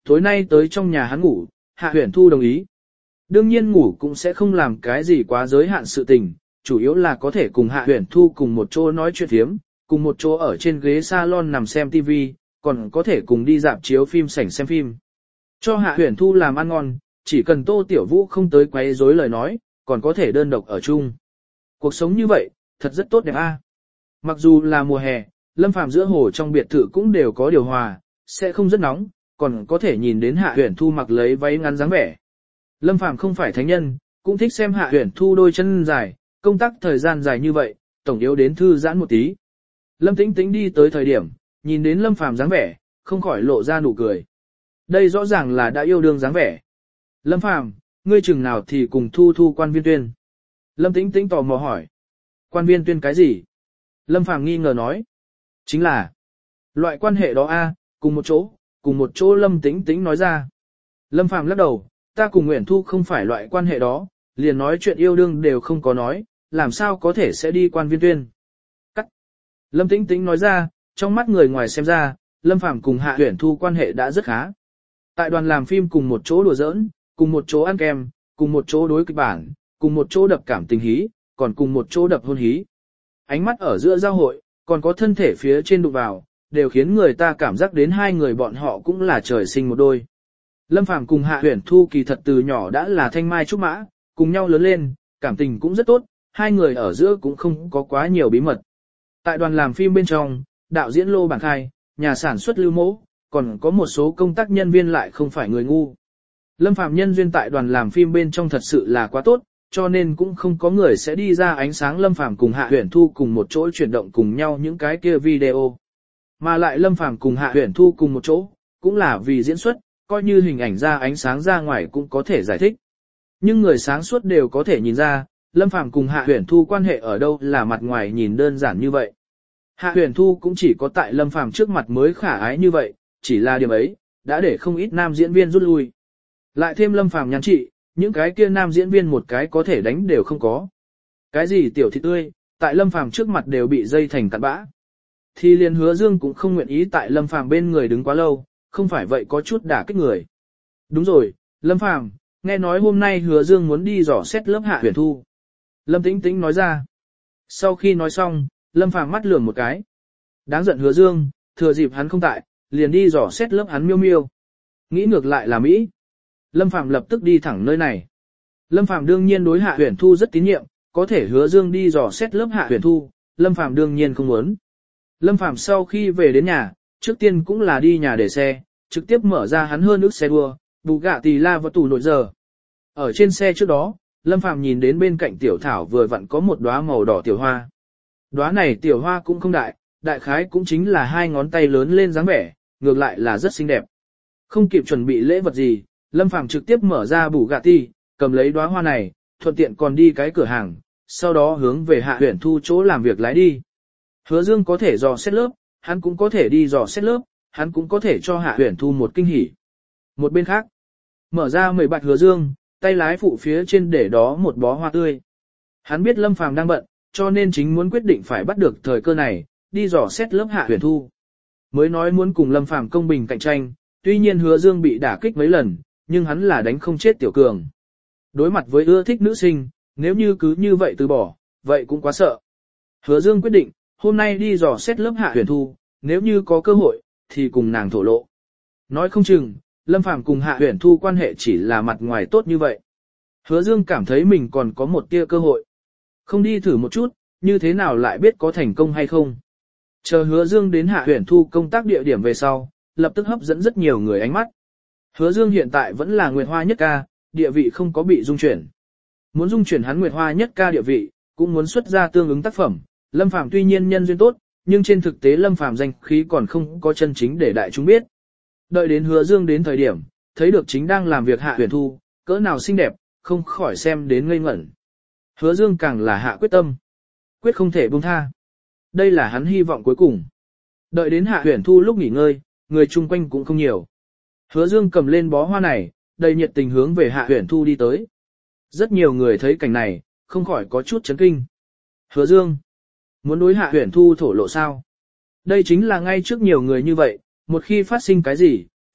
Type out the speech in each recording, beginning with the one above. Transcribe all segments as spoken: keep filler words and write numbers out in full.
tối nay tới trong nhà hắn ngủ, Hạ Huyền Thu đồng ý. Đương nhiên ngủ cũng sẽ không làm cái gì quá giới hạn sự tình, chủ yếu là có thể cùng Hạ Huyền Thu cùng một chỗ nói chuyện thiếm, cùng một chỗ ở trên ghế salon nằm xem ti vi, còn có thể cùng đi dạp chiếu phim sảnh xem phim. Cho Hạ Huyền Thu làm ăn ngon, chỉ cần Tô Tiểu Vũ không tới quấy rối lời nói, còn có thể đơn độc ở chung. Cuộc sống như vậy, thật rất tốt đẹp a. Mặc dù là mùa hè, Lâm Phàm giữa hồ trong biệt thự cũng đều có điều hòa, sẽ không rất nóng, còn có thể nhìn đến Hạ Huyền Thu mặc lấy váy ngắn dáng vẻ. Lâm Phàm không phải thánh nhân, cũng thích xem Hạ Huyền Thu đôi chân dài, công tác thời gian dài như vậy, tổng yếu đến thư giãn một tí. Lâm Tĩnh Tĩnh đi tới thời điểm, nhìn đến Lâm Phàm dáng vẻ, không khỏi lộ ra nụ cười. Đây rõ ràng là đã yêu đương dáng vẻ. Lâm Phàm, ngươi chừng nào thì cùng Thu Thu quan viên tuyên. Lâm Tĩnh Tĩnh tò mò hỏi. Quan viên tuyên cái gì? Lâm Phàm nghi ngờ nói. Chính là, loại quan hệ đó a, cùng một chỗ, cùng một chỗ Lâm Tĩnh Tĩnh nói ra. Lâm Phàm lắc đầu, ta cùng Nguyễn Thu không phải loại quan hệ đó, liền nói chuyện yêu đương đều không có nói, làm sao có thể sẽ đi quan viên tuyên. Cắt. Lâm Tĩnh Tĩnh nói ra, trong mắt người ngoài xem ra, Lâm Phàm cùng Hạ Huyền Thu quan hệ đã rất khá. Tại đoàn làm phim cùng một chỗ đùa giỡn, cùng một chỗ ăn kem, cùng một chỗ đối kịch bản, cùng một chỗ đập cảm tình hí, còn cùng một chỗ đập hôn hí. Ánh mắt ở giữa giao hội, còn có thân thể phía trên đụng vào, đều khiến người ta cảm giác đến hai người bọn họ cũng là trời sinh một đôi. Lâm Phàm cùng Hạ Huyền Thu kỳ thật từ nhỏ đã là thanh mai trúc mã, cùng nhau lớn lên, cảm tình cũng rất tốt, hai người ở giữa cũng không có quá nhiều bí mật. Tại đoàn làm phim bên trong, đạo diễn Lô Bản Khai, nhà sản xuất Lưu Mỗ, còn có một số công tác nhân viên lại không phải người ngu. Lâm Phàm nhân duyên tại đoàn làm phim bên trong thật sự là quá tốt, cho nên cũng không có người sẽ đi ra ánh sáng Lâm Phàm cùng Hạ Huyền Thu cùng một chỗ chuyển động cùng nhau những cái kia video. Mà lại Lâm Phàm cùng Hạ Huyền Thu cùng một chỗ, cũng là vì diễn xuất, coi như hình ảnh ra ánh sáng ra ngoài cũng có thể giải thích. Nhưng người sáng suốt đều có thể nhìn ra, Lâm Phàm cùng Hạ Huyền Thu quan hệ ở đâu là mặt ngoài nhìn đơn giản như vậy. Hạ Huyền Thu cũng chỉ có tại Lâm Phàm trước mặt mới khả ái như vậy, chỉ là điểm ấy, đã để không ít nam diễn viên rút lui. Lại thêm Lâm Phàm nhắn trị, những cái kia nam diễn viên một cái có thể đánh đều không có. Cái gì tiểu thị tươi, tại Lâm Phàm trước mặt đều bị dây thành cặn bã. Thì liền Hứa Dương cũng không nguyện ý tại Lâm Phàm bên người đứng quá lâu, không phải vậy có chút đả kích người. Đúng rồi, Lâm Phàm, nghe nói hôm nay Hứa Dương muốn đi dò xét lớp Hạ Huyền Thu. Lâm Tĩnh Tĩnh nói ra. Sau khi nói xong, Lâm Phàm mắt lườm một cái. Đáng giận Hứa Dương, thừa dịp hắn không tại, liền đi dò xét lớp hắn miêu miêu. Nghĩ ngược lại là Mỹ. Lâm Phàm lập tức đi thẳng nơi này. Lâm Phàm đương nhiên đối Hạ Huyền Thu rất tín nhiệm, có thể Hứa Dương đi dò xét lớp Hạ Huyền Thu, Lâm Phàm đương nhiên không muốn. Lâm Phàm sau khi về đến nhà, trước tiên cũng là đi nhà để xe, trực tiếp mở ra hắn hơn ước xe đua, Bugatti La vào tủ nội giờ. Ở trên xe trước đó, Lâm Phàm nhìn đến bên cạnh tiểu thảo vừa vặn có một đóa màu đỏ tiểu hoa. Đóa này tiểu hoa cũng không đại, đại khái cũng chính là hai ngón tay lớn lên dáng vẻ, ngược lại là rất xinh đẹp. Không kịp chuẩn bị lễ vật gì, Lâm Phàm trực tiếp mở ra Bugatti, cầm lấy đóa hoa này, thuận tiện còn đi cái cửa hàng, sau đó hướng về Hạ Huyền Thu chỗ làm việc lái đi. Hứa Dương có thể dò xét lớp, hắn cũng có thể đi dò xét lớp, hắn cũng có thể cho Hạ Huyền Thu một kinh hỉ. Một bên khác, mở ra mười bạch Hứa Dương, tay lái phụ phía trên để đó một bó hoa tươi. Hắn biết Lâm Phàm đang bận, cho nên chính muốn quyết định phải bắt được thời cơ này, đi dò xét lớp Hạ Huyền Thu. Mới nói muốn cùng Lâm Phàm công bình cạnh tranh, tuy nhiên Hứa Dương bị đả kích mấy lần, nhưng hắn là đánh không chết tiểu cường. Đối mặt với ưa thích nữ sinh, nếu như cứ như vậy từ bỏ, vậy cũng quá sợ. Hứa Dương quyết định, hôm nay đi dò xét lớp Hạ Huyền Thu, nếu như có cơ hội, thì cùng nàng thổ lộ. Nói không chừng, Lâm Phàm cùng Hạ Huyền Thu quan hệ chỉ là mặt ngoài tốt như vậy. Hứa Dương cảm thấy mình còn có một tia cơ hội. Không đi thử một chút, như thế nào lại biết có thành công hay không. Chờ Hứa Dương đến Hạ Huyền Thu công tác địa điểm về sau, lập tức hấp dẫn rất nhiều người ánh mắt. Hứa Dương hiện tại vẫn là Nguyệt Hoa nhất ca, địa vị không có bị dung chuyển. Muốn dung chuyển hắn Nguyệt Hoa nhất ca địa vị, cũng muốn xuất ra tương ứng tác phẩm. Lâm Phàm tuy nhiên nhân duyên tốt, nhưng trên thực tế Lâm Phàm danh khí còn không có chân chính để đại chúng biết. Đợi đến Hứa Dương đến thời điểm, thấy được chính đang làm việc Hạ Huyền Thu, cỡ nào xinh đẹp, không khỏi xem đến ngây ngẩn. Hứa Dương càng là hạ quyết tâm, quyết không thể buông tha. Đây là hắn hy vọng cuối cùng. Đợi đến Hạ Huyền Thu lúc nghỉ ngơi, người chung quanh cũng không nhiều. Hứa Dương cầm lên bó hoa này, đầy nhiệt tình hướng về Hạ Huyền Thu đi tới. Rất nhiều người thấy cảnh này, không khỏi có chút chấn kinh. Hứa Dương, muốn đối Hạ Huyền Thu thổ lộ sao? Đây chính là ngay trước nhiều người như vậy, một khi phát sinh cái gì,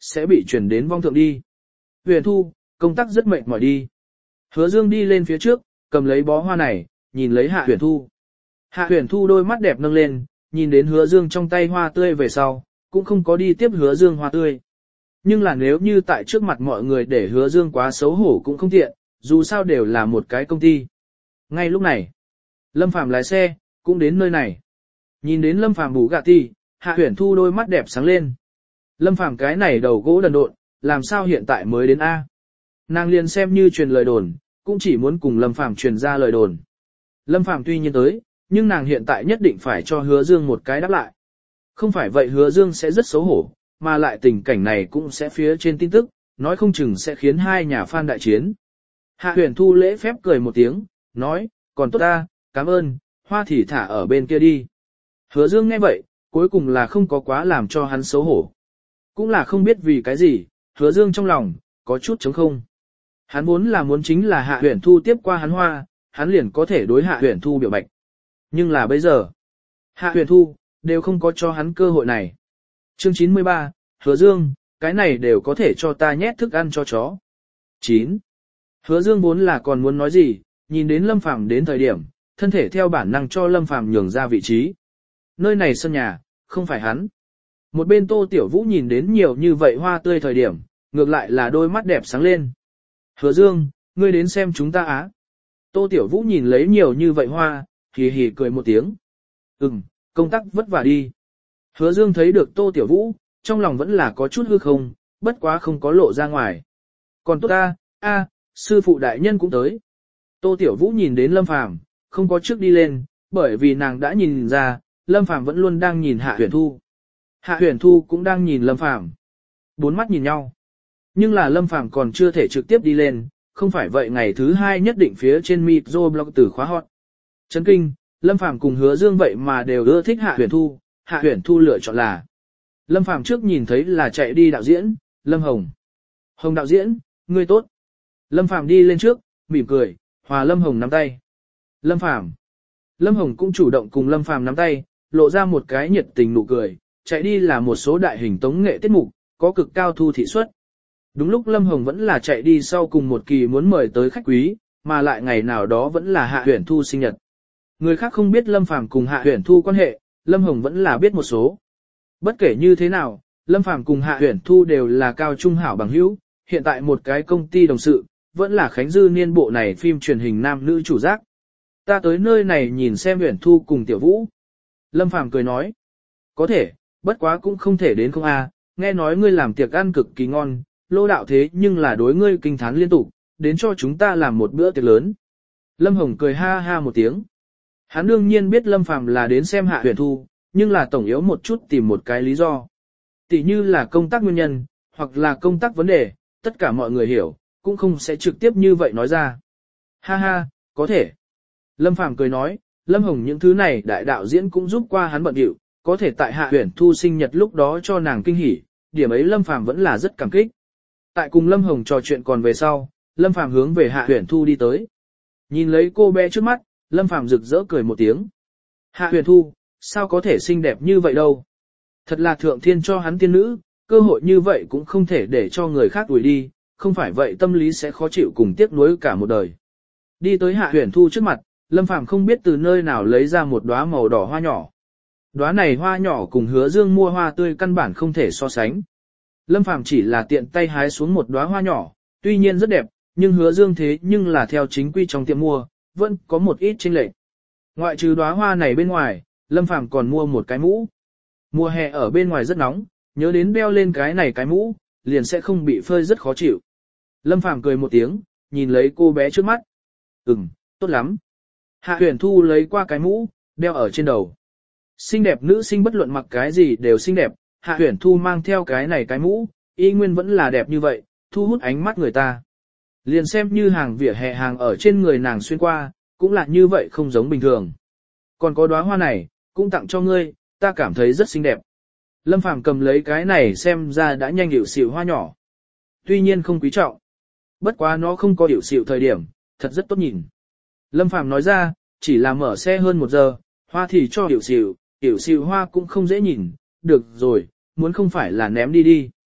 sẽ bị chuyển đến vong thượng đi. Huyền Thu, công tác rất mệt mỏi đi. Hứa Dương đi lên phía trước, cầm lấy bó hoa này, nhìn lấy Hạ Huyền Thu. Hạ Huyền Thu đôi mắt đẹp nâng lên, nhìn đến Hứa Dương trong tay hoa tươi về sau, cũng không có đi tiếp Hứa Dương hoa tươi. Nhưng là nếu như tại trước mặt mọi người để Hứa Dương quá xấu hổ cũng không tiện, dù sao đều là một cái công ty. Ngay lúc này, Lâm Phàm lái xe, cũng đến nơi này. Nhìn đến Lâm Phàm bù gạ ti, Hạ Huyền Thu đôi mắt đẹp sáng lên. Lâm Phàm cái này đầu gỗ đần độn, làm sao hiện tại mới đến A. Nàng liền xem như truyền lời đồn, cũng chỉ muốn cùng Lâm Phàm truyền ra lời đồn. Lâm Phàm tuy nhiên tới, nhưng nàng hiện tại nhất định phải cho Hứa Dương một cái đáp lại. Không phải vậy Hứa Dương sẽ rất xấu hổ, mà lại tình cảnh này cũng sẽ phía trên tin tức, nói không chừng sẽ khiến hai nhà fan đại chiến. Hạ Huyền Thu lễ phép cười một tiếng, nói, còn tốt ta, cảm ơn, hoa thì thả ở bên kia đi. Hứa Dương nghe vậy, cuối cùng là không có quá làm cho hắn xấu hổ. Cũng là không biết vì cái gì, Hứa Dương trong lòng, có chút trống không. Hắn vốn là muốn chính là Hạ Huyền Thu tiếp qua hắn hoa, hắn liền có thể đối Hạ Huyền Thu biểu bạch. Nhưng là bây giờ, Hạ Huyền Thu, đều không có cho hắn cơ hội này. Chương chín mươi ba, Hứa Dương, cái này đều có thể cho ta nhét thức ăn cho chó. chín. Hứa Dương vốn là còn muốn nói gì, nhìn đến Lâm Phàm đến thời điểm, thân thể theo bản năng cho Lâm Phàm nhường ra vị trí. Nơi này sân nhà, không phải hắn. Một bên Tô Tiểu Vũ nhìn đến nhiều như vậy hoa tươi thời điểm, ngược lại là đôi mắt đẹp sáng lên. Hứa Dương, ngươi đến xem chúng ta á. Tô Tiểu Vũ nhìn lấy nhiều như vậy hoa, hì hì cười một tiếng. Ừm, công tác vất vả đi. Hứa Dương thấy được Tô Tiểu Vũ, trong lòng vẫn là có chút hư không, bất quá không có lộ ra ngoài. Còn tốt ta, a, sư phụ đại nhân cũng tới. Tô Tiểu Vũ nhìn đến Lâm Phàm, không có trước đi lên, bởi vì nàng đã nhìn ra, Lâm Phàm vẫn luôn đang nhìn Hạ Huyền Thu. Hạ Huyền Thu cũng đang nhìn Lâm Phàm. Bốn mắt nhìn nhau. Nhưng là Lâm Phàm còn chưa thể trực tiếp đi lên, không phải vậy ngày thứ hai nhất định phía trên microblog từ khóa hot. Chấn kinh, Lâm Phàm cùng Hứa Dương vậy mà đều ưa thích Hạ Huyền Thu, Hạ Huyền Thu lựa chọn là. Lâm Phàm trước nhìn thấy là chạy đi đạo diễn, Lâm Hồng. Hồng đạo diễn, ngươi tốt. Lâm Phàm đi lên trước, mỉm cười, hòa Lâm Hồng nắm tay. Lâm Phàm. Lâm Hồng cũng chủ động cùng Lâm Phàm nắm tay, lộ ra một cái nhiệt tình nụ cười, chạy đi là một số đại hình tống nghệ tiết mục, có cực cao thu thị suất. Đúng lúc Lâm Hồng vẫn là chạy đi sau cùng một kỳ muốn mời tới khách quý, mà lại ngày nào đó vẫn là Hạ Huyền Thu sinh nhật. Người khác không biết Lâm Phàm cùng Hạ Huyền Thu quan hệ, Lâm Hồng vẫn là biết một số. Bất kể như thế nào, Lâm Phàm cùng Hạ Huyền Thu đều là cao trung hảo bằng hữu, hiện tại một cái công ty đồng sự, vẫn là Khánh Dư niên bộ này phim truyền hình nam nữ chủ giác. Ta tới nơi này nhìn xem Huyền Thu cùng Tiểu Vũ. Lâm Phàm cười nói, có thể, bất quá cũng không thể đến không a, nghe nói ngươi làm tiệc ăn cực kỳ ngon, Lô đạo thế nhưng là đối ngươi kinh thán liên tục, đến cho chúng ta làm một bữa tiệc lớn. Lâm Hồng cười ha ha một tiếng. Hắn đương nhiên biết Lâm Phàm là đến xem Hạ Huyền Thu, nhưng là tổng yếu một chút tìm một cái lý do. Tỷ như là công tác nguyên nhân, hoặc là công tác vấn đề, tất cả mọi người hiểu, cũng không sẽ trực tiếp như vậy nói ra. Ha ha, có thể. Lâm Phàm cười nói, Lâm Hồng những thứ này đại đạo diễn cũng giúp qua hắn bận điệu, có thể tại Hạ Huyền Thu sinh nhật lúc đó cho nàng kinh hỉ, điểm ấy Lâm Phàm vẫn là rất cảm kích. Tại cùng Lâm Hồng trò chuyện còn về sau, Lâm Phàm hướng về Hạ Huyền Thu đi tới. Nhìn lấy cô bé trước mắt, Lâm Phàm rực rỡ cười một tiếng. Hạ Huyền Thu, sao có thể xinh đẹp như vậy đâu? Thật là thượng thiên cho hắn tiên nữ, cơ hội như vậy cũng không thể để cho người khác đuổi đi, không phải vậy tâm lý sẽ khó chịu cùng tiếc nuối cả một đời. Đi tới Hạ Huyền Thu trước mặt, Lâm Phàm không biết từ nơi nào lấy ra một đóa màu đỏ hoa nhỏ. Đóa này hoa nhỏ cùng Hứa Dương mua hoa tươi căn bản không thể so sánh. Lâm Phàm chỉ là tiện tay hái xuống một đóa hoa nhỏ, tuy nhiên rất đẹp, nhưng Hứa Dương thế nhưng là theo chính quy trong tiệm mua, vẫn có một ít chênh lệch. Ngoại trừ đóa hoa này bên ngoài, Lâm Phàm còn mua một cái mũ. Mùa hè ở bên ngoài rất nóng, nhớ đến đeo lên cái này cái mũ, liền sẽ không bị phơi rất khó chịu. Lâm Phàm cười một tiếng, nhìn lấy cô bé trước mắt. Ừm, tốt lắm. Hạ Huyền Thu lấy qua cái mũ, đeo ở trên đầu. Xinh đẹp nữ sinh bất luận mặc cái gì đều xinh đẹp, Hạ Huyền Thu mang theo cái này cái mũ, y nguyên vẫn là đẹp như vậy, thu hút ánh mắt người ta. Liền xem như hàng vỉa hè hàng ở trên người nàng xuyên qua, cũng là như vậy không giống bình thường. Còn có đóa hoa này, cũng tặng cho ngươi, ta cảm thấy rất xinh đẹp. Lâm Phàm cầm lấy cái này xem ra đã nhanh hiệu xịu hoa nhỏ. Tuy nhiên không quý trọng. Bất quá nó không có hiệu xịu thời điểm, thật rất tốt nhìn. Lâm Phàm nói ra, chỉ là mở xe hơn một giờ, hoa thì cho hiệu xịu, hiệu xịu hoa cũng không dễ nhìn, được rồi, muốn không phải là ném đi đi.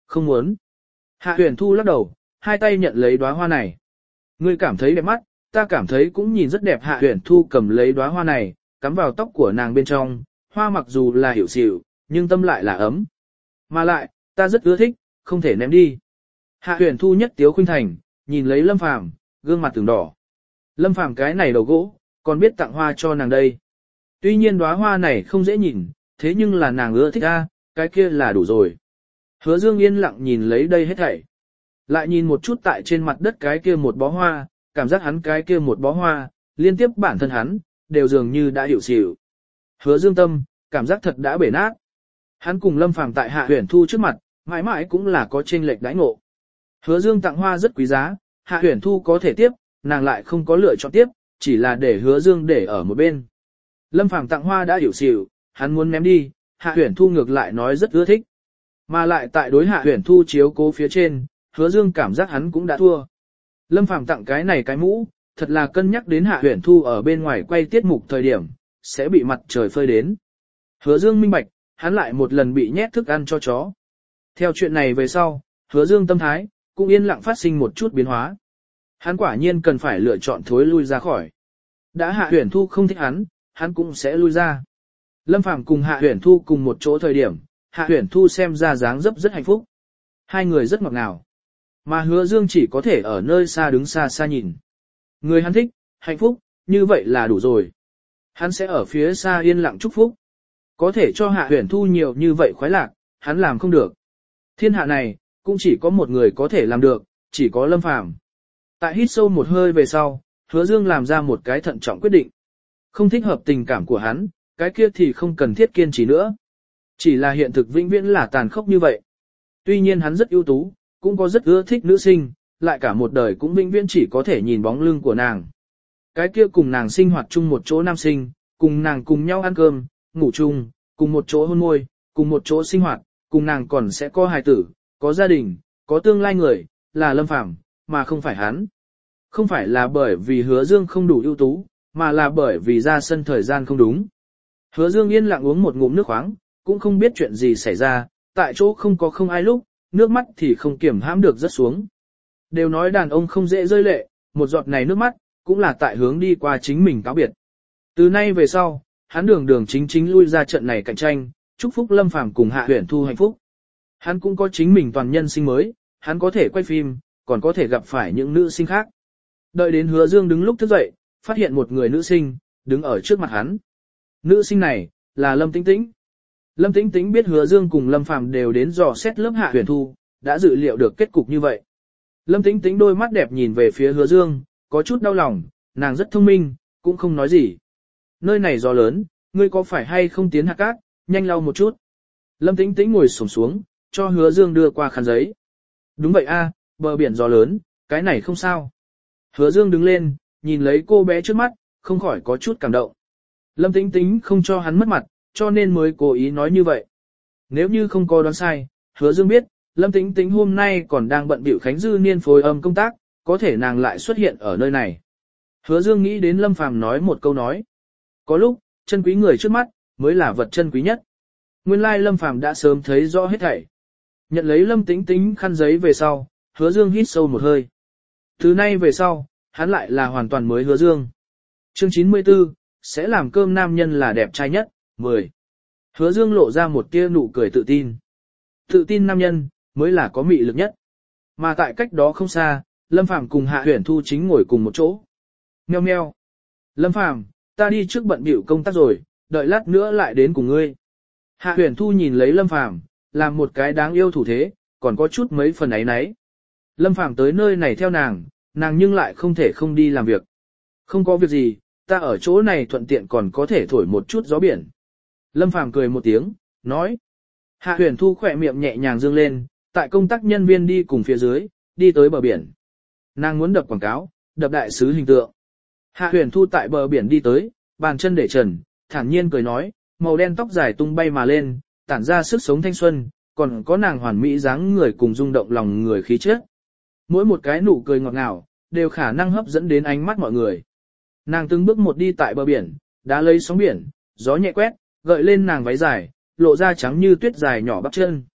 Không muốn. Hạ Huyền Thu lắc đầu, hai tay nhận lấy đóa hoa này. Ngươi cảm thấy đẹp mắt, ta cảm thấy cũng nhìn rất đẹp. Hạ Huyền Thu cầm lấy đóa hoa này, cắm vào tóc của nàng bên trong, hoa mặc dù là hiểu xỉu, nhưng tâm lại là ấm. Mà lại, ta rất ưa thích, không thể ném đi. Hạ Huyền Thu nhất tiếu khuynh thành, nhìn lấy Lâm Phàm, gương mặt từng đỏ. Lâm Phàm cái này đầu gỗ, còn biết tặng hoa cho nàng đây. Tuy nhiên đóa hoa này không dễ nhìn, thế nhưng là nàng ưa thích a, cái kia là đủ rồi. Hứa Dương yên lặng nhìn lấy đây hết thảy. Lại nhìn một chút tại trên mặt đất cái kia một bó hoa, cảm giác hắn cái kia một bó hoa, liên tiếp bản thân hắn, đều dường như đã hiểu xỉu. Hứa Dương tâm, cảm giác thật đã bể nát. Hắn cùng Lâm Phàm tại Hạ Huyền Thu trước mặt, mãi mãi cũng là có chênh lệch đãi ngộ. Hứa Dương tặng hoa rất quý giá, Hạ Huyền Thu có thể tiếp, nàng lại không có lựa chọn tiếp, chỉ là để Hứa Dương để ở một bên. Lâm Phàm tặng hoa đã hiểu xỉu, hắn muốn ném đi, Hạ Huyền Thu ngược lại nói rất ưa thích. Mà lại tại đối Hạ Huyền Thu chiếu cố phía trên, Hứa Dương cảm giác hắn cũng đã thua. Lâm Phàm tặng cái này cái mũ, thật là cân nhắc đến Hạ Huyền Thu ở bên ngoài quay tiết mục thời điểm, sẽ bị mặt trời phơi đến. Hứa Dương minh bạch, hắn lại một lần bị nhét thức ăn cho chó. Theo chuyện này về sau, Hứa Dương tâm thái, cũng yên lặng phát sinh một chút biến hóa. Hắn quả nhiên cần phải lựa chọn thối lui ra khỏi. Đã Hạ Huyền Thu không thích hắn, hắn cũng sẽ lui ra. Lâm Phàm cùng Hạ Huyền Thu cùng một chỗ thời điểm, Hạ Huyền Thu xem ra dáng dấp rất hạnh phúc. Hai người rất ngọt ngào. Mà Hứa Dương chỉ có thể ở nơi xa đứng xa xa nhìn. Người hắn thích, hạnh phúc, như vậy là đủ rồi. Hắn sẽ ở phía xa yên lặng chúc phúc. Có thể cho Hạ Huyền Thu nhiều như vậy khoái lạc, hắn làm không được. Thiên hạ này, cũng chỉ có một người có thể làm được, chỉ có Lâm Phàm. Tại hít sâu một hơi về sau, Hứa Dương làm ra một cái thận trọng quyết định. Không thích hợp tình cảm của hắn, cái kia thì không cần thiết kiên trì nữa. Chỉ là hiện thực vĩnh viễn là tàn khốc như vậy. Tuy nhiên hắn rất ưu tú, cũng có rất ưa thích nữ sinh, lại cả một đời cũng vĩnh viễn chỉ có thể nhìn bóng lưng của nàng. Cái kia cùng nàng sinh hoạt chung một chỗ nam sinh, cùng nàng cùng nhau ăn cơm, ngủ chung, cùng một chỗ hôn môi, cùng một chỗ sinh hoạt, cùng nàng còn sẽ có hài tử, có gia đình, có tương lai người, là Lâm Phàm, mà không phải hắn. Không phải là bởi vì Hứa Dương không đủ ưu tú, mà là bởi vì ra sân thời gian không đúng. Hứa Dương yên lặng uống một ngụm nước khoáng, cũng không biết chuyện gì xảy ra, tại chỗ không có không ai lúc, nước mắt thì không kiểm hãm được rớt xuống. Đều nói đàn ông không dễ rơi lệ, một giọt này nước mắt, cũng là tại hướng đi qua chính mình cáo biệt. Từ nay về sau, hắn đường đường chính chính lui ra trận này cạnh tranh, chúc phúc Lâm Phàm cùng Hạ Huyền Thu hạnh phúc. Hắn cũng có chính mình toàn nhân sinh mới, hắn có thể quay phim, còn có thể gặp phải những nữ sinh khác. Đợi đến Hứa Dương đứng lúc thức dậy, phát hiện một người nữ sinh, đứng ở trước mặt hắn. Nữ sinh này, là Lâm Tĩnh Tĩnh. Lâm Tĩnh Tĩnh biết Hứa Dương cùng Lâm Phàm đều đến dò xét lớp Hạ Huyền Thu, đã dự liệu được kết cục như vậy. Lâm Tĩnh Tĩnh đôi mắt đẹp nhìn về phía Hứa Dương, có chút đau lòng, nàng rất thông minh, cũng không nói gì. Nơi này gió lớn, ngươi có phải hay không tiến hạt cát, nhanh lau một chút. Lâm Tĩnh Tĩnh ngồi xổm xuống, cho Hứa Dương đưa qua khăn giấy. Đúng vậy a, bờ biển gió lớn, cái này không sao. Hứa Dương đứng lên, nhìn lấy cô bé trước mắt, không khỏi có chút cảm động. Lâm Tĩnh Tĩnh không cho hắn mất mặt, cho nên mới cố ý nói như vậy. Nếu như không có đoán sai, Hứa Dương biết, Lâm Tĩnh Tĩnh hôm nay còn đang bận bịu Khánh Dư Niên phối âm công tác, có thể nàng lại xuất hiện ở nơi này. Hứa Dương nghĩ đến Lâm Phàm nói một câu nói. Có lúc, chân quý người trước mắt, mới là vật chân quý nhất. Nguyên lai Lâm Phàm đã sớm thấy rõ hết thảy. Nhận lấy Lâm Tĩnh Tĩnh khăn giấy về sau, Hứa Dương hít sâu một hơi. Từ nay về sau, hắn lại là hoàn toàn mới Hứa Dương. Chương chín mươi tư, sẽ làm cơm nam nhân là đẹp trai nhất, mười. Hứa Dương lộ ra một tia nụ cười tự tin. Tự tin nam nhân, mới là có mị lực nhất. Mà tại cách đó không xa, Lâm Phàm cùng Hạ Huyền Thu chính ngồi cùng một chỗ. Meo meo. Lâm Phàm, ta đi trước bận bịu công tác rồi, đợi lát nữa lại đến cùng ngươi. Hạ Huyền Thu nhìn lấy Lâm Phàm, làm một cái đáng yêu thủ thế, còn có chút mấy phần ấy nấy. Lâm Phàm tới nơi này theo nàng, nàng nhưng lại không thể không đi làm việc. Không có việc gì, ta ở chỗ này thuận tiện còn có thể thổi một chút gió biển. Lâm Phàm cười một tiếng, nói. Hạ Huyền Thu khỏe miệng nhẹ nhàng dương lên, tại công tác nhân viên đi cùng phía dưới, đi tới bờ biển. Nàng muốn đập quảng cáo, đập đại sứ hình tượng. Hạ Huyền Thu tại bờ biển đi tới, bàn chân để trần, thản nhiên cười nói, màu đen tóc dài tung bay mà lên, tản ra sức sống thanh xuân, còn có nàng hoàn mỹ dáng người cùng rung động lòng người khí chất. Mỗi một cái nụ cười ngọt ngào, đều khả năng hấp dẫn đến ánh mắt mọi người. Nàng từng bước một đi tại bờ biển, đá lấy sóng biển, gió nhẹ quét, gợi lên nàng váy dài, lộ ra trắng như tuyết dài nhỏ bắp chân.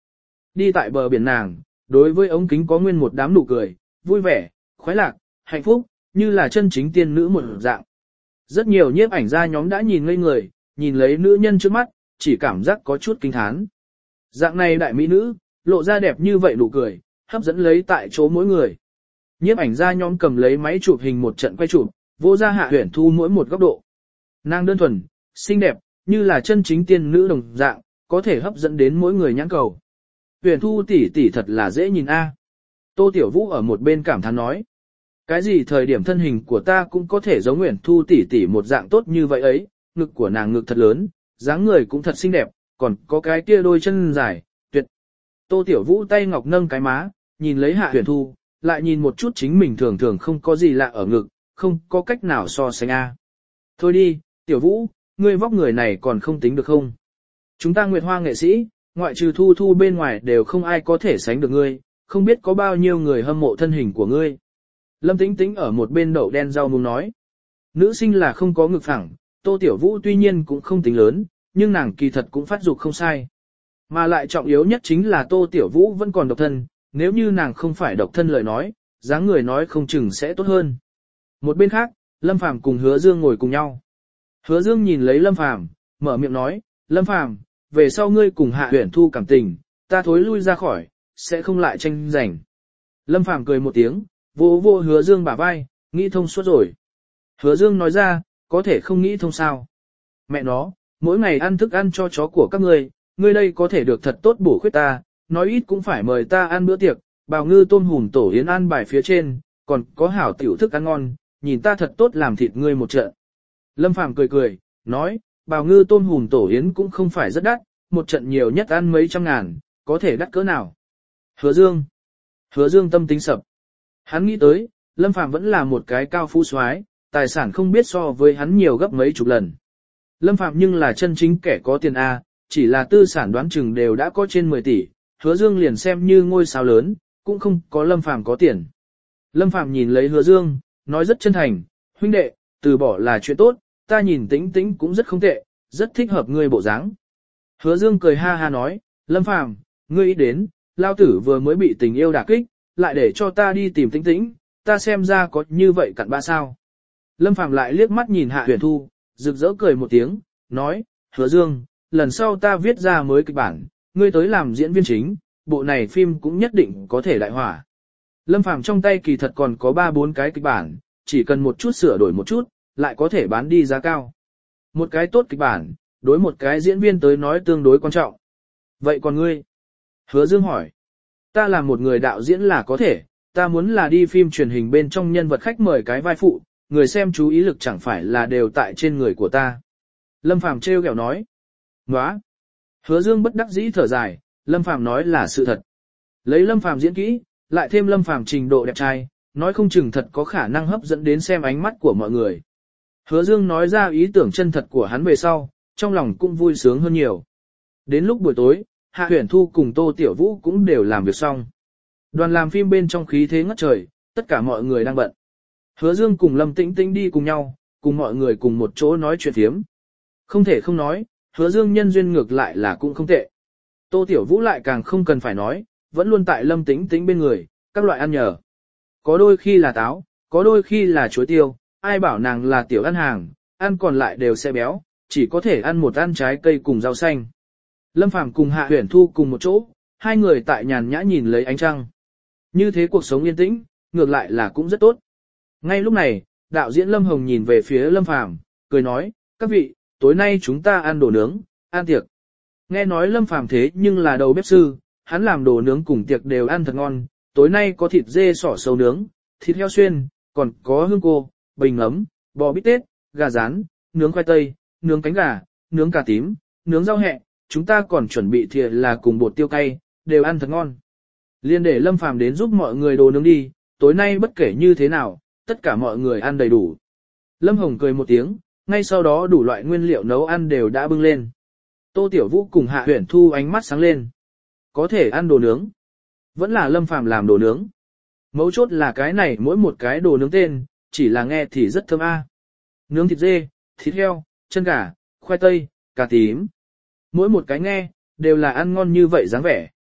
đi tại bờ biển nàng, đối với ống kính có nguyên một đám nụ cười, vui vẻ, khoái lạc, hạnh phúc, như là chân chính tiên nữ một dạng. Rất nhiều nhiếp ảnh gia nhóm đã nhìn ngây người, nhìn lấy nữ nhân trước mắt, chỉ cảm giác có chút kinh thán. Dạng này đại mỹ nữ, lộ ra đẹp như vậy nụ cười, hấp dẫn lấy tại chỗ mỗi người. Nhiếp ảnh gia nhóm cầm lấy máy chụp hình một trận quay chụp, vô ra Hạ Huyền Thu mỗi một góc độ. Nàng đơn thuần, xinh đẹp, như là chân chính tiên nữ đồng dạng, có thể hấp dẫn đến mỗi người nhãn cầu. Huyền Thu tỷ tỷ thật là dễ nhìn a. Tô Tiểu Vũ ở một bên cảm thán nói. Cái gì thời điểm thân hình của ta cũng có thể giống Huyền Thu tỷ tỷ một dạng tốt như vậy ấy, ngực của nàng ngực thật lớn, dáng người cũng thật xinh đẹp, còn có cái kia đôi chân dài, tuyệt. Tô Tiểu Vũ tay ngọc nâng cái má, nhìn lấy Hạ Huyền Thu, lại nhìn một chút chính mình thường thường không có gì lạ ở ngực, không có cách nào so sánh a. Thôi đi, Tiểu Vũ, ngươi vóc người này còn không tính được không? Chúng ta Nguyệt Hoa nghệ sĩ, ngoại trừ Thu Thu bên ngoài đều không ai có thể sánh được ngươi, không biết có bao nhiêu người hâm mộ thân hình của ngươi. Lâm Tĩnh Tĩnh ở một bên đậu đen rau muống nói. Nữ sinh là không có ngực phẳng, Tô Tiểu Vũ tuy nhiên cũng không tính lớn, nhưng nàng kỳ thật cũng phát dục không sai. Mà lại trọng yếu nhất chính là Tô Tiểu Vũ vẫn còn độc thân, nếu như nàng không phải độc thân lời nói, dáng người nói không chừng sẽ tốt hơn. Một bên khác, Lâm Phàm cùng Hứa Dương ngồi cùng nhau. Hứa Dương nhìn lấy Lâm Phàm, mở miệng nói, Lâm Phàm, về sau ngươi cùng Hạ Huyền Thu cảm tình, ta thối lui ra khỏi, sẽ không lại tranh giành. Lâm Phàm cười một tiếng, vô vô Hứa Dương bả vai, nghĩ thông suốt rồi. Hứa Dương nói ra, có thể không nghĩ thông sao. Mẹ nó, mỗi ngày ăn thức ăn cho chó của các ngươi, ngươi đây có thể được thật tốt bổ khuyết ta, nói ít cũng phải mời ta ăn bữa tiệc, bào ngư tôm hùm tổ yến ăn bài phía trên, còn có hảo tiểu thức ăn ngon, nhìn ta thật tốt làm thịt ngươi một trận. Lâm Phàm cười cười, nói, bào ngư tôm hùm tổ yến cũng không phải rất đắt, một trận nhiều nhất ăn mấy trăm ngàn, có thể đắt cỡ nào. Hứa Dương. Hứa Dương tâm tính sập. Hắn nghĩ tới, Lâm Phàm vẫn là một cái cao phú soái, tài sản không biết so với hắn nhiều gấp mấy chục lần. Lâm Phàm nhưng là chân chính kẻ có tiền A, chỉ là tư sản đoán chừng đều đã có trên mười tỷ, Hứa Dương liền xem như ngôi sao lớn, cũng không có Lâm Phàm có tiền. Lâm Phàm nhìn lấy Hứa Dương, nói rất chân thành, huynh đệ, từ bỏ là chuyện tốt, ta nhìn Tĩnh Tĩnh cũng rất không tệ, rất thích hợp ngươi bộ dáng. Hứa Dương cười ha ha nói, Lâm Phàm, ngươi ý đến, lao tử vừa mới bị tình yêu đả kích, lại để cho ta đi tìm Tĩnh Tĩnh, ta xem ra có như vậy cặn bã sao. Lâm Phàm lại liếc mắt nhìn Hạ Huyền Thu, rực rỡ cười một tiếng, nói, Hứa Dương, lần sau ta viết ra mới kịch bản, ngươi tới làm diễn viên chính, bộ này phim cũng nhất định có thể đại hỏa. Lâm Phàm trong tay kỳ thật còn có ba bốn cái kịch bản, chỉ cần một chút sửa đổi một chút, lại có thể bán đi giá cao. Một cái tốt kịch bản, đối một cái diễn viên tới nói tương đối quan trọng. Vậy còn ngươi? Hứa Dương hỏi. Ta là một người đạo diễn là có thể, ta muốn là đi phim truyền hình bên trong nhân vật khách mời cái vai phụ, người xem chú ý lực chẳng phải là đều tại trên người của ta. Lâm Phàm trêu ghẹo nói. Nóa. Hứa Dương bất đắc dĩ thở dài, Lâm Phàm nói là sự thật. Lấy Lâm Phàm diễn kỹ, lại thêm Lâm Phàm trình độ đẹp trai, nói không chừng thật có khả năng hấp dẫn đến xem ánh mắt của mọi người. Hứa Dương nói ra ý tưởng chân thật của hắn về sau, trong lòng cũng vui sướng hơn nhiều. Đến lúc buổi tối, Hạ Huyền Thu cùng Tô Tiểu Vũ cũng đều làm việc xong. Đoàn làm phim bên trong khí thế ngất trời, tất cả mọi người đang bận. Hứa Dương cùng Lâm Tĩnh Tĩnh đi cùng nhau, cùng mọi người cùng một chỗ nói chuyện thiếm. Không thể không nói, Hứa Dương nhân duyên ngược lại là cũng không tệ. Tô Tiểu Vũ lại càng không cần phải nói, vẫn luôn tại Lâm Tĩnh Tĩnh bên người, các loại ăn nhờ. Có đôi khi là táo, có đôi khi là chuối tiêu, ai bảo nàng là tiểu ăn hàng, ăn còn lại đều sẽ béo, chỉ có thể ăn một ăn trái cây cùng rau xanh. Lâm Phàm cùng Hạ Huyền Thu cùng một chỗ, hai người tại nhàn nhã nhìn lấy ánh trăng. Như thế cuộc sống yên tĩnh, ngược lại là cũng rất tốt. Ngay lúc này, đạo diễn Lâm Hồng nhìn về phía Lâm Phàm, cười nói, các vị, tối nay chúng ta ăn đồ nướng, ăn tiệc. Nghe nói Lâm Phàm thế nhưng là đầu bếp sư, hắn làm đồ nướng cùng tiệc đều ăn thật ngon, tối nay có thịt dê sỏ sâu nướng, thịt heo xuyên, còn có hương cô, bình ấm, bò bít tết, gà rán, nướng khoai tây, nướng cánh gà, nướng cà tím, nướng rau hẹ, chúng ta còn chuẩn bị thìa là cùng bột tiêu cay, đều ăn thật ngon. Liên để Lâm Phàm đến giúp mọi người đồ nướng đi, tối nay bất kể như thế nào, tất cả mọi người ăn đầy đủ. Lâm Hồng cười một tiếng, ngay sau đó đủ loại nguyên liệu nấu ăn đều đã bưng lên. Tô Tiểu Vũ cùng Hạ Huyền Thu ánh mắt sáng lên. Có thể ăn đồ nướng. Vẫn là Lâm Phàm làm đồ nướng. Mấu chốt là cái này mỗi một cái đồ nướng tên, chỉ là nghe thì rất thơm a. Nướng thịt dê, thịt heo, chân gà, khoai tây, cà tím. Mỗi một cái nghe, đều là ăn ngon như vậy dáng vẻ.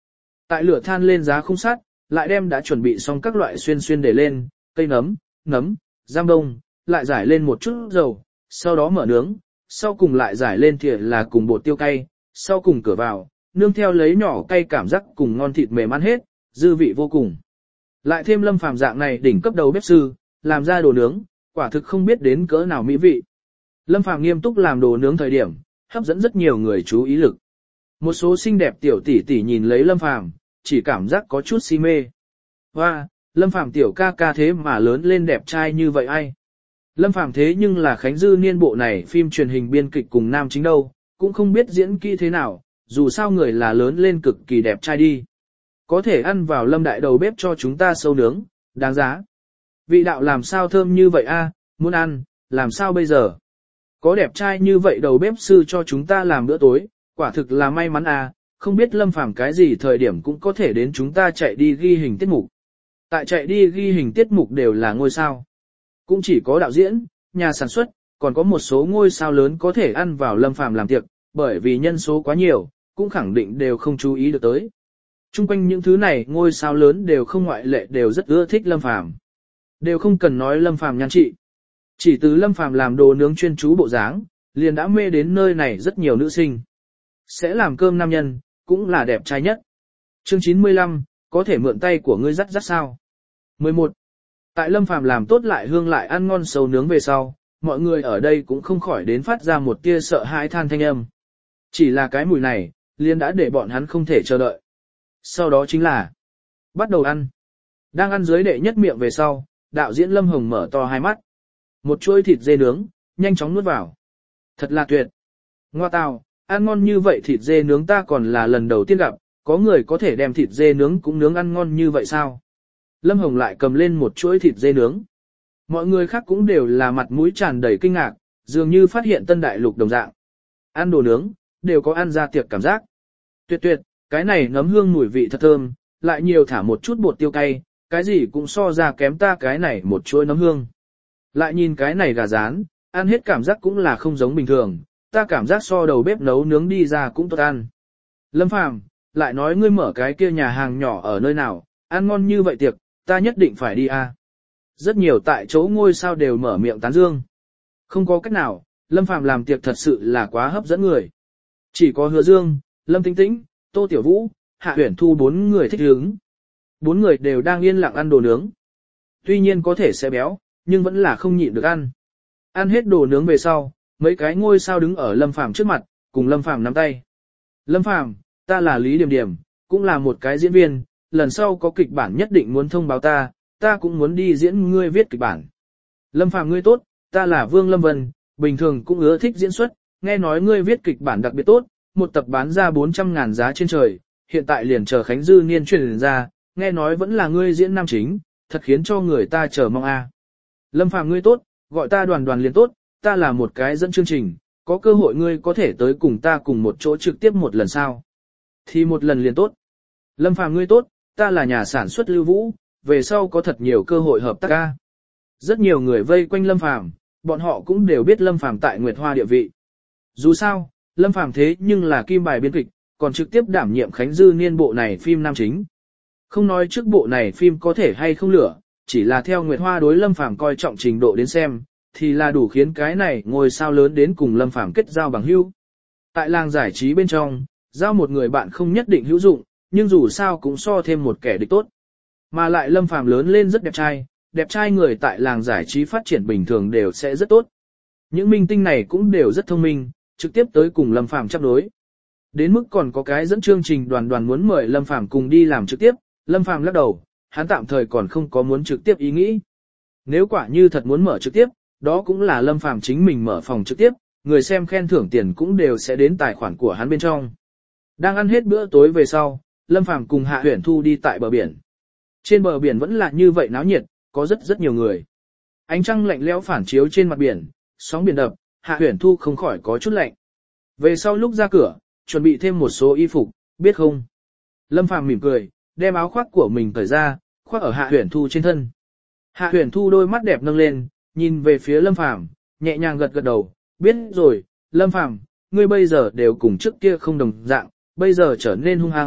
Tại lửa than lên giá khung sắt, lại đem đã chuẩn bị xong các loại xuyên xuyên để lên, cây nấm, nấm, giam đông, lại giải lên một chút dầu, sau đó mở nướng, sau cùng lại giải lên thìa là cùng bột tiêu cay, sau cùng cửa vào, nương theo lấy nhỏ cay cảm giác cùng ngon thịt mềm ăn hết, dư vị vô cùng. Lại thêm Lâm Phàm dạng này đỉnh cấp đầu bếp sư, làm ra đồ nướng, quả thực không biết đến cỡ nào mỹ vị. Lâm Phàm nghiêm túc làm đồ nướng thời điểm, hấp dẫn rất nhiều người chú ý lực. Một số xinh đẹp tiểu tỷ tỷ nhìn lấy Lâm Phàm, chỉ cảm giác có chút si mê. Hoa, Lâm Phàm tiểu ca ca thế mà lớn lên đẹp trai như vậy ai? Lâm Phàm thế nhưng là Khánh Dư niên bộ này phim truyền hình biên kịch cùng nam chính đâu, cũng không biết diễn kỹ thế nào, dù sao người là lớn lên cực kỳ đẹp trai đi. Có thể ăn vào Lâm đại đầu bếp cho chúng ta sâu nướng, đáng giá. Vị đạo làm sao thơm như vậy a, muốn ăn, làm sao bây giờ? Có đẹp trai như vậy đầu bếp sư cho chúng ta làm bữa tối, quả thực là may mắn a, không biết Lâm Phàm cái gì thời điểm cũng có thể đến chúng ta chạy đi ghi hình tiết mục. Tại chạy đi ghi hình tiết mục đều là ngôi sao. Cũng chỉ có đạo diễn, nhà sản xuất, còn có một số ngôi sao lớn có thể ăn vào Lâm Phàm làm tiệc, bởi vì nhân số quá nhiều, cũng khẳng định đều không chú ý được tới. Trung quanh những thứ này ngôi sao lớn đều không ngoại lệ đều rất ưa thích Lâm Phàm. Đều không cần nói Lâm Phàm nhan trị. Chỉ từ Lâm Phàm làm đồ nướng chuyên chú bộ dáng, liền đã mê đến nơi này rất nhiều nữ sinh. Sẽ làm cơm nam nhân, cũng là đẹp trai nhất. Chương chín mươi lăm, có thể mượn tay của ngươi dắt dắt sao? mười một. Tại Lâm Phàm làm tốt lại hương lại ăn ngon sầu nướng về sau, mọi người ở đây cũng không khỏi đến phát ra một tia sợ hãi than thanh âm. Chỉ là cái mùi này, liền đã để bọn hắn không thể chờ đợi. Sau đó chính là bắt đầu ăn. Đang ăn dưới đệ nhất miệng về sau, đạo diễn Lâm Hồng mở to hai mắt. Một chuỗi thịt dê nướng, nhanh chóng nuốt vào. Thật là tuyệt. Ngoa tào, ăn ngon như vậy thịt dê nướng ta còn là lần đầu tiên gặp, có người có thể đem thịt dê nướng cũng nướng ăn ngon như vậy sao? Lâm Hồng lại cầm lên một chuỗi thịt dê nướng. Mọi người khác cũng đều là mặt mũi tràn đầy kinh ngạc, dường như phát hiện tân đại lục đồng dạng. Ăn đồ nướng, đều có ăn ra tiệc cảm giác. Tuyệt tuyệt, cái này nấm hương mùi vị thật thơm, lại nhiều thả một chút bột tiêu cay, cái gì cũng so ra kém ta cái này một chuỗi nấm hương. Lại nhìn cái này gà rán, ăn hết cảm giác cũng là không giống bình thường, ta cảm giác so đầu bếp nấu nướng đi ra cũng tốt ăn. Lâm Phàm, lại nói ngươi mở cái kia nhà hàng nhỏ ở nơi nào, ăn ngon như vậy tiệc, ta nhất định phải đi a. Rất nhiều tại chỗ ngôi sao đều mở miệng tán dương. Không có cách nào, Lâm Phàm làm tiệc thật sự là quá hấp dẫn người. Chỉ có Hứa Dương, Lâm Tĩnh Tĩnh, Tô Tiểu Vũ, Hạ Uyển Thu bốn người thích hứng. Bốn người đều đang yên lặng ăn đồ nướng. Tuy nhiên có thể sẽ béo, nhưng vẫn là không nhịn được ăn. Ăn hết đồ nướng về sau, mấy cái ngôi sao đứng ở Lâm Phàm trước mặt, cùng Lâm Phàm nắm tay. Lâm Phàm, ta là Lý Điểm Điểm, cũng là một cái diễn viên, lần sau có kịch bản nhất định muốn thông báo ta, ta cũng muốn đi diễn ngươi viết kịch bản. Lâm Phàm ngươi tốt, ta là Vương Lâm Vân, bình thường cũng ưa thích diễn xuất, nghe nói ngươi viết kịch bản đặc biệt tốt, một tập bán ra bốn trăm ngàn giá trên trời, hiện tại liền chờ Khánh Dư Niên truyền ra, nghe nói vẫn là ngươi diễn nam chính, thật khiến cho người ta chờ mong a. Lâm Phàm ngươi tốt, gọi ta Đoàn Đoàn liền tốt, ta là một cái dẫn chương trình, có cơ hội ngươi có thể tới cùng ta cùng một chỗ trực tiếp một lần sao? Thì một lần liền tốt. Lâm Phàm ngươi tốt, ta là nhà sản xuất Lưu Vũ, về sau có thật nhiều cơ hội hợp tác ca. Rất nhiều người vây quanh Lâm Phàm, bọn họ cũng đều biết Lâm Phàm tại Nguyệt Hoa địa vị. Dù sao, Lâm Phàm thế nhưng là kim bài biên kịch, còn trực tiếp đảm nhiệm Khánh Dư Niên bộ này phim nam chính. Không nói trước bộ này phim có thể hay không lửa, chỉ là theo Nguyệt Hoa đối Lâm Phàm coi trọng trình độ đến xem, thì là đủ khiến cái này ngôi sao lớn đến cùng Lâm Phàm kết giao bằng hữu. Tại làng giải trí bên trong, giao một người bạn không nhất định hữu dụng, nhưng dù sao cũng so thêm một kẻ địch tốt. Mà lại Lâm Phàm lớn lên rất đẹp trai, đẹp trai người tại làng giải trí phát triển bình thường đều sẽ rất tốt. Những minh tinh này cũng đều rất thông minh, trực tiếp tới cùng Lâm Phàm chấp đối. Đến mức còn có cái dẫn chương trình Đoàn Đoàn muốn mời Lâm Phàm cùng đi làm trực tiếp, Lâm Phàm lắc đầu, hắn tạm thời còn không có muốn trực tiếp ý nghĩ. Nếu quả như thật muốn mở trực tiếp, đó cũng là Lâm Phàm chính mình mở phòng trực tiếp, người xem khen thưởng tiền cũng đều sẽ đến tài khoản của hắn bên trong. Đang ăn hết bữa tối về sau, Lâm Phàm cùng Hạ Uyển Thu đi tại bờ biển. Trên bờ biển vẫn là như vậy náo nhiệt, có rất rất nhiều người. Ánh trăng lạnh lẽo phản chiếu trên mặt biển, sóng biển đập, Hạ Uyển Thu không khỏi có chút lạnh. Về sau lúc ra cửa, chuẩn bị thêm một số y phục, biết không? Lâm Phàm mỉm cười, đem áo khoác của mình cởi ra, khoác ở Hạ Uyển Thu trên thân. Hạ Uyển Thu đôi mắt đẹp nâng lên, nhìn về phía Lâm Phàm, nhẹ nhàng gật gật đầu, biết rồi, Lâm Phàm, ngươi bây giờ đều cùng trước kia không đồng dạng, bây giờ trở nên hung hăng,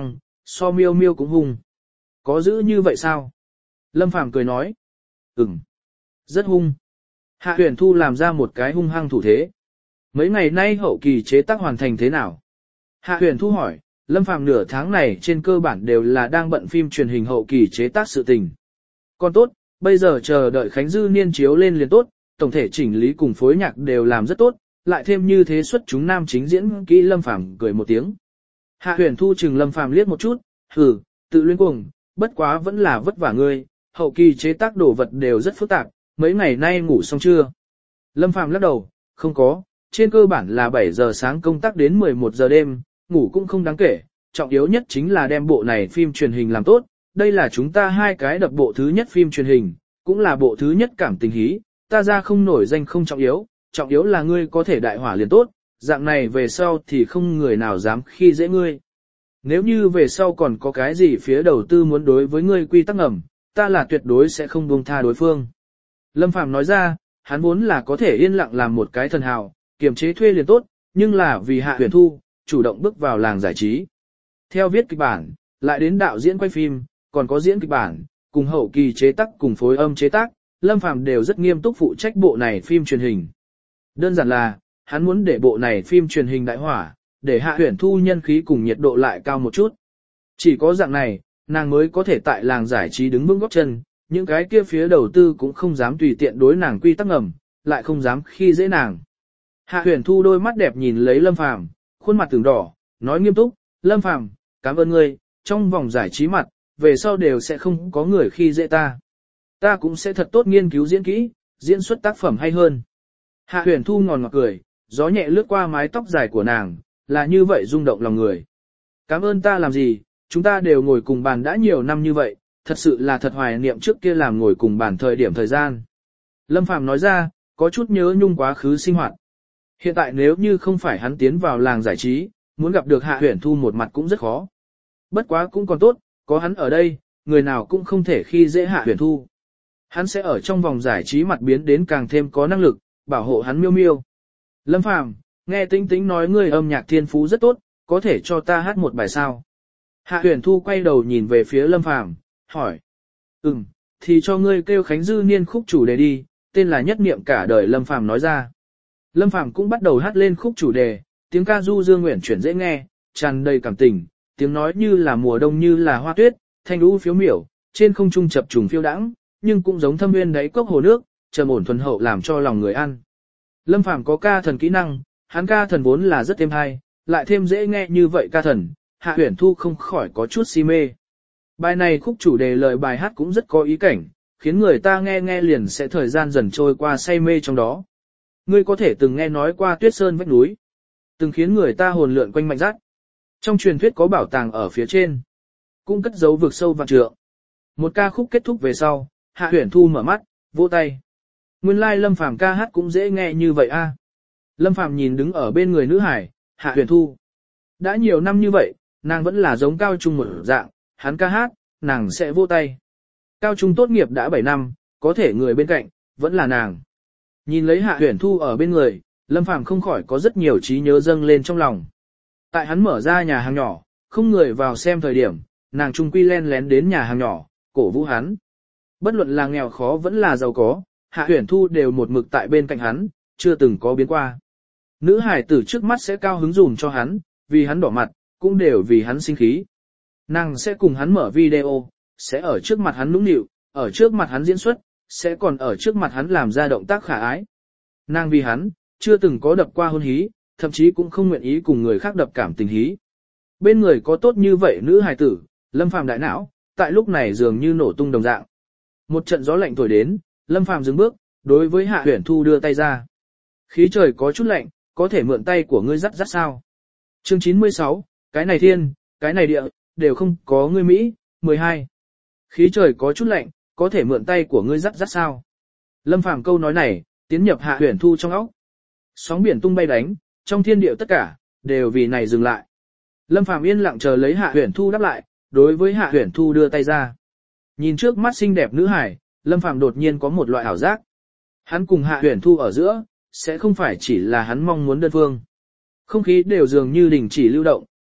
so miêu miêu cũng hung. Có giữ như vậy sao? Lâm Phàm cười nói. Ừm, rất hung. Hạ Huyền Thu làm ra một cái hung hăng thủ thế. Mấy ngày nay hậu kỳ chế tác hoàn thành thế nào? Hạ Huyền Thu hỏi, Lâm Phàm nửa tháng này trên cơ bản đều là đang bận phim truyền hình hậu kỳ chế tác sự tình. Còn tốt, bây giờ chờ đợi Khánh Dư Niên chiếu lên liền tốt, tổng thể chỉnh lý cùng phối nhạc đều làm rất tốt, lại thêm như thế xuất chúng nam chính diễn kỹ. Lâm Phàm cười một tiếng. Hạ Huyền Thu chừng Lâm Phàm liếc một chút, hừ, tự luyến cuồng, bất quá vẫn là vất vả ngươi, hậu kỳ chế tác đồ vật đều rất phức tạp, mấy ngày nay ngủ xong chưa? Lâm Phàm lắc đầu, không có, trên cơ bản là bảy giờ sáng công tác đến mười một giờ đêm, ngủ cũng không đáng kể, trọng yếu nhất chính là đem bộ này phim truyền hình làm tốt, đây là chúng ta hai cái đập bộ thứ nhất phim truyền hình, cũng là bộ thứ nhất cảm tình hí, ta ra không nổi danh không trọng yếu, trọng yếu là ngươi có thể đại hỏa liền tốt, dạng này về sau thì không người nào dám khi dễ ngươi. Nếu như về sau còn có cái gì phía đầu tư muốn đối với ngươi quy tắc ngầm, ta là tuyệt đối sẽ không buông tha đối phương. Lâm Phàm nói ra, hắn vốn là có thể yên lặng làm một cái thần hào, kiềm chế thuê liền tốt, nhưng là vì Hạ Huyền Thu, chủ động bước vào làng giải trí. Theo viết kịch bản, lại đến đạo diễn quay phim, còn có diễn kịch bản, cùng hậu kỳ chế tác cùng phối âm chế tác, Lâm Phàm đều rất nghiêm túc phụ trách bộ này phim truyền hình. Đơn giản là, hắn muốn để bộ này phim truyền hình đại hỏa, để Hạ Huyền Thu nhân khí cùng nhiệt độ lại cao một chút. Chỉ có dạng này, nàng mới có thể tại làng giải trí đứng vững gót chân, những cái kia phía đầu tư cũng không dám tùy tiện đối nàng quy tắc ngầm, lại không dám khi dễ nàng. Hạ Huyền Thu đôi mắt đẹp nhìn lấy Lâm Phàm, khuôn mặt tưởng đỏ, nói nghiêm túc, Lâm Phàm, cảm ơn ngươi, trong vòng giải trí mặt, về sau đều sẽ không có người khi dễ ta. Ta cũng sẽ thật tốt nghiên cứu diễn kỹ, diễn xuất tác phẩm hay hơn. Hạ Huyền Thu ngòn ngọt cười, gió nhẹ lướt qua mái tóc dài của nàng, là như vậy rung động lòng người. Cảm ơn ta làm gì, chúng ta đều ngồi cùng bàn đã nhiều năm như vậy, thật sự là thật hoài niệm trước kia làm ngồi cùng bàn thời điểm thời gian. Lâm Phàm nói ra, có chút nhớ nhung quá khứ sinh hoạt. Hiện tại nếu như không phải hắn tiến vào làng giải trí, muốn gặp được Hạ Huyền Thu một mặt cũng rất khó. Bất quá cũng còn tốt, có hắn ở đây, người nào cũng không thể khi dễ Hạ Huyền Thu. Hắn sẽ ở trong vòng giải trí mặt biến đến càng thêm có năng lực, bảo hộ hắn miêu miêu. Lâm Phàm, nghe Tĩnh Tĩnh nói ngươi âm nhạc thiên phú rất tốt, có thể cho ta hát một bài sao? Hạ Huyền Thu quay đầu nhìn về phía Lâm Phàm, hỏi. Ừm, thì cho ngươi kêu Khánh Dư Niên khúc chủ đề đi, tên là Nhất Niệm Cả Đời. Lâm Phàm nói ra. Lâm Phàm cũng bắt đầu hát lên khúc chủ đề, tiếng ca du dương nguyện chuyển dễ nghe, tràn đầy cảm tình, tiếng nói như là mùa đông như là hoa tuyết, thanh lũ phiếu miểu, trên không trung chập trùng phiêu đãng, nhưng cũng giống thâm nguyên đáy cốc hồ nước, trầm ổn thuần hậu làm cho lòng người ăn. Lâm Phàm có ca thần kỹ năng, hắn ca thần vốn là rất êm hay, lại thêm dễ nghe như vậy ca thần, Hạ Huyền Thu không khỏi có chút si mê. Bài này khúc chủ đề lời bài hát cũng rất có ý cảnh, khiến người ta nghe nghe liền sẽ thời gian dần trôi qua say mê trong đó. Ngươi có thể từng nghe nói qua Tuyết Sơn vách núi, từng khiến người ta hồn lượn quanh mạnh dắt. Trong truyền thuyết có bảo tàng ở phía trên, cũng cất giấu vực sâu vạn trượng. Một ca khúc kết thúc về sau, Hạ Huyền Thu mở mắt, vỗ tay. Nguyên lai like Lâm Phàm ca hát cũng dễ nghe như vậy a. Lâm Phàm nhìn đứng ở bên người nữ hải, Hạ Huyền Thu. Đã nhiều năm như vậy, nàng vẫn là giống cao trung một dạng, hắn ca hát, nàng sẽ vỗ tay. Cao trung tốt nghiệp đã bảy năm, có thể người bên cạnh, vẫn là nàng. Nhìn lấy Hạ Huyền Thu ở bên người, Lâm Phàm không khỏi có rất nhiều trí nhớ dâng lên trong lòng. Tại hắn mở ra nhà hàng nhỏ, không người vào xem thời điểm, nàng trung quy len lén đến nhà hàng nhỏ, cổ vũ hắn. Bất luận là nghèo khó vẫn là giàu có, Hạ Huyền Thu đều một mực tại bên cạnh hắn, chưa từng có biến qua. Nữ hải tử trước mắt sẽ cao hứng dùm cho hắn, vì hắn đỏ mặt, cũng đều vì hắn sinh khí. Nàng sẽ cùng hắn mở video, sẽ ở trước mặt hắn nũng nịu, ở trước mặt hắn diễn xuất, sẽ còn ở trước mặt hắn làm ra động tác khả ái. Nàng vì hắn, chưa từng có đập qua hôn hí, thậm chí cũng không nguyện ý cùng người khác đập cảm tình hí. Bên người có tốt như vậy nữ hài tử, Lâm Phàm đại não, tại lúc này dường như nổ tung đồng dạng. Một trận gió lạnh thổi đến, Lâm Phàm dừng bước, đối với Hạ Huyền Thu đưa tay ra. Khí trời có chút lạnh, có thể mượn tay của ngươi dắt dắt sao? Chương chín mươi sáu, cái này thiên, cái này địa, đều không có ngươi Mỹ. mười hai. Khí trời có chút lạnh, có thể mượn tay của ngươi dắt dắt sao? Lâm Phàm câu nói này, tiến nhập Hạ Huyền Thu trong óc. Sóng biển tung bay đánh, trong thiên địa tất cả, đều vì này dừng lại. Lâm Phàm yên lặng chờ lấy Hạ Huyền Thu đáp lại, đối với Hạ Huyền Thu đưa tay ra. Nhìn trước mắt xinh đẹp nữ hải, Lâm Phàm đột nhiên có một loại ảo giác. Hắn cùng Hạ Huyền Thu ở giữa, sẽ không phải chỉ là hắn mong muốn đơn phương. Không khí đều dường như đình chỉ lưu động,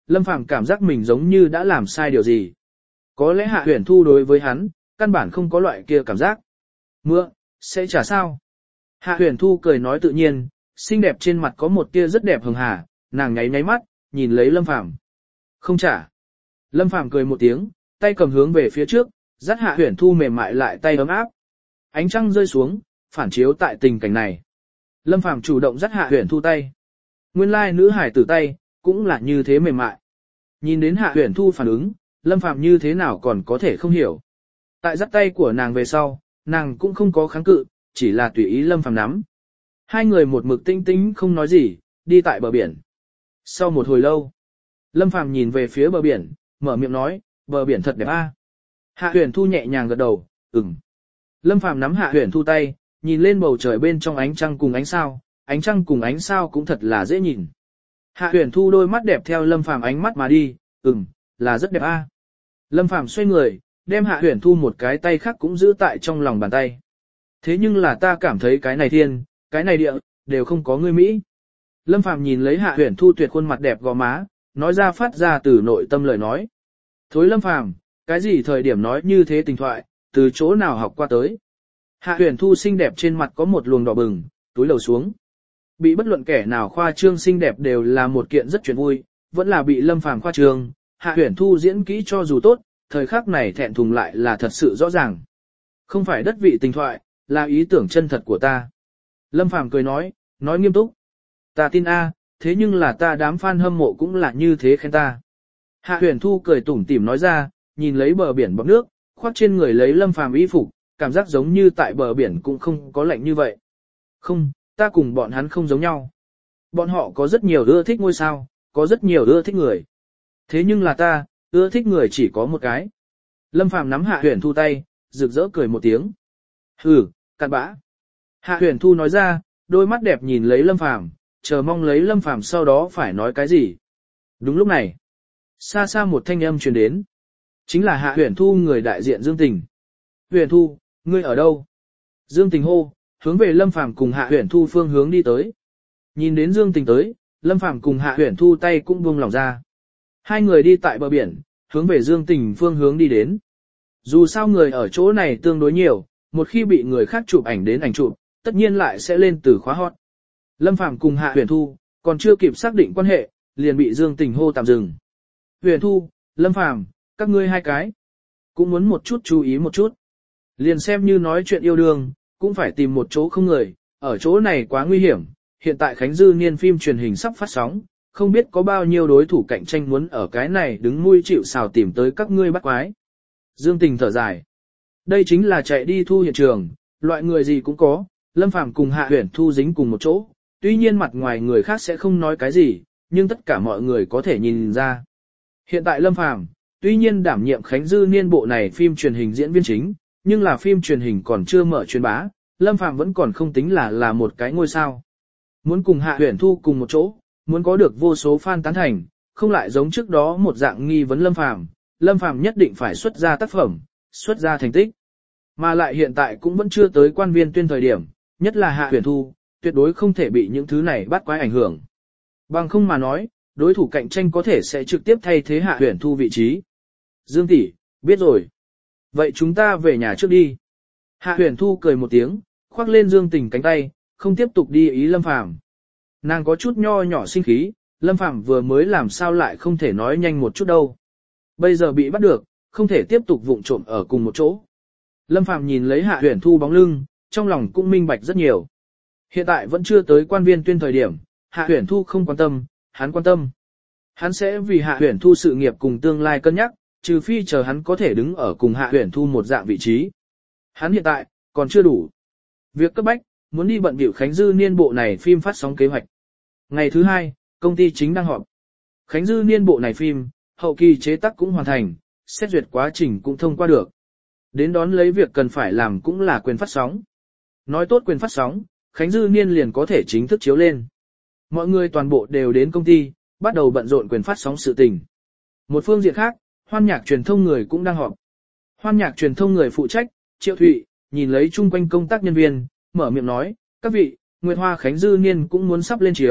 Lâm Phàm cảm giác mình giống như đã làm sai điều gì. Có lẽ Hạ Huyền Thu đối với hắn, căn bản không có loại kia cảm giác. Mưa, sẽ trả sao? Hạ Huyền Thu cười nói tự nhiên, xinh đẹp trên mặt có một tia rất đẹp hường hà, nàng nháy nháy mắt, nhìn lấy Lâm Phàm. Không trả. Lâm Phàm cười một tiếng, tay cầm hướng về phía trước, dắt Hạ Huyền Thu mềm mại lại tay ấm áp. Ánh trăng rơi xuống, phản chiếu tại tình cảnh này. Lâm Phàm chủ động dắt Hạ Huyền Thu tay. Nguyên lai nữ hải tử tay, cũng là như thế mềm mại. Nhìn đến Hạ Huyền Thu phản ứng, Lâm Phàm như thế nào còn có thể không hiểu. Tại dắt tay của nàng về sau, nàng cũng không có kháng cự, chỉ là tùy ý Lâm Phàm nắm. Hai người một mực tinh tĩnh không nói gì, đi tại bờ biển. Sau một hồi lâu, Lâm Phàm nhìn về phía bờ biển, mở miệng nói, bờ biển thật đẹp a. Hạ Huyền Thu nhẹ nhàng gật đầu, ừm. Lâm Phàm nắm Hạ Huyền Thu tay, nhìn lên bầu trời bên trong ánh trăng cùng ánh sao, ánh trăng cùng ánh sao cũng thật là dễ nhìn. Hạ Huyền Thu đôi mắt đẹp theo Lâm Phàm ánh mắt mà đi, ừm, là rất đẹp a. Lâm Phàm xoay người, đem Hạ Huyền Thu một cái tay khác cũng giữ tại trong lòng bàn tay. Thế nhưng là ta cảm thấy cái này thiên, cái này địa, đều không có ngươi Mỹ. Lâm Phàm nhìn lấy Hạ Huyền Thu tuyệt khuôn mặt đẹp gò má, nói ra phát ra từ nội tâm lời nói. Thối Lâm Phàm, cái gì thời điểm nói như thế tình thoại, từ chỗ nào học qua tới. Hạ Huyền Thu xinh đẹp trên mặt có một luồng đỏ bừng, túi lầu xuống. Bị bất luận kẻ nào khoa trương xinh đẹp đều là một kiện rất chuyện vui, vẫn là bị Lâm Phàm khoa trương. Hạ Huyền Thu diễn kỹ cho dù tốt, thời khắc này thẹn thùng lại là thật sự rõ ràng. Không phải đất vị tình thoại, là ý tưởng chân thật của ta. Lâm Phàm cười nói, nói nghiêm túc. Ta tin a, thế nhưng là ta đám fan hâm mộ cũng là như thế khen ta. Hạ Huyền Thu cười tủm tỉm nói ra, nhìn lấy bờ biển bọt nước, khoác trên người lấy Lâm Phàm y phục, cảm giác giống như tại bờ biển cũng không có lạnh như vậy. Không, ta cùng bọn hắn không giống nhau. Bọn họ có rất nhiều ưa thích ngôi sao, có rất nhiều ưa thích người. Thế nhưng là ta, ưa thích người chỉ có một cái. Lâm Phàm nắm Hạ Huyền Thu tay, rực rỡ cười một tiếng. Hừ, cặn bã. Hạ Huyền Thu nói ra, đôi mắt đẹp nhìn lấy Lâm Phàm, chờ mong lấy Lâm Phàm sau đó phải nói cái gì. Đúng lúc này, xa xa một thanh âm truyền đến. Chính là Hạ Huyền Thu người đại diện Dương Tình. Huyền Thu, ngươi ở đâu? Dương Tình hô, hướng về Lâm Phàm cùng Hạ Huyền Thu phương hướng đi tới. Nhìn đến Dương Tình tới, Lâm Phàm cùng Hạ Huyền Thu tay cũng buông lỏng ra. Hai người đi tại bờ biển, hướng về Dương Tình phương hướng đi đến. Dù sao người ở chỗ này tương đối nhiều, một khi bị người khác chụp ảnh đến ảnh chụp, tất nhiên lại sẽ lên từ khóa hot. Lâm Phàm cùng Hạ Huyền Thu, còn chưa kịp xác định quan hệ, liền bị Dương Tình hô tạm dừng. Huyền Thu, Lâm Phàm, các ngươi hai cái, cũng muốn một chút chú ý một chút. Liền xem như nói chuyện yêu đương, cũng phải tìm một chỗ không người, ở chỗ này quá nguy hiểm. Hiện tại Khánh Dư Niên phim truyền hình sắp phát sóng, không biết có bao nhiêu đối thủ cạnh tranh muốn ở cái này đứng nuôi chịu sào tìm tới các ngươi bắt quái. Dương Tình thở dài. Đây chính là chạy đi thu hiện trường, loại người gì cũng có, Lâm Phàm cùng Hạ Huyền Thu dính cùng một chỗ, tuy nhiên mặt ngoài người khác sẽ không nói cái gì, nhưng tất cả mọi người có thể nhìn ra. Hiện tại Lâm Phàm, tuy nhiên đảm nhiệm Khánh Dư Niên bộ này phim truyền hình diễn viên chính, nhưng là phim truyền hình còn chưa mở truyền bá, Lâm Phàm vẫn còn không tính là là một cái ngôi sao. Muốn cùng Hạ Huyền Thu cùng một chỗ, muốn có được vô số fan tán thành, không lại giống trước đó một dạng nghi vấn Lâm Phàm, Lâm Phàm nhất định phải xuất ra tác phẩm, xuất ra thành tích. Mà lại hiện tại cũng vẫn chưa tới quan viên tuyên thời điểm, nhất là Hạ Huyền Thu, tuyệt đối không thể bị những thứ này bắt quái ảnh hưởng. Bằng không mà nói, đối thủ cạnh tranh có thể sẽ trực tiếp thay thế Hạ Huyền Thu vị trí. Dương tỷ, biết rồi. Vậy chúng ta về nhà trước đi. Hạ Huyền Thu cười một tiếng, khoác lên Dương Tình cánh tay, không tiếp tục đi ý Lâm Phàm. Nàng có chút nho nhỏ sinh khí, Lâm Phàm vừa mới làm sao lại không thể nói nhanh một chút đâu. Bây giờ bị bắt được, không thể tiếp tục vụng trộm ở cùng một chỗ. Lâm Phàm nhìn lấy Hạ Huyền Thu bóng lưng, trong lòng cũng minh bạch rất nhiều. Hiện tại vẫn chưa tới quan viên tuyên thời điểm, Hạ Huyền Thu không quan tâm, hắn quan tâm. Hắn sẽ vì Hạ Huyền Thu sự nghiệp cùng tương lai cân nhắc, trừ phi chờ hắn có thể đứng ở cùng Hạ Huyền Thu một dạng vị trí. Hắn hiện tại, còn chưa đủ. Việc cấp bách, muốn đi bận bịu Khánh Dư Niên bộ này phim phát sóng kế hoạch. Ngày thứ hai, công ty chính đang họp. Khánh Dư Niên bộ này phim, hậu kỳ chế tác cũng hoàn thành, xét duyệt quá trình cũng thông qua được. Đến đón lấy việc cần phải làm cũng là quyền phát sóng. Nói tốt quyền phát sóng, Khánh Dư Niên liền có thể chính thức chiếu lên. Mọi người toàn bộ đều đến công ty, bắt đầu bận rộn quyền phát sóng sự tình. Một phương diện khác, Hoan Nhạc truyền thông người cũng đang họp. Hoan Nhạc truyền thông người phụ trách, Triệu Thụy, nhìn lấy chung quanh công tác nhân viên, mở miệng nói, các vị, Nguyệt Hoa Khánh Dư Niên cũng muốn sắp lên chiếu,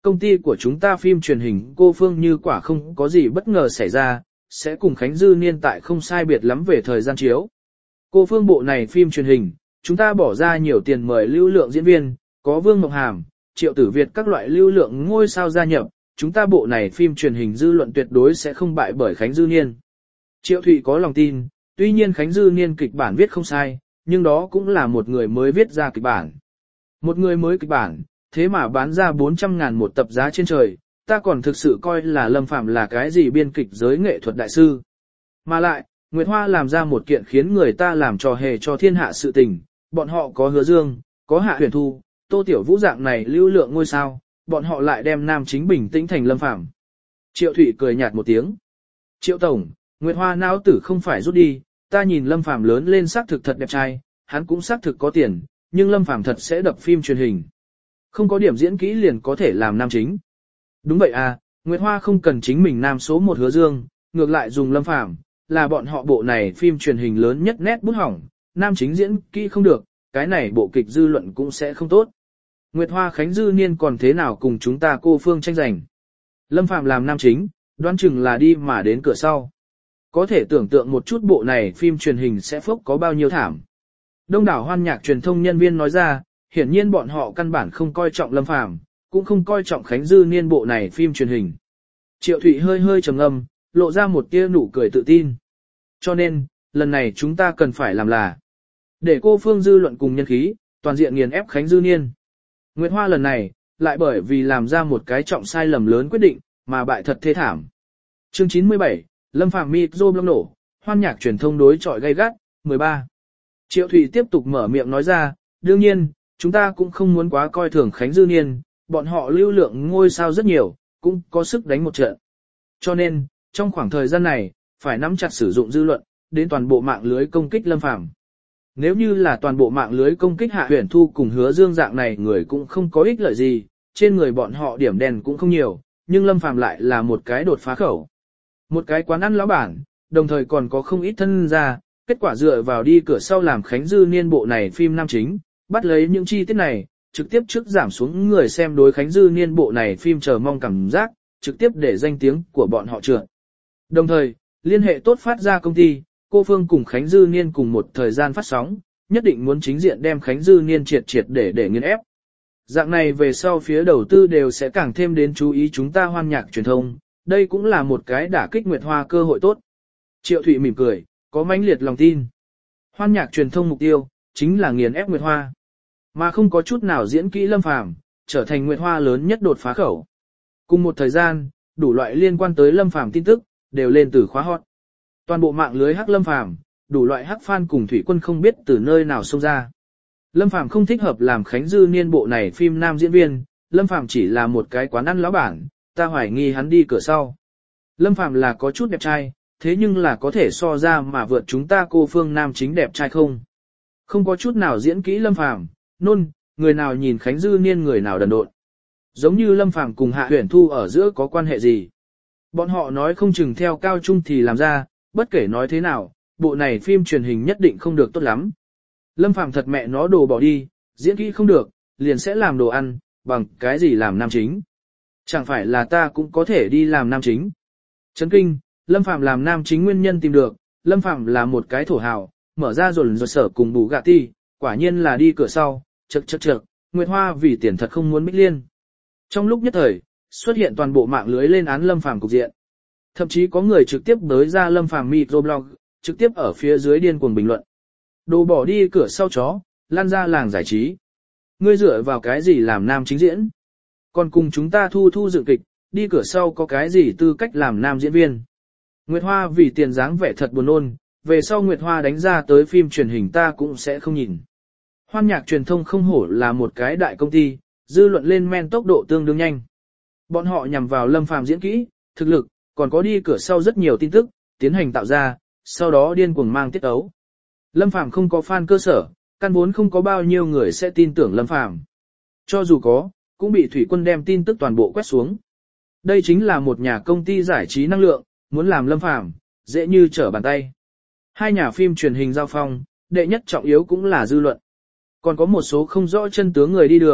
công ty của chúng ta phim truyền hình cô Phương như quả không có gì bất ngờ xảy ra, sẽ cùng Khánh Dư Niên tại không sai biệt lắm về thời gian chiếu. Cô Phương bộ này phim truyền hình, chúng ta bỏ ra nhiều tiền mời lưu lượng diễn viên, có Vương Mộng Hàm, Triệu Tử Việt các loại lưu lượng ngôi sao gia nhập, chúng ta bộ này phim truyền hình dư luận tuyệt đối sẽ không bại bởi Khánh Dư Niên. Triệu Thụy có lòng tin, tuy nhiên Khánh Dư Niên kịch bản viết không sai, nhưng đó cũng là một người mới viết ra kịch bản. Một người mới kịch bản, thế mà bán ra bốn trăm ngàn một tập giá trên trời, ta còn thực sự coi là Lâm Phạm là cái gì biên kịch giới nghệ thuật đại sư. Mà lại, Nguyệt Hoa làm ra một kiện khiến người ta làm trò hề cho thiên hạ sự tình, bọn họ có Hứa Dương, có Hạ Huyền Thu, Tô Tiểu Vũ dạng này lưu lượng ngôi sao, bọn họ lại đem nam chính bình tĩnh thành Lâm Phạm. Triệu Thụy cười nhạt một tiếng. Triệu Tổng, Nguyệt Hoa não tử không phải rút đi, ta nhìn Lâm Phạm lớn lên xác thực thật đẹp trai, hắn cũng xác thực có tiền, nhưng Lâm Phạm thật sẽ đập phim truyền hình. Không có điểm diễn kỹ liền có thể làm nam chính. Đúng vậy à, Nguyệt Hoa không cần chính mình nam số một Hứa Dương, ngược lại dùng Lâm Phạm, là bọn họ bộ này phim truyền hình lớn nhất nét bút hỏng, nam chính diễn kỹ không được, cái này bộ kịch dư luận cũng sẽ không tốt. Nguyệt Hoa Khánh Dư Niên còn thế nào cùng chúng ta cô Phương tranh giành. Lâm Phạm làm nam chính, đoán chừng là đi mà đến cửa sau. Có thể tưởng tượng một chút bộ này phim truyền hình sẽ phốc có bao nhiêu thảm. Đông đảo hoan nhạc truyền thông nhân viên nói ra, hiển nhiên bọn họ căn bản không coi trọng Lâm Phàm, cũng không coi trọng Khánh Dư Niên bộ này phim truyền hình. Triệu Thụy hơi hơi trầm ngâm, lộ ra một tia nụ cười tự tin. Cho nên, lần này chúng ta cần phải làm là để cô Phương dư luận cùng nhân khí, toàn diện nghiền ép Khánh Dư Niên. Nguyệt Hoa lần này, lại bởi vì làm ra một cái trọng sai lầm lớn quyết định, mà bại thật thê thảm. Chương chín mươi bảy, Lâm Phàm micro blog nổ, hoan nhạc truyền thông đối chọi gay gắt, mười ba. Triệu Thụy tiếp tục mở miệng nói ra, đương nhiên, chúng ta cũng không muốn quá coi thường Khánh Dư Niên, bọn họ lưu lượng ngôi sao rất nhiều, cũng có sức đánh một trận. Cho nên, trong khoảng thời gian này, phải nắm chặt sử dụng dư luận, đến toàn bộ mạng lưới công kích Lâm Phàm. Nếu như là toàn bộ mạng lưới công kích Hạ Huyền Thu cùng Hứa Dương dạng này người cũng không có ích lợi gì, trên người bọn họ điểm đèn cũng không nhiều, nhưng Lâm Phàm lại là một cái đột phá khẩu. Một cái quán ăn lão bản, đồng thời còn có không ít thân gia, kết quả dựa vào đi cửa sau làm Khánh Dư Niên bộ này phim nam chính, bắt lấy những chi tiết này, trực tiếp trước giảm xuống người xem đối Khánh Dư Niên bộ này phim chờ mong cảm giác, trực tiếp để danh tiếng của bọn họ trượt. Đồng thời, liên hệ tốt phát ra công ty, cô Phương cùng Khánh Dư Niên cùng một thời gian phát sóng, nhất định muốn chính diện đem Khánh Dư Niên triệt triệt để để nghiền ép. Dạng này về sau phía đầu tư đều sẽ càng thêm đến chú ý chúng ta hoan nhạc truyền thông, đây cũng là một cái đả kích Nguyệt Hoa cơ hội tốt. Triệu Thụy mỉm cười, có mãnh liệt lòng tin. Hoan nhạc truyền thông mục tiêu, chính là nghiền ép Nguyệt Hoa. Mà không có chút nào diễn kỹ Lâm Phàm, trở thành Nguyệt Hoa lớn nhất đột phá khẩu. Cùng một thời gian, đủ loại liên quan tới Lâm Phàm tin tức, đều lên từ khóa hot. Toàn bộ mạng lưới hắc Lâm Phàm, đủ loại hắc fan cùng thủy quân không biết từ nơi nào xông ra. Lâm Phàm không thích hợp làm Khánh Dư Niên bộ này phim nam diễn viên, Lâm Phàm chỉ là một cái quán ăn lão bản, ta hoài nghi hắn đi cửa sau. Lâm Phàm là có chút đẹp trai, thế nhưng là có thể so ra mà vượt chúng ta cô Phương nam chính đẹp trai không? Không có chút nào diễn kỹ Lâm Phàm, nôn, người nào nhìn Khánh Dư Niên người nào đần độn. Giống như Lâm Phàm cùng Hạ Huyền Thu ở giữa có quan hệ gì? Bọn họ nói không chừng theo cao trung thì làm ra, bất kể nói thế nào, bộ này phim truyền hình nhất định không được tốt lắm. Lâm Phàm thật mẹ nó đồ bỏ đi, diễn kỹ không được, liền sẽ làm đồ ăn, bằng cái gì làm nam chính. Chẳng phải là ta cũng có thể đi làm nam chính. Chấn kinh, Lâm Phàm làm nam chính nguyên nhân tìm được, Lâm Phàm là một cái thổ hào, mở ra rồi rồi sở cùng bù gạ ti, quả nhiên là đi cửa sau, chật chật chật, Nguyệt Hoa vì tiền thật không muốn bích liên. Trong lúc nhất thời, xuất hiện toàn bộ mạng lưới lên án Lâm Phàm cục diện. Thậm chí có người trực tiếp tới ra Lâm Phàm microblog, trực tiếp ở phía dưới điên cuồng bình luận. Đồ bỏ đi cửa sau chó, lan ra làng giải trí. Ngươi dựa vào cái gì làm nam chính diễn? Còn cùng chúng ta thu thu dựng kịch, đi cửa sau có cái gì tư cách làm nam diễn viên? Nguyệt Hoa vì tiền dáng vẻ thật buồn nôn, về sau Nguyệt Hoa đánh ra tới phim truyền hình ta cũng sẽ không nhìn. Hoan nhạc truyền thông không hổ là một cái đại công ty, dư luận lên men tốc độ tương đương nhanh. Bọn họ nhằm vào Lâm Phàm diễn kỹ, thực lực, còn có đi cửa sau rất nhiều tin tức, tiến hành tạo ra, sau đó điên cuồng mang tiết ấu. Lâm Phàm không có fan cơ sở, căn vốn không có bao nhiêu người sẽ tin tưởng Lâm Phàm. Cho dù có, cũng bị thủy quân đem tin tức toàn bộ quét xuống. Đây chính là một nhà công ty giải trí năng lượng, muốn làm Lâm Phàm, dễ như trở bàn tay. Hai nhà phim truyền hình giao phong, đệ nhất trọng yếu cũng là dư luận. Còn có một số không rõ chân tướng người đi đường,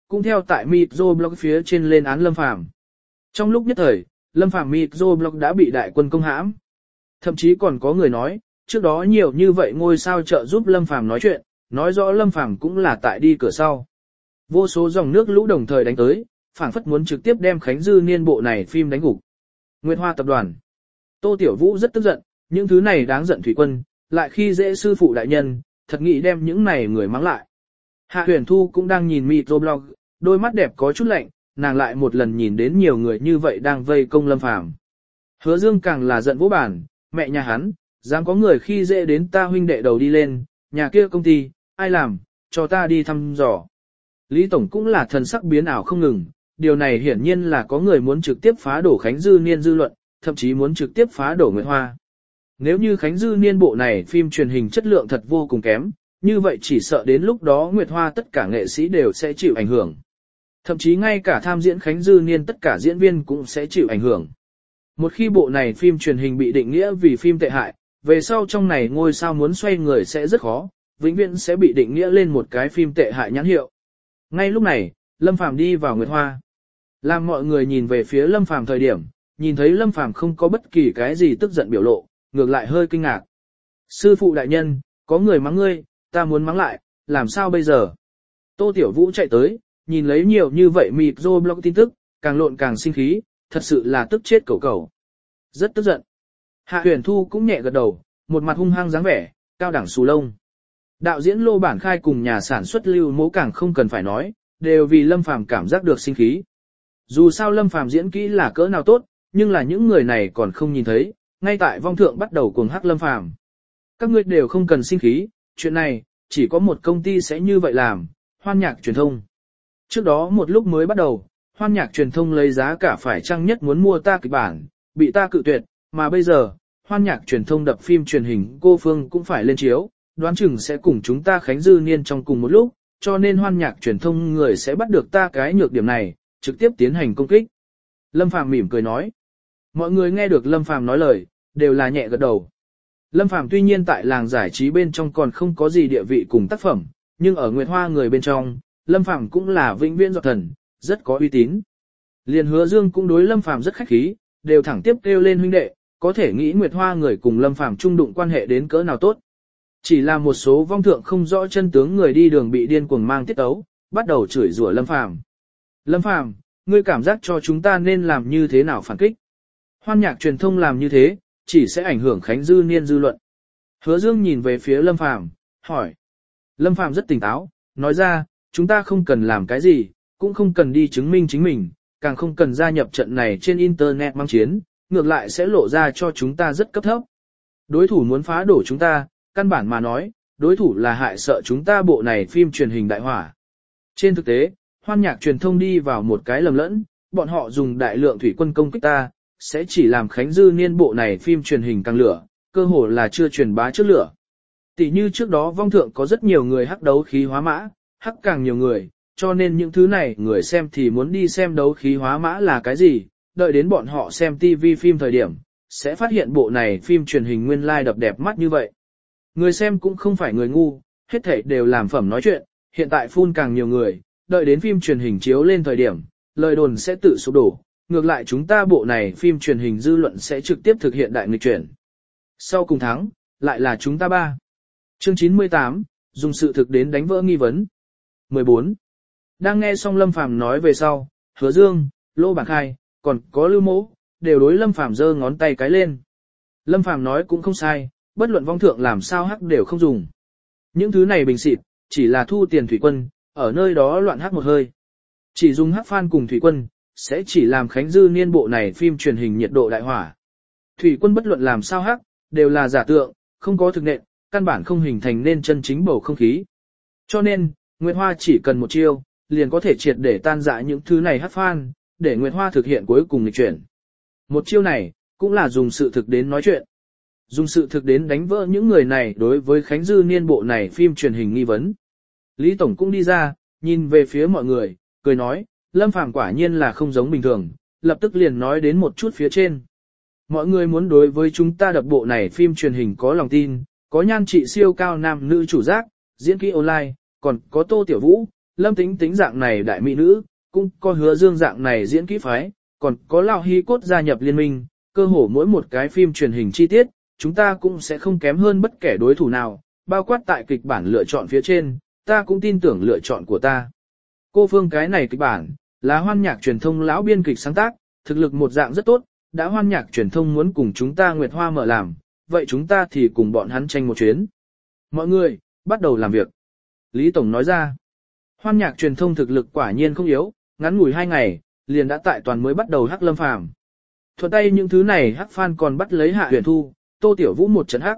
cũng theo tại Microblog phía trên lên án Lâm Phàm. Trong lúc nhất thời, Lâm Phàm Microblog đã bị đại quân công hãm. Thậm chí còn có người nói, trước đó nhiều như vậy ngôi sao trợ giúp Lâm Phàm nói chuyện, nói rõ Lâm Phàm cũng là tại đi cửa sau. Vô số dòng nước lũ đồng thời đánh tới, phảng phất muốn trực tiếp đem Khánh Dư Niên bộ này phim đánh gục. Nguyệt Hoa tập đoàn. Tô Tiểu Vũ rất tức giận, những thứ này đáng giận thủy quân, lại khi dễ sư phụ đại nhân, thật nghĩ đem những này người mắng lại. Hạ Huyền Thu cũng đang nhìn microblog, đôi mắt đẹp có chút lạnh, nàng lại một lần nhìn đến nhiều người như vậy đang vây công Lâm Phàm. Hứa Dương càng là giận vỗ bản, mẹ nhà hắn, dám có người khi dễ đến ta huynh đệ đầu đi lên, nhà kia công ty, ai làm, cho ta đi thăm dò. Lý Tổng cũng là thần sắc biến ảo không ngừng, điều này hiển nhiên là có người muốn trực tiếp phá đổ Khánh Dư Niên dư luận, thậm chí muốn trực tiếp phá đổ Nguyệt Hoa. Nếu như Khánh Dư Niên bộ này phim truyền hình chất lượng thật vô cùng kém, như vậy chỉ sợ đến lúc đó Nguyệt Hoa tất cả nghệ sĩ đều sẽ chịu ảnh hưởng. Thậm chí ngay cả tham diễn Khánh Dư Niên tất cả diễn viên cũng sẽ chịu ảnh hưởng. Một khi bộ này phim truyền hình bị định nghĩa vì phim tệ hại, về sau trong này ngôi sao muốn xoay người sẽ rất khó, vĩnh viễn sẽ bị định nghĩa lên một cái phim tệ hại nhãn hiệu. Ngay lúc này, Lâm Phàm đi vào Nguyệt Hoa. Làm mọi người nhìn về phía Lâm Phàm thời điểm, nhìn thấy Lâm Phàm không có bất kỳ cái gì tức giận biểu lộ, ngược lại hơi kinh ngạc. Sư phụ đại nhân, có người mắng ngươi, ta muốn mắng lại, làm sao bây giờ? Tô Tiểu Vũ chạy tới, nhìn lấy nhiều như vậy microblog tin tức, càng lộn càng sinh khí, thật sự là tức chết cẩu cẩu. Rất tức giận. Hạ Huyền Thu cũng nhẹ gật đầu, một mặt hung hăng dáng vẻ, cao đẳng xù lông. Đạo diễn Lô Bản Khai cùng nhà sản xuất Lưu Mỗ càng không cần phải nói, đều vì Lâm Phàm cảm giác được sinh khí. Dù sao Lâm Phàm diễn kỹ là cỡ nào tốt, nhưng là những người này còn không nhìn thấy, ngay tại vong thượng bắt đầu cuồng hắc Lâm Phàm. Các ngươi đều không cần sinh khí, chuyện này, chỉ có một công ty sẽ như vậy làm, Hoan Nhạc Truyền thông. Trước đó một lúc mới bắt đầu, Hoan Nhạc Truyền thông lấy giá cả phải chăng nhất muốn mua ta kịch bản, bị ta cự tuyệt, mà bây giờ, Hoan Nhạc Truyền thông đập phim truyền hình cô Phương cũng phải lên chiếu, đoán chừng sẽ cùng chúng ta Khánh Dư Niên trong cùng một lúc, cho nên Hoan Nhạc Truyền thông người sẽ bắt được ta cái nhược điểm này, trực tiếp tiến hành công kích. Lâm Phàm mỉm cười nói. Mọi người nghe được Lâm Phàm nói lời, đều là nhẹ gật đầu. Lâm Phàm tuy nhiên tại làng giải trí bên trong còn không có gì địa vị cùng tác phẩm, nhưng ở Nguyệt Hoa người bên trong, Lâm Phàm cũng là vĩnh viễn giọt thần, rất có uy tín. Liền Hứa Dương cũng đối Lâm Phàm rất khách khí, đều thẳng tiếp kêu lên huynh đệ, có thể nghĩ Nguyệt Hoa người cùng Lâm Phàm chung đụng quan hệ đến cỡ nào tốt. Chỉ là một số vong thượng không rõ chân tướng người đi đường bị điên cuồng mang tiết ấu, bắt đầu chửi rủa Lâm Phàm. Lâm Phàm, ngươi cảm giác cho chúng ta nên làm như thế nào phản kích? Hoan Nhạc Truyền thông làm như thế, chỉ sẽ ảnh hưởng Khánh Dư Niên dư luận. Hứa Dương nhìn về phía Lâm Phàm, hỏi. Lâm Phàm rất tỉnh táo, nói ra, chúng ta không cần làm cái gì, cũng không cần đi chứng minh chính mình, càng không cần gia nhập trận này trên Internet mang chiến, ngược lại sẽ lộ ra cho chúng ta rất cấp thấp. Đối thủ muốn phá đổ chúng ta, căn bản mà nói, đối thủ là hại sợ chúng ta bộ này phim truyền hình đại hỏa. Trên thực tế, Hoan Nhạc Truyền thông đi vào một cái lầm lẫn, bọn họ dùng đại lượng thủy quân công kích ta, sẽ chỉ làm Khánh Dư Niên bộ này phim truyền hình càng lửa, cơ hồ là chưa truyền bá trước lửa. Tỷ như trước đó vong thượng có rất nhiều người hắc đấu khí hóa mã, hắc càng nhiều người, cho nên những thứ này người xem thì muốn đi xem đấu khí hóa mã là cái gì, đợi đến bọn họ xem ti vi phim thời điểm, sẽ phát hiện bộ này phim truyền hình nguyên lai like đập đẹp mắt như vậy. Người xem cũng không phải người ngu, hết thảy đều làm phẩm nói chuyện, hiện tại phun càng nhiều người, đợi đến phim truyền hình chiếu lên thời điểm, lời đồn sẽ tự sụp đổ, ngược lại chúng ta bộ này phim truyền hình dư luận sẽ trực tiếp thực hiện đại nghịch chuyển. Sau cùng thắng, lại là chúng ta ba. Chương chín mươi tám, dùng sự thực đến đánh vỡ nghi vấn. mười bốn. Đang nghe xong Lâm Phàm nói về sau, Hứa Dương, Lô Bảng Khai, còn có Lưu Mỗ, đều đối Lâm Phàm giơ ngón tay cái lên. Lâm Phàm nói cũng không sai, bất luận vong thượng làm sao hắc đều không dùng. Những thứ này bình xịt, chỉ là thu tiền thủy quân, ở nơi đó loạn hắc một hơi. Chỉ dùng hắc fan cùng thủy quân, sẽ chỉ làm Khánh Dư Niên bộ này phim truyền hình nhiệt độ đại hỏa. Thủy quân bất luận làm sao hắc, đều là giả tượng, không có thực nện, căn bản không hình thành nên chân chính bầu không khí. Cho nên, Nguyệt Hoa chỉ cần một chiêu, liền có thể triệt để tan rã những thứ này hắc fan, để Nguyệt Hoa thực hiện cuối cùng nghịch chuyển. Một chiêu này, cũng là dùng sự thực đến nói chuyện. Dùng sự thực đến đánh vỡ những người này đối với Khánh Dư Niên bộ này phim truyền hình nghi vấn. Lý Tổng cũng đi ra, nhìn về phía mọi người, cười nói, Lâm Phàm quả nhiên là không giống bình thường, lập tức liền nói đến một chút phía trên. Mọi người muốn đối với chúng ta đập bộ này phim truyền hình có lòng tin, có nhan trị siêu cao nam nữ chủ giác, diễn kỹ online, còn có Tô Tiểu Vũ, Lâm Tĩnh Tĩnh dạng này đại mỹ nữ, cũng có Hứa Dương dạng này diễn kỹ phái, còn có Lão Hy Cốt gia nhập liên minh, cơ hồ mỗi một cái phim truyền hình chi tiết, chúng ta cũng sẽ không kém hơn bất kể đối thủ nào, bao quát tại kịch bản lựa chọn phía trên, ta cũng tin tưởng lựa chọn của ta. Cô Phương cái này kịch bản, là Hoan Nhạc truyền thông lão biên kịch sáng tác, thực lực một dạng rất tốt, đã Hoan Nhạc truyền thông muốn cùng chúng ta Nguyệt Hoa mở làm, vậy chúng ta thì cùng bọn hắn tranh một chuyến. Mọi người, bắt đầu làm việc. Lý Tổng nói ra, Hoan Nhạc truyền thông thực lực quả nhiên không yếu, ngắn ngủi hai ngày, liền đã tại toàn mới bắt đầu hắc Lâm Phàm. Thuận tay những thứ này hắc fan còn bắt lấy Hạ Huyền Thu, Tô Tiểu Vũ một trận hắc.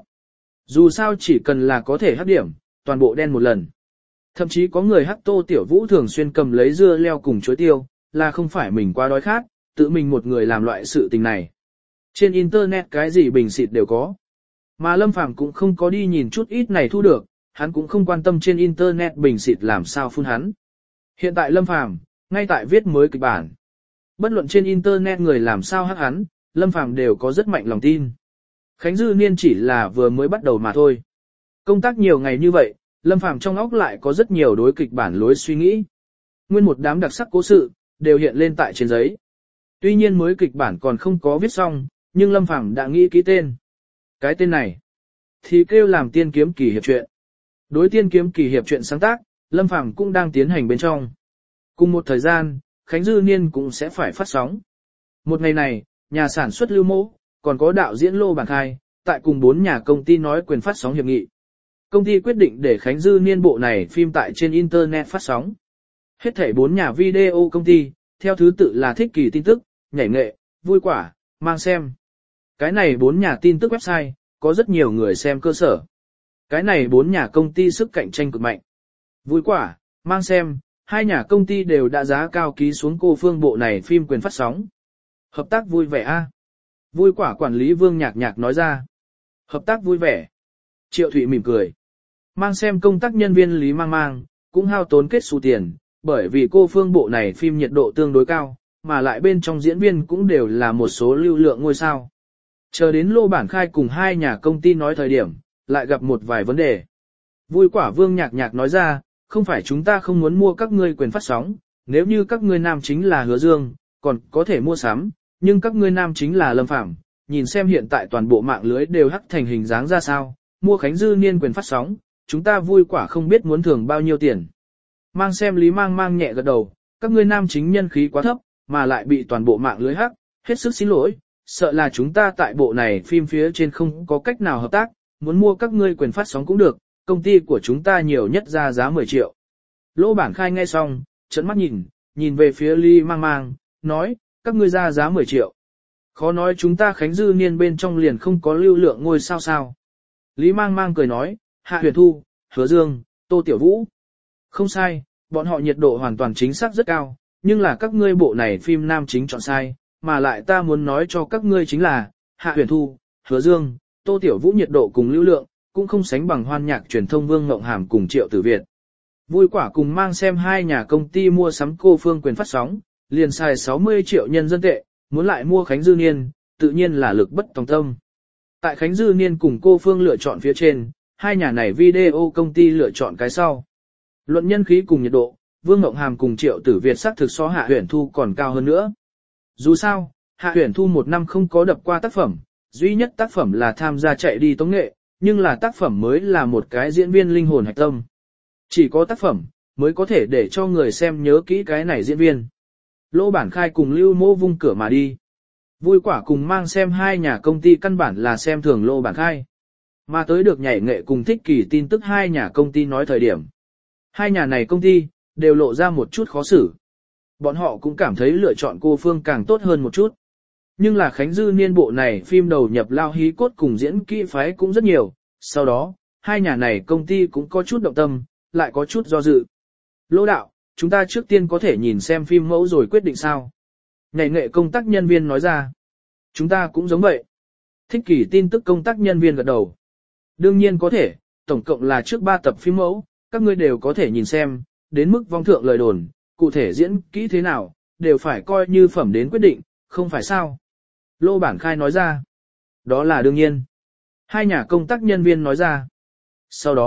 Dù sao chỉ cần là có thể hắc điểm, toàn bộ đen một lần. Thậm chí có người hắc Tô Tiểu Vũ thường xuyên cầm lấy dưa leo cùng chuối tiêu, là không phải mình quá đói khát, tự mình một người làm loại sự tình này. Trên internet cái gì bình xịt đều có. Mà Lâm Phàm cũng không có đi nhìn chút ít này thu được, hắn cũng không quan tâm trên internet bình xịt làm sao phun hắn. Hiện tại Lâm Phàm ngay tại viết mới kịch bản. Bất luận trên internet người làm sao hắc hắn, Lâm Phàm đều có rất mạnh lòng tin. Khánh Dư Niên chỉ là vừa mới bắt đầu mà thôi. Công tác nhiều ngày như vậy, Lâm Phàm trong óc lại có rất nhiều đối kịch bản lối suy nghĩ. Nguyên một đám đặc sắc cố sự, đều hiện lên tại trên giấy. Tuy nhiên mới kịch bản còn không có viết xong, nhưng Lâm Phàm đã nghĩ ký tên. Cái tên này, thì kêu làm Tiên Kiếm Kỳ Hiệp truyện. Đối Tiên Kiếm Kỳ Hiệp truyện sáng tác, Lâm Phàm cũng đang tiến hành bên trong. Cùng một thời gian, Khánh Dư Niên cũng sẽ phải phát sóng. Một ngày này, nhà sản xuất Lưu Mỗ, còn có đạo diễn Lô Bản Khai, tại cùng bốn nhà công ty nói quyền phát sóng hiệp nghị. Công ty quyết định để Khánh Dư Niên bộ này phim tại trên internet phát sóng. Hết thảy bốn nhà video công ty, theo thứ tự là Thích Kỳ tin tức, Nhảy Nghệ, Vui Quả, Mang Xem. Cái này bốn nhà tin tức website, có rất nhiều người xem cơ sở. Cái này bốn nhà công ty sức cạnh tranh cực mạnh. Vui Quả, Mang Xem, hai nhà công ty đều đã giá cao ký xuống Cô Phương bộ này phim quyền phát sóng. Hợp tác vui vẻ a. Vui Quả quản lý Vương Nhạc Nhạc nói ra. Hợp tác vui vẻ. Triệu Thụy mỉm cười. Mang Xem công tác nhân viên Lý Mang Mang, cũng hao tốn kết xu tiền, bởi vì Cô Phương bộ này phim nhiệt độ tương đối cao, mà lại bên trong diễn viên cũng đều là một số lưu lượng ngôi sao. Chờ đến Lô Bản Khai cùng hai nhà công ty nói thời điểm, lại gặp một vài vấn đề. Vui Quả Vương Nhạc Nhạc nói ra, không phải chúng ta không muốn mua các ngươi quyền phát sóng, nếu như các ngươi nam chính là Hứa Dương, còn có thể mua sắm, nhưng các ngươi nam chính là Lâm Phàm, nhìn xem hiện tại toàn bộ mạng lưới đều hắc thành hình dáng ra sao, mua Khánh Dư Niên quyền phát sóng, chúng ta Vui Quả không biết muốn thưởng bao nhiêu tiền. Mang Xem Lý Mang Mang nhẹ gật đầu, các ngươi nam chính nhân khí quá thấp, mà lại bị toàn bộ mạng lưới hắc, hết sức xin lỗi, sợ là chúng ta tại bộ này phim phía trên không có cách nào hợp tác, muốn mua các ngươi quyền phát sóng cũng được, công ty của chúng ta nhiều nhất ra giá mười triệu. Lô Bản Khai nghe xong, trợn mắt nhìn, nhìn về phía Lý Mang Mang, nói, các ngươi ra giá mười triệu. Khó nói chúng ta Khánh Dư Niên bên trong liền không có lưu lượng ngôi sao sao. Lý Mang Mang cười nói, Hạ Huyền Thu, Hứa Dương, Tô Tiểu Vũ. Không sai, bọn họ nhiệt độ hoàn toàn chính xác rất cao, nhưng là các ngươi bộ này phim nam chính chọn sai, mà lại ta muốn nói cho các ngươi chính là, Hạ Huyền Thu, Hứa Dương, Tô Tiểu Vũ nhiệt độ cùng lưu lượng, cũng không sánh bằng Hoan Nhạc truyền thông Vương Ngộng Hàm cùng Triệu Tử Việt. Vui Quả cùng Mang Xem hai nhà công ty mua sắm Cô Phương quyền phát sóng, liền xài sáu mươi triệu nhân dân tệ, muốn lại mua Khánh Dư Niên, tự nhiên là lực bất tòng tâm. Tại Khánh Dư Niên cùng Cô Phương lựa chọn phía trên, hai nhà này video công ty lựa chọn cái sau. Luận nhân khí cùng nhiệt độ, Vương Ngộng Hàm cùng Triệu Tử Việt xác thực so Hạ Huyền Thu còn cao hơn nữa. Dù sao, Hạ Huyền Thu một năm không có đập qua tác phẩm, duy nhất tác phẩm là tham gia chạy đi tống nghệ, nhưng là tác phẩm mới là một cái diễn viên linh hồn hạch tâm. Chỉ có tác phẩm, mới có thể để cho người xem nhớ kỹ cái này diễn viên. Lô Bản Khai cùng Lưu Mỗ vung cửa mà đi. Vui Quả cùng Mang Xem hai nhà công ty căn bản là xem thường Lô Bản Khai. Mà tới được Nhảy Nghệ cùng Thích Kỳ tin tức hai nhà công ty nói thời điểm. Hai nhà này công ty, đều lộ ra một chút khó xử. Bọn họ cũng cảm thấy lựa chọn Cô Phương càng tốt hơn một chút. Nhưng là Khánh Dư Niên bộ này phim đầu nhập lao hí cốt cùng diễn kỹ phái cũng rất nhiều. Sau đó, hai nhà này công ty cũng có chút động tâm, lại có chút do dự. Lô đạo, chúng ta trước tiên có thể nhìn xem phim mẫu rồi quyết định sao. Nhảy Nghệ công tác nhân viên nói ra. Chúng ta cũng giống vậy. Thích Kỳ tin tức công tác nhân viên gật đầu. Đương nhiên có thể, tổng cộng là trước ba tập phim mẫu, các ngươi đều có thể nhìn xem, đến mức vong thượng lời đồn, cụ thể diễn kỹ thế nào, đều phải coi như phẩm đến quyết định, không phải sao. Lô Bản Khai nói ra. Đó là đương nhiên. Hai nhà công tác nhân viên nói ra. Sau đó,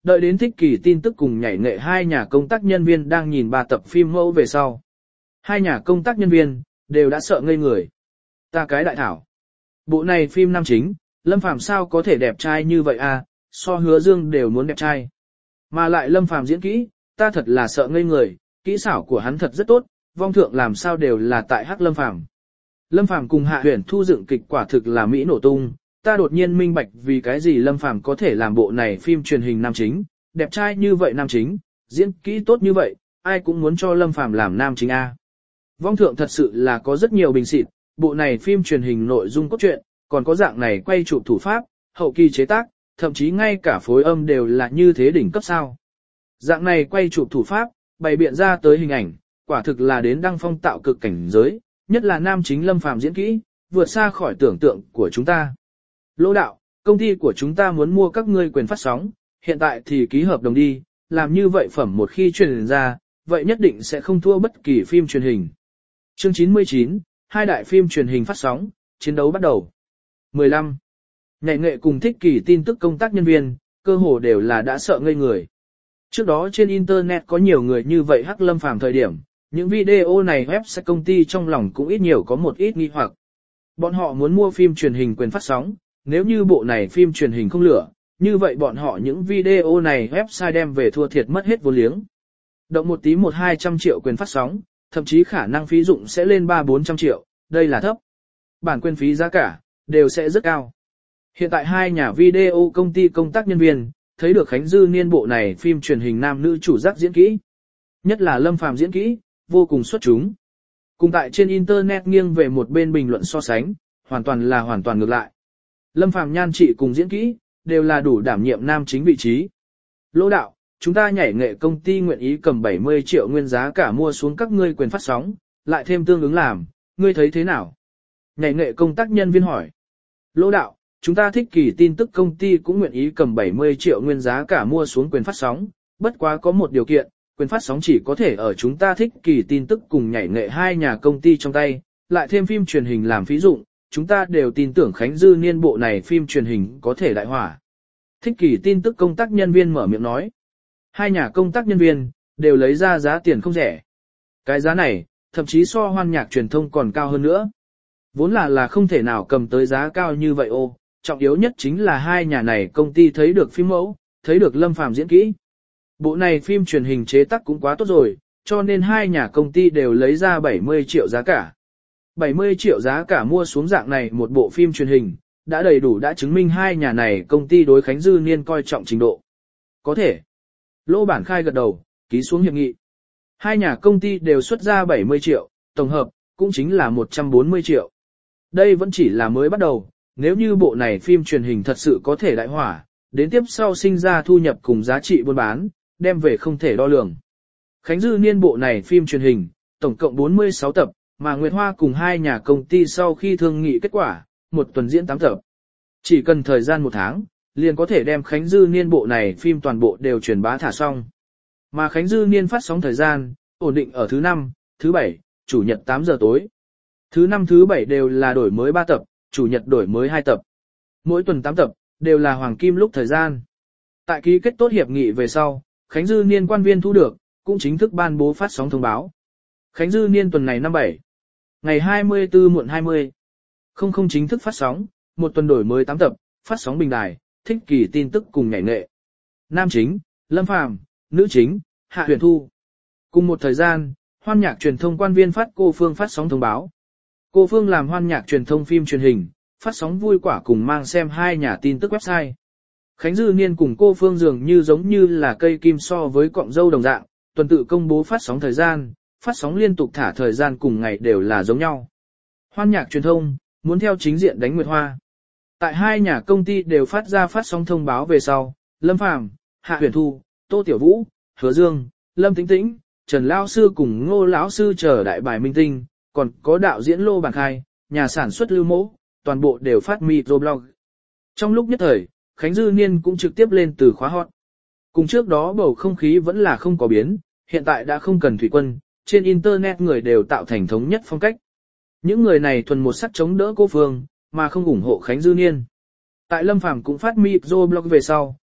đợi đến thích kỳ tin tức cùng nhảy nghệ hai nhà công tác nhân viên đang nhìn ba tập phim mẫu về sau. Hai nhà công tác nhân viên, đều đã sợ ngây người. Ta cái đại thảo. Bộ này phim nam chính, Lâm Phàm sao có thể đẹp trai như vậy à, so Hứa Dương đều muốn đẹp trai. Mà lại Lâm Phàm diễn kỹ, ta thật là sợ ngây người, kỹ xảo của hắn thật rất tốt, vong thượng làm sao đều là tại hắc Lâm Phàm. Lâm Phàm cùng Hạ Huyền Thu dựng kịch quả thực là mỹ nổ tung, ta đột nhiên minh bạch vì cái gì Lâm Phàm có thể làm bộ này phim truyền hình nam chính, đẹp trai như vậy nam chính, diễn kỹ tốt như vậy, ai cũng muốn cho Lâm Phàm làm nam chính a. Vong thượng thật sự là có rất nhiều bình xịt, bộ này phim truyền hình nội dung cốt truyện, còn có dạng này quay chụp thủ pháp, hậu kỳ chế tác, thậm chí ngay cả phối âm đều là như thế đỉnh cấp sao. Dạng này quay chụp thủ pháp, bày biện ra tới hình ảnh, quả thực là đến đăng phong tạo cực cảnh giới, nhất là nam chính Lâm Phàm diễn kỹ, vượt xa khỏi tưởng tượng của chúng ta. Lô đạo, công ty của chúng ta muốn mua các ngươi quyền phát sóng, hiện tại thì ký hợp đồng đi, làm như vậy phẩm một khi truyền ra, vậy nhất định sẽ không thua bất kỳ phim truyền hình. Chương chín mươi chín, hai đại phim truyền hình phát sóng, chiến đấu bắt đầu. mười lăm. Nhảy nghệ cùng thích kỳ tin tức công tác nhân viên, cơ hồ đều là đã sợ ngây người. Trước đó trên Internet có nhiều người như vậy hắc Lâm Phàm thời điểm, những video này website công ty trong lòng cũng ít nhiều có một ít nghi hoặc. Bọn họ muốn mua phim truyền hình quyền phát sóng, nếu như bộ này phim truyền hình không lửa, như vậy bọn họ những video này website đem về thua thiệt mất hết vốn liếng. Động một tí một hai trăm triệu quyền phát sóng, thậm chí khả năng phí dụng sẽ lên ba bốn trăm triệu, đây là thấp. Bản quyền phí giá cả, đều sẽ rất cao. Hiện tại hai nhà video công ty công tác nhân viên, thấy được Khánh Dư Niên bộ này phim truyền hình nam nữ chủ giác diễn kỹ. Nhất là Lâm Phàm diễn kỹ, vô cùng xuất chúng. Cùng tại trên Internet nghiêng về một bên bình luận so sánh, hoàn toàn là hoàn toàn ngược lại. Lâm Phàm nhan trị cùng diễn kỹ, đều là đủ đảm nhiệm nam chính vị trí. Lô đạo, chúng ta nhảy nghệ công ty nguyện ý cầm bảy mươi triệu nguyên giá cả mua xuống các ngươi quyền phát sóng, lại thêm tương ứng làm, ngươi thấy thế nào? Nhảy nghệ công tác nhân viên hỏi. Lô đạo, chúng ta thích kỳ tin tức công ty cũng nguyện ý cầm bảy mươi triệu nguyên giá cả mua xuống quyền phát sóng, bất quá có một điều kiện, quyền phát sóng chỉ có thể ở chúng ta thích kỳ tin tức cùng nhảy nghệ hai nhà công ty trong tay, lại thêm phim truyền hình làm phí dụng, chúng ta đều tin tưởng Khánh Dư Niên bộ này phim truyền hình có thể đại hỏa. Thích kỳ tin tức công tác nhân viên mở miệng nói. Hai nhà công tác nhân viên, đều lấy ra giá tiền không rẻ. Cái giá này, thậm chí so Hoan Nhạc truyền thông còn cao hơn nữa. Vốn là là không thể nào cầm tới giá cao như vậy ô, trọng yếu nhất chính là hai nhà này công ty thấy được phim mẫu, thấy được Lâm Phàm diễn kỹ. Bộ này phim truyền hình chế tác cũng quá tốt rồi, cho nên hai nhà công ty đều lấy ra bảy mươi triệu giá cả. bảy mươi triệu giá cả mua xuống dạng này một bộ phim truyền hình, đã đầy đủ đã chứng minh hai nhà này công ty đối Khánh Dư Niên coi trọng trình độ. Có thể. Lô Bản Khai gật đầu, ký xuống hiệp nghị. Hai nhà công ty đều xuất ra bảy mươi triệu, tổng hợp, cũng chính là một trăm bốn mươi triệu. Đây vẫn chỉ là mới bắt đầu, nếu như bộ này phim truyền hình thật sự có thể đại hỏa, đến tiếp sau sinh ra thu nhập cùng giá trị buôn bán, đem về không thể đo lường. Khánh Dư Niên bộ này phim truyền hình, tổng cộng bốn mươi sáu tập, mà Nguyệt Hoa cùng hai nhà công ty sau khi thương nghị kết quả, một tuần diễn tám tập. Chỉ cần thời gian một tháng, liền có thể đem Khánh Dư Niên bộ này phim toàn bộ đều truyền bá thả xong. Mà Khánh Dư Niên phát sóng thời gian, ổn định ở thứ năm, thứ bảy, chủ nhật tám giờ tối. Thứ năm thứ bảy đều là đổi mới ba tập, chủ nhật đổi mới hai tập. Mỗi tuần tám tập, đều là hoàng kim lúc thời gian. Tại ký kết tốt hiệp nghị về sau, Khánh Dư Niên quan viên thu được, cũng chính thức ban bố phát sóng thông báo. Khánh Dư Niên tuần này năm bảy, ngày hai mươi tư muộn hai mươi. Không không chính thức phát sóng, một tuần đổi mới tám tập, phát sóng bình đài, thích kỳ tin tức cùng nhảy nghệ. Nam chính, Lâm Phàm, nữ chính, Hạ Huyền Thu. Cùng một thời gian, Hoan Nhạc truyền thông quan viên phát cô Phương phát sóng thông báo. Cô Phương làm Hoan Nhạc truyền thông phim truyền hình, phát sóng vui quả cùng mang xem hai nhà tin tức website. Khánh Dư Niên cùng cô Phương dường như giống như là cây kim so với cọng dâu đồng dạng, tuần tự công bố phát sóng thời gian, phát sóng liên tục thả thời gian cùng ngày đều là giống nhau. Hoan Nhạc truyền thông, muốn theo chính diện đánh Nguyệt Hoa. Tại hai nhà công ty đều phát ra phát sóng thông báo về sau, Lâm Phàm, Hạ Huyền Thu, Tô Tiểu Vũ, Hứa Dương, Lâm Tĩnh Tĩnh, Trần Lão Sư cùng Ngô Lão Sư chờ đại bài minh tinh, còn có đạo diễn Lô Bản Khai, nhà sản xuất Lưu Mỗ, toàn bộ đều phát microblog. Trong lúc nhất thời, Khánh Dư Niên cũng trực tiếp lên từ khóa hot. Cùng trước đó bầu không khí vẫn là không có biến, hiện tại đã không cần thủy quân, trên Internet người đều tạo thành thống nhất phong cách. Những người này thuần một sắc chống đỡ cô Phương, mà không ủng hộ Khánh Dư Niên. Tại Lâm Phàm cũng phát microblog về sau,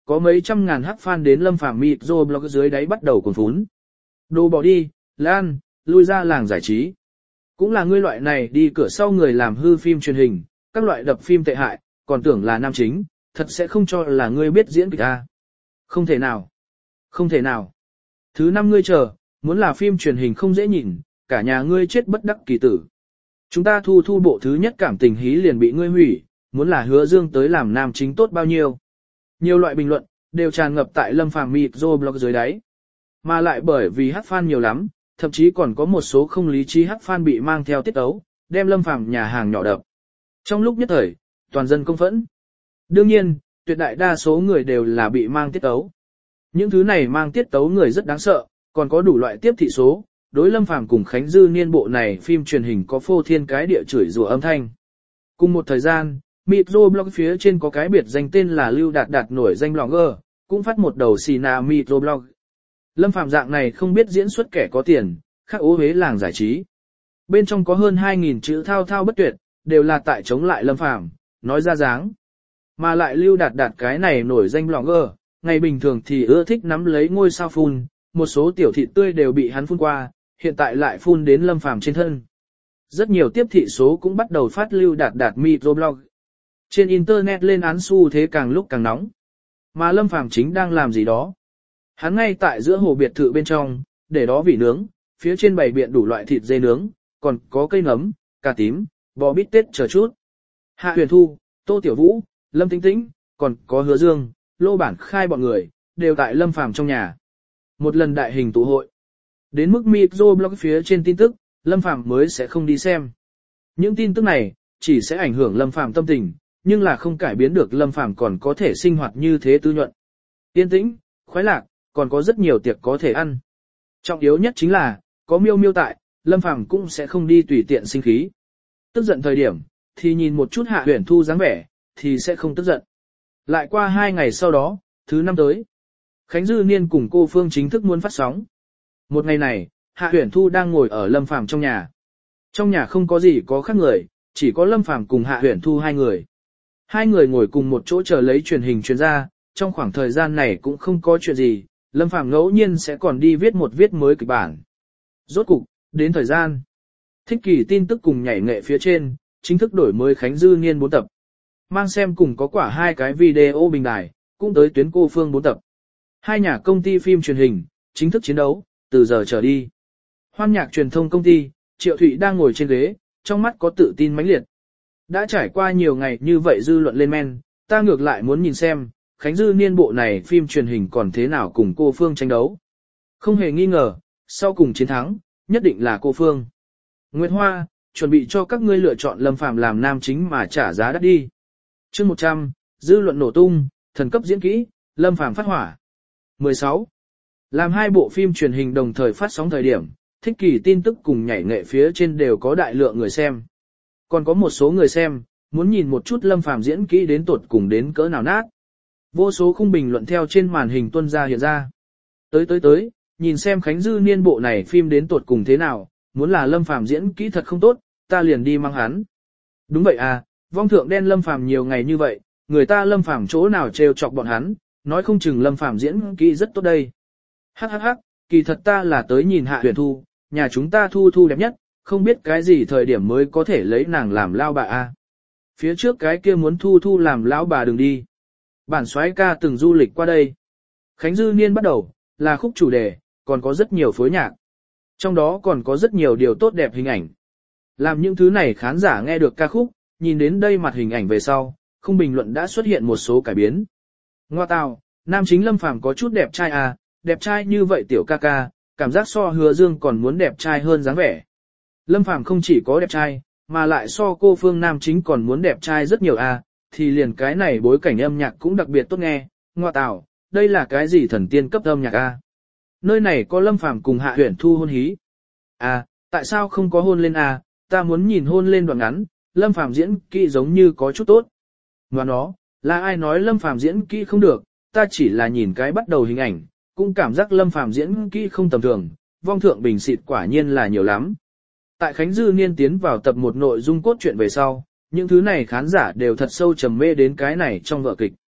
có mấy trăm ngàn hắc fan đến Lâm Phàm microblog dưới đáy bắt đầu cuồn phún. Đồ bỏ đi, Lan, lui ra làng giải trí. Cũng là ngươi loại này đi cửa sau người làm hư phim truyền hình, các loại đập phim tệ hại, còn tưởng là nam chính, thật sẽ không cho là ngươi biết diễn kịch a. Không thể nào. Không thể nào. Thứ năm ngươi chờ, muốn là phim truyền hình không dễ nhìn, cả nhà ngươi chết bất đắc kỳ tử. Chúng ta thu thu bộ thứ nhất cảm tình hí liền bị ngươi hủy, muốn là Hứa Dương tới làm nam chính tốt bao nhiêu. Nhiều loại bình luận, đều tràn ngập tại Lâm Phàm microblog dưới đáy. Mà lại bởi vì hắc fan nhiều lắm, thậm chí còn có một số không lý trí hắc fan bị mang theo tiết ấu, đem Lâm Phàm nhà hàng nhỏ đập. Trong lúc nhất thời, toàn dân công phẫn. Đương nhiên, tuyệt đại đa số người đều là bị mang tiết ấu. Những thứ này mang tiết tấu người rất đáng sợ, còn có đủ loại tiếp thị số, đối Lâm Phàm cùng Khánh Dư Niên bộ này phim truyền hình có phô thiên cái địa chửi rủa âm thanh. Cùng một thời gian, microblog phía trên có cái biệt danh tên là Lưu Đạt Đạt nổi danh blogger, cũng phát một đầu xì nà microblog. Lâm Phàm dạng này không biết diễn xuất kẻ có tiền, khắc ố hế làng giải trí. Bên trong có hơn hai nghìn chữ thao thao bất tuyệt, đều là tại chống lại Lâm Phàm, nói ra dáng. Mà lại Lưu Đạt Đạt cái này nổi danh blogger, ngày bình thường thì ưa thích nắm lấy ngôi sao phun, một số tiểu thị tươi đều bị hắn phun qua, hiện tại lại phun đến Lâm Phàm trên thân. Rất nhiều tiếp thị số cũng bắt đầu phát Lưu Đạt Đạt microblog. Trên internet lên án xu thế càng lúc càng nóng. Mà Lâm Phàm chính đang làm gì đó? Hắn ngay tại giữa hồ biệt thự bên trong, để đó vỉ nướng, phía trên bày biện đủ loại thịt dê nướng, còn có cây nấm, cà tím, bò bít tết chờ chút. Hạ Huyền Thu, Tô Tiểu Vũ, Lâm Tĩnh Tĩnh, còn có Hứa Dương, Lô Bản Khai bọn người, đều tại Lâm Phàm trong nhà. Một lần đại hình tụ hội. Đến mức microblog phía trên tin tức, Lâm Phàm mới sẽ không đi xem. Những tin tức này, chỉ sẽ ảnh hưởng Lâm Phàm tâm tình, nhưng là không cải biến được Lâm Phàm còn có thể sinh hoạt như thế tư nhuận. Yên tĩnh, khoái lạc, còn có rất nhiều tiệc có thể ăn. Trọng yếu nhất chính là, có miêu miêu tại, Lâm Phàm cũng sẽ không đi tùy tiện sinh khí. Tức giận thời điểm, thì nhìn một chút Hạ Huyền Thu dáng vẻ, thì sẽ không tức giận. Lại qua hai ngày sau đó, thứ năm tới. Khánh Dư Niên cùng cô Phương chính thức muốn phát sóng. Một ngày này, Hạ Huyền Thu đang ngồi ở Lâm Phàm trong nhà. Trong nhà không có gì có khác người, chỉ có Lâm Phàm cùng Hạ Huyền Thu hai người. Hai người ngồi cùng một chỗ chờ lấy truyền hình truyền ra, trong khoảng thời gian này cũng không có chuyện gì, Lâm Phàm ngẫu nhiên sẽ còn đi viết một viết mới kịch bản. Rốt cục, đến thời gian. Thích kỳ tin tức cùng nhảy nghệ phía trên, chính thức đổi mới Khánh Dư Niên bốn tập. Mang xem cùng có quả hai cái video bình đài, cũng tới tuyến cô Phương bốn tập. Hai nhà công ty phim truyền hình, chính thức chiến đấu, từ giờ trở đi. Hoan nhạc truyền thông công ty, Triệu Thụy đang ngồi trên ghế, trong mắt có tự tin mãnh liệt. Đã trải qua nhiều ngày như vậy dư luận lên men, ta ngược lại muốn nhìn xem, Khánh Dư Niên bộ này phim truyền hình còn thế nào cùng cô Phương tranh đấu. Không hề nghi ngờ, sau cùng chiến thắng, nhất định là cô Phương. Nguyệt Hoa, chuẩn bị cho các ngươi lựa chọn Lâm Phàm làm nam chính mà trả giá đắt đi. Chương một trăm, dư luận nổ tung, thần cấp diễn kỹ, Lâm Phàm phát hỏa. mười sáu. Làm hai bộ phim truyền hình đồng thời phát sóng thời điểm, thích kỳ tin tức cùng nhảy nghệ phía trên đều có đại lượng người xem. Còn có một số người xem, muốn nhìn một chút Lâm Phàm diễn kỹ đến tột cùng đến cỡ nào nát. Vô số khung bình luận theo trên màn hình tuân ra hiện ra. Tới tới tới, nhìn xem Khánh Dư Niên bộ này phim đến tột cùng thế nào, muốn là Lâm Phàm diễn kỹ thật không tốt, ta liền đi mang hắn. Đúng vậy à, vong thượng đen Lâm Phàm nhiều ngày như vậy, người ta Lâm Phàm chỗ nào trêu chọc bọn hắn, nói không chừng Lâm Phàm diễn kỹ rất tốt đây. Hắc hắc hắc, kỳ thật ta là tới nhìn Hạ Huyền Thu, nhà chúng ta Thu Thu đẹp nhất, không biết cái gì thời điểm mới có thể lấy nàng làm lao bà a. Phía trước cái kia muốn Thu Thu làm lão bà đừng đi. Bản soái ca từng du lịch qua đây. Khánh Dư Niên bắt đầu, là khúc chủ đề, còn có rất nhiều phối nhạc. Trong đó còn có rất nhiều điều tốt đẹp hình ảnh. Làm những thứ này khán giả nghe được ca khúc, nhìn đến đây mặt hình ảnh về sau, không bình luận đã xuất hiện một số cải biến. Ngoa tào, nam chính Lâm Phàm có chút đẹp trai à, đẹp trai như vậy tiểu ca ca, cảm giác so Hứa Dương còn muốn đẹp trai hơn dáng vẻ. Lâm Phàm không chỉ có đẹp trai, mà lại so cô Phương nam chính còn muốn đẹp trai rất nhiều à, thì liền cái này bối cảnh âm nhạc cũng đặc biệt tốt nghe. Ngoa tào, đây là cái gì thần tiên cấp âm nhạc à? Nơi này có Lâm Phàm cùng Hạ Huyền Thu hôn hí. À, tại sao không có hôn lên à, ta muốn nhìn hôn lên đoạn ngắn, Lâm Phàm diễn kỹ giống như có chút tốt. Ngoài đó, là ai nói Lâm Phàm diễn kỹ không được, ta chỉ là nhìn cái bắt đầu hình ảnh, cũng cảm giác Lâm Phàm diễn kỹ không tầm thường, vong thượng bình xịt quả nhiên là nhiều lắm. Tại Khánh Dư Niên tiến vào tập một nội dung cốt truyện về sau, những thứ này khán giả đều thật sâu trầm mê đến cái này trong vở kịch.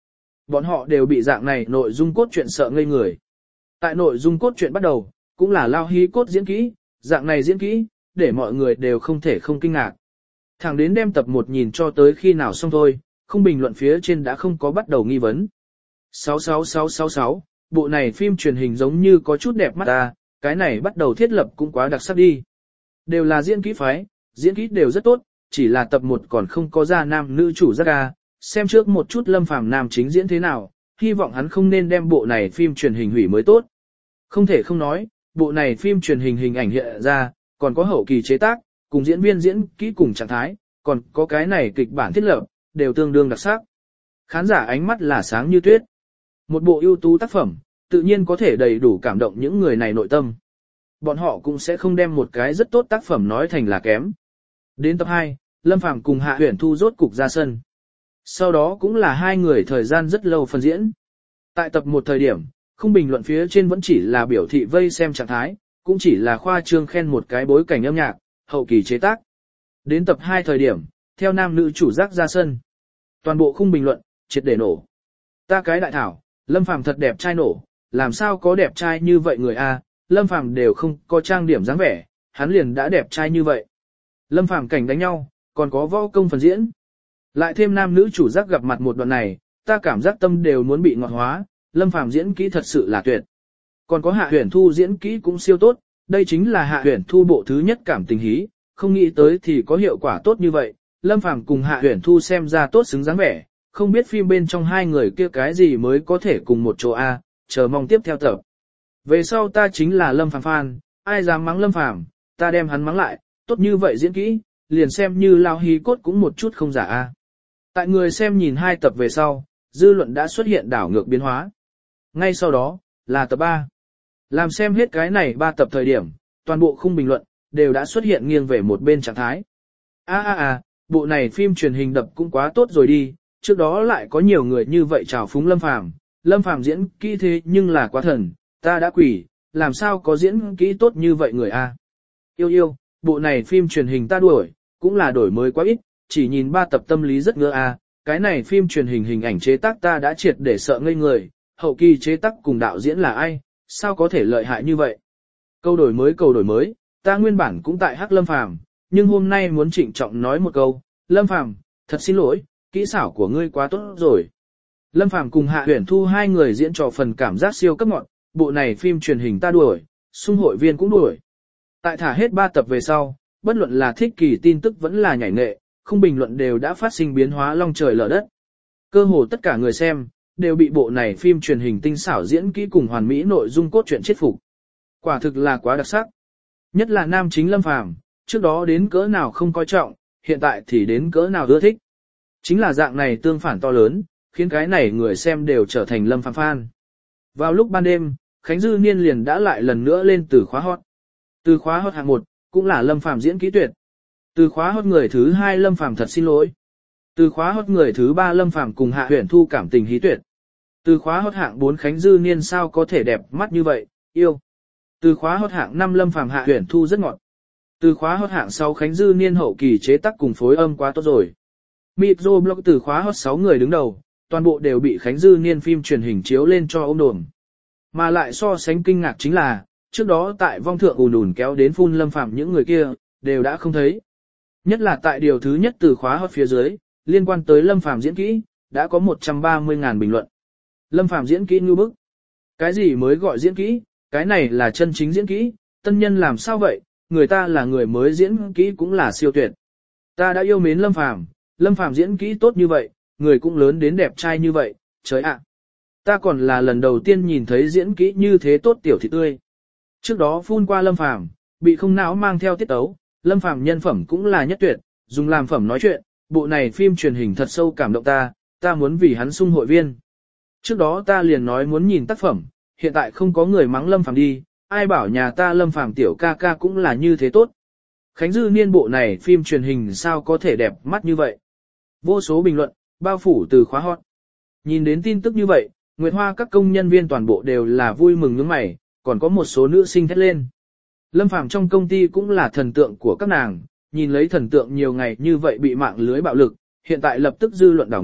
bọn họ đều bị dạng này nội dung cốt truyện sợ ngây người. Tại nội dung cốt truyện bắt đầu, cũng là lao hí cốt diễn kỹ, dạng này diễn kỹ, để mọi người đều không thể không kinh ngạc. Thẳng đến đem tập một nhìn cho tới khi nào xong thôi, không bình luận phía trên đã không có bắt đầu nghi vấn. sáu sáu sáu sáu sáu, bộ này phim truyền hình giống như có chút đẹp mắt ta, cái này bắt đầu thiết lập cũng quá đặc sắc đi. Đều là diễn kỹ phái, diễn kỹ đều rất tốt, chỉ là tập một còn không có ra nam nữ chủ giác ca, xem trước một chút Lâm Phàm nam chính diễn thế nào, hy vọng hắn không nên đem bộ này phim truyền hình hủy mới tốt. Không thể không nói, bộ này phim truyền hình hình ảnh hiện ra, còn có hậu kỳ chế tác, cùng diễn viên diễn kỹ cùng trạng thái, còn có cái này kịch bản thiết lập, đều tương đương đặc sắc. Khán giả ánh mắt là sáng như tuyết. Một bộ ưu tú tác phẩm, tự nhiên có thể đầy đủ cảm động những người này nội tâm. Bọn họ cũng sẽ không đem một cái rất tốt tác phẩm nói thành là kém. Đến tập hai, Lâm Phàm cùng Hạ Huyền Thu rốt cục ra sân. Sau đó cũng là hai người thời gian rất lâu phân diễn. Tại tập một thời điểm, không bình luận phía trên vẫn chỉ là biểu thị vây xem trạng thái, cũng chỉ là khoa trương khen một cái bối cảnh âm nhạc, hậu kỳ chế tác. Đến tập hai thời điểm, theo nam nữ chủ giác ra sân. Toàn bộ khung bình luận, triệt để nổ. Ta cái đại thảo, Lâm Phàm thật đẹp trai nổ, làm sao có đẹp trai như vậy người a, Lâm Phàm đều không có trang điểm dáng vẻ, hắn liền đã đẹp trai như vậy. Lâm Phàm cảnh đánh nhau, còn có võ công phần diễn. Lại thêm nam nữ chủ giác gặp mặt một đoạn này, ta cảm giác tâm đều muốn bị ngọt hóa, Lâm Phàm diễn kỹ thật sự là tuyệt. Còn có Hạ Huyền Thu diễn kỹ cũng siêu tốt, đây chính là Hạ Huyền Thu bộ thứ nhất cảm tình hí, không nghĩ tới thì có hiệu quả tốt như vậy. Lâm Phàm cùng Hạ Huyền Thu xem ra tốt xứng dáng vẻ, không biết phim bên trong hai người kia cái gì mới có thể cùng một chỗ a, chờ mong tiếp theo tập. Về sau ta chính là Lâm Phàm fan, ai dám mắng Lâm Phàm, ta đem hắn mắng lại, tốt như vậy diễn kỹ, liền xem như lao hí cốt cũng một chút không giả a. Tại người xem nhìn hai tập về sau, dư luận đã xuất hiện đảo ngược biến hóa. Ngay sau đó, là tập ba. Làm xem hết cái này ba tập thời điểm, toàn bộ khung bình luận, đều đã xuất hiện nghiêng về một bên trạng thái. A a a, bộ này phim truyền hình đập cũng quá tốt rồi đi, trước đó lại có nhiều người như vậy chào phúng Lâm Phàm, Lâm Phàm diễn kỹ thế nhưng là quá thần, ta đã quỷ, làm sao có diễn kỹ tốt như vậy người a. Yêu yêu, bộ này phim truyền hình ta đuổi, cũng là đổi mới quá ít, chỉ nhìn ba tập tâm lý rất ngứa a, cái này phim truyền hình hình ảnh chế tác ta đã triệt để sợ ngây người, hậu kỳ chế tác cùng đạo diễn là ai, sao có thể lợi hại như vậy. Câu đổi mới câu đổi mới, ta nguyên bản cũng tại hắc Lâm Phàm, nhưng hôm nay muốn trịnh trọng nói một câu, Lâm Phàm, thật xin lỗi, kỹ xảo của ngươi quá tốt rồi. Lâm Phàm cùng Hạ Huyền Thu hai người diễn trò phần cảm giác siêu cấp ngọn, bộ này phim truyền hình ta đuổi, xung hội viên cũng đuổi. Tại thả hết ba tập về sau, bất luận là thích kỳ tin tức vẫn là nhảy nghệ, không bình luận đều đã phát sinh biến hóa long trời lở đất. Cơ hồ tất cả người xem, đều bị bộ này phim truyền hình tinh xảo diễn kỹ cùng hoàn mỹ nội dung cốt truyện chết phục. Quả thực là quá đặc sắc. Nhất là nam chính Lâm Phàm, trước đó đến cỡ nào không coi trọng, hiện tại thì đến cỡ nào ưa thích. Chính là dạng này tương phản to lớn, khiến cái này người xem đều trở thành Lâm Phàm fan. Vào lúc ban đêm, Khánh Dư Niên liền đã lại lần nữa lên từ khóa hot. Từ khóa hot hạng một, cũng là Lâm Phàm diễn kỹ tuyệt. Từ khóa hot người thứ hai Lâm Phàm thật xin lỗi. Từ khóa hot người thứ ba Lâm Phàm cùng Hạ Huyền Thu cảm tình hí tuyệt. Từ khóa hot hạng bốn Khánh Dư Niên sao có thể đẹp mắt như vậy, yêu. Từ khóa hot hạng năm Lâm Phàm Hạ Huyền Thu rất ngọt. Từ khóa hot hạng sáu Khánh Dư Niên hậu kỳ chế tác cùng phối âm quá tốt rồi. Micro blog từ khóa hot sáu người đứng đầu, toàn bộ đều bị Khánh Dư Niên phim truyền hình chiếu lên cho ôm đồm. Mà lại so sánh kinh ngạc chính là, trước đó tại vong thượng ùn ùn kéo đến phun Lâm Phàm những người kia, đều đã không thấy. Nhất là tại điều thứ nhất từ khóa hot phía dưới, liên quan tới Lâm Phàm diễn kỹ, đã có một trăm ba mươi ngàn bình luận. Lâm Phàm diễn kỹ như bức. Cái gì mới gọi diễn kỹ, cái này là chân chính diễn kỹ, tân nhân làm sao vậy, người ta là người mới diễn kỹ cũng là siêu tuyệt. Ta đã yêu mến Lâm Phàm, Lâm Phàm diễn kỹ tốt như vậy, người cũng lớn đến đẹp trai như vậy, trời ạ. Ta còn là lần đầu tiên nhìn thấy diễn kỹ như thế tốt tiểu thị tươi. Trước đó phun qua Lâm Phàm, bị không não mang theo tiết tấu, Lâm Phàm nhân phẩm cũng là nhất tuyệt, dùng làm phẩm nói chuyện, bộ này phim truyền hình thật sâu cảm động ta, ta muốn vì hắn sung hội viên. Trước đó ta liền nói muốn nhìn tác phẩm, hiện tại không có người mắng Lâm Phàm đi, ai bảo nhà ta Lâm Phàm tiểu ca ca cũng là như thế tốt. Khánh Dư Niên bộ này phim truyền hình sao có thể đẹp mắt như vậy. Vô số bình luận, bao phủ từ khóa hot. Nhìn đến tin tức như vậy, Nguyệt Hoa các công nhân viên toàn bộ đều là vui mừng nhướng mày, còn có một số nữ sinh thét lên. Lâm Phàm trong công ty cũng là thần tượng của các nàng, nhìn lấy thần tượng nhiều ngày như vậy bị mạng lưới bạo lực, hiện tại lập tức dư luận đảo ngược,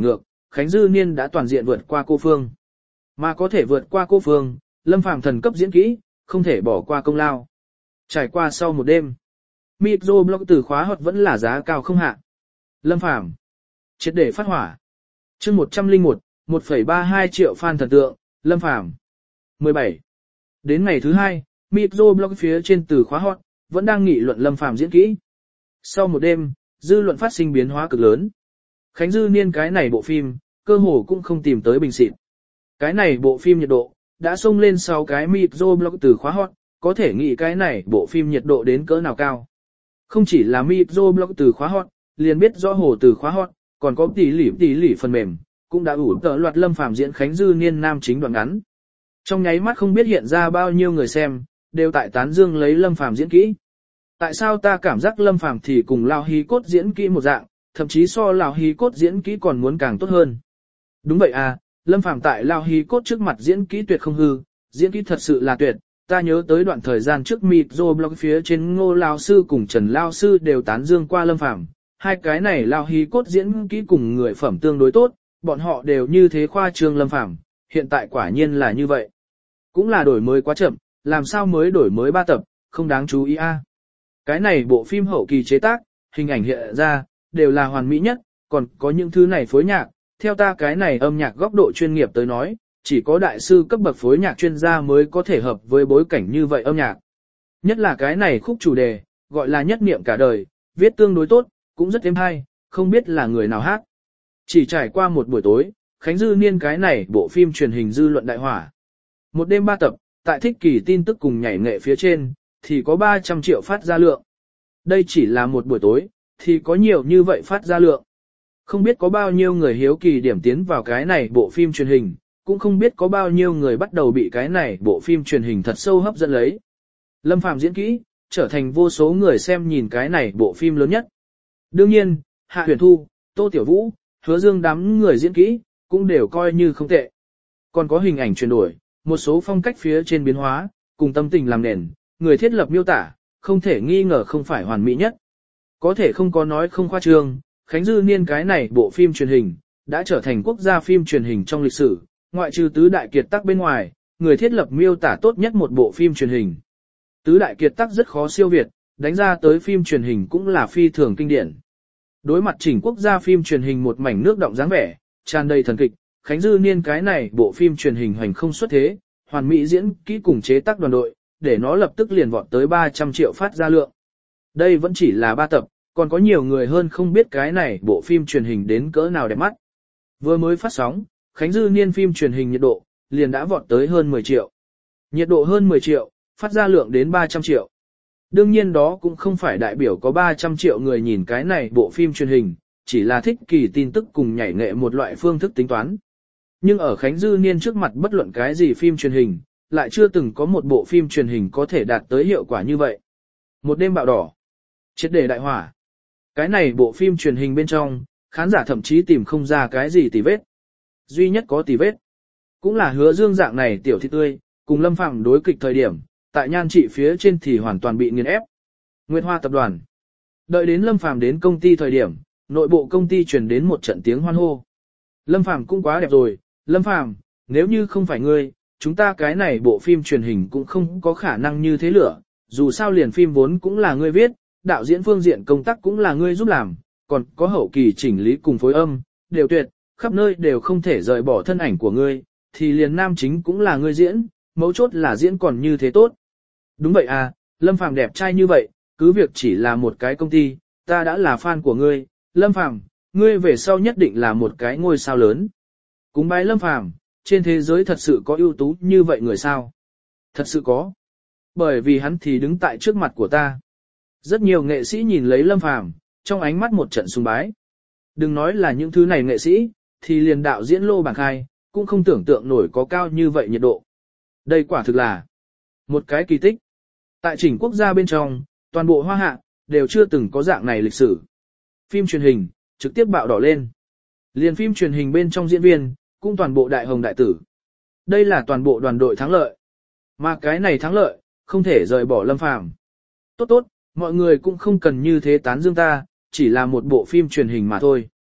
Khánh Dư Niên đã toàn diện vượt qua cô Phương. Mà có thể vượt qua cô Phương, Lâm Phàm thần cấp diễn kỹ, không thể bỏ qua công lao. Trải qua sau một đêm, microblog từ khóa hot vẫn là giá cao không hạ. Lâm Phàm triệt để phát hỏa. Chương một trăm lẻ một, một phẩy ba hai triệu fan thần tượng, Lâm Phàm mười bảy. Đến ngày thứ hai, microblog phía trên từ khóa hot vẫn đang nghị luận Lâm Phàm diễn kỹ. Sau một đêm, dư luận phát sinh biến hóa cực lớn. Khánh Dư Niên cái này bộ phim, cơ hồ cũng không tìm tới bình xịt. Cái này bộ phim nhiệt độ, đã xông lên sau cái microblog từ khóa hot, có thể nghĩ cái này bộ phim nhiệt độ đến cỡ nào cao. Không chỉ là microblog từ khóa hot, liền biết rõ hồ từ khóa hot, còn có tỷ lỉ tỷ lỉ phần mềm, cũng đã ủ tợ loạt Lâm Phàm diễn Khánh Dư Niên nam chính đoạn ngắn. Trong nháy mắt không biết hiện ra bao nhiêu người xem, đều tại tán dương lấy Lâm Phàm diễn kỹ. Tại sao ta cảm giác Lâm Phàm thì cùng Lao Hí Cốt diễn kỹ một dạng, thậm chí so Lao Hí Cốt diễn kỹ còn muốn càng tốt hơn. Đúng vậy à, Lâm Phàm tại Lao Hí Cốt trước mặt diễn kỹ tuyệt không hư, diễn kỹ thật sự là tuyệt. Ta nhớ tới đoạn thời gian trước microblog phía trên Ngô Lao Sư cùng Trần Lao Sư đều tán dương qua Lâm Phàm. Hai cái này Lao Hí Cốt diễn kỹ cùng người phẩm tương đối tốt, bọn họ đều như thế khoa trương Lâm Phàm, hiện tại quả nhiên là như vậy. Cũng là đổi mới quá chậm, làm sao mới đổi mới ba tập, không đáng chú ý a. À. Cái này bộ phim hậu kỳ chế tác, hình ảnh hiện ra, đều là hoàn mỹ nhất, còn có những thứ này phối nhạc, theo ta cái này âm nhạc góc độ chuyên nghiệp tới nói, chỉ có đại sư cấp bậc phối nhạc chuyên gia mới có thể hợp với bối cảnh như vậy âm nhạc. Nhất là cái này khúc chủ đề, gọi là nhất niệm cả đời, viết tương đối tốt, cũng rất êm hay, không biết là người nào hát. Chỉ trải qua một buổi tối, Khánh Dư Niên cái này bộ phim truyền hình dư luận đại hỏa. Một đêm ba tập, tại thích kỳ tin tức cùng nhảy nghệ phía trên, thì có ba trăm triệu phát ra lượng. Đây chỉ là một buổi tối, thì có nhiều như vậy phát ra lượng. Không biết có bao nhiêu người hiếu kỳ điểm tiến vào cái này bộ phim truyền hình, cũng không biết có bao nhiêu người bắt đầu bị cái này bộ phim truyền hình thật sâu hấp dẫn lấy. Lâm Phàm diễn kỹ, trở thành vô số người xem nhìn cái này bộ phim lớn nhất. Đương nhiên, Hạ Huyền Thu, Tô Tiểu Vũ, Hứa Dương đám người diễn kỹ, cũng đều coi như không tệ. Còn có hình ảnh chuyển đổi, một số phong cách phía trên biến hóa, cùng tâm tình làm nền, người thiết lập miêu tả, không thể nghi ngờ không phải hoàn mỹ nhất. Có thể không có nói không khoa trương, Khánh Dư Niên cái này bộ phim truyền hình, đã trở thành quốc gia phim truyền hình trong lịch sử, ngoại trừ tứ đại kiệt tác bên ngoài, người thiết lập miêu tả tốt nhất một bộ phim truyền hình. Tứ đại kiệt tác rất khó siêu việt, đánh ra tới phim truyền hình cũng là phi thường kinh điển. Đối mặt chỉnh quốc gia phim truyền hình một mảnh nước động dáng vẻ, tràn đầy thần kịch, Khánh Dư Niên cái này bộ phim truyền hình hoành không xuất thế, hoàn mỹ diễn kỹ cùng chế tác đoàn đội, để nó lập tức liền vọt tới ba trăm triệu phát ra lượng. Đây vẫn chỉ là ba tập, còn có nhiều người hơn không biết cái này bộ phim truyền hình đến cỡ nào đẹp mắt. Vừa mới phát sóng, Khánh Dư Niên phim truyền hình nhiệt độ, liền đã vọt tới hơn mười triệu. Nhiệt độ hơn mười triệu, phát ra lượng đến ba trăm triệu. Đương nhiên đó cũng không phải đại biểu có ba trăm triệu người nhìn cái này bộ phim truyền hình, chỉ là thích kỳ tin tức cùng nhảy nghệ một loại phương thức tính toán. Nhưng ở Khánh Dư Niên trước mặt bất luận cái gì phim truyền hình, lại chưa từng có một bộ phim truyền hình có thể đạt tới hiệu quả như vậy. Một đêm bạo đỏ, triệt để đại hỏa. Cái này bộ phim truyền hình bên trong, khán giả thậm chí tìm không ra cái gì tì vết. Duy nhất có tì vết, cũng là Hứa Dương dạng này tiểu thị tươi, cùng Lâm Phàm đối kịch thời điểm, tại nhan trị phía trên thì hoàn toàn bị nghiền ép. Nguyệt Hoa tập đoàn. Đợi đến Lâm Phàm đến công ty thời điểm, nội bộ công ty truyền đến một trận tiếng hoan hô. Lâm Phàm cũng quá đẹp rồi, Lâm Phàm, nếu như không phải ngươi, chúng ta cái này bộ phim truyền hình cũng không có khả năng như thế lửa, dù sao liền phim vốn cũng là ngươi viết, đạo diễn phương diện công tác cũng là ngươi giúp làm, còn có hậu kỳ chỉnh lý cùng phối âm, đều tuyệt, khắp nơi đều không thể rời bỏ thân ảnh của ngươi, thì liền nam chính cũng là ngươi diễn, mấu chốt là diễn còn như thế tốt. Đúng vậy à, Lâm Phàm đẹp trai như vậy, cứ việc chỉ là một cái công ty, ta đã là fan của ngươi, Lâm Phàm, ngươi về sau nhất định là một cái ngôi sao lớn. Cúng bái Lâm Phàm, trên thế giới thật sự có ưu tú như vậy người sao? Thật sự có. Bởi vì hắn thì đứng tại trước mặt của ta. Rất nhiều nghệ sĩ nhìn lấy Lâm Phàm, trong ánh mắt một trận sùng bái. Đừng nói là những thứ này nghệ sĩ, thì liền đạo diễn Lô Bảng Khai, cũng không tưởng tượng nổi có cao như vậy nhiệt độ. Đây quả thực là một cái kỳ tích. Tại chỉnh quốc gia bên trong, toàn bộ Hoa Hạ, đều chưa từng có dạng này lịch sử. Phim truyền hình, trực tiếp bạo đỏ lên. Liền phim truyền hình bên trong diễn viên, cũng toàn bộ đại hồng đại tử. Đây là toàn bộ đoàn đội thắng lợi. Mà cái này thắng lợi, không thể rời bỏ Lâm Phàm. Tốt tốt, mọi người cũng không cần như thế tán dương ta, chỉ là một bộ phim truyền hình mà thôi.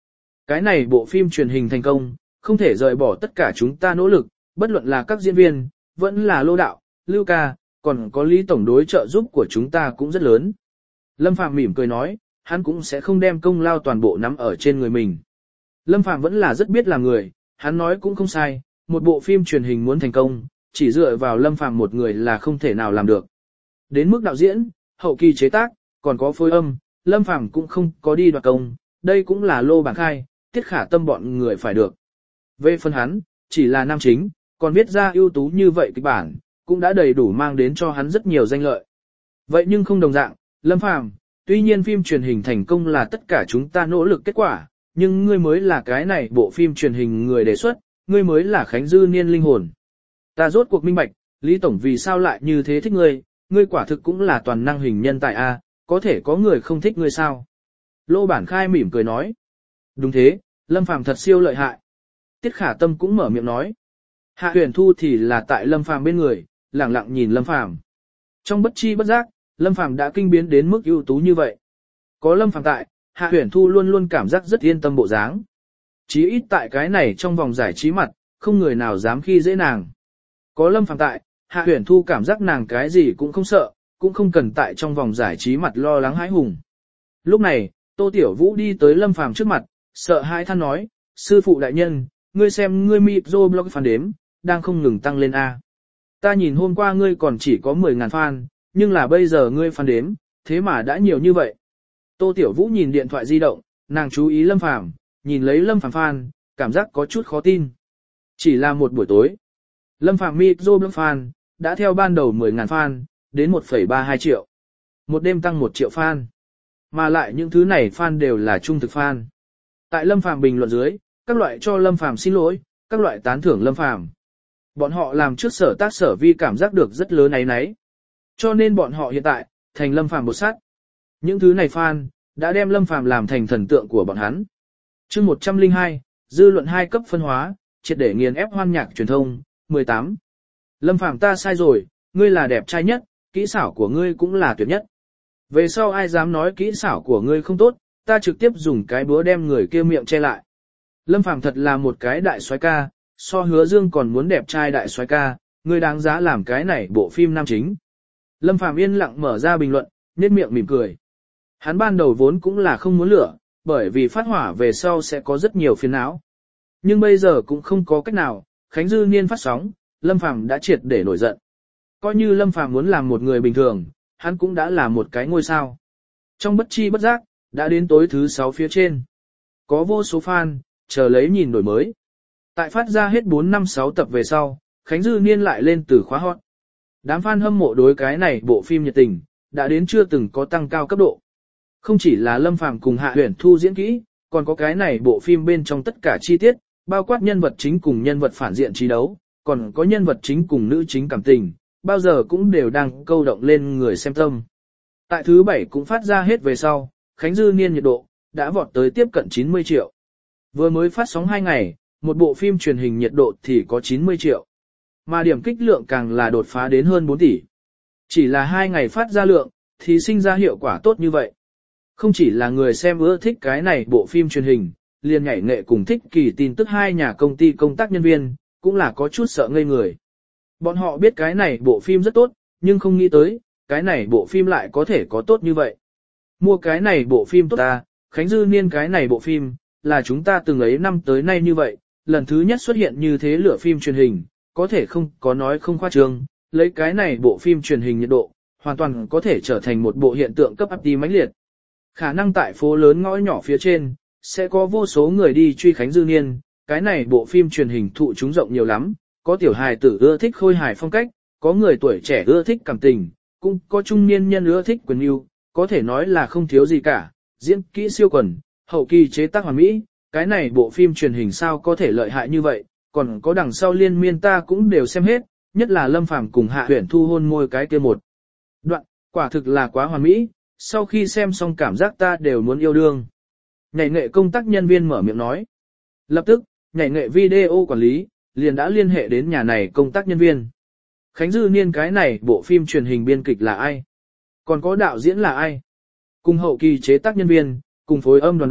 Cái này bộ phim truyền hình thành công, không thể rời bỏ tất cả chúng ta nỗ lực, bất luận là các diễn viên, vẫn là Lô đạo, Lưu ca, còn có Lý tổng đối trợ giúp của chúng ta cũng rất lớn. Lâm Phàm mỉm cười nói, hắn cũng sẽ không đem công lao toàn bộ nắm ở trên người mình. Lâm Phàm vẫn là rất biết làm người, hắn nói cũng không sai, một bộ phim truyền hình muốn thành công, chỉ dựa vào Lâm Phàm một người là không thể nào làm được. Đến mức đạo diễn, hậu kỳ chế tác, còn có phối âm, Lâm Phàm cũng không có đi đoạt công, đây cũng là Lô Bảng Khai, Tiết Khả Tâm bọn người phải được. Về phần hắn, chỉ là nam chính, còn viết ra ưu tú như vậy kịch bản, cũng đã đầy đủ mang đến cho hắn rất nhiều danh lợi. Vậy nhưng không đồng dạng, Lâm Phàm, tuy nhiên phim truyền hình thành công là tất cả chúng ta nỗ lực kết quả, nhưng ngươi mới là cái này bộ phim truyền hình người đề xuất, ngươi mới là Khánh Dư Niên linh hồn. Ta rốt cuộc minh bạch, Lý Tổng vì sao lại như thế thích ngươi, ngươi quả thực cũng là toàn năng hình nhân tài a, có thể có người không thích ngươi sao? Lô Bản Khai mỉm cười nói. Đúng thế, Lâm Phàm thật siêu lợi hại. Tiết Khả Tâm cũng mở miệng nói. Hạ Huyền Thu thì là tại Lâm Phàm bên người, lặng lặng nhìn Lâm Phàm. Trong bất chi bất giác, Lâm Phàm đã kinh biến đến mức ưu tú như vậy. Có Lâm Phàm tại, Hạ Huyền Thu luôn luôn cảm giác rất yên tâm bộ dáng. Chí ít tại cái này trong vòng giải trí mặt, không người nào dám khi dễ nàng. Có Lâm Phàm tại, Hạ Huyền Thu cảm giác nàng cái gì cũng không sợ, cũng không cần tại trong vòng giải trí mặt lo lắng hãi hùng. Lúc này, Tô Tiểu Vũ đi tới Lâm Phàm trước mặt, sợ hãi than nói, sư phụ đại nhân, ngươi xem ngươi microblog fan đếm, đang không ngừng tăng lên a. Ta nhìn hôm qua ngươi còn chỉ có mười ngàn fan, nhưng là bây giờ ngươi fan đếm, thế mà đã nhiều như vậy. Tô Tiểu Vũ nhìn điện thoại di động, nàng chú ý Lâm Phàm, nhìn lấy Lâm Phàm fan, cảm giác có chút khó tin. Chỉ là một buổi tối, Lâm Phàm microblog fan đã theo ban đầu mười ngàn fan đến một phẩy ba hai triệu. Một đêm tăng một triệu fan. Mà lại những thứ này fan đều là trung thực fan. Tại Lâm Phàm bình luận dưới, các loại cho Lâm Phàm xin lỗi, các loại tán thưởng Lâm Phàm. Bọn họ làm trước sở tác sở vi cảm giác được rất lớn áy náy. Cho nên bọn họ hiện tại, thành Lâm Phàm bột sát. Những thứ này fan, đã đem Lâm Phàm làm thành thần tượng của bọn hắn. Chương một trăm lẻ hai, dư luận hai cấp phân hóa, triệt để nghiền ép hoan nhạc truyền thông, mười tám. Lâm Phàm ta sai rồi, ngươi là đẹp trai nhất, kỹ xảo của ngươi cũng là tuyệt nhất. Về sau ai dám nói kỹ xảo của ngươi không tốt, ta trực tiếp dùng cái búa đem người kia miệng che lại. Lâm Phàm thật là một cái đại soái ca, so Hứa Dương còn muốn đẹp trai đại soái ca, ngươi đáng giá làm cái này bộ phim nam chính. Lâm Phàm yên lặng mở ra bình luận, nhếch miệng mỉm cười. Hắn ban đầu vốn cũng là không muốn lửa, bởi vì phát hỏa về sau sẽ có rất nhiều phiền não. Nhưng bây giờ cũng không có cách nào, Khánh Dư Niên phát sóng, Lâm Phàm đã triệt để nổi giận. Coi như Lâm Phàm muốn làm một người bình thường, hắn cũng đã là một cái ngôi sao. Trong bất chi bất giác, đã đến tối thứ sáu phía trên. Có vô số fan, chờ lấy nhìn đổi mới. Tại phát ra hết bốn năm sáu tập về sau, Khánh Dư Niên lại lên từ khóa hot. Đám fan hâm mộ đối cái này bộ phim nhiệt tình, đã đến chưa từng có tăng cao cấp độ. Không chỉ là Lâm Phàm cùng Hạ Huyền Thu diễn kỹ, còn có cái này bộ phim bên trong tất cả chi tiết, bao quát nhân vật chính cùng nhân vật phản diện trí đấu, còn có nhân vật chính cùng nữ chính cảm tình, bao giờ cũng đều đang câu động lên người xem tâm. Tại thứ bảy cũng phát ra hết về sau, Khánh Dư Niên nhiệt độ, đã vọt tới tiếp cận chín mươi triệu. Vừa mới phát sóng hai ngày, một bộ phim truyền hình nhiệt độ thì có chín mươi triệu. Mà điểm kích lượng càng là đột phá đến hơn bốn tỷ. Chỉ là hai ngày phát ra lượng, thì sinh ra hiệu quả tốt như vậy. Không chỉ là người xem ưa thích cái này bộ phim truyền hình, liền nhảy nghệ cùng thích kỳ tin tức hai nhà công ty công tác nhân viên, cũng là có chút sợ ngây người. Bọn họ biết cái này bộ phim rất tốt, nhưng không nghĩ tới, cái này bộ phim lại có thể có tốt như vậy. Mua cái này bộ phim tốt ta, Khánh Dư Niên cái này bộ phim, là chúng ta từng ấy năm tới nay như vậy, lần thứ nhất xuất hiện như thế lửa phim truyền hình, có thể không có nói không khoa trương, lấy cái này bộ phim truyền hình nhiệt độ, hoàn toàn có thể trở thành một bộ hiện tượng cấp ấp đi mãnh liệt. Khả năng tại phố lớn ngõ nhỏ phía trên, sẽ có vô số người đi truy Khánh Dư Niên, cái này bộ phim truyền hình thụ chúng rộng nhiều lắm, có tiểu hài tử ưa thích khôi hài phong cách, có người tuổi trẻ ưa thích cảm tình, cũng có trung niên nhân ưa thích quyền yêu, có thể nói là không thiếu gì cả, diễn kỹ siêu quần, hậu kỳ chế tác hoàn mỹ, cái này bộ phim truyền hình sao có thể lợi hại như vậy, còn có đằng sau liên miên ta cũng đều xem hết, nhất là Lâm Phàm cùng Hạ Huyền Thu hôn môi cái kia một đoạn, quả thực là quá hoàn mỹ, sau khi xem xong cảm giác ta đều muốn yêu đương. Nhảy nghệ công tác nhân viên mở miệng nói. Lập tức, nhảy nghệ video quản lý, liền đã liên hệ đến nhà này công tác nhân viên. Khánh Dư Niên cái này bộ phim truyền hình biên kịch là ai? Còn có đạo diễn là ai? Cùng hậu kỳ chế tác nhân viên, cùng phối âm đoàn đội,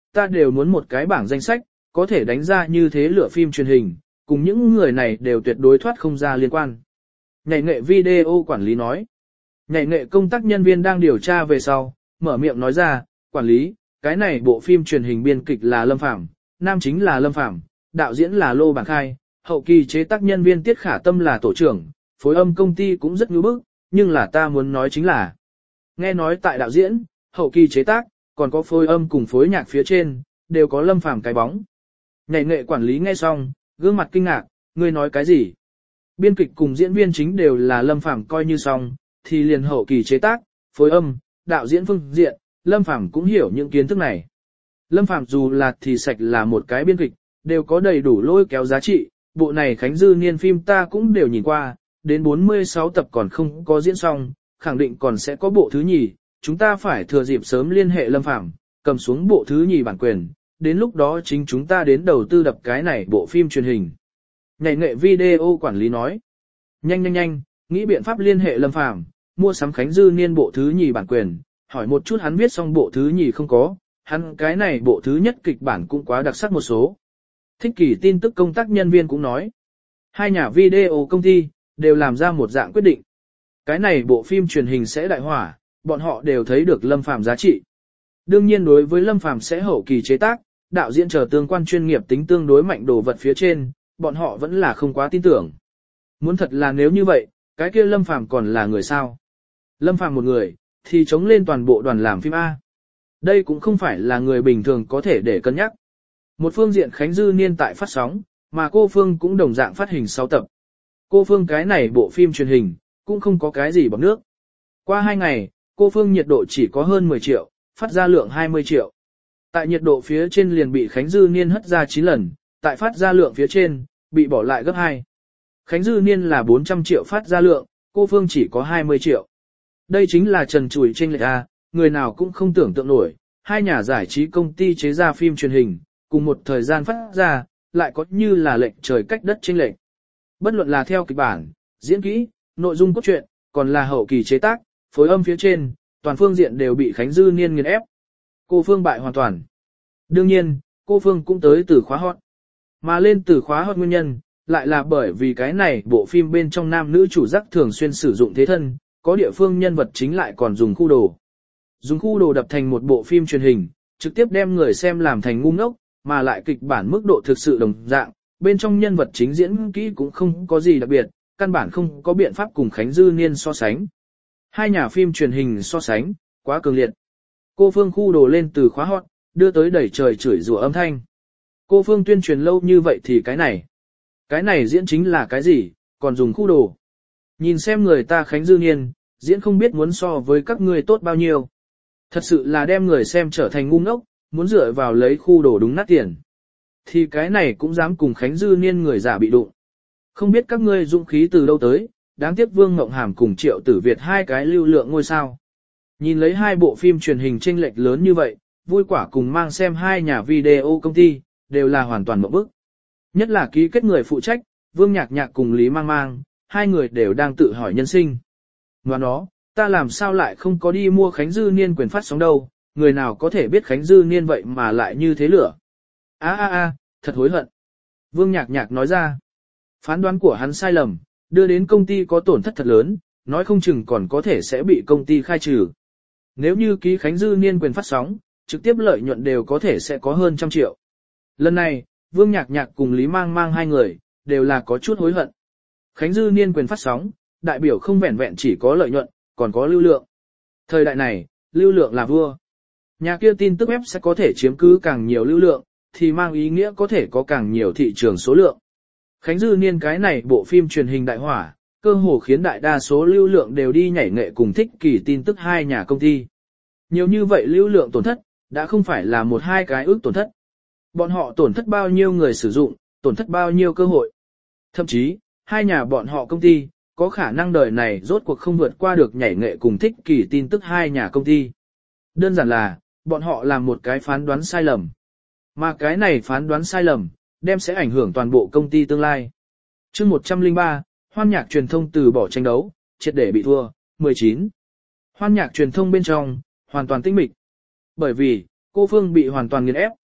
ta đều muốn một cái bảng danh sách, có thể đánh ra như thế lựa phim truyền hình, cùng những người này đều tuyệt đối thoát không ra liên quan. Nhảy nghệ video quản lý nói. Nhảy nghệ công tác nhân viên đang điều tra về sau, mở miệng nói ra, quản lý, cái này bộ phim truyền hình biên kịch là Lâm Phàm, nam chính là Lâm Phàm, đạo diễn là Lô Bảng Khai, hậu kỳ chế tác nhân viên Tiết Khả Tâm là tổ trưởng, phối âm công ty cũng rất ngưỡng bức, nhưng là ta muốn nói chính là, nghe nói tại đạo diễn, hậu kỳ chế tác, còn có phối âm cùng phối nhạc phía trên, đều có Lâm Phàm cái bóng. Nhảy nghệ quản lý nghe xong, gương mặt kinh ngạc, ngươi nói cái gì? Biên kịch cùng diễn viên chính đều là Lâm Phàm coi như xong, thì liền hậu kỳ chế tác, phối âm, đạo diễn phương diện, Lâm Phàm cũng hiểu những kiến thức này. Lâm Phàm dù là thì sạch là một cái biên kịch, đều có đầy đủ lôi kéo giá trị, bộ này Khánh Dư Niên phim ta cũng đều nhìn qua, đến bốn mươi sáu tập còn không có diễn xong, khẳng định còn sẽ có bộ thứ nhì, chúng ta phải thừa dịp sớm liên hệ Lâm Phàm, cầm xuống bộ thứ nhì bản quyền, đến lúc đó chính chúng ta đến đầu tư đập cái này bộ phim truyền hình. Nhảy nghệ video quản lý nói, nhanh nhanh nhanh, nghĩ biện pháp liên hệ Lâm Phàm, mua sắm Khánh Dư Niên bộ thứ nhì bản quyền, hỏi một chút hắn viết xong bộ thứ nhì không có, hắn cái này bộ thứ nhất kịch bản cũng quá đặc sắc một số. Thích Kỳ tin tức công tác nhân viên cũng nói, hai nhà video công ty đều làm ra một dạng quyết định. Cái này bộ phim truyền hình sẽ đại hỏa, bọn họ đều thấy được Lâm Phàm giá trị. Đương nhiên đối với Lâm Phàm sẽ hậu kỳ chế tác, đạo diễn chờ tương quan chuyên nghiệp tính tương đối mạnh đồ vật phía trên, bọn họ vẫn là không quá tin tưởng. Muốn thật là nếu như vậy, cái kia Lâm Phàm còn là người sao? Lâm Phàm một người, thì chống lên toàn bộ đoàn làm phim A. Đây cũng không phải là người bình thường có thể để cân nhắc. Một phương diện Khánh Dư Niên tại phát sóng, mà cô Phương cũng đồng dạng phát hình sáu tập. Cô Phương cái này bộ phim truyền hình, cũng không có cái gì bằng nước. Qua hai ngày, cô Phương nhiệt độ chỉ có hơn mười triệu, phát ra lượng hai mươi triệu. Tại nhiệt độ phía trên liền bị Khánh Dư Niên hất ra chín lần, tại phát ra lượng phía trên, bị bỏ lại gấp hai. Khánh Dư Niên là bốn trăm triệu phát ra lượng, cô Phương chỉ có hai mươi triệu. Đây chính là trần trùi chênh lệch A, người nào cũng không tưởng tượng nổi, hai nhà giải trí công ty chế ra phim truyền hình, cùng một thời gian phát ra, lại có như là lệch trời cách đất chênh lệch. Bất luận là theo kịch bản, diễn kỹ, nội dung cốt truyện, còn là hậu kỳ chế tác, phối âm phía trên, toàn phương diện đều bị Khánh Dư Niên nghiền ép. Cô Phương bại hoàn toàn. Đương nhiên, cô Phương cũng tới từ khóa hot. Mà lên từ khóa hot nguyên nhân, lại là bởi vì cái này bộ phim bên trong nam nữ chủ giác thường xuyên sử dụng thế thân, có địa phương nhân vật chính lại còn dùng khu đồ. Dùng khu đồ đập thành một bộ phim truyền hình, trực tiếp đem người xem làm thành ngu ngốc, mà lại kịch bản mức độ thực sự đồng dạng, bên trong nhân vật chính diễn kỹ cũng không có gì đặc biệt, căn bản không có biện pháp cùng Khánh Dư Niên so sánh. Hai nhà phim truyền hình so sánh, quá cường liệt. Cô Phương khu đồ lên từ khóa hot, đưa tới đẩy trời chửi rủa âm thanh. Cô Phương tuyên truyền lâu như vậy thì cái này. Cái này diễn chính là cái gì, còn dùng khu đồ. Nhìn xem người ta Khánh Dư Niên, diễn không biết muốn so với các ngươi tốt bao nhiêu. Thật sự là đem người xem trở thành ngu ngốc, muốn dựa vào lấy khu đồ đúng nát tiền. Thì cái này cũng dám cùng Khánh Dư Niên người giả bị đụng. Không biết các ngươi dũng khí từ đâu tới, đáng tiếc Vương Ngộng Hàm cùng Triệu Tử Việt hai cái lưu lượng ngôi sao. Nhìn lấy hai bộ phim truyền hình chênh lệch lớn như vậy, vui quả cùng mang xem hai nhà video công ty, đều là hoàn toàn mộng bức. Nhất là ký kết người phụ trách, Vương Nhạc Nhạc cùng Lý Mang Mang, hai người đều đang tự hỏi nhân sinh. Ngoài đó, ta làm sao lại không có đi mua Khánh Dư Niên quyền phát sóng đâu, người nào có thể biết Khánh Dư Niên vậy mà lại như thế lửa. A a a, thật hối hận. Vương Nhạc Nhạc nói ra, phán đoán của hắn sai lầm, đưa đến công ty có tổn thất thật lớn, nói không chừng còn có thể sẽ bị công ty khai trừ. Nếu như ký Khánh Dư Niên quyền phát sóng, trực tiếp lợi nhuận đều có thể sẽ có hơn trăm triệu. Lần này, Vương Nhạc Nhạc cùng Lý Mang Mang hai người, đều là có chút hối hận. Khánh Dư Niên quyền phát sóng, đại biểu không vẹn vẹn chỉ có lợi nhuận, còn có lưu lượng. Thời đại này, lưu lượng là vua. Nhà kia tin tức web sẽ có thể chiếm cứ càng nhiều lưu lượng, thì mang ý nghĩa có thể có càng nhiều thị trường số lượng. Khánh Dư Niên cái này bộ phim truyền hình đại hỏa, cơ hồ khiến đại đa số lưu lượng đều đi nhảy nghệ cùng Thích Kỳ tin tức hai nhà công ty. Nhiều như vậy lưu lượng tổn thất, đã không phải là một hai cái ước tổn thất. Bọn họ tổn thất bao nhiêu người sử dụng, tổn thất bao nhiêu cơ hội. Thậm chí, hai nhà bọn họ công ty, có khả năng đời này rốt cuộc không vượt qua được nhảy nghệ cùng Thích Kỳ tin tức hai nhà công ty. Đơn giản là, bọn họ làm một cái phán đoán sai lầm. Mà cái này phán đoán sai lầm, đem sẽ ảnh hưởng toàn bộ công ty tương lai. Chương một trăm lẻ ba, Hoan Nhạc truyền thông từ bỏ tranh đấu, triệt để bị thua, mười chín. Hoan Nhạc truyền thông bên trong, hoàn toàn tĩnh mịch. Bởi vì, cô Phương bị hoàn toàn nghiền ép,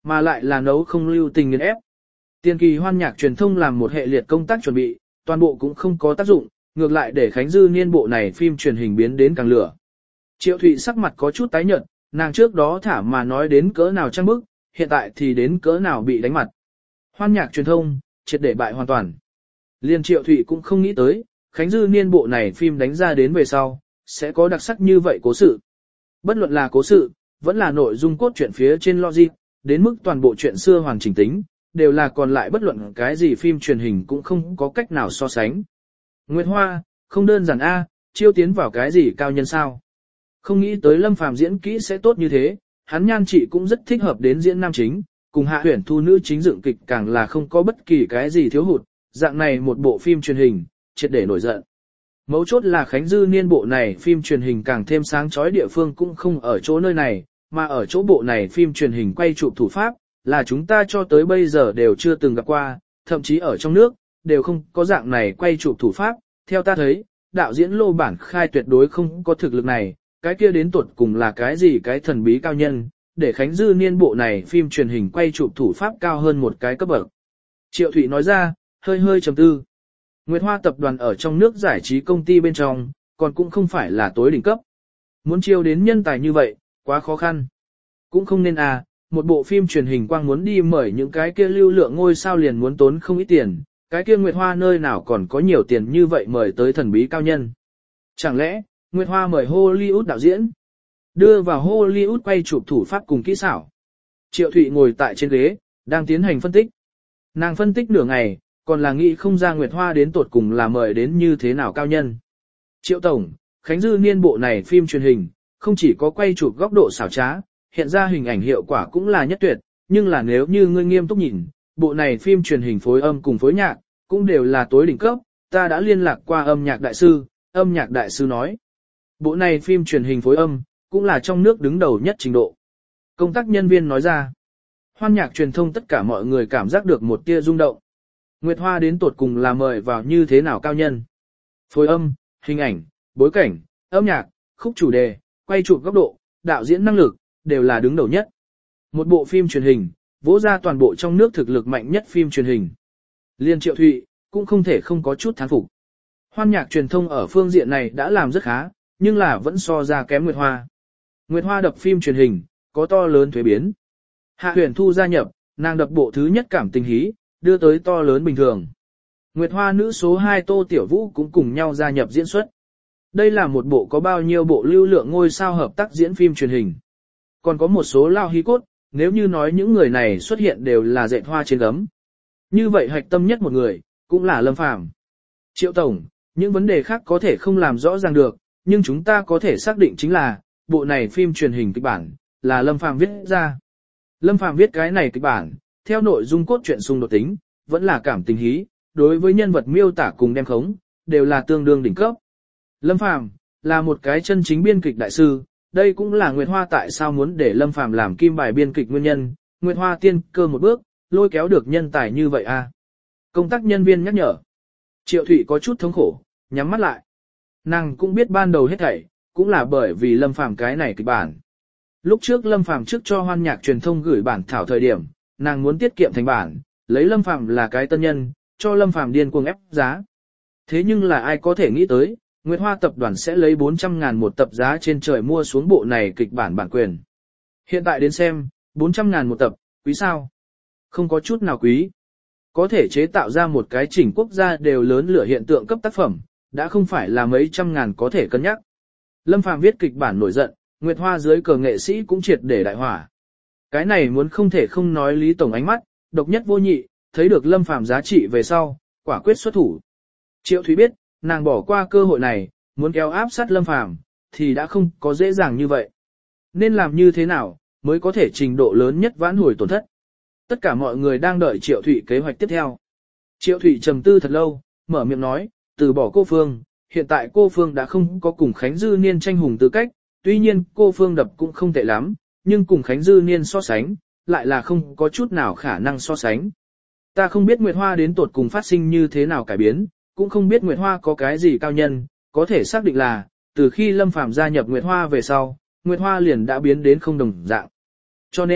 mà lại là nấu không lưu tình nghiền ép. Tiên kỳ hoan nhạc truyền thông làm một hệ liệt công tác chuẩn bị, toàn bộ cũng không có tác dụng, ngược lại để Khánh Dư Niên bộ này phim truyền hình biến đến càng lửa. Triệu Thụy sắc mặt có chút tái nhợt, nàng trước đó thả mà nói đến cỡ nào trang bức, hiện tại thì đến cỡ nào bị đánh mặt. Hoan nhạc truyền thông, triệt để bại hoàn toàn. Liên Triệu Thụy cũng không nghĩ tới, Khánh Dư Niên bộ này phim đánh ra đến về sau, sẽ có đặc sắc như vậy cố sự. Bất luận là cố sự, vẫn là nội dung cốt truyện phía trên logic, đến mức toàn bộ chuyện xưa hoàn chỉnh tính, đều là còn lại bất luận cái gì phim truyền hình cũng không có cách nào so sánh. Nguyệt Hoa, không đơn giản a, chiêu tiến vào cái gì cao nhân sao. Không nghĩ tới Lâm Phàm diễn kỹ sẽ tốt như thế, hắn nhan trị cũng rất thích hợp đến diễn nam chính, cùng Hạ Huyền Thu nữ chính dựng kịch càng là không có bất kỳ cái gì thiếu hụt, dạng này một bộ phim truyền hình, triệt để nổi giận. Mấu chốt là Khánh Dư Niên bộ này phim truyền hình càng thêm sáng chói địa phương cũng không ở chỗ nơi này, mà ở chỗ bộ này phim truyền hình quay chụp thủ pháp, là chúng ta cho tới bây giờ đều chưa từng gặp qua, thậm chí ở trong nước, đều không có dạng này quay chụp thủ pháp. Theo ta thấy, đạo diễn Lô Bản Khai tuyệt đối không có thực lực này, cái kia đến tuột cùng là cái gì cái thần bí cao nhân, để Khánh Dư Niên bộ này phim truyền hình quay chụp thủ pháp cao hơn một cái cấp bậc. Triệu Thụy nói ra, hơi hơi trầm tư. Nguyệt Hoa tập đoàn ở trong nước giải trí công ty bên trong, còn cũng không phải là tối đỉnh cấp. Muốn chiêu đến nhân tài như vậy, quá khó khăn. Cũng không nên à, một bộ phim truyền hình quang muốn đi mời những cái kia lưu lượng ngôi sao liền muốn tốn không ít tiền, cái kia Nguyệt Hoa nơi nào còn có nhiều tiền như vậy mời tới thần bí cao nhân. Chẳng lẽ, Nguyệt Hoa mời Hollywood đạo diễn, đưa vào Hollywood quay chụp thủ pháp cùng kỹ xảo. Triệu Thụy ngồi tại trên ghế, đang tiến hành phân tích. Nàng phân tích nửa ngày, còn là nghĩ không ra Nguyệt Hoa đến tột cùng là mời đến như thế nào cao nhân. Triệu Tổng, Khánh Dư Niên bộ này phim truyền hình, không chỉ có quay chụp góc độ xảo trá, hiện ra hình ảnh hiệu quả cũng là nhất tuyệt, nhưng là nếu như ngươi nghiêm túc nhìn, bộ này phim truyền hình phối âm cùng phối nhạc, cũng đều là tối đỉnh cấp, ta đã liên lạc qua âm nhạc đại sư, âm nhạc đại sư nói. Bộ này phim truyền hình phối âm, cũng là trong nước đứng đầu nhất trình độ. Công tác nhân viên nói ra, Hoan nhạc truyền thông tất cả mọi người cảm giác được một tia rung động. Nguyệt Hoa đến tột cùng là mời vào như thế nào cao nhân. Phối âm, hình ảnh, bối cảnh, âm nhạc, khúc chủ đề, quay chụp góc độ, đạo diễn năng lực, đều là đứng đầu nhất. Một bộ phim truyền hình, vỗ ra toàn bộ trong nước thực lực mạnh nhất phim truyền hình. Liên Triệu Thụy, cũng không thể không có chút thán phục. Hoan nhạc truyền thông ở phương diện này đã làm rất khá, nhưng là vẫn so ra kém Nguyệt Hoa. Nguyệt Hoa đập phim truyền hình, có to lớn thuế biến. Hạ Huyền Thu gia nhập, nàng đập bộ thứ nhất cảm tình hí, đưa tới to lớn bình thường. Nguyệt Hoa nữ số hai Tô Tiểu Vũ cũng cùng nhau gia nhập diễn xuất. Đây là một bộ có bao nhiêu bộ lưu lượng ngôi sao hợp tác diễn phim truyền hình. Còn có một số lao hí cốt, nếu như nói những người này xuất hiện đều là dệt hoa trên gấm. Như vậy hạch tâm nhất một người, cũng là Lâm Phàm. Triệu Tổng, những vấn đề khác có thể không làm rõ ràng được, nhưng chúng ta có thể xác định chính là, bộ này phim truyền hình kịch bản, là Lâm Phàm viết ra. Lâm Phàm viết cái này kịch bản, theo nội dung cốt truyện xung đột tính, vẫn là cảm tình hí, đối với nhân vật miêu tả cùng đem khống, đều là tương đương đỉnh cấp. Lâm Phàm là một cái chân chính biên kịch đại sư, đây cũng là Nguyệt Hoa tại sao muốn để Lâm Phàm làm kim bài biên kịch nguyên nhân, Nguyệt Hoa tiên cơ một bước, lôi kéo được nhân tài như vậy à. Công tác nhân viên nhắc nhở. Triệu Thụy có chút thống khổ, nhắm mắt lại. Nàng cũng biết ban đầu hết thảy, cũng là bởi vì Lâm Phàm cái này kịch bản. Lúc trước Lâm Phàm trước cho Hoan nhạc truyền thông gửi bản thảo thời điểm, nàng muốn tiết kiệm thành bản, lấy Lâm Phàm là cái tân nhân, cho Lâm Phàm điên cuồng ép giá. Thế nhưng là ai có thể nghĩ tới, Nguyệt Hoa tập đoàn sẽ lấy bốn trăm ngàn một tập giá trên trời mua xuống bộ này kịch bản bản quyền. Hiện tại đến xem, bốn trăm ngàn một tập, quý sao? Không có chút nào quý. Có thể chế tạo ra một cái chỉnh quốc gia đều lớn lửa hiện tượng cấp tác phẩm, đã không phải là mấy trăm ngàn có thể cân nhắc. Lâm Phàm viết kịch bản nổi giận, Nguyệt Hoa dưới cờ nghệ sĩ cũng triệt để đại hỏa. Cái này muốn không thể không nói Lý Tổng ánh mắt, độc nhất vô nhị, thấy được Lâm Phàm giá trị về sau, quả quyết xuất thủ. Triệu Thúy biết, nàng bỏ qua cơ hội này, muốn kéo áp sát Lâm Phàm thì đã không có dễ dàng như vậy. Nên làm như thế nào, mới có thể trình độ lớn nhất vãn hồi tổn thất. Tất cả mọi người đang đợi Triệu Thụy kế hoạch tiếp theo. Triệu Thụy trầm tư thật lâu, mở miệng nói, từ bỏ cô Phương, hiện tại cô Phương đã không có cùng Khánh Dư Niên tranh hùng tư cách, tuy nhiên cô Phương đập cũng không tệ lắm, nhưng cùng Khánh Dư Niên so sánh, lại là không có chút nào khả năng so sánh. Ta không biết Nguyệt Hoa đến tột cùng phát sinh như thế nào cải biến, cũng không biết Nguyệt Hoa có cái gì cao nhân, có thể xác định là, từ khi Lâm Phàm gia nhập Nguyệt Hoa về sau, Nguyệt Hoa liền đã biến đến không đồng dạng. Cho nên,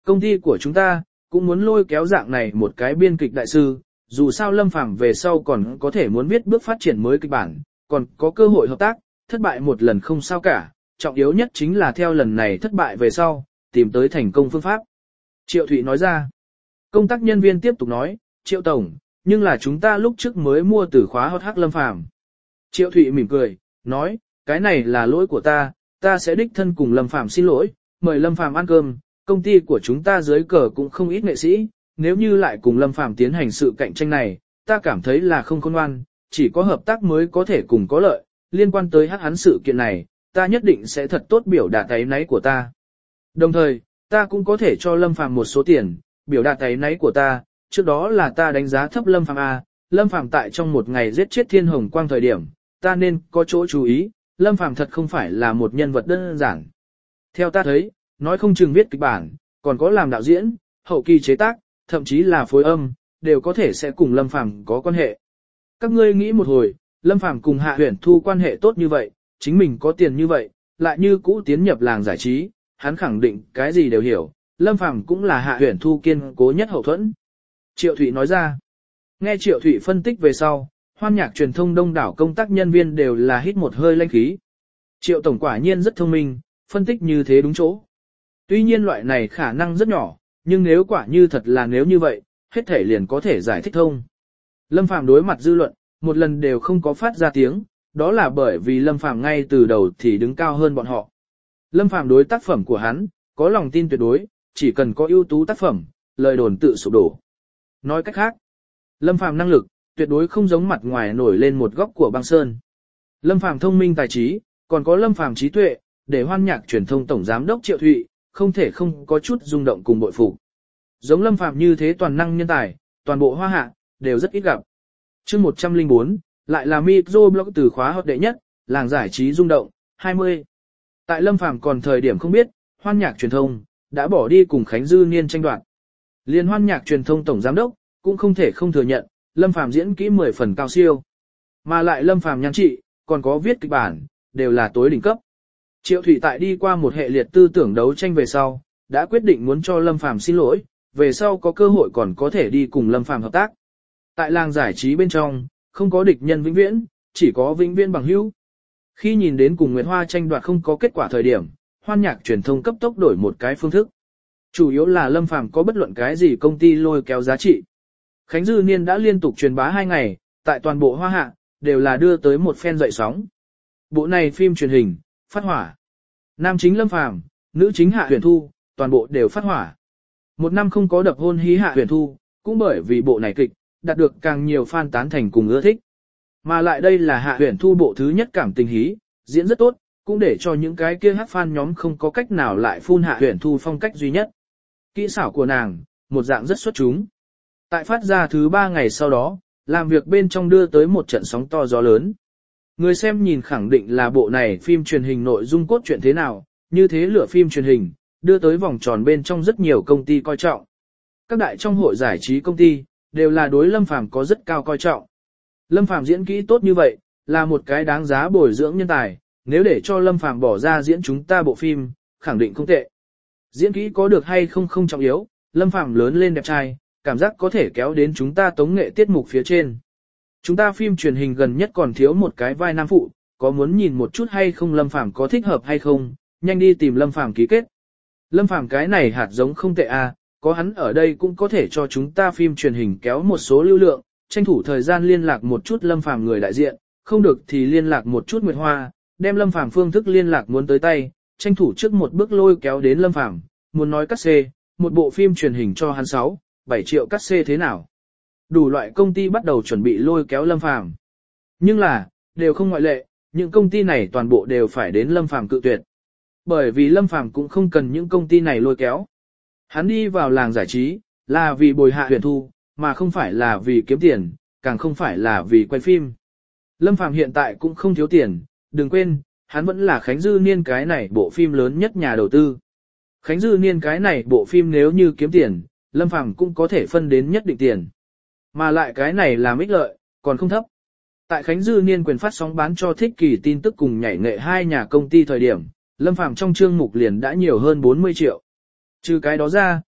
công ty của chúng ta cũng muốn lôi kéo dạng này một cái biên kịch đại sư, dù sao Lâm Phàm về sau còn có thể muốn viết bước phát triển mới kịch bản, còn có cơ hội hợp tác, thất bại một lần không sao cả, trọng yếu nhất chính là theo lần này thất bại về sau, tìm tới thành công phương pháp. Triệu Thụy nói ra. Công tác nhân viên tiếp tục nói, Triệu Tổng, nhưng là chúng ta lúc trước mới mua từ khóa hot hắc Lâm Phàm. Triệu Thụy mỉm cười, nói, cái này là lỗi của ta, ta sẽ đích thân cùng Lâm Phàm xin lỗi, mời Lâm Phàm ăn cơm, công ty của chúng ta dưới cờ cũng không ít nghệ sĩ, nếu như lại cùng Lâm Phàm tiến hành sự cạnh tranh này, ta cảm thấy là không khôn ngoan, chỉ có hợp tác mới có thể cùng có lợi, liên quan tới hắc hắn sự kiện này, ta nhất định sẽ thật tốt biểu đạt áy náy của ta. Đồng thời, ta cũng có thể cho Lâm Phàm một số tiền, biểu đạt áy náy của ta, trước đó là ta đánh giá thấp Lâm Phàm A, Lâm Phàm tại trong một ngày giết chết Thiên Hồng Quang thời điểm, ta nên có chỗ chú ý, Lâm Phàm thật không phải là một nhân vật đơn giản. Theo ta thấy, nói không chừng viết kịch bản, còn có làm đạo diễn, hậu kỳ chế tác, thậm chí là phối âm, đều có thể sẽ cùng Lâm Phàm có quan hệ. Các ngươi nghĩ một hồi, Lâm Phàm cùng Hạ Huyền Thu quan hệ tốt như vậy, chính mình có tiền như vậy, lại như cũ tiến nhập làng giải trí, hắn khẳng định cái gì đều hiểu, Lâm Phàm cũng là Hạ Huyền Thu kiên cố nhất hậu thuẫn. Triệu Thụy nói ra. Nghe Triệu Thụy phân tích về sau, Hoan Nhạc truyền thông đông đảo công tác nhân viên đều là hít một hơi lanh khí. Triệu Tổng quả nhiên rất thông minh, phân tích như thế đúng chỗ. Tuy nhiên loại này khả năng rất nhỏ, nhưng nếu quả như thật là nếu như vậy, hết thể liền có thể giải thích thông. Lâm Phàm đối mặt dư luận, một lần đều không có phát ra tiếng, đó là bởi vì Lâm Phàm ngay từ đầu thì đứng cao hơn bọn họ. Lâm Phàm đối tác phẩm của hắn, có lòng tin tuyệt đối, chỉ cần có ưu tú tác phẩm, lời đồn tự sụp đổ. Nói cách khác, Lâm Phàm năng lực, tuyệt đối không giống mặt ngoài nổi lên một góc của băng sơn. Lâm Phàm thông minh tài trí, còn có Lâm Phàm trí tuệ, để Hoan Nhạc truyền thông tổng giám đốc Triệu Thụy, không thể không có chút rung động cùng bội phục. Giống Lâm Phàm như thế toàn năng nhân tài, toàn bộ Hoa Hạ, đều rất ít gặp. Chương một trăm lẻ bốn, lại là microblog từ khóa hot đệ nhất, làng giải trí rung động, hai mươi. Tại Lâm Phàm còn thời điểm không biết, Hoan Nhạc truyền thông, đã bỏ đi cùng Khánh Dư Niên tranh đoạt. Liên Hoan Nhạc truyền thông tổng giám đốc, cũng không thể không thừa nhận, Lâm Phàm diễn kỹ mười phần cao siêu. Mà lại Lâm Phàm nhan trị, còn có viết kịch bản, đều là tối đỉnh cấp. Triệu Thụy tại đi qua một hệ liệt tư tưởng đấu tranh về sau, đã quyết định muốn cho Lâm Phàm xin lỗi, về sau có cơ hội còn có thể đi cùng Lâm Phàm hợp tác. Tại làng giải trí bên trong, không có địch nhân vĩnh viễn, chỉ có vĩnh viễn bằng hữu. Khi nhìn đến cùng Nguyệt Hoa tranh đoạt không có kết quả thời điểm, Hoan Nhạc truyền thông cấp tốc đổi một cái phương thức. Chủ yếu là Lâm Phàm có bất luận cái gì công ty lôi kéo giá trị. Khánh Dư Niên đã liên tục truyền bá hai ngày, tại toàn bộ Hoa Hạ, đều là đưa tới một phen dậy sóng. Bộ này phim truyền hình, phát hỏa. Nam chính Lâm Phàm, nữ chính Hạ Huyền Thu, toàn bộ đều phát hỏa. Một năm không có đập hôn hí Hạ Huyền Thu, cũng bởi vì bộ này kịch, đạt được càng nhiều fan tán thành cùng ưa thích. Mà lại đây là Hạ Huyền Thu bộ thứ nhất cảm tình hí, diễn rất tốt, cũng để cho những cái kia hát fan nhóm không có cách nào lại phun Hạ Huyền Thu phong cách duy nhất. Kỹ xảo của nàng, một dạng rất xuất chúng. Tại phát ra thứ ba ngày sau đó, làm việc bên trong đưa tới một trận sóng to gió lớn. Người xem nhìn khẳng định là bộ này phim truyền hình nội dung cốt truyện thế nào, như thế lựa phim truyền hình, đưa tới vòng tròn bên trong rất nhiều công ty coi trọng. Các đại trong hội giải trí công ty, đều là đối Lâm Phàm có rất cao coi trọng. Lâm Phàm diễn kỹ tốt như vậy, là một cái đáng giá bồi dưỡng nhân tài, nếu để cho Lâm Phàm bỏ ra diễn chúng ta bộ phim, khẳng định không tệ. Diễn kỹ có được hay không không trọng yếu, Lâm Phàm lớn lên đẹp trai, cảm giác có thể kéo đến chúng ta tống nghệ tiết mục phía trên. Chúng ta phim truyền hình gần nhất còn thiếu một cái vai nam phụ, có muốn nhìn một chút hay không Lâm Phàm có thích hợp hay không, nhanh đi tìm Lâm Phàm ký kết. Lâm Phàm cái này hạt giống không tệ à, có hắn ở đây cũng có thể cho chúng ta phim truyền hình kéo một số lưu lượng, tranh thủ thời gian liên lạc một chút Lâm Phàm người đại diện, không được thì liên lạc một chút Nguyệt Hoa, đem Lâm Phàm phương thức liên lạc muốn tới tay, tranh thủ trước một bước lôi kéo đến Lâm Phàm, muốn nói cắt xê, một bộ phim truyền hình cho hắn sáu, bảy triệu cắt xê thế nào. Đủ loại công ty bắt đầu chuẩn bị lôi kéo Lâm Phàm. Nhưng là, đều không ngoại lệ, những công ty này toàn bộ đều phải đến Lâm Phàm cự tuyệt. Bởi vì Lâm Phàm cũng không cần những công ty này lôi kéo. Hắn đi vào làng giải trí, là vì bồi Hạ Huyền Thu, mà không phải là vì kiếm tiền, càng không phải là vì quay phim. Lâm Phàm hiện tại cũng không thiếu tiền, đừng quên, hắn vẫn là Khánh Dư Niên cái này bộ phim lớn nhất nhà đầu tư. Khánh Dư Niên cái này bộ phim nếu như kiếm tiền, Lâm Phàm cũng có thể phân đến nhất định tiền. Mà lại cái này là ích lợi, còn không thấp. Tại Khánh Dư Niên quyền phát sóng bán cho Thích Kỳ tin tức cùng nhảy nghệ hai nhà công ty thời điểm, Lâm Phàm trong chương mục liền đã nhiều hơn bốn mươi triệu. Trừ cái đó ra,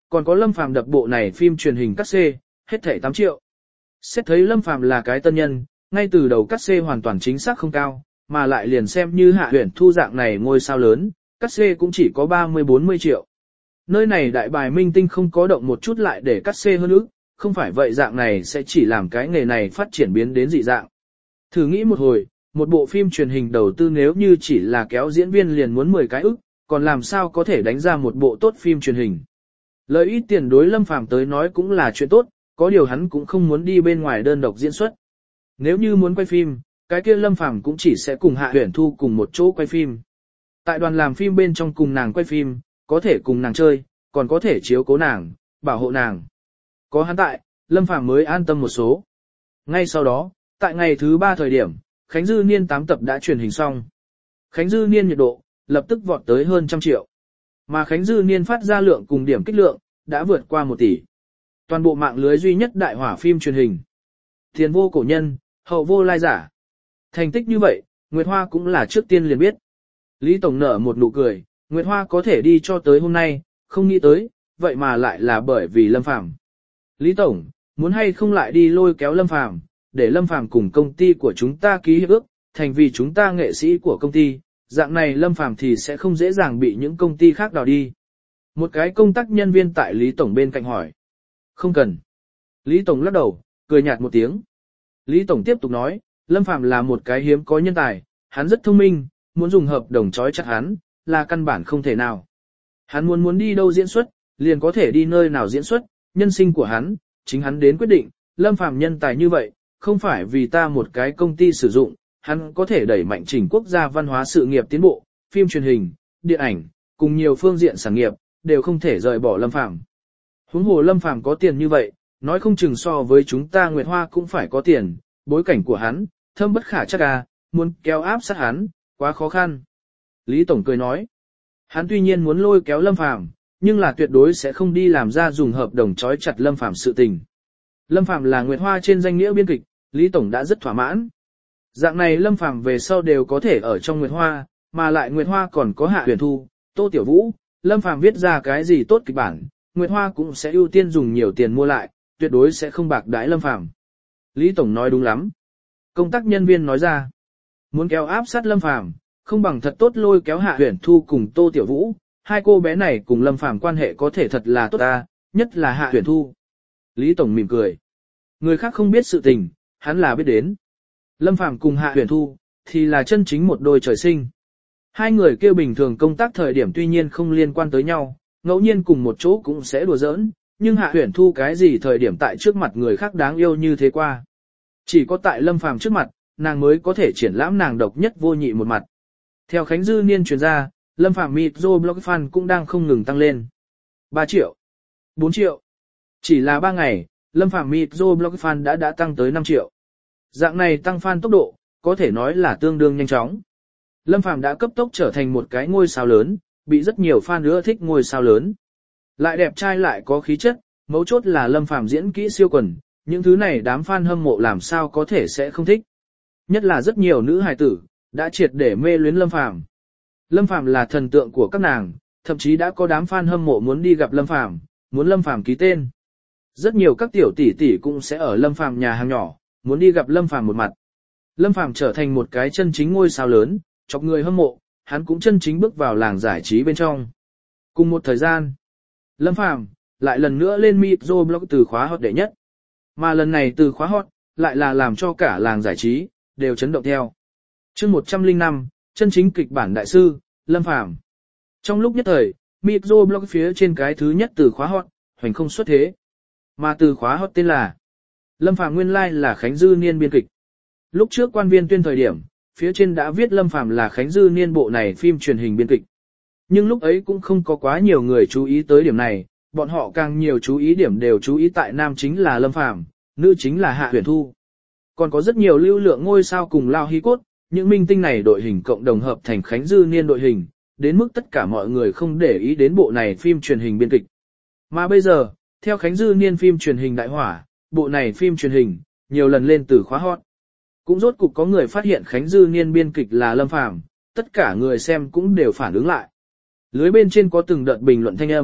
còn có Lâm Phàm đập bộ này phim truyền hình cắt xê, hết thảy tám triệu. Xét thấy Lâm Phàm là cái tân nhân, ngay từ đầu cắt xê hoàn toàn chính xác không cao, mà lại liền xem như Hạ Huyền Thu dạng này ngôi sao lớn, cắt xê cũng chỉ có ba mươi bốn mươi triệu. Nơi này đại bài minh tinh không có động một chút lại để cắt xê hơn ức, không phải vậy dạng này sẽ chỉ làm cái nghề này phát triển biến đến dị dạng. Thử nghĩ một hồi, một bộ phim truyền hình đầu tư nếu như chỉ là kéo diễn viên liền muốn mười cái ức, còn làm sao có thể đánh ra một bộ tốt phim truyền hình. Lợi ít tiền đối Lâm Phàm tới nói cũng là chuyện tốt, có điều hắn cũng không muốn đi bên ngoài đơn độc diễn xuất. Nếu như muốn quay phim, cái kia Lâm Phàm cũng chỉ sẽ cùng Hạ Huyền Thu cùng một chỗ quay phim. Tại đoàn làm phim bên trong cùng nàng quay phim, có thể cùng nàng chơi, còn có thể chiếu cố nàng, bảo hộ nàng. Có hắn tại, Lâm Phàm mới an tâm một số. Ngay sau đó, tại ngày thứ ba thời điểm, Khánh Dư Niên tám tập đã truyền hình xong. Khánh Dư Niên nhiệt độ, lập tức vọt tới hơn trăm triệu. Mà Khánh Dư Niên phát ra lượng cùng điểm kích lượng, đã vượt qua một tỷ. Toàn bộ mạng lưới duy nhất đại hỏa phim truyền hình. Tiền vô cổ nhân, hậu vô lai giả. Thành tích như vậy, Nguyệt Hoa cũng là trước tiên liền biết. Lý Tổng nở một nụ cười, Nguyệt Hoa có thể đi cho tới hôm nay, không nghĩ tới, vậy mà lại là bởi vì Lâm Phàm. Lý Tổng, muốn hay không lại đi lôi kéo Lâm Phàm, để Lâm Phàm cùng công ty của chúng ta ký hiệp ước, thành vì chúng ta nghệ sĩ của công ty, dạng này Lâm Phàm thì sẽ không dễ dàng bị những công ty khác đào đi. Một cái công tác nhân viên tại Lý Tổng bên cạnh hỏi. Không cần. Lý Tổng lắc đầu, cười nhạt một tiếng. Lý Tổng tiếp tục nói, Lâm Phàm là một cái hiếm có nhân tài, hắn rất thông minh, muốn dùng hợp đồng trói chặt hắn, là căn bản không thể nào. Hắn muốn muốn đi đâu diễn xuất, liền có thể đi nơi nào diễn xuất, nhân sinh của hắn, chính hắn đến quyết định, Lâm Phàm nhân tài như vậy, không phải vì ta một cái công ty sử dụng, hắn có thể đẩy mạnh chỉnh quốc gia văn hóa sự nghiệp tiến bộ, phim truyền hình, điện ảnh, cùng nhiều phương diện sản nghiệp, đều không thể rời bỏ Lâm Phàm. Huống hồ Lâm Phàm có tiền như vậy, nói không chừng so với chúng ta Nguyệt Hoa cũng phải có tiền, bối cảnh của hắn, thâm bất khả chắc à, muốn kéo áp sát hắn, quá khó khăn. Lý Tổng cười nói, hắn tuy nhiên muốn lôi kéo Lâm Phàm, nhưng là tuyệt đối sẽ không đi làm ra dùng hợp đồng trói chặt Lâm Phàm sự tình. Lâm Phàm là Nguyệt Hoa trên danh nghĩa biên kịch, Lý Tổng đã rất thỏa mãn. Dạng này Lâm Phàm về sau đều có thể ở trong Nguyệt Hoa, mà lại Nguyệt Hoa còn có Hạ Huyền Thu, Tô Tiểu Vũ, Lâm Phàm viết ra cái gì tốt kịch bản, Nguyệt Hoa cũng sẽ ưu tiên dùng nhiều tiền mua lại, tuyệt đối sẽ không bạc đãi Lâm Phàm. Lý Tổng nói đúng lắm. Công tác nhân viên nói ra, muốn kéo áp sát Lâm Phàm, không bằng thật tốt lôi kéo Hạ Huyền Thu cùng Tô Tiểu Vũ, hai cô bé này cùng Lâm Phàm quan hệ có thể thật là tốt ta, nhất là Hạ Huyền Thu. Lý Tổng mỉm cười. Người khác không biết sự tình, hắn là biết đến. Lâm Phàm cùng Hạ Huyền Thu, thì là chân chính một đôi trời sinh. Hai người kêu bình thường công tác thời điểm tuy nhiên không liên quan tới nhau, ngẫu nhiên cùng một chỗ cũng sẽ đùa giỡn, nhưng Hạ Huyền Thu cái gì thời điểm tại trước mặt người khác đáng yêu như thế qua. Chỉ có tại Lâm Phàm trước mặt, nàng mới có thể triển lãm nàng độc nhất vô nhị một mặt. Theo Khánh Dư Niên truyền ra, Lâm Phàm micro blog fan cũng đang không ngừng tăng lên. ba triệu, bốn triệu. Chỉ là ba ngày, Lâm Phàm micro blog fan đã đã tăng tới năm triệu. Dạng này tăng fan tốc độ, có thể nói là tương đương nhanh chóng. Lâm Phàm đã cấp tốc trở thành một cái ngôi sao lớn, bị rất nhiều fan ưa thích ngôi sao lớn. Lại đẹp trai lại có khí chất, mấu chốt là Lâm Phàm diễn kỹ siêu quần, những thứ này đám fan hâm mộ làm sao có thể sẽ không thích. Nhất là rất nhiều nữ hài tử, đã triệt để mê luyến Lâm Phàm. Lâm Phàm là thần tượng của các nàng, thậm chí đã có đám fan hâm mộ muốn đi gặp Lâm Phàm, muốn Lâm Phàm ký tên. Rất nhiều các tiểu tỷ tỷ cũng sẽ ở Lâm Phàm nhà hàng nhỏ, muốn đi gặp Lâm Phàm một mặt. Lâm Phàm trở thành một cái chân chính ngôi sao lớn, chọc người hâm mộ, hắn cũng chân chính bước vào làng giải trí bên trong. Cùng một thời gian, Lâm Phàm lại lần nữa lên micro blog từ khóa hot đệ nhất. Mà lần này từ khóa hot, lại là làm cho cả làng giải trí đều chấn động theo. Chương một trăm lẻ năm, chân chính kịch bản đại sư, Lâm Phàm. Trong lúc nhất thời, micro blog phía trên cái thứ nhất từ khóa hot, hoành không xuất thế. Mà từ khóa hot tên là Lâm Phàm, nguyên lai like là Khánh Dư Niên biên kịch. Lúc trước quan viên tuyên thời điểm, phía trên đã viết Lâm Phàm là Khánh Dư Niên bộ này phim truyền hình biên kịch. Nhưng lúc ấy cũng không có quá nhiều người chú ý tới điểm này, bọn họ càng nhiều chú ý điểm đều chú ý tại nam chính là Lâm Phàm, nữ chính là Hạ Huyền Thu. Còn có rất nhiều lưu lượng ngôi sao cùng lao hí cốt, những minh tinh này đội hình cộng đồng hợp thành Khánh Dư Niên đội hình, đến mức tất cả mọi người không để ý đến bộ này phim truyền hình biên kịch. Mà bây giờ, theo Khánh Dư Niên phim truyền hình đại hỏa, bộ này phim truyền hình, nhiều lần lên từ khóa hot. Cũng rốt cục có người phát hiện Khánh Dư Niên biên kịch là Lâm Phàm, tất cả người xem cũng đều phản ứng lại. Lưới bên trên có từng đợt bình luận thanh âm,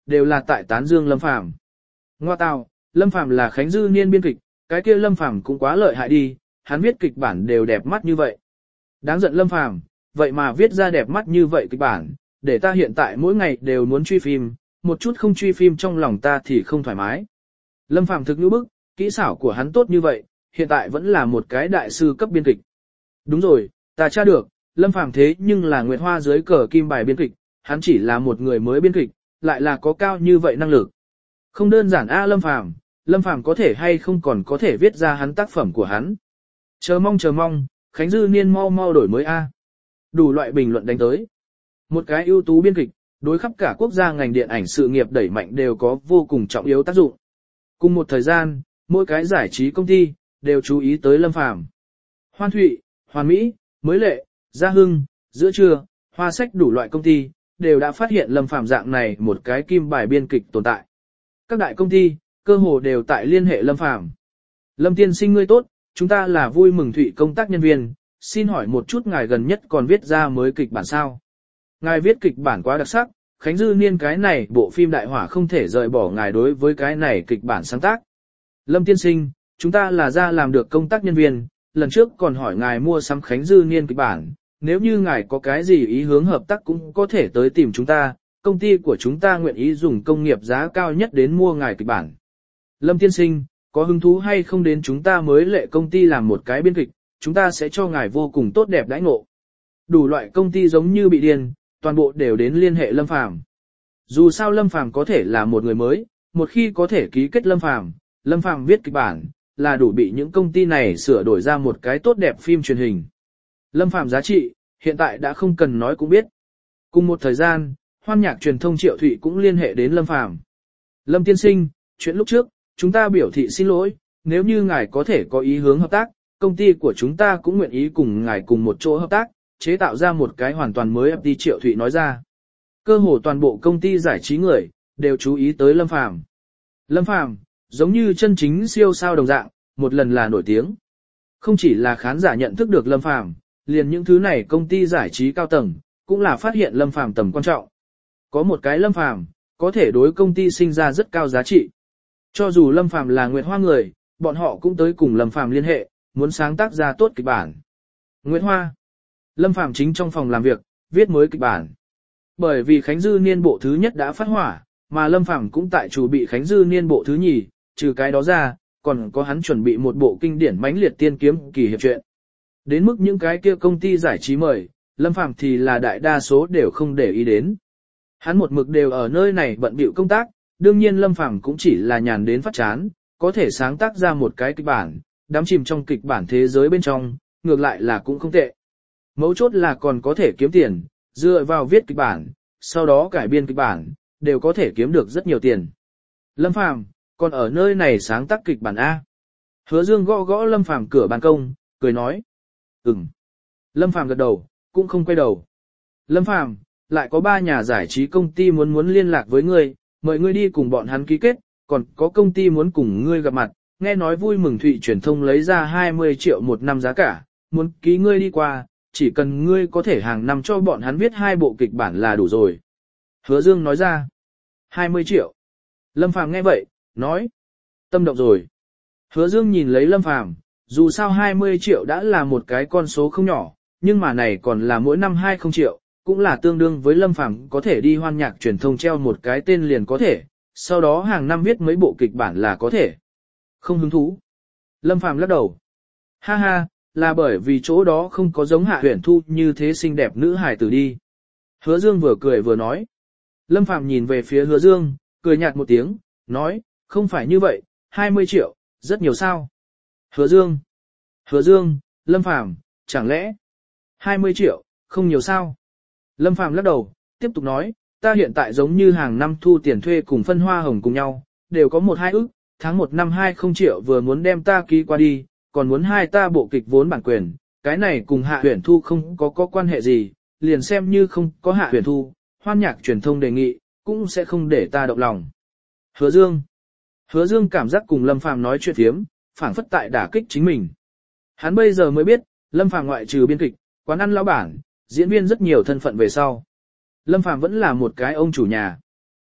đều là tại tán dương Lâm Phàm. Ngoa tào, Lâm Phàm là Khánh Dư Niên biên kịch, cái kia Lâm Phàm cũng quá lợi hại đi, hắn viết kịch bản đều đẹp mắt như vậy. Đáng giận Lâm Phàm, vậy mà viết ra đẹp mắt như vậy kịch bản, để ta hiện tại mỗi ngày đều muốn truy phim, một chút không truy phim trong lòng ta thì không thoải mái. Lâm Phàm thực như bức, kỹ xảo của hắn tốt như vậy, hiện tại vẫn là một cái đại sư cấp biên kịch. Đúng rồi, ta tra được, Lâm Phàm thế nhưng là Nguyệt Hoa dưới cờ kim bài biên kịch, hắn chỉ là một người mới biên kịch, lại là có cao như vậy năng lực. Không đơn giản a Lâm Phàm, Lâm Phàm có thể hay không còn có thể viết ra hắn tác phẩm của hắn. Chờ mong chờ mong, Khánh Dư Niên mau mau đổi mới a. Đủ loại bình luận đánh tới. Một cái ưu tú biên kịch, đối khắp cả quốc gia ngành điện ảnh sự nghiệp đẩy mạnh đều có vô cùng trọng yếu tác dụng. Cùng một thời gian, mỗi cái giải trí công ty đều chú ý tới Lâm Phàm. Hoan Thụy, Hoàn Mỹ, Mới Lệ, Gia Hưng, Giữa Trưa, Hoa Sách đủ loại công ty đều đã phát hiện Lâm Phàm dạng này một cái kim bài biên kịch tồn tại. Các đại công ty cơ hồ đều tại liên hệ Lâm Phàm. Lâm tiên sinh ngươi tốt, chúng ta là Vui Mừng Thụy công tác nhân viên, xin hỏi một chút ngài gần nhất còn viết ra mới kịch bản sao? Ngài viết kịch bản quá đặc sắc, Khánh Dư Niên cái này bộ phim đại hỏa không thể rời bỏ ngài đối với cái này kịch bản sáng tác. Lâm tiên sinh, chúng ta là ra làm được công tác nhân viên, lần trước còn hỏi ngài mua sắm Khánh Dư Niên kịch bản, nếu như ngài có cái gì ý hướng hợp tác cũng có thể tới tìm chúng ta, công ty của chúng ta nguyện ý dùng công nghiệp giá cao nhất đến mua ngài kịch bản. Lâm tiên sinh, có hứng thú hay không đến chúng ta Mới Lệ công ty làm một cái biên kịch, chúng ta sẽ cho ngài vô cùng tốt đẹp đãi ngộ. Đủ loại công ty giống như bị điên, toàn bộ đều đến liên hệ Lâm Phàm. Dù sao Lâm Phàm có thể là một người mới, một khi có thể ký kết Lâm Phàm, Lâm Phàm viết kịch bản, là đủ bị những công ty này sửa đổi ra một cái tốt đẹp phim truyền hình. Lâm Phàm giá trị, hiện tại đã không cần nói cũng biết. Cùng một thời gian, Hoan Nhạc truyền thông Triệu Thụy cũng liên hệ đến Lâm Phàm. Lâm tiên sinh, chuyện lúc trước, chúng ta biểu thị xin lỗi, nếu như ngài có thể có ý hướng hợp tác, công ty của chúng ta cũng nguyện ý cùng ngài cùng một chỗ hợp tác, chế tạo ra một cái hoàn toàn mới ép pê Triệu Thụy nói ra. Cơ hồ toàn bộ công ty giải trí người, đều chú ý tới Lâm Phàm. Lâm Phàm, giống như chân chính siêu sao đồng dạng, một lần là nổi tiếng. Không chỉ là khán giả nhận thức được Lâm Phàm, liền những thứ này công ty giải trí cao tầng, cũng là phát hiện Lâm Phàm tầm quan trọng. Có một cái Lâm Phàm, có thể đối công ty sinh ra rất cao giá trị. Cho dù Lâm Phàm là Nguyệt Hoa người, bọn họ cũng tới cùng Lâm Phàm liên hệ, muốn sáng tác ra tốt kịch bản. Nguyệt Hoa. Lâm Phàm chính trong phòng làm việc, viết mới kịch bản. Bởi vì Khánh Dư Niên bộ thứ nhất đã phát hỏa, mà Lâm Phàm cũng tại chủ bị Khánh Dư Niên bộ thứ nhì, trừ cái đó ra, còn có hắn chuẩn bị một bộ kinh điển mãnh liệt tiên kiếm kỳ hiệp truyện. Đến mức những cái kia công ty giải trí mời, Lâm Phàm thì là đại đa số đều không để ý đến. Hắn một mực đều ở nơi này bận bịu công tác, đương nhiên Lâm Phàm cũng chỉ là nhàn đến phát chán, có thể sáng tác ra một cái kịch bản, đắm chìm trong kịch bản thế giới bên trong, ngược lại là cũng không tệ. Mấu chốt là còn có thể kiếm tiền, dựa vào viết kịch bản, sau đó cải biên kịch bản, đều có thể kiếm được rất nhiều tiền. Lâm Phàm, còn ở nơi này sáng tác kịch bản A. Hứa Dương gõ gõ Lâm Phàm cửa ban công, cười nói. Ừm. Lâm Phàm gật đầu, cũng không quay đầu. Lâm Phàm, lại có ba nhà giải trí công ty muốn muốn liên lạc với ngươi, mời ngươi đi cùng bọn hắn ký kết, còn có công ty muốn cùng ngươi gặp mặt, nghe nói Vui Mừng Thụy truyền thông lấy ra hai mươi triệu một năm giá cả, muốn ký ngươi đi qua, chỉ cần ngươi có thể hàng năm cho bọn hắn viết hai bộ kịch bản là đủ rồi. Hứa Dương nói ra. hai mươi triệu. Lâm Phàm nghe vậy, nói. Tâm động rồi. Hứa Dương nhìn lấy Lâm Phàm, dù sao hai mươi triệu đã là một cái con số không nhỏ, nhưng mà này còn là mỗi năm hai mươi triệu, cũng là tương đương với Lâm Phàm có thể đi Hoan Nhạc truyền thông treo một cái tên liền có thể, sau đó hàng năm viết mấy bộ kịch bản là có thể. Không hứng thú. Lâm Phàm lắc đầu. Ha ha, là bởi vì chỗ đó không có giống Hạ Huyền Thu như thế xinh đẹp nữ hài tử đi. Hứa Dương vừa cười vừa nói. Lâm Phàm nhìn về phía Hứa Dương, cười nhạt một tiếng, nói, không phải như vậy, hai mươi triệu, rất nhiều sao. Hứa Dương. Hứa Dương, Lâm Phàm, chẳng lẽ hai mươi triệu, không nhiều sao? Lâm Phàm lắc đầu, tiếp tục nói, ta hiện tại giống như hàng năm thu tiền thuê cùng phân hoa hồng cùng nhau, đều có một hai ức, tháng một năm hai không triệu vừa muốn đem ta ký qua đi, còn muốn hai ta bộ kịch vốn bản quyền, cái này cùng Hạ Huyền Thu không có có quan hệ gì, liền xem như không có Hạ Huyền Thu, Hoan Nhạc truyền thông đề nghị, cũng sẽ không để ta động lòng. Hứa Dương. Hứa Dương cảm giác cùng Lâm Phàm nói chuyện thiếm, phảng phất tại đả kích chính mình. Hắn bây giờ mới biết, Lâm Phàm ngoại trừ biên kịch, quán ăn lão bản, diễn viên rất nhiều thân phận về sau. Lâm Phàm vẫn là một cái ông chủ nhà.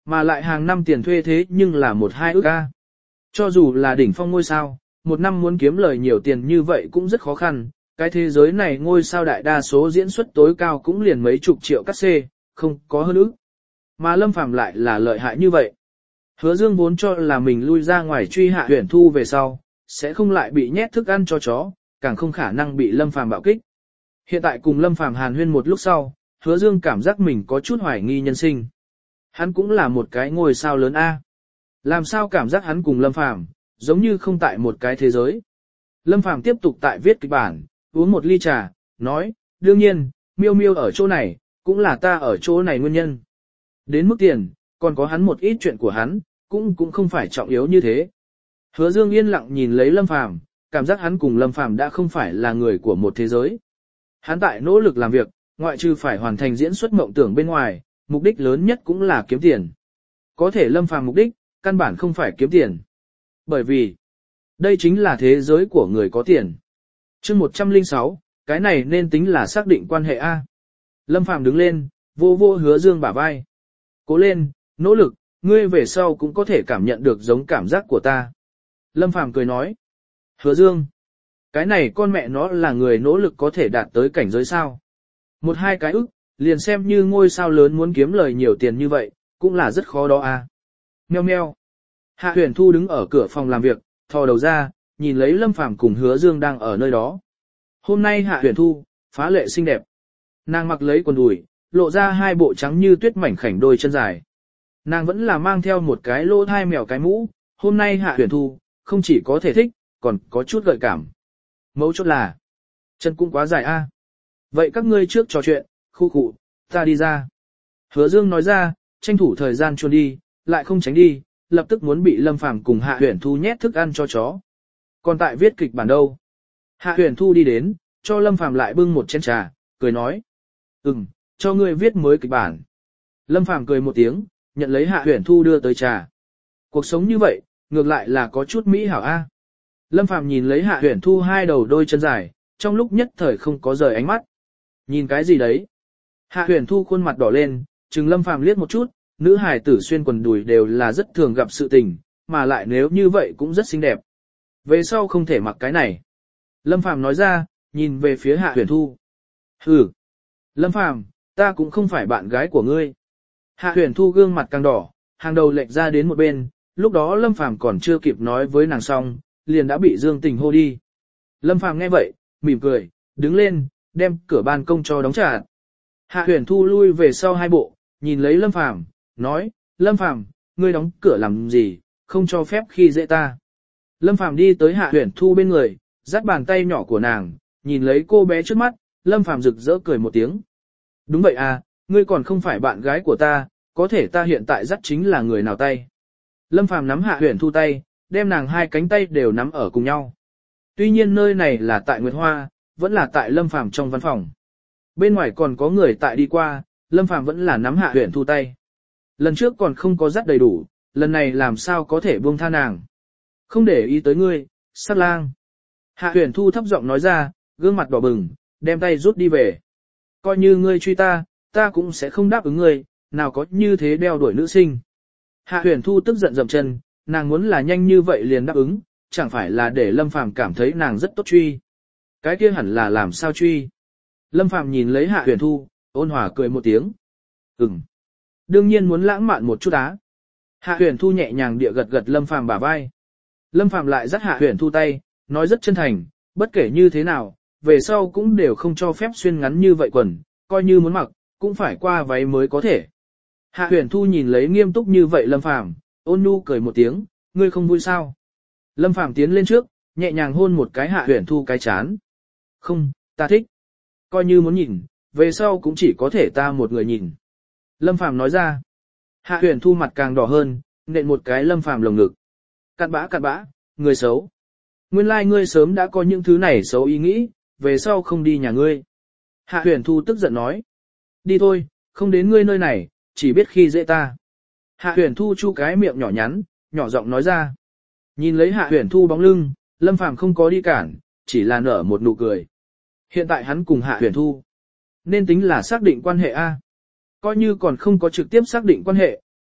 Mà lại hàng năm tiền thuê thế nhưng là một hai ức a. Cho dù là đỉnh phong ngôi sao, một năm muốn kiếm lời nhiều tiền như vậy cũng rất khó khăn, cái thế giới này ngôi sao đại đa số diễn xuất tối cao cũng liền mấy chục triệu cắt xê, không có hơn ức. Mà Lâm Phàm lại là lợi hại như vậy. Hứa Dương vốn cho là mình lui ra ngoài truy Hạ Huyền Thu về sau, sẽ không lại bị nhét thức ăn cho chó, càng không khả năng bị Lâm Phàm bạo kích. Hiện tại cùng Lâm Phàm hàn huyên một lúc sau, Hứa Dương cảm giác mình có chút hoài nghi nhân sinh. Hắn cũng là một cái ngôi sao lớn A. Làm sao cảm giác hắn cùng Lâm Phàm giống như không tại một cái thế giới. Lâm Phàm tiếp tục tại viết kịch bản, uống một ly trà, nói, đương nhiên, Miêu Miêu ở chỗ này, cũng là ta ở chỗ này nguyên nhân. Đến mức tiền, còn có hắn một ít chuyện của hắn, cũng cũng không phải trọng yếu như thế. Hứa Dương yên lặng nhìn lấy Lâm Phàm, cảm giác hắn cùng Lâm Phàm đã không phải là người của một thế giới. Hắn tại nỗ lực làm việc, ngoại trừ phải hoàn thành diễn xuất mộng tưởng bên ngoài, mục đích lớn nhất cũng là kiếm tiền. Có thể Lâm Phàm mục đích, căn bản không phải kiếm tiền. Bởi vì, đây chính là thế giới của người có tiền. Chương một trăm lẻ sáu, cái này nên tính là xác định quan hệ A. Lâm Phàm đứng lên, vô vô Hứa Dương bả vai. Cố lên, nỗ lực, ngươi về sau cũng có thể cảm nhận được giống cảm giác của ta. Lâm Phàm cười nói. Hứa Dương, cái này con mẹ nó là người nỗ lực có thể đạt tới cảnh giới sao. Một hai cái ức, liền xem như ngôi sao lớn muốn kiếm lời nhiều tiền như vậy, cũng là rất khó đó à. Meo meo. Hạ Huyền Thu đứng ở cửa phòng làm việc, thò đầu ra, nhìn lấy Lâm Phàm cùng Hứa Dương đang ở nơi đó. Hôm nay Hạ Huyền Thu, phá lệ xinh đẹp. Nàng mặc lấy quần đùi, lộ ra hai bộ trắng như tuyết mảnh khảnh đôi chân dài. Nàng vẫn là mang theo một cái lỗ thai mèo cái mũ, hôm nay Hạ Huyền Thu, không chỉ có thể thích, còn có chút gợi cảm. Mấu chốt là, chân cũng quá dài a. Vậy các ngươi trước trò chuyện, khu khụ, ta đi ra. Hứa Dương nói ra, tranh thủ thời gian chuồn đi, lại không tránh đi, lập tức muốn bị Lâm Phàm cùng Hạ Huyền Thu nhét thức ăn cho chó. Còn tại viết kịch bản đâu? Hạ Huyền Thu đi đến, cho Lâm Phàm lại bưng một chén trà, cười nói. Ừm, cho ngươi viết mới kịch bản. Lâm Phàm cười một tiếng, nhận lấy Hạ Huyền Thu đưa tới trà. Cuộc sống như vậy, ngược lại là có chút mỹ hảo a. Lâm Phàm nhìn lấy Hạ Huyền Thu hai đầu đôi chân dài, trong lúc nhất thời không có rời ánh mắt. Nhìn cái gì đấy? Hạ Huyền Thu khuôn mặt đỏ lên, chừng Lâm Phàm liếc một chút, nữ hài tử xuyên quần đùi đều là rất thường gặp sự tình, mà lại nếu như vậy cũng rất xinh đẹp. Về sau không thể mặc cái này. Lâm Phàm nói ra, nhìn về phía Hạ Huyền Thu. Hừ. Lâm Phàm, ta cũng không phải bạn gái của ngươi. Hạ Huyền Thu gương mặt càng đỏ, hàng đầu lệch ra đến một bên, lúc đó Lâm Phàm còn chưa kịp nói với nàng xong, liền đã bị Dương Tình hô đi. Lâm Phàm nghe vậy, mỉm cười, đứng lên, đem cửa ban công cho đóng chặt. Hạ Huyền Thu lui về sau hai bộ, nhìn lấy Lâm Phàm, nói, Lâm Phàm, ngươi đóng cửa làm gì, không cho phép khi dễ ta. Lâm Phàm đi tới Hạ Huyền Thu bên người, dắt bàn tay nhỏ của nàng, nhìn lấy cô bé trước mắt, Lâm Phàm rực rỡ cười một tiếng. Đúng vậy à, ngươi còn không phải bạn gái của ta, có thể ta hiện tại dắt chính là người nào tay. Lâm Phàm nắm Hạ Huyền Thu tay, đem nàng hai cánh tay đều nắm ở cùng nhau. Tuy nhiên nơi này là tại Nguyệt Hoa, vẫn là tại Lâm Phàm trong văn phòng. Bên ngoài còn có người tại đi qua, Lâm Phàm vẫn là nắm Hạ Huyền Thu tay. Lần trước còn không có dắt đầy đủ, lần này làm sao có thể buông tha nàng. Không để ý tới ngươi, sát lang. Hạ Huyền Thu thấp giọng nói ra, gương mặt đỏ bừng, đem tay rút đi về. Coi như ngươi truy ta, ta cũng sẽ không đáp ứng ngươi, nào có như thế đeo đuổi nữ sinh. Hạ Huyền Thu tức giận dậm chân, nàng muốn là nhanh như vậy liền đáp ứng, chẳng phải là để Lâm Phàm cảm thấy nàng rất tốt truy. Cái kia hẳn là làm sao truy. Lâm Phàm nhìn lấy Hạ Huyền Thu, ôn hòa cười một tiếng. Ừm. Đương nhiên muốn lãng mạn một chút á. Hạ Huyền Thu nhẹ nhàng địa gật gật Lâm Phàm bả vai. Lâm Phàm lại dắt Hạ Huyền Thu tay, nói rất chân thành, bất kể như thế nào, về sau cũng đều không cho phép xuyên ngắn như vậy quần, coi như muốn mặc, cũng phải qua váy mới có thể. Hạ Huyền Thu nhìn lấy nghiêm túc như vậy Lâm Phàm, ôn nhu cười một tiếng, ngươi không vui sao? Lâm Phàm tiến lên trước, nhẹ nhàng hôn một cái Hạ Huyền Thu cái chán. Không, ta thích. Coi như muốn nhìn, về sau cũng chỉ có thể ta một người nhìn. Lâm Phàm nói ra. Hạ Huyền Thu mặt càng đỏ hơn, nện một cái Lâm Phàm lồng ngực. Cặn bã cặn bã, người xấu. Nguyên lai like ngươi sớm đã có những thứ này xấu ý nghĩ, về sau không đi nhà ngươi. Hạ Huyền Thu tức giận nói. Đi thôi, không đến ngươi nơi này, chỉ biết khi dễ ta. Hạ Huyền Thu chu cái miệng nhỏ nhắn, nhỏ giọng nói ra. Nhìn lấy Hạ Huyền Thu bóng lưng, Lâm Phàm không có đi cản, chỉ là nở một nụ cười. Hiện tại hắn cùng Hạ Huyền Thu, nên tính là xác định quan hệ A. Coi như còn không có trực tiếp xác định quan hệ,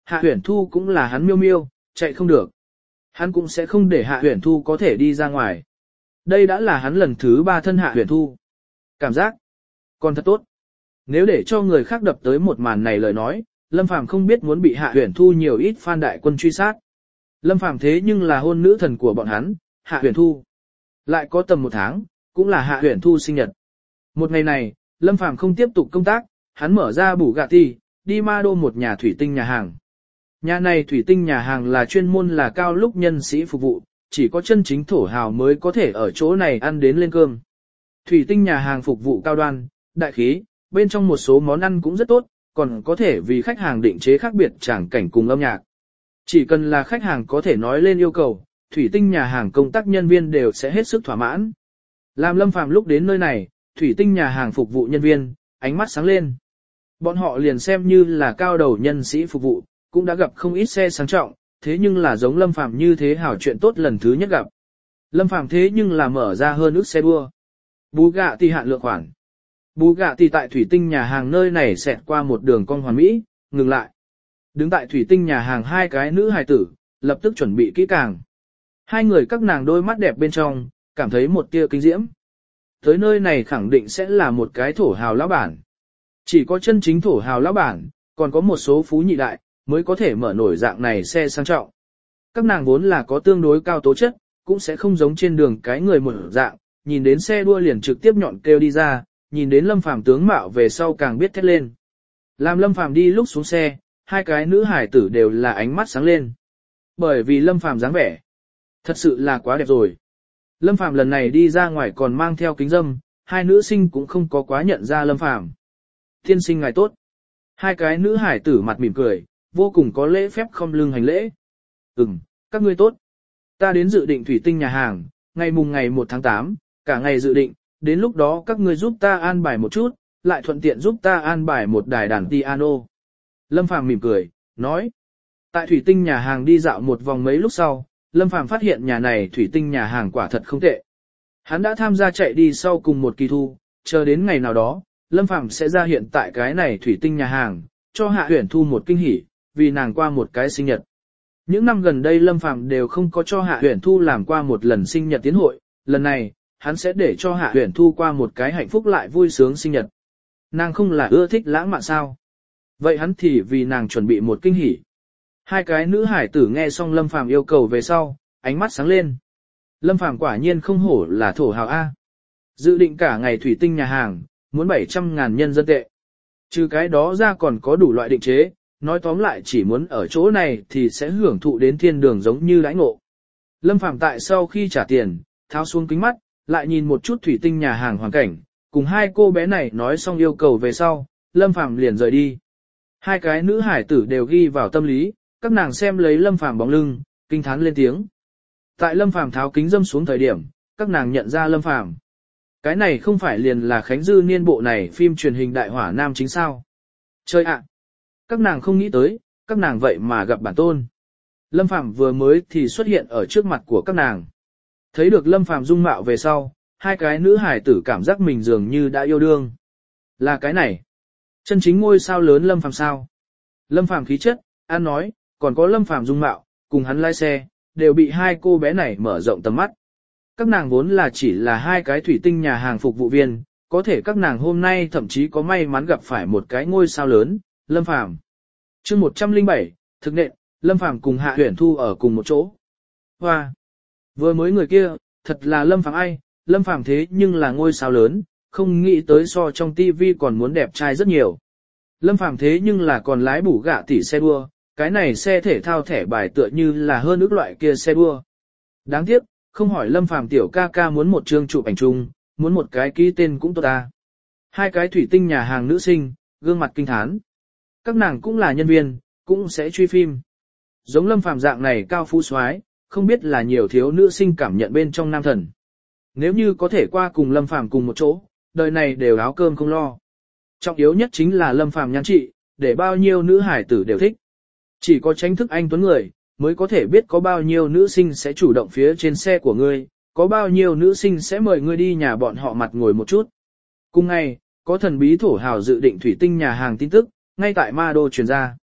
Hạ Huyền Thu cũng là hắn miêu miêu, chạy không được. Hắn cũng sẽ không để Hạ Huyền Thu có thể đi ra ngoài. Đây đã là hắn lần thứ ba thân Hạ Huyền Thu. Cảm giác còn thật tốt. Nếu để cho người khác đập tới một màn này lời nói, Lâm Phàm không biết muốn bị Hạ Huyền Thu nhiều ít fan đại quân truy sát. Lâm Phàm thế nhưng là hôn nữ thần của bọn hắn, Hạ Huyền Thu. Lại có tầm một tháng, cũng là Hạ Huyền Thu sinh nhật. Một ngày này, Lâm Phàm không tiếp tục công tác, hắn mở ra bủ gạ ti, đi ma đô một nhà thủy tinh nhà hàng. Nhà này thủy tinh nhà hàng là chuyên môn là cao lúc nhân sĩ phục vụ, chỉ có chân chính thổ hào mới có thể ở chỗ này ăn đến lên cơm. Thủy tinh nhà hàng phục vụ cao đoan, đại khí, bên trong một số món ăn cũng rất tốt, còn có thể vì khách hàng định chế khác biệt tràng cảnh cùng âm nhạc. Chỉ cần là khách hàng có thể nói lên yêu cầu, thủy tinh nhà hàng công tác nhân viên đều sẽ hết sức thỏa mãn. Làm Lâm Phàm lúc đến nơi này, thủy tinh nhà hàng phục vụ nhân viên, ánh mắt sáng lên. Bọn họ liền xem như là cao đầu nhân sĩ phục vụ, cũng đã gặp không ít xe sang trọng, thế nhưng là giống Lâm Phàm như thế hảo chuyện tốt lần thứ nhất gặp. Lâm Phàm thế nhưng là mở ra hơn ước xe đua. Bú gạ tỷ hạn lượng khoản. Bú gạ tỷ tại thủy tinh nhà hàng nơi này xẹt qua một đường cong hoàn mỹ, ngừng lại. Đứng tại thủy tinh nhà hàng hai cái nữ hài tử, lập tức chuẩn bị kỹ càng. Hai người các nàng đôi mắt đẹp bên trong, cảm thấy một tia kinh diễm. Tới nơi này khẳng định sẽ là một cái thổ hào lão bản. Chỉ có chân chính thổ hào lão bản, còn có một số phú nhị đại, mới có thể mở nổi dạng này xe sang trọng. Các nàng vốn là có tương đối cao tố chất, cũng sẽ không giống trên đường cái người một dạng, nhìn đến xe đua liền trực tiếp nhọn kêu đi ra, nhìn đến Lâm Phàm tướng mạo về sau càng biết thét lên. Làm Lâm Phàm đi lúc xuống xe, hai cái nữ hải tử đều là ánh mắt sáng lên. Bởi vì Lâm Phàm dáng vẻ, thật sự là quá đẹp rồi. Lâm Phàm lần này đi ra ngoài còn mang theo kính dâm, hai nữ sinh cũng không có quá nhận ra Lâm Phàm. Tiên sinh ngài tốt. Hai cái nữ hải tử mặt mỉm cười, vô cùng có lễ phép không lưng hành lễ. Ừm, các ngươi tốt. Ta đến dự định thủy tinh nhà hàng, ngày mùng ngày một tháng tám, cả ngày dự định, đến lúc đó các ngươi giúp ta an bài một chút, lại thuận tiện giúp ta an bài một đài đàn piano. Lâm Phàm mỉm cười, nói. Tại thủy tinh nhà hàng đi dạo một vòng mấy lúc sau, Lâm Phàm phát hiện nhà này thủy tinh nhà hàng quả thật không tệ. Hắn đã tham gia chạy đi sau cùng một kỳ thu, chờ đến ngày nào đó, Lâm Phàm sẽ ra hiện tại cái này thủy tinh nhà hàng, cho Hạ Huyền Thu một kinh hỉ, vì nàng qua một cái sinh nhật. Những năm gần đây Lâm Phàm đều không có cho Hạ Huyền Thu làm qua một lần sinh nhật tiến hội, lần này, hắn sẽ để cho Hạ Huyền Thu qua một cái hạnh phúc lại vui sướng sinh nhật. Nàng không là ưa thích lãng mạn sao? Vậy hắn thì vì nàng chuẩn bị một kinh hỉ. Hai cái nữ hải tử nghe xong Lâm Phàm yêu cầu về sau, ánh mắt sáng lên. Lâm Phàm quả nhiên không hổ là thổ hào A. Dự định cả ngày thủy tinh nhà hàng, muốn bảy trăm ngàn nhân dân tệ. Trừ cái đó ra còn có đủ loại định chế, nói tóm lại chỉ muốn ở chỗ này thì sẽ hưởng thụ đến thiên đường giống như đãi ngộ. Lâm Phàm tại sau khi trả tiền, tháo xuống kính mắt, lại nhìn một chút thủy tinh nhà hàng hoàn cảnh, cùng hai cô bé này nói xong yêu cầu về sau, Lâm Phàm liền rời đi. Hai cái nữ hải tử đều ghi vào tâm lý, các nàng xem lấy Lâm Phàm bóng lưng, kinh thán lên tiếng. Tại Lâm Phàm tháo kính dâm xuống thời điểm, các nàng nhận ra Lâm Phàm. Cái này không phải liền là Khánh Dư niên bộ này phim truyền hình đại hỏa nam chính sao? Chơi ạ! Các nàng không nghĩ tới, các nàng vậy mà gặp bản tôn. Lâm Phàm vừa mới thì xuất hiện ở trước mặt của các nàng. Thấy được Lâm Phàm dung mạo về sau, hai cái nữ hải tử cảm giác mình dường như đã yêu đương. Là cái này. Chân chính ngôi sao lớn Lâm Phàm sao? Lâm Phàm khí chất, an nói, còn có Lâm Phàm dung mạo, cùng hắn lái xe, đều bị hai cô bé này mở rộng tầm mắt. Các nàng vốn là chỉ là hai cái thủy tinh nhà hàng phục vụ viên, có thể các nàng hôm nay thậm chí có may mắn gặp phải một cái ngôi sao lớn, Lâm Phàm. Chương một trăm lẻ bảy, thực nện, Lâm Phàm cùng Hạ Huyền Thu ở cùng một chỗ. Hoa! Vừa mới người kia, thật là Lâm Phàm ai, Lâm Phàm thế nhưng là ngôi sao lớn, không nghĩ tới so trong tivi còn muốn đẹp trai rất nhiều. Lâm Phàm thế nhưng là còn lái bủ gạ tỷ xe đua, cái này xe thể thao thẻ bài tựa như là hơn ước loại kia xe đua. Đáng tiếc, không hỏi Lâm Phàm tiểu ca ca muốn một chương chụp ảnh chung, muốn một cái ký tên cũng tốt ta. Hai cái thủy tinh nhà hàng nữ sinh, gương mặt kinh thán. Các nàng cũng là nhân viên, cũng sẽ truy phim. Giống Lâm Phàm dạng này cao phú soái, không biết là nhiều thiếu nữ sinh cảm nhận bên trong nam thần. Nếu như có thể qua cùng Lâm Phàm cùng một chỗ, đời này đều áo cơm không lo. Trọng yếu nhất chính là Lâm Phàm nhan trị, để bao nhiêu nữ hải tử đều thích. Chỉ có tranh thức anh tuấn người, mới có thể biết có bao nhiêu nữ sinh sẽ chủ động phía trên xe của ngươi, có bao nhiêu nữ sinh sẽ mời ngươi đi nhà bọn họ mặt ngồi một chút. Cùng ngày, có thần bí thổ hào dự định thủy tinh nhà hàng tin tức, ngay tại Ma Đô truyền ra.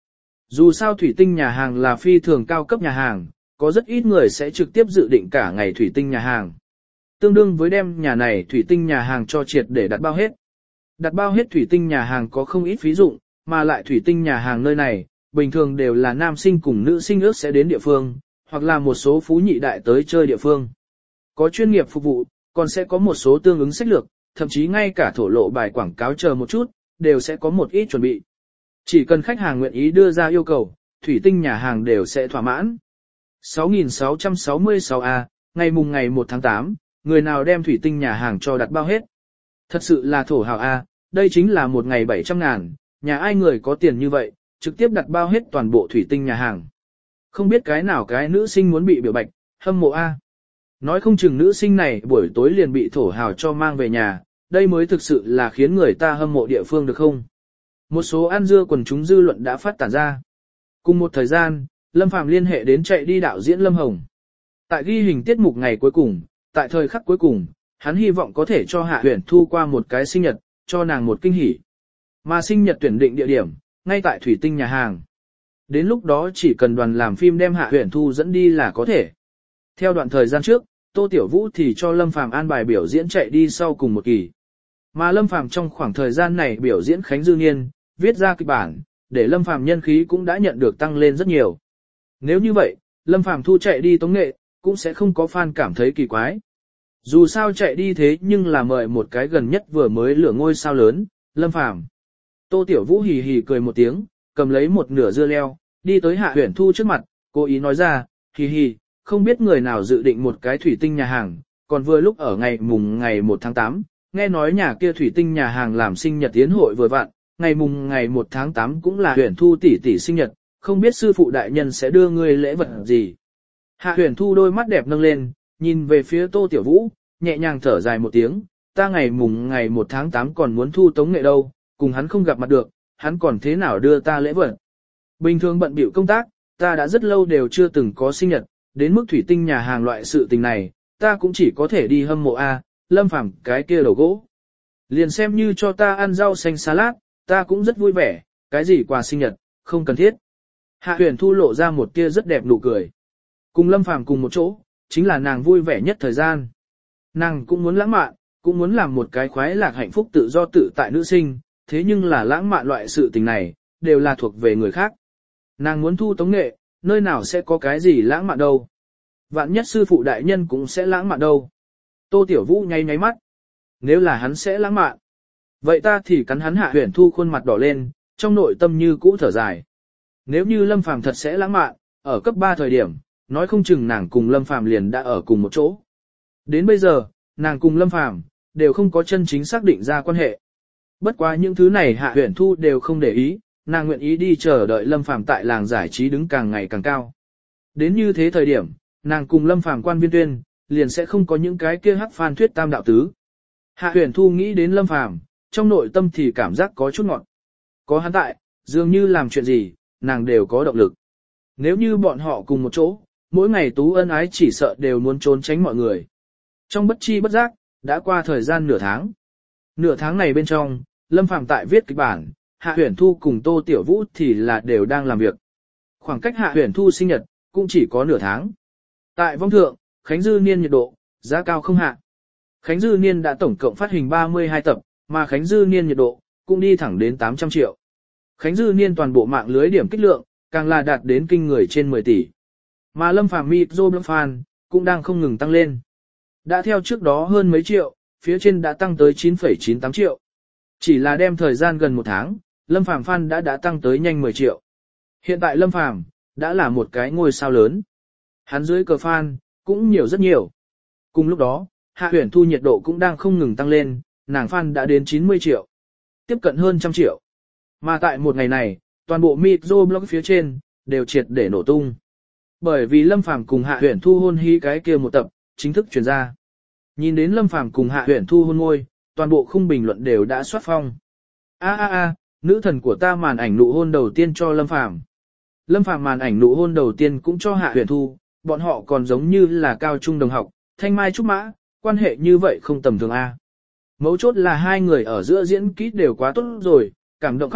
Dù sao thủy tinh nhà hàng là phi thường cao cấp nhà hàng, có rất ít người sẽ trực tiếp dự định cả ngày thủy tinh nhà hàng. Tương đương với đem nhà này thủy tinh nhà hàng cho triệt để đặt bao hết. Đặt bao hết thủy tinh nhà hàng có không ít phí dụng, mà lại thủy tinh nhà hàng nơi này, bình thường đều là nam sinh cùng nữ sinh ước sẽ đến địa phương, hoặc là một số phú nhị đại tới chơi địa phương. Có chuyên nghiệp phục vụ, còn sẽ có một số tương ứng sách lược, thậm chí ngay cả thổ lộ bài quảng cáo chờ một chút, đều sẽ có một ít chuẩn bị. Chỉ cần khách hàng nguyện ý đưa ra yêu cầu, thủy tinh nhà hàng đều sẽ thỏa mãn. sáu nghìn sáu trăm sáu mươi sáu A, ngày mùng ngày một tháng tám, người nào đem thủy tinh nhà hàng cho đặt bao hết. Thật sự là thổ hào A, đây chính là một ngày bảy trăm ngàn, nhà ai người có tiền như vậy, trực tiếp đặt bao hết toàn bộ thủy tinh nhà hàng. Không biết cái nào cái nữ sinh muốn bị biểu bạch, hâm mộ A. Nói không chừng nữ sinh này buổi tối liền bị thổ hào cho mang về nhà, đây mới thực sự là khiến người ta hâm mộ địa phương được không? Một số ăn dưa quần chúng dư luận đã phát tản ra. Cùng một thời gian, Lâm Phàm liên hệ đến chạy đi đạo diễn Lâm Hồng. Tại ghi hình tiết mục ngày cuối cùng, tại thời khắc cuối cùng, hắn hy vọng có thể cho Hạ Huyền Thu qua một cái sinh nhật, cho nàng một kinh hỉ. Mà sinh nhật tuyển định địa điểm, ngay tại thủy tinh nhà hàng. Đến lúc đó chỉ cần đoàn làm phim đem Hạ Huyền Thu dẫn đi là có thể. Theo đoạn thời gian trước, Tô Tiểu Vũ thì cho Lâm Phàm an bài biểu diễn chạy đi sau cùng một kỳ. Mà Lâm Phàm trong khoảng thời gian này biểu diễn Khánh Dư Niên, viết ra kịch bản, để Lâm Phàm nhân khí cũng đã nhận được tăng lên rất nhiều. Nếu như vậy, Lâm Phàm thu chạy đi tống nghệ, cũng sẽ không có fan cảm thấy kỳ quái. Dù sao chạy đi thế nhưng là mời một cái gần nhất vừa mới lửa ngôi sao lớn, Lâm Phàm. Tô Tiểu Vũ hì hì cười một tiếng, cầm lấy một nửa dưa leo, đi tới Hạ Huyền Thu trước mặt, cố ý nói ra, hì hì, không biết người nào dự định một cái thủy tinh nhà hàng, còn vừa lúc ở ngày mùng ngày một tháng tám, nghe nói nhà kia thủy tinh nhà hàng làm sinh nhật tiến hội vừa vặn, ngày mùng ngày một tháng tám cũng là Huyền Thu tỷ tỷ sinh nhật, không biết sư phụ đại nhân sẽ đưa ngươi lễ vật gì. Hạ Huyền Thu đôi mắt đẹp nâng lên, nhìn về phía Tô Tiểu Vũ, nhẹ nhàng thở dài một tiếng, ta ngày mùng ngày một tháng tám còn muốn thu tống nghệ đâu, cùng hắn không gặp mặt được, hắn còn thế nào đưa ta lễ vật. Bình thường bận bịu công tác, ta đã rất lâu đều chưa từng có sinh nhật, đến mức thủy tinh nhà hàng loại sự tình này, ta cũng chỉ có thể đi hâm mộ A, Lâm Phàm cái kia đầu gỗ. Liền xem như cho ta ăn rau xanh salad, ta cũng rất vui vẻ, cái gì quà sinh nhật, không cần thiết. Hạ Huyền Thu lộ ra một tia rất đẹp nụ cười. Cùng Lâm Phàm cùng một chỗ, chính là nàng vui vẻ nhất thời gian. Nàng cũng muốn lãng mạn, cũng muốn làm một cái khoái lạc hạnh phúc tự do tự tại nữ sinh, thế nhưng là lãng mạn loại sự tình này, đều là thuộc về người khác. Nàng muốn thu tống nghệ, nơi nào sẽ có cái gì lãng mạn đâu. Vạn nhất sư phụ đại nhân cũng sẽ lãng mạn đâu. Tô Tiểu Vũ nháy nháy mắt. Nếu là hắn sẽ lãng mạn, vậy ta thì cắn hắn. Hạ Huyền Thu khuôn mặt đỏ lên, trong nội tâm như cũ thở dài. Nếu như Lâm Phàm thật sẽ lãng mạn, ở cấp ba thời điểm, nói không chừng nàng cùng Lâm Phàm liền đã ở cùng một chỗ. Đến bây giờ, nàng cùng Lâm Phàm đều không có chân chính xác định ra quan hệ. Bất quá những thứ này Hạ Huyền Thu đều không để ý, nàng nguyện ý đi chờ đợi Lâm Phàm tại làng giải trí đứng càng ngày càng cao. Đến như thế thời điểm, nàng cùng Lâm Phàm quan viên tuyên, liền sẽ không có những cái kia hắc phan thuyết tam đạo tứ. Hạ Huyền Thu nghĩ đến Lâm Phàm, trong nội tâm thì cảm giác có chút ngọt. Có hắn tại, dường như làm chuyện gì, nàng đều có động lực. Nếu như bọn họ cùng một chỗ, mỗi ngày tú ân ái chỉ sợ đều muốn trốn tránh mọi người. Trong bất chi bất giác, đã qua thời gian nửa tháng. Nửa tháng này bên trong, Lâm Phàm tại viết kịch bản, Hạ Huyền Thu cùng Tô Tiểu Vũ thì là đều đang làm việc. Khoảng cách Hạ Huyền Thu sinh nhật, cũng chỉ có nửa tháng. Tại vong thượng, Khánh Dư Niên nhiệt độ, giá cao không hạ. Khánh Dư Niên đã tổng cộng phát hình ba mươi hai tập, mà Khánh Dư Niên nhiệt độ, cũng đi thẳng đến tám trăm triệu. Khánh Dư Niên toàn bộ mạng lưới điểm kích lượng, càng là đạt đến kinh người trên mười tỷ. Mà Lâm Phàm Micro Fan, cũng đang không ngừng tăng lên. Đã theo trước đó hơn mấy triệu, phía trên đã tăng tới chín phẩy chín tám triệu. Chỉ là đem thời gian gần một tháng, Lâm Phàm fan đã đã tăng tới nhanh mười triệu. Hiện tại Lâm Phàm đã là một cái ngôi sao lớn. Hắn dưới cờ fan cũng nhiều rất nhiều. Cùng lúc đó, Hạ Huyền Thu nhiệt độ cũng đang không ngừng tăng lên, nàng fan đã đến chín mươi triệu. Tiếp cận hơn trăm triệu. Mà tại một ngày này, toàn bộ Micro Blog phía trên đều triệt để nổ tung. Bởi vì Lâm Phàm cùng Hạ Huyền Thu hôn hí cái kia một tập, chính thức truyền ra. Nhìn đến Lâm Phàm cùng Hạ Huyền Thu hôn môi, toàn bộ khung bình luận đều đã soát phong. A a a, nữ thần của ta màn ảnh nụ hôn đầu tiên cho Lâm Phàm. Lâm Phàm màn ảnh nụ hôn đầu tiên cũng cho Hạ Huyền Thu, bọn họ còn giống như là cao trung đồng học, thanh mai trúc mã, quan hệ như vậy không tầm thường a. Mấu chốt là hai người ở giữa diễn kỹ đều quá tốt rồi, cảm động khóc,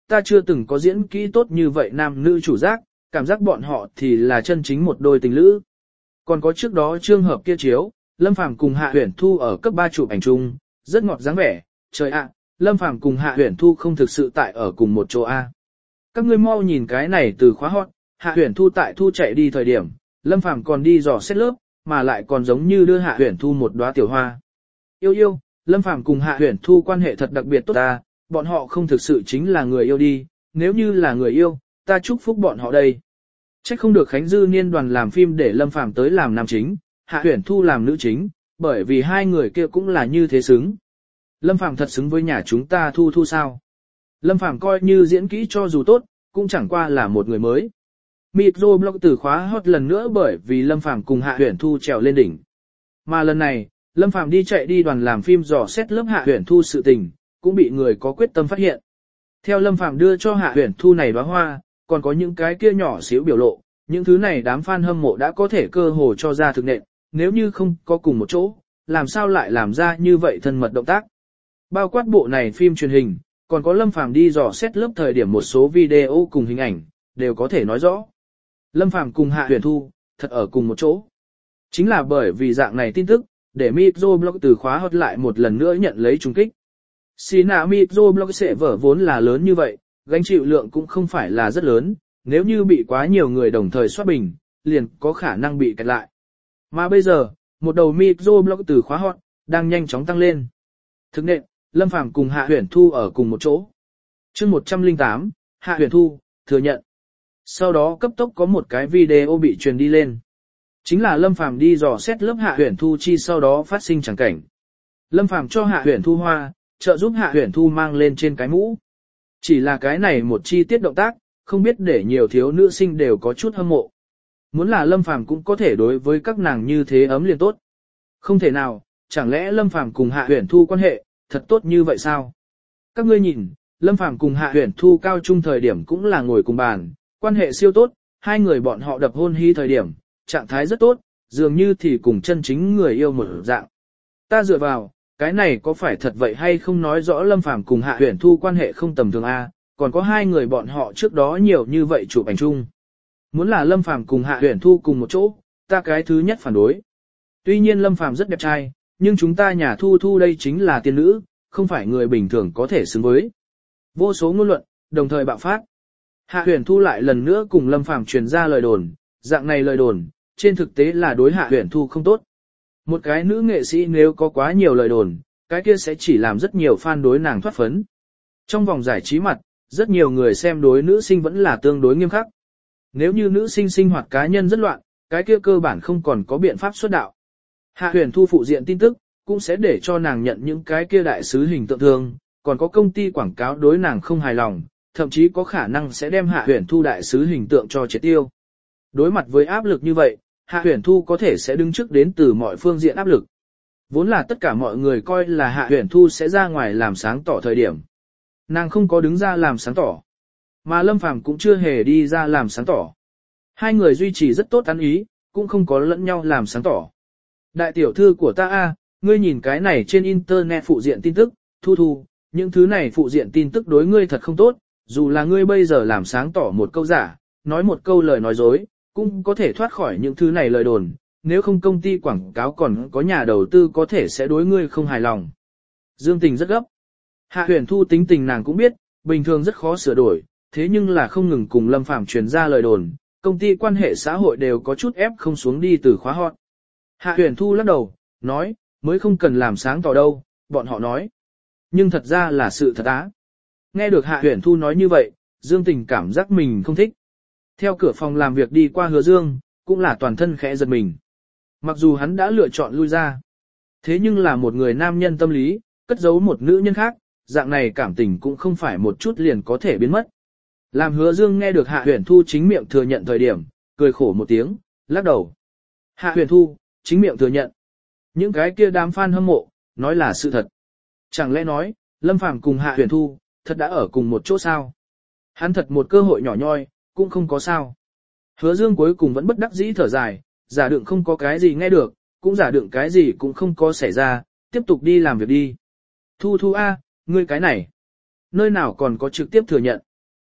ta chưa từng có diễn kỹ tốt như vậy nam nữ chủ giác, cảm giác bọn họ thì là chân chính một đôi tình lữ. Còn có trước đó trường hợp kia chiếu, Lâm Phàm cùng Hạ Huyền Thu ở cấp ba chụp ảnh chung, rất ngọt dáng vẻ, trời ạ, Lâm Phàm cùng Hạ Huyền Thu không thực sự tại ở cùng một chỗ A. Các ngươi mau nhìn cái này từ khóa hot, Hạ Huyền Thu tại Thu chạy đi thời điểm, Lâm Phàm còn đi dò xét lớp, mà lại còn giống như đưa Hạ Huyền Thu một đóa tiểu hoa. Yêu yêu, Lâm Phàm cùng Hạ Huyền Thu quan hệ thật đặc biệt tốt ta, bọn họ không thực sự chính là người yêu đi, nếu như là người yêu, ta chúc phúc bọn họ đây. Chắc không được Khánh Dư Niên đoàn làm phim để Lâm Phàm tới làm nam chính, Hạ Huyền Thu làm nữ chính, bởi vì hai người kia cũng là như thế xứng. Lâm Phàm thật xứng với nhà chúng ta Thu Thu sao? Lâm Phàm coi như diễn kỹ cho dù tốt, cũng chẳng qua là một người mới. Microblog từ khóa hot lần nữa bởi vì Lâm Phàm cùng Hạ Huyền Thu trèo lên đỉnh. Mà lần này, Lâm Phàm đi chạy đi đoàn làm phim dò xét lớp Hạ Huyền Thu sự tình, cũng bị người có quyết tâm phát hiện. Theo Lâm Phàm đưa cho Hạ Huyền Thu này đóa hoa, còn có những cái kia nhỏ xíu biểu lộ, những thứ này đám fan hâm mộ đã có thể cơ hồ cho ra thực nện, nếu như không có cùng một chỗ, làm sao lại làm ra như vậy thân mật động tác. Bao quát bộ này phim truyền hình, còn có Lâm Phàm đi dò xét lớp thời điểm một số video cùng hình ảnh, đều có thể nói rõ. Lâm Phàm cùng Hạ Huyền Thu, thật ở cùng một chỗ. Chính là bởi vì dạng này tin tức, để Microblog từ khóa hot lại một lần nữa nhận lấy trùng kích. Xí nạ Microblog sẽ vở vốn là lớn như vậy, gánh chịu lượng cũng không phải là rất lớn, nếu như bị quá nhiều người đồng thời soát bình, liền có khả năng bị kẹt lại. Mà bây giờ, một đầu Microblog từ khóa hot, đang nhanh chóng tăng lên. Thực nện, Lâm Phàm cùng Hạ Huyền Thu ở cùng một chỗ. Chương một trăm lẻ tám, Hạ Huyền Thu, thừa nhận. Sau đó cấp tốc có một cái video bị truyền đi lên. Chính là Lâm Phàm đi dò xét lớp Hạ Huyền Thu chi sau đó phát sinh chẳng cảnh. Lâm Phàm cho Hạ Huyền Thu hoa, trợ giúp Hạ Huyền Thu mang lên trên cái mũ. Chỉ là cái này một chi tiết động tác, không biết để nhiều thiếu nữ sinh đều có chút hâm mộ. Muốn là Lâm Phàm cũng có thể đối với các nàng như thế ấm liền tốt. Không thể nào, chẳng lẽ Lâm Phàm cùng Hạ Huyền Thu quan hệ thật tốt như vậy sao? Các ngươi nhìn, Lâm Phàm cùng Hạ Huyền Thu cao trung thời điểm cũng là ngồi cùng bàn, quan hệ siêu tốt, hai người bọn họ đập hôn hí thời điểm, trạng thái rất tốt, dường như thì cùng chân chính người yêu một dạng. Ta dựa vào, cái này có phải thật vậy hay không nói rõ Lâm Phàm cùng Hạ Huyền Thu quan hệ không tầm thường a, còn có hai người bọn họ trước đó nhiều như vậy chụp ảnh chung. Muốn là Lâm Phàm cùng Hạ Huyền Thu cùng một chỗ, ta cái thứ nhất phản đối. Tuy nhiên Lâm Phàm rất đẹp trai, nhưng chúng ta nhà Thu Thu đây chính là tiên nữ, không phải người bình thường có thể xứng với. Vô số ngôn luận, đồng thời bạo phát. Hạ Huyền Thu lại lần nữa cùng Lâm Phàm truyền ra lời đồn, dạng này lời đồn, trên thực tế là đối Hạ Huyền Thu không tốt. Một cái nữ nghệ sĩ nếu có quá nhiều lời đồn, cái kia sẽ chỉ làm rất nhiều fan đối nàng thoát phấn. Trong vòng giải trí mặt, rất nhiều người xem đối nữ sinh vẫn là tương đối nghiêm khắc. Nếu như nữ sinh sinh hoạt cá nhân rất loạn, cái kia cơ bản không còn có biện pháp xuất đạo. Hạ Huyền Thu phụ diện tin tức, cũng sẽ để cho nàng nhận những cái kia đại sứ hình tượng thường, còn có công ty quảng cáo đối nàng không hài lòng, thậm chí có khả năng sẽ đem Hạ Huyền Thu đại sứ hình tượng cho triệt tiêu. Đối mặt với áp lực như vậy, Hạ Huyền Thu có thể sẽ đứng trước đến từ mọi phương diện áp lực. Vốn là tất cả mọi người coi là Hạ Huyền Thu sẽ ra ngoài làm sáng tỏ thời điểm. Nàng không có đứng ra làm sáng tỏ. Mà Lâm Phàm cũng chưa hề đi ra làm sáng tỏ. Hai người duy trì rất tốt ăn ý, cũng không có lẫn nhau làm sáng tỏ. Đại tiểu thư của ta a, ngươi nhìn cái này trên internet phụ diện tin tức, Thu Thu, những thứ này phụ diện tin tức đối ngươi thật không tốt, dù là ngươi bây giờ làm sáng tỏ một câu giả, nói một câu lời nói dối, cũng có thể thoát khỏi những thứ này lời đồn, nếu không công ty quảng cáo còn có nhà đầu tư có thể sẽ đối ngươi không hài lòng. Dương Tình rất gấp. Hạ Huyền Thu tính tình nàng cũng biết, bình thường rất khó sửa đổi, thế nhưng là không ngừng cùng Lâm Phàm truyền ra lời đồn, công ty quan hệ xã hội đều có chút ép không xuống đi từ khóa hot. Hạ Huyền Thu lắc đầu, nói, mới không cần làm sáng tỏ đâu, bọn họ nói. Nhưng thật ra là sự thật á. Nghe được Hạ Huyền Thu nói như vậy, Dương Tình cảm giác mình không thích. Theo cửa phòng làm việc đi qua Hứa Dương, cũng là toàn thân khẽ giật mình. Mặc dù hắn đã lựa chọn lui ra, thế nhưng là một người nam nhân tâm lý, cất giấu một nữ nhân khác, dạng này cảm tình cũng không phải một chút liền có thể biến mất. Làm Hứa Dương nghe được Hạ Huyền Thu chính miệng thừa nhận thời điểm, cười khổ một tiếng, lắc đầu. Hạ Huyền Thu, chính miệng thừa nhận. Những cái kia đám fan hâm mộ, nói là sự thật. Chẳng lẽ nói, Lâm Phàm cùng Hạ Huyền Thu, thật đã ở cùng một chỗ sao? Hắn thật một cơ hội nhỏ nhoi, cũng không có sao. Hứa Dương cuối cùng vẫn bất đắc dĩ thở dài, giả đựng không có cái gì nghe được, cũng giả đựng cái gì cũng không có xảy ra, tiếp tục đi làm việc đi. Thu Thu a, ngươi cái này, nơi nào còn có trực tiếp thừa nhận.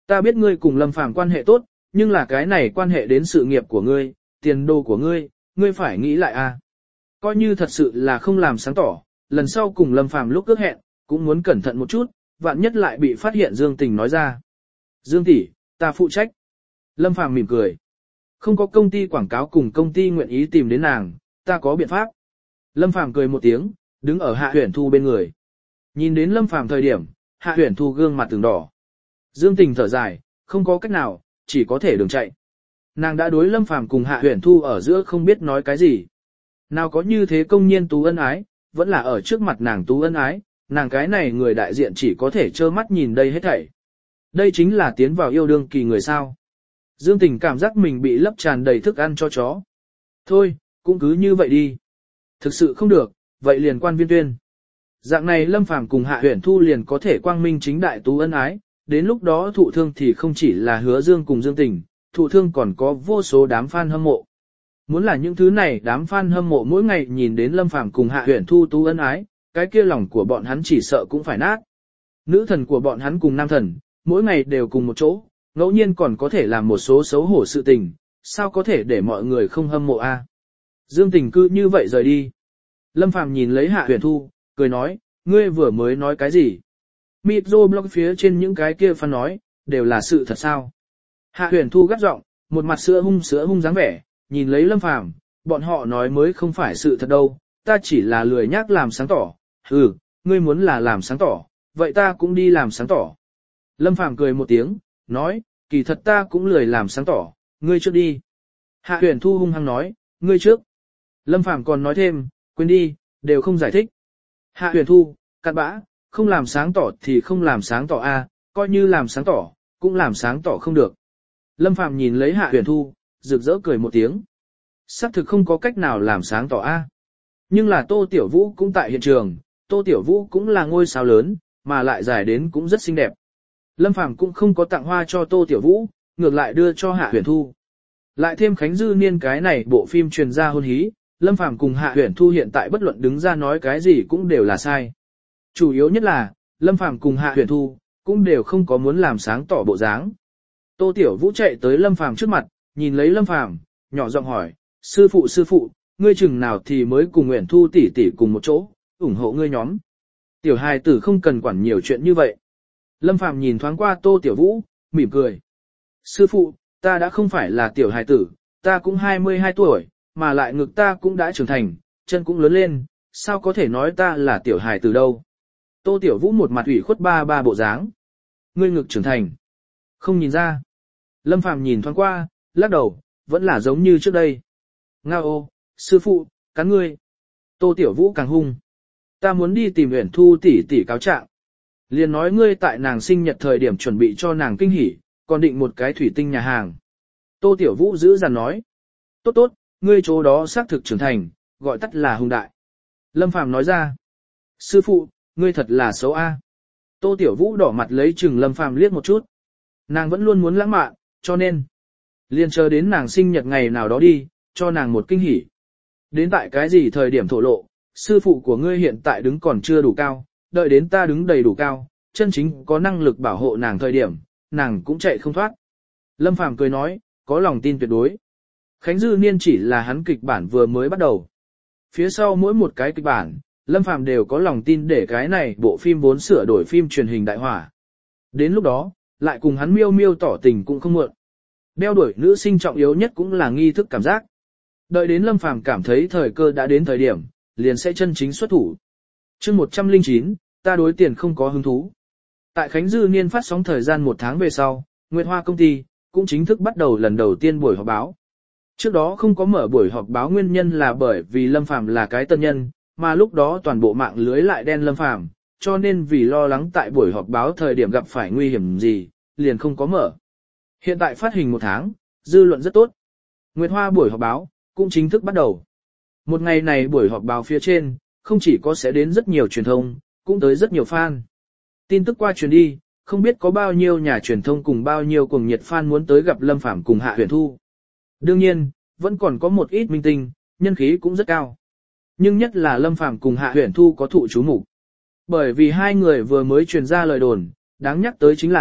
Ta biết ngươi cùng Lâm Phàm quan hệ tốt, nhưng là cái này quan hệ đến sự nghiệp của ngươi, tiền đồ của ngươi, ngươi phải nghĩ lại a. Coi như thật sự là không làm sáng tỏ, lần sau cùng Lâm Phàm lúc ước hẹn, cũng muốn cẩn thận một chút, vạn nhất lại bị phát hiện Dương Tình nói ra. Dương tỷ, ta phụ trách. Lâm Phàm mỉm cười. Không có công ty quảng cáo cùng công ty nguyện ý tìm đến nàng, ta có biện pháp. Lâm Phàm cười một tiếng, đứng ở Hạ Huyền Thu bên người. Nhìn đến Lâm Phàm thời điểm, Hạ Huyền Thu gương mặt từng đỏ. Dương Tình thở dài, không có cách nào, chỉ có thể đường chạy. Nàng đã đối Lâm Phàm cùng Hạ Huyền Thu ở giữa không biết nói cái gì. Nào có như thế công nhiên tú ân ái, vẫn là ở trước mặt nàng tú ân ái, nàng cái này người đại diện chỉ có thể trơ mắt nhìn đây hết thảy. Đây chính là tiến vào yêu đương kỳ người sao. Dương Tình cảm giác mình bị lấp tràn đầy thức ăn cho chó. Thôi, cũng cứ như vậy đi. Thực sự không được, vậy liền quan viên tuyên. Dạng này Lâm Phàm cùng Hạ Huyền Thu liền có thể quang minh chính đại tú ân ái, đến lúc đó thụ thương thì không chỉ là Hứa Dương cùng Dương Tình, thụ thương còn có vô số đám fan hâm mộ. Muốn là những thứ này đám fan hâm mộ mỗi ngày nhìn đến Lâm Phàm cùng Hạ Huyền Thu tú ân ái, cái kia lòng của bọn hắn chỉ sợ cũng phải nát. Nữ thần của bọn hắn cùng nam thần, mỗi ngày đều cùng một chỗ, ngẫu nhiên còn có thể làm một số xấu hổ sự tình, sao có thể để mọi người không hâm mộ a? Dương Tình cứ như vậy rời đi. Lâm Phàm nhìn lấy Hạ Huyền Thu, cười nói, ngươi vừa mới nói cái gì? Microblog phía trên những cái kia fan nói, đều là sự thật sao? Hạ Huyền Thu gắt giọng, một mặt sữa hung sữa hung dáng vẻ, nhìn lấy Lâm Phàm, bọn họ nói mới không phải sự thật đâu, ta chỉ là lười nhác làm sáng tỏ. Ừ, ngươi muốn là làm sáng tỏ, vậy ta cũng đi làm sáng tỏ. Lâm Phàm cười một tiếng, nói, kỳ thật ta cũng lười làm sáng tỏ, ngươi trước đi. Hạ Huyền Thu hung hăng nói, ngươi trước. Lâm Phàm còn nói thêm, quên đi, đều không giải thích. Hạ Huyền Thu, cặn bã, không làm sáng tỏ thì không làm sáng tỏ a, coi như làm sáng tỏ, cũng làm sáng tỏ không được. Lâm Phàm nhìn lấy Hạ Huyền Thu, rực rỡ cười một tiếng. Xác thực không có cách nào làm sáng tỏ a. Nhưng là Tô Tiểu Vũ cũng tại hiện trường, Tô Tiểu Vũ cũng là ngôi sao lớn, mà lại giải đến cũng rất xinh đẹp. Lâm Phàm cũng không có tặng hoa cho Tô Tiểu Vũ, ngược lại đưa cho Hạ Huyền Thu. Lại thêm Khánh Dư Niên cái này bộ phim truyền ra hôn hí, Lâm Phàm cùng Hạ Huyền Thu hiện tại bất luận đứng ra nói cái gì cũng đều là sai. Chủ yếu nhất là, Lâm Phàm cùng Hạ Huyền Thu cũng đều không có muốn làm sáng tỏ bộ dáng. Tô Tiểu Vũ chạy tới Lâm Phàm trước mặt, nhìn lấy Lâm Phàm, nhỏ giọng hỏi, sư phụ sư phụ, ngươi chừng nào thì mới cùng Huyền Thu tỷ tỷ cùng một chỗ, ủng hộ ngươi nhóm. Tiểu hài tử không cần quản nhiều chuyện như vậy. Lâm Phàm nhìn thoáng qua Tô Tiểu Vũ, mỉm cười. Sư phụ, ta đã không phải là tiểu hài tử, ta cũng hai mươi hai tuổi, mà lại ngực ta cũng đã trưởng thành, chân cũng lớn lên, sao có thể nói ta là tiểu hài tử đâu. Tô Tiểu Vũ một mặt ủy khuất ba ba bộ dáng. Ngươi ngực trưởng thành. Không nhìn ra. Lâm Phàm nhìn thoáng qua, lắc đầu, vẫn là giống như trước đây. Ngao ô, sư phụ, cắn ngươi. Tô Tiểu Vũ càng hung. Ta muốn đi tìm Uyển Thu tỷ tỷ cáo trạng. Liền nói ngươi tại nàng sinh nhật thời điểm chuẩn bị cho nàng kinh hỉ, còn định một cái thủy tinh nhà hàng. Tô Tiểu Vũ giữ dằn nói. Tốt tốt, ngươi chỗ đó xác thực trưởng thành, gọi tắt là hung đại. Lâm Phàm nói ra. Sư phụ, ngươi thật là xấu a. Tô Tiểu Vũ đỏ mặt lấy chừng Lâm Phàm liếc một chút. Nàng vẫn luôn muốn lãng mạn, cho nên liền chờ đến nàng sinh nhật ngày nào đó đi, cho nàng một kinh hỉ. Đến tại cái gì thời điểm thổ lộ, sư phụ của ngươi hiện tại đứng còn chưa đủ cao, đợi đến ta đứng đầy đủ cao, chân chính có năng lực bảo hộ nàng thời điểm, nàng cũng chạy không thoát. Lâm Phàm cười nói, có lòng tin tuyệt đối. Khánh Dư Niên chỉ là hắn kịch bản vừa mới bắt đầu. Phía sau mỗi một cái kịch bản, Lâm Phàm đều có lòng tin để cái này bộ phim vốn sửa đổi phim truyền hình đại hỏa. Đến lúc đó, lại cùng hắn miêu miêu tỏ tình cũng không muộn. Đeo đuổi nữ sinh trọng yếu nhất cũng là nghi thức cảm giác. Đợi đến Lâm Phàm cảm thấy thời cơ đã đến thời điểm, liền sẽ chân chính xuất thủ. Chương một trăm lẻ chín, ta đối tiền không có hứng thú. Tại Khánh Dư Niên phát sóng thời gian một tháng về sau, Nguyệt Hoa công ty cũng chính thức bắt đầu lần đầu tiên buổi họp báo. Trước đó không có mở buổi họp báo nguyên nhân là bởi vì Lâm Phàm là cái tân nhân, mà lúc đó toàn bộ mạng lưới lại đen Lâm Phàm, cho nên vì lo lắng tại buổi họp báo thời điểm gặp phải nguy hiểm gì, liền không có mở. Hiện tại phát hình một tháng, dư luận rất tốt. Nguyệt Hoa buổi họp báo cũng chính thức bắt đầu. Một ngày này buổi họp báo phía trên, không chỉ có sẽ đến rất nhiều truyền thông, cũng tới rất nhiều fan. Tin tức qua truyền đi, không biết có bao nhiêu nhà truyền thông cùng bao nhiêu cuồng nhiệt fan muốn tới gặp Lâm Phàm cùng Hạ Huyền Thu. Đương nhiên, vẫn còn có một ít minh tinh, nhân khí cũng rất cao. Nhưng nhất là Lâm Phàm cùng Hạ Huyền Thu có thụ chú mục. Bởi vì hai người vừa mới truyền ra lời đồn, đáng nhắc tới chính là,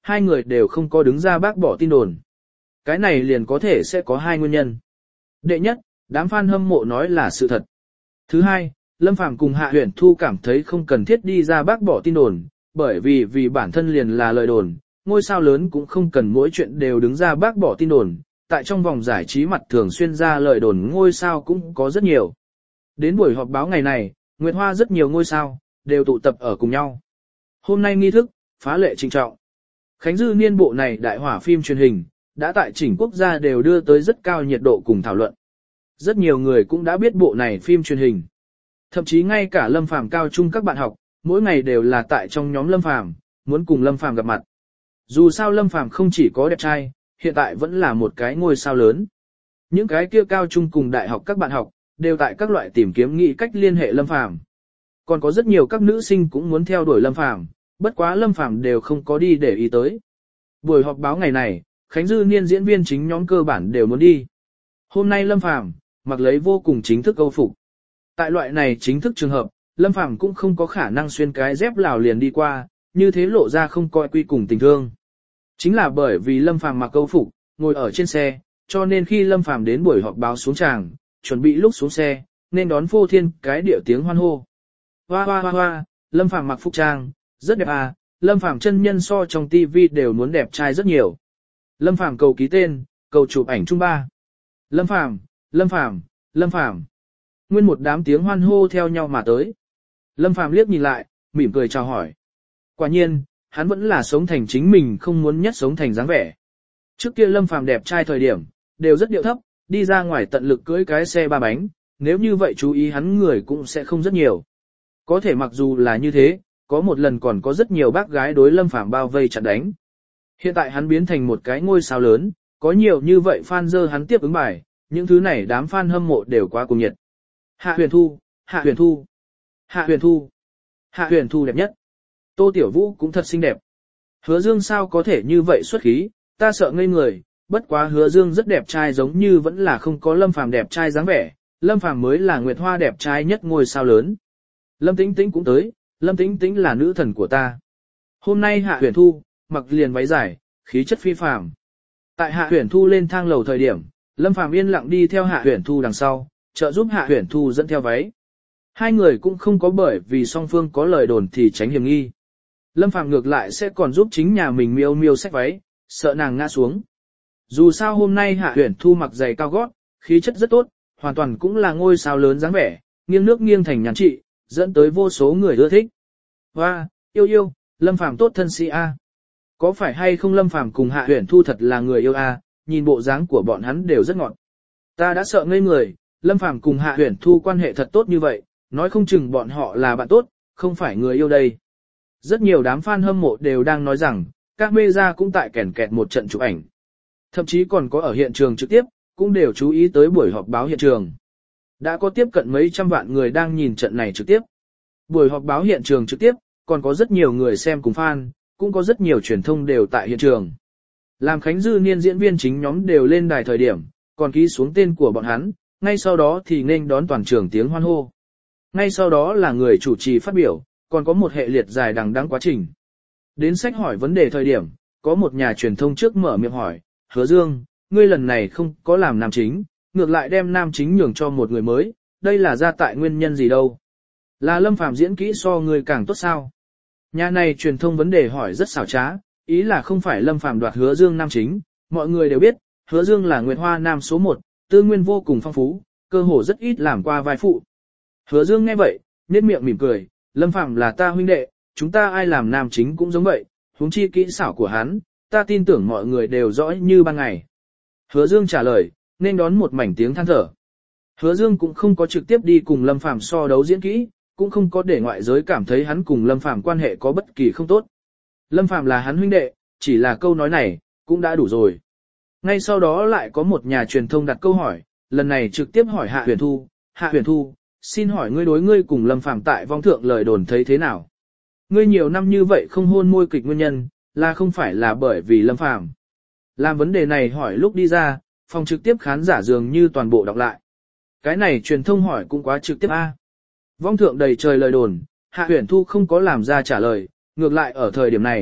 hai người đều không có đứng ra bác bỏ tin đồn. Cái này liền có thể sẽ có hai nguyên nhân. Đệ nhất, đám fan hâm mộ nói là sự thật. Thứ hai, Lâm Phàm cùng Hạ Huyền Thu cảm thấy không cần thiết đi ra bác bỏ tin đồn, bởi vì vì bản thân liền là lời đồn, ngôi sao lớn cũng không cần mỗi chuyện đều đứng ra bác bỏ tin đồn, tại trong vòng giải trí mặt thường xuyên ra lời đồn ngôi sao cũng có rất nhiều. Đến buổi họp báo ngày này, Nguyệt Hoa rất nhiều ngôi sao, đều tụ tập ở cùng nhau. Hôm nay nghi thức, phá lệ trinh trọng. Khánh Dư Niên bộ này đại hỏa phim truyền hình, đã tại chỉnh quốc gia đều đưa tới rất cao nhiệt độ cùng thảo luận. Rất nhiều người cũng đã biết bộ này phim truyền hình. Thậm chí ngay cả Lâm Phàm cao trung các bạn học, mỗi ngày đều là tại trong nhóm Lâm Phàm, muốn cùng Lâm Phàm gặp mặt. Dù sao Lâm Phàm không chỉ có đẹp trai, hiện tại vẫn là một cái ngôi sao lớn. Những cái kia cao trung cùng đại học các bạn học, đều tại các loại tìm kiếm nghĩ cách liên hệ Lâm Phàm. Còn có rất nhiều các nữ sinh cũng muốn theo đuổi Lâm Phàm, bất quá Lâm Phàm đều không có đi để ý tới. Buổi họp báo ngày này, Khánh Dư Niên diễn viên chính nhóm cơ bản đều muốn đi. Hôm nay Lâm Phàm mặc lấy vô cùng chính thức câu phục. Tại loại này chính thức trường hợp, Lâm Phàm cũng không có khả năng xuyên cái dép lào liền đi qua, như thế lộ ra không coi quy cùng tình thương. Chính là bởi vì Lâm Phàm mặc câu phục, ngồi ở trên xe, cho nên khi Lâm Phàm đến buổi họp báo xuống tràng, chuẩn bị lúc xuống xe, nên đón phô thiên cái điệu tiếng hoan hô. Hoa hoa hoa hoa, Lâm Phàm mặc phục trang, rất đẹp à, Lâm Phàm chân nhân so trong tivi đều muốn đẹp trai rất nhiều. Lâm Phàm cầu ký tên, cầu chụp ảnh chung ba. Lâm Phàm, Lâm Phàm, Lâm Phàm. Nguyên một đám tiếng hoan hô theo nhau mà tới. Lâm Phàm liếc nhìn lại, mỉm cười chào hỏi. Quả nhiên, hắn vẫn là sống thành chính mình không muốn nhất sống thành dáng vẻ. Trước kia Lâm Phàm đẹp trai thời điểm, đều rất điệu thấp, đi ra ngoài tận lực cưỡi cái xe ba bánh, nếu như vậy chú ý hắn người cũng sẽ không rất nhiều. Có thể mặc dù là như thế, có một lần còn có rất nhiều bác gái đối Lâm Phàm bao vây chặn đánh. Hiện tại hắn biến thành một cái ngôi sao lớn, có nhiều như vậy fan dơ hắn tiếp ứng bài, những thứ này đám fan hâm mộ đều quá cuồng nhiệt. Hạ Huyền Thu, Hạ Huyền Thu, Hạ Huyền Thu, Hạ Huyền Thu đẹp nhất. Tô Tiểu Vũ cũng thật xinh đẹp. Hứa Dương sao có thể như vậy xuất khí, ta sợ ngây người, bất quá Hứa Dương rất đẹp trai giống như vẫn là không có Lâm Phàm đẹp trai dáng vẻ, Lâm Phàm mới là Nguyệt Hoa đẹp trai nhất ngôi sao lớn. Lâm Tĩnh Tĩnh cũng tới, Lâm Tĩnh Tĩnh là nữ thần của ta. Hôm nay Hạ Huyền Thu, mặc liền váy dài, khí chất phi phàm. Tại Hạ Huyền Thu lên thang lầu thời điểm, Lâm Phàm yên lặng đi theo Hạ Huyền Thu đằng sau, trợ giúp Hạ Huyền Thu dẫn theo váy. Hai người cũng không có bởi vì song phương có lời đồn thì tránh hiểm nghi. Lâm Phàm ngược lại sẽ còn giúp chính nhà mình miêu miêu xách váy, sợ nàng ngã xuống. Dù sao hôm nay Hạ Huyền Thu mặc giày cao gót, khí chất rất tốt, hoàn toàn cũng là ngôi sao lớn dáng vẻ, nghiêng nước nghiêng thành nhắn trị, dẫn tới vô số người ưa thích. Hoa, yêu yêu, Lâm Phàm tốt thân sĩ a. Có phải hay không Lâm Phàm cùng Hạ Huyền Thu thật là người yêu a, nhìn bộ dáng của bọn hắn đều rất ngọt. Ta đã sợ ngây người, Lâm Phàm cùng Hạ Huyền Thu quan hệ thật tốt như vậy, nói không chừng bọn họ là bạn tốt, không phải người yêu đây. Rất nhiều đám fan hâm mộ đều đang nói rằng, các mê ra cũng tại kèn kẹt một trận chụp ảnh. Thậm chí còn có ở hiện trường trực tiếp, cũng đều chú ý tới buổi họp báo hiện trường. Đã có tiếp cận mấy trăm vạn người đang nhìn trận này trực tiếp. Buổi họp báo hiện trường trực tiếp, còn có rất nhiều người xem cùng fan, cũng có rất nhiều truyền thông đều tại hiện trường. Làm Khánh Dư Niên diễn viên chính nhóm đều lên đài thời điểm, còn ký xuống tên của bọn hắn, ngay sau đó thì nên đón toàn trường tiếng hoan hô. Ngay sau đó là người chủ trì phát biểu, còn có một hệ liệt dài đằng đẵng quá trình. Đến sách hỏi vấn đề thời điểm, có một nhà truyền thông trước mở miệng hỏi, Hứa Dương, ngươi lần này không có làm nam chính, ngược lại đem nam chính nhường cho một người mới, đây là ra tại nguyên nhân gì đâu? Là Lâm Phàm diễn kỹ so ngươi càng tốt sao? Nhà này truyền thông vấn đề hỏi rất xảo trá, ý là không phải Lâm Phàm đoạt Hứa Dương nam chính, mọi người đều biết, Hứa Dương là Nguyệt Hoa nam số một, tư nguyên vô cùng phong phú, cơ hồ rất ít làm qua vai phụ. Hứa Dương nghe vậy, nhếch miệng mỉm cười, Lâm Phàm là ta huynh đệ, chúng ta ai làm nam chính cũng giống vậy, huống chi kỹ xảo của hắn, ta tin tưởng mọi người đều rõ như ban ngày. Hứa Dương trả lời, nên đón một mảnh tiếng than thở. Hứa Dương cũng không có trực tiếp đi cùng Lâm Phàm so đấu diễn kỹ, cũng không có để ngoại giới cảm thấy hắn cùng Lâm Phàm quan hệ có bất kỳ không tốt. Lâm Phàm là hắn huynh đệ, chỉ là câu nói này, cũng đã đủ rồi. Ngay sau đó lại có một nhà truyền thông đặt câu hỏi, lần này trực tiếp hỏi Hạ Huyền Thu, Hạ Huyền Thu, xin hỏi ngươi đối ngươi cùng Lâm Phàm tại vong thượng lời đồn thấy thế nào? Ngươi nhiều năm như vậy không hôn môi kịch nguyên nhân, là không phải là bởi vì Lâm Phàm? Làm vấn đề này hỏi lúc đi ra, phòng trực tiếp khán giả dường như toàn bộ đọc lại. Cái này truyền thông hỏi cũng quá trực tiếp a. Vong thượng đầy trời lời đồn, Hạ Huyền Thu không có làm ra trả lời, ngược lại ở thời điểm này,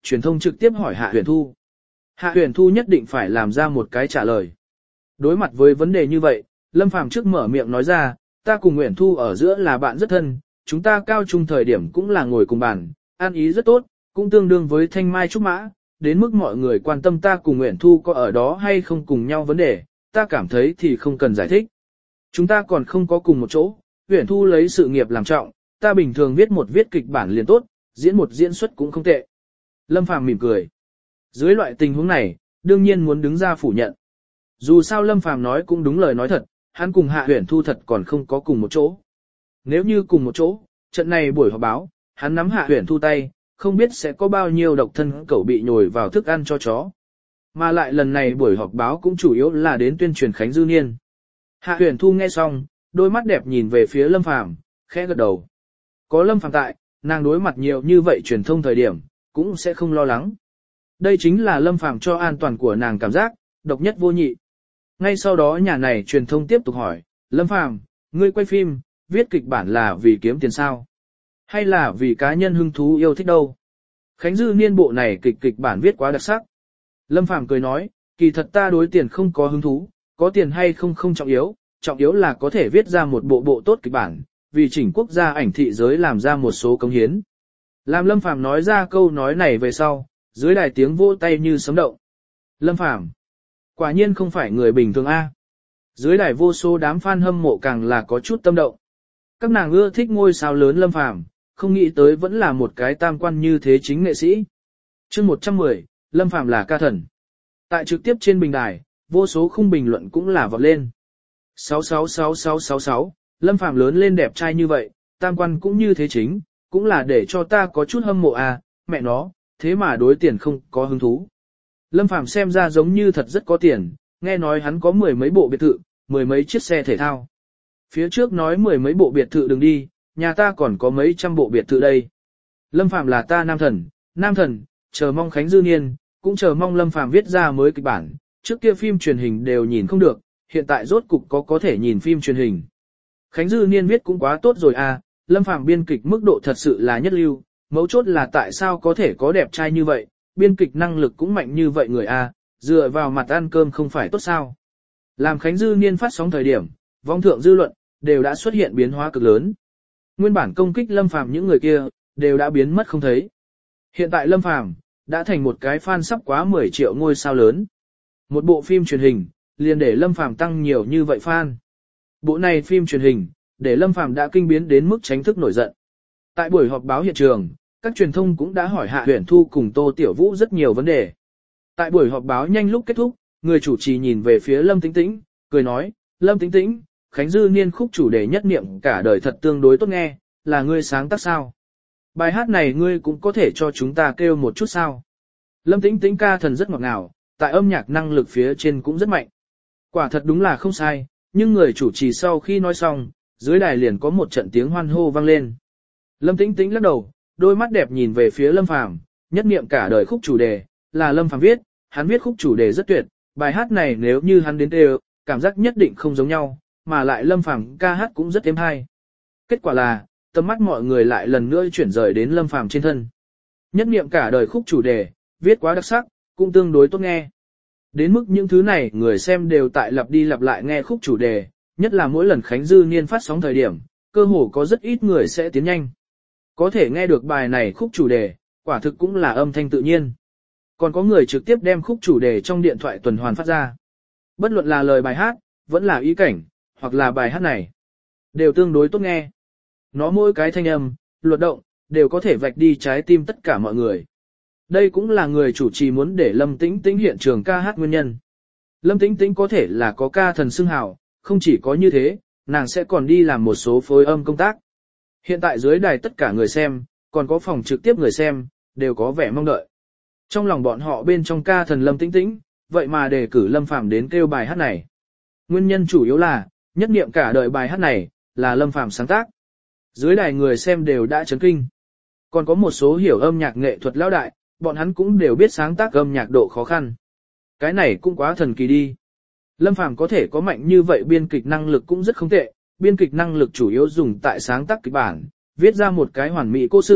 truyền thông trực tiếp hỏi Hạ Huyền Thu. Hạ Huyền Thu nhất định phải làm ra một cái trả lời. Đối mặt với vấn đề như vậy, Lâm Phàm trước mở miệng nói ra, ta cùng Huyền Thu ở giữa là bạn rất thân, chúng ta cao trung thời điểm cũng là ngồi cùng bàn, an ý rất tốt, cũng tương đương với thanh mai trúc mã, đến mức mọi người quan tâm ta cùng Huyền Thu có ở đó hay không cùng nhau vấn đề, ta cảm thấy thì không cần giải thích. Chúng ta còn không có cùng một chỗ, Huyền Thu lấy sự nghiệp làm trọng, ta bình thường viết một viết kịch bản liền tốt, diễn một diễn xuất cũng không tệ. Lâm Phàm mỉm cười. Dưới loại tình huống này, đương nhiên muốn đứng ra phủ nhận. Dù sao Lâm Phàm nói cũng đúng lời nói thật, hắn cùng Hạ Huyền Thu thật còn không có cùng một chỗ. Nếu như cùng một chỗ, trận này buổi họp báo, hắn nắm Hạ Huyền Thu tay, không biết sẽ có bao nhiêu độc thân cẩu bị nhồi vào thức ăn cho chó. Mà lại lần này buổi họp báo cũng chủ yếu là đến tuyên truyền Khánh Dư Niên. Hạ Huyền Thu nghe xong, đôi mắt đẹp nhìn về phía Lâm Phàm, khẽ gật đầu. Có Lâm Phàm tại, nàng đối mặt nhiều như vậy truyền thông thời điểm, cũng sẽ không lo lắng. Đây chính là Lâm Phàm cho an toàn của nàng cảm giác, độc nhất vô nhị. Ngay sau đó nhà này truyền thông tiếp tục hỏi, Lâm Phàm, ngươi quay phim, viết kịch bản là vì kiếm tiền sao? Hay là vì cá nhân hứng thú yêu thích đâu? Khánh Dư Niên bộ này kịch kịch bản viết quá đặc sắc. Lâm Phàm cười nói, kỳ thật ta đối tiền không có hứng thú, có tiền hay không không trọng yếu, trọng yếu là có thể viết ra một bộ bộ tốt kịch bản, vì chỉnh quốc gia ảnh thị giới làm ra một số cống hiến. Làm Lâm Phàm nói ra câu nói này về sau, dưới đài tiếng vỗ tay như sấm động. Lâm Phàm, quả nhiên không phải người bình thường a. Dưới đài vô số đám fan hâm mộ càng là có chút tâm động. Các nàng ưa thích ngôi sao lớn Lâm Phàm, không nghĩ tới vẫn là một cái tam quan như thế chính nghệ sĩ. Chương một trăm mười, Lâm Phàm là ca thần. Tại trực tiếp trên bình đài, vô số khung bình luận cũng là vọt lên. sáu sáu sáu sáu sáu sáu, Lâm Phàm lớn lên đẹp trai như vậy, tam quan cũng như thế chính, cũng là để cho ta có chút hâm mộ à, mẹ nó, thế mà đối tiền không có hứng thú. Lâm Phàm xem ra giống như thật rất có tiền, nghe nói hắn có mười mấy bộ biệt thự, mười mấy chiếc xe thể thao. Phía trước nói mười mấy bộ biệt thự đừng đi, nhà ta còn có mấy trăm bộ biệt thự đây. Lâm Phàm là ta nam thần, nam thần, chờ mong Khánh Dư Niên, cũng chờ mong Lâm Phàm viết ra mới kịch bản, trước kia phim truyền hình đều nhìn không được, hiện tại rốt cục có có thể nhìn phim truyền hình. Khánh Dư Niên viết cũng quá tốt rồi à, Lâm Phàm biên kịch mức độ thật sự là nhất lưu, mấu chốt là tại sao có thể có đẹp trai như vậy, biên kịch năng lực cũng mạnh như vậy người à, dựa vào mặt ăn cơm không phải tốt sao. Làm Khánh Dư Niên phát sóng thời điểm, vong thượng dư luận, đều đã xuất hiện biến hóa cực lớn. Nguyên bản công kích Lâm Phàm những người kia, đều đã biến mất không thấy. Hiện tại Lâm Phàm đã thành một cái fan sắp quá mười triệu ngôi sao lớn. Một bộ phim truyền hình, liền để Lâm Phàm tăng nhiều như vậy fan. Bộ này phim truyền hình, để Lâm Phàm đã kinh biến đến mức tránh thức nổi giận. Tại buổi họp báo hiện trường, các truyền thông cũng đã hỏi Hạ Huyền Thu cùng Tô Tiểu Vũ rất nhiều vấn đề. Tại buổi họp báo nhanh lúc kết thúc, người chủ trì nhìn về phía Lâm Tĩnh Tĩnh, cười nói, Lâm Tĩnh Tĩnh, Khánh Dư Niên khúc chủ đề nhất niệm cả đời thật tương đối tốt nghe, là ngươi sáng tác sao? Bài hát này ngươi cũng có thể cho chúng ta kêu một chút sao? Lâm Tĩnh Tĩnh ca thần rất ngọt ngào, tại âm nhạc năng lực phía trên cũng rất mạnh. Quả thật đúng là không sai, nhưng người chủ trì sau khi nói xong, dưới đài liền có một trận tiếng hoan hô vang lên. Lâm Tĩnh Tĩnh lắc đầu, đôi mắt đẹp nhìn về phía Lâm Phàm, nhất niệm cả đời khúc chủ đề, là Lâm Phàm viết, hắn viết khúc chủ đề rất tuyệt, bài hát này nếu như hắn đến đều, cảm giác nhất định không giống nhau, mà lại Lâm Phàm ca hát cũng rất êm hay. Kết quả là, tầm mắt mọi người lại lần nữa chuyển rời đến Lâm Phàm trên thân. Nhất niệm cả đời khúc chủ đề, viết quá đặc sắc, cũng tương đối tốt nghe. Đến mức những thứ này người xem đều tại lặp đi lặp lại nghe khúc chủ đề, nhất là mỗi lần Khánh Dư Niên phát sóng thời điểm, cơ hồ có rất ít người sẽ tiến nhanh. Có thể nghe được bài này khúc chủ đề, quả thực cũng là âm thanh tự nhiên. Còn có người trực tiếp đem khúc chủ đề trong điện thoại tuần hoàn phát ra. Bất luận là lời bài hát, vẫn là ý cảnh, hoặc là bài hát này, đều tương đối tốt nghe. Nó mỗi cái thanh âm, luật động, đều có thể vạch đi trái tim tất cả mọi người. Đây cũng là người chủ trì muốn để Lâm Tĩnh Tĩnh hiện trường ca hát nguyên nhân. Lâm Tĩnh Tĩnh có thể là có ca thần xưng hào, không chỉ có như thế, nàng sẽ còn đi làm một số phối âm công tác. Hiện tại dưới đài tất cả người xem, còn có phòng trực tiếp người xem, đều có vẻ mong đợi. Trong lòng bọn họ bên trong ca thần Lâm Tĩnh Tĩnh, vậy mà đề cử Lâm Phàm đến kêu bài hát này. Nguyên nhân chủ yếu là, nhất niệm cả đời bài hát này, là Lâm Phàm sáng tác. Dưới đài người xem đều đã chấn kinh. Còn có một số hiểu âm nhạc nghệ thuật lão đại, bọn hắn cũng đều biết sáng tác âm nhạc độ khó khăn. Cái này cũng quá thần kỳ đi. Lâm Phàm có thể có mạnh như vậy biên kịch năng lực cũng rất không tệ, biên kịch năng lực chủ yếu dùng tại sáng tác kịch bản, viết ra một cái hoàn mỹ cố sự,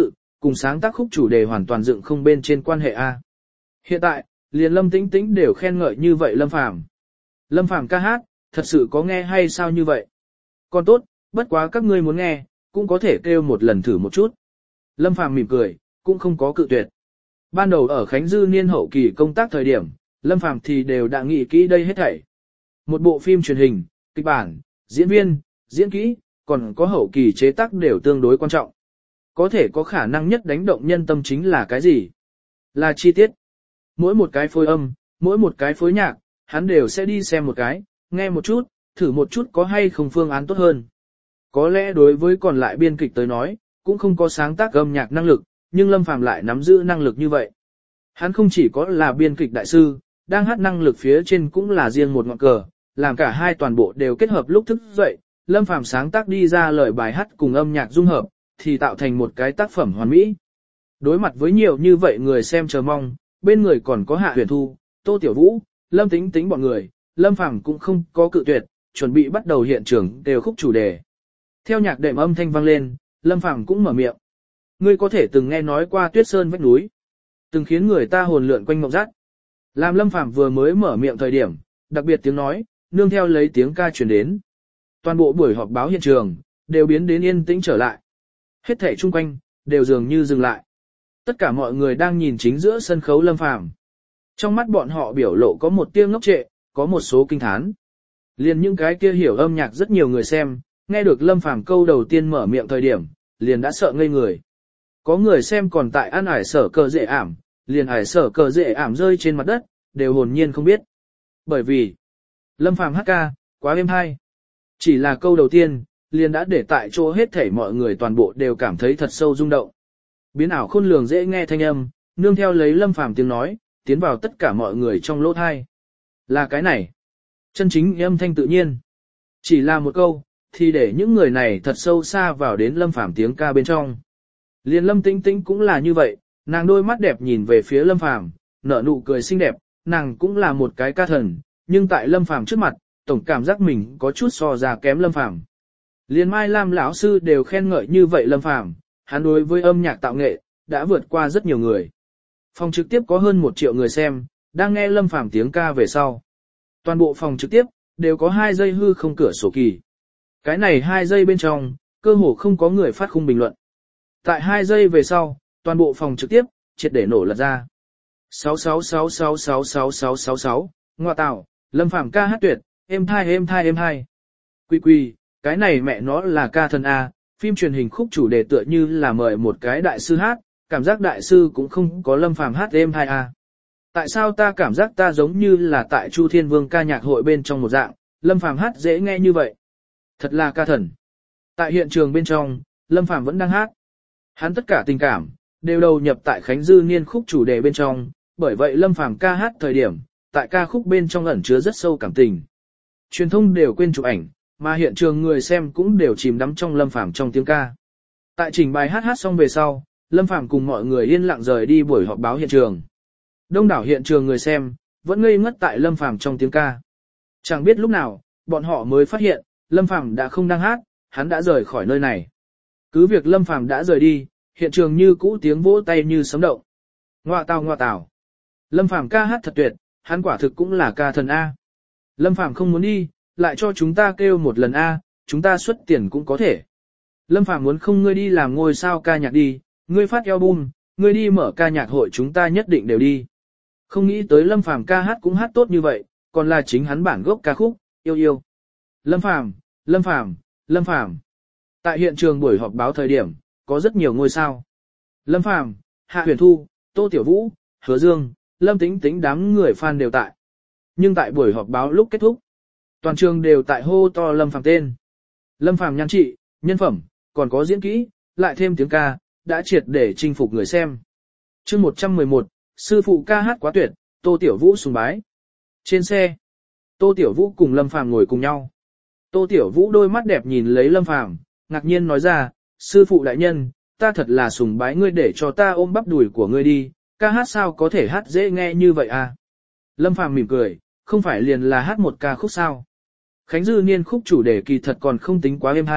cùng sáng tác khúc chủ đề hoàn toàn dựng không bên trên quan hệ A. Hiện tại, liền Lâm Tĩnh Tĩnh đều khen ngợi như vậy Lâm Phàm. Lâm Phàm ca hát, thật sự có nghe hay sao như vậy? Còn tốt, bất quá các ngươi muốn nghe, cũng có thể kêu một lần thử một chút. Lâm Phàm mỉm cười, cũng không có cự tuyệt. Ban đầu ở Khánh Dư niên hậu kỳ công tác thời điểm, Lâm Phàm thì đều đã nghĩ kỹ đây hết thảy. Một bộ phim truyền hình, kịch bản, diễn viên, diễn kỹ, còn có hậu kỳ chế tác đều tương đối quan trọng. Có thể có khả năng nhất đánh động nhân tâm chính là cái gì? Là chi tiết. Mỗi một cái phối âm, mỗi một cái phối nhạc, hắn đều sẽ đi xem một cái, nghe một chút, thử một chút có hay không phương án tốt hơn. Có lẽ đối với còn lại biên kịch tới nói, cũng không có sáng tác âm nhạc năng lực, nhưng Lâm Phàm lại nắm giữ năng lực như vậy. Hắn không chỉ có là biên kịch đại sư, đang hát năng lực phía trên cũng là riêng một ngọn cờ, làm cả hai toàn bộ đều kết hợp lúc thức dậy, Lâm Phàm sáng tác đi ra lời bài hát cùng âm nhạc dung hợp, thì tạo thành một cái tác phẩm hoàn mỹ. Đối mặt với nhiều như vậy người xem chờ mong, bên người còn có Hạ Huyền Thu, Tô Tiểu Vũ, Lâm Tĩnh Tĩnh bọn người, Lâm Phàm cũng không có cự tuyệt, chuẩn bị bắt đầu hiện trường đều khúc chủ đề. Theo nhạc đệm âm thanh vang lên, Lâm Phàm cũng mở miệng. Ngươi có thể từng nghe nói qua Tuyết Sơn vách núi, từng khiến người ta hồn lượn quanh mộng dắt. Làm Lâm Phàm vừa mới mở miệng thời điểm, đặc biệt tiếng nói, nương theo lấy tiếng ca truyền đến. Toàn bộ buổi họp báo hiện trường, đều biến đến yên tĩnh trở lại. Hết thảy chung quanh, đều dường như dừng lại. Tất cả mọi người đang nhìn chính giữa sân khấu Lâm Phàm. Trong mắt bọn họ biểu lộ có một tia ngốc trệ, có một số kinh thán. Liền những cái kia hiểu âm nhạc rất nhiều người xem, nghe được Lâm Phàm câu đầu tiên mở miệng thời điểm, liền đã sợ ngây người. Có người xem còn tại ăn ải sở cờ dễ ảm, liền ải sở cờ dễ ảm rơi trên mặt đất, đều hồn nhiên không biết. Bởi vì, Lâm Phàm hát ca, quá êm hay. Chỉ là câu đầu tiên, liền đã để tại chỗ hết thảy mọi người toàn bộ đều cảm thấy thật sâu rung động. Biến ảo khôn lường dễ nghe thanh âm, nương theo lấy Lâm Phàm tiếng nói, tiến vào tất cả mọi người trong lỗ tai. Là cái này. Chân chính âm thanh tự nhiên. Chỉ là một câu, thì để những người này thật sâu xa vào đến Lâm Phàm tiếng ca bên trong. Liên Lâm Tĩnh Tĩnh cũng là như vậy, nàng đôi mắt đẹp nhìn về phía Lâm Phàm, nở nụ cười xinh đẹp, nàng cũng là một cái ca thần, nhưng tại Lâm Phàm trước mặt, tổng cảm giác mình có chút so ra kém Lâm Phàm. Liên Mai Lam lão sư đều khen ngợi như vậy Lâm Phàm, hắn đối với âm nhạc tạo nghệ đã vượt qua rất nhiều người. Phòng trực tiếp có hơn một triệu người xem, đang nghe Lâm Phàm tiếng ca về sau. Toàn bộ phòng trực tiếp đều có hai giây hư không cửa sổ kỳ. Cái này hai giây bên trong, cơ hồ không có người phát khung bình luận. Tại hai giây về sau, toàn bộ phòng trực tiếp triệt để nổ lật ra. sáu sáu sáu sáu sáu sáu sáu sáu sáu, ngoa tạo, Lâm Phàm ca hát tuyệt, êm thai êm thai êm thai. Quy quy, cái này mẹ nó là ca thần A, phim truyền hình khúc chủ đề tựa như là mời một cái đại sư hát, cảm giác đại sư cũng không có Lâm Phàm hát êm thai A. Tại sao ta cảm giác ta giống như là tại Chu Thiên Vương ca nhạc hội bên trong một dạng, Lâm Phàm hát dễ nghe như vậy. Thật là ca thần. Tại hiện trường bên trong, Lâm Phàm vẫn đang hát. Hắn tất cả tình cảm, đều đầu nhập tại Khánh Dư niên khúc chủ đề bên trong, bởi vậy Lâm Phàm ca hát thời điểm, tại ca khúc bên trong ẩn chứa rất sâu cảm tình. Truyền thông đều quên chụp ảnh, mà hiện trường người xem cũng đều chìm đắm trong Lâm Phàm trong tiếng ca. Tại trình bày hát hát xong về sau, Lâm Phàm cùng mọi người yên lặng rời đi buổi họp báo hiện trường. Đông đảo hiện trường người xem, vẫn ngây ngất tại Lâm Phàm trong tiếng ca. Chẳng biết lúc nào, bọn họ mới phát hiện, Lâm Phàm đã không đang hát, hắn đã rời khỏi nơi này. Cứ việc Lâm Phàm đã rời đi, hiện trường như cũ tiếng vỗ tay như sấm động. Ngoa tào ngoa tào. Lâm Phàm ca hát thật tuyệt, hắn quả thực cũng là ca thần A. Lâm Phàm không muốn đi, lại cho chúng ta kêu một lần A, chúng ta xuất tiền cũng có thể. Lâm Phàm muốn không ngươi đi làm ngôi sao ca nhạc đi, ngươi phát album, ngươi đi mở ca nhạc hội chúng ta nhất định đều đi. Không nghĩ tới Lâm Phàm ca hát cũng hát tốt như vậy, còn là chính hắn bản gốc ca khúc, yêu yêu. Lâm Phàm, Lâm Phàm, Lâm Phàm. Tại hiện trường buổi họp báo thời điểm, có rất nhiều ngôi sao. Lâm Phàm, Hạ Huyền Thu, Tô Tiểu Vũ, Hứa Dương, Lâm Tĩnh Tĩnh đám người fan đều tại. Nhưng tại buổi họp báo lúc kết thúc, toàn trường đều tại hô to Lâm Phàm tên. Lâm Phàm nhan trị, nhân phẩm, còn có diễn kỹ, lại thêm tiếng ca, đã triệt để chinh phục người xem. Chương một trăm mười một, sư phụ ca hát quá tuyệt, Tô Tiểu Vũ sùng bái. Trên xe, Tô Tiểu Vũ cùng Lâm Phàm ngồi cùng nhau. Tô Tiểu Vũ đôi mắt đẹp nhìn lấy Lâm Phàm, ngạc nhiên nói ra, sư phụ đại nhân, ta thật là sùng bái ngươi để cho ta ôm bắp đùi của ngươi đi, ca hát sao có thể hát dễ nghe như vậy à? Lâm Phàm mỉm cười, không phải liền là hát một ca khúc sao? Khánh Dư niên khúc chủ đề kỳ thật còn không tính quá êm hay,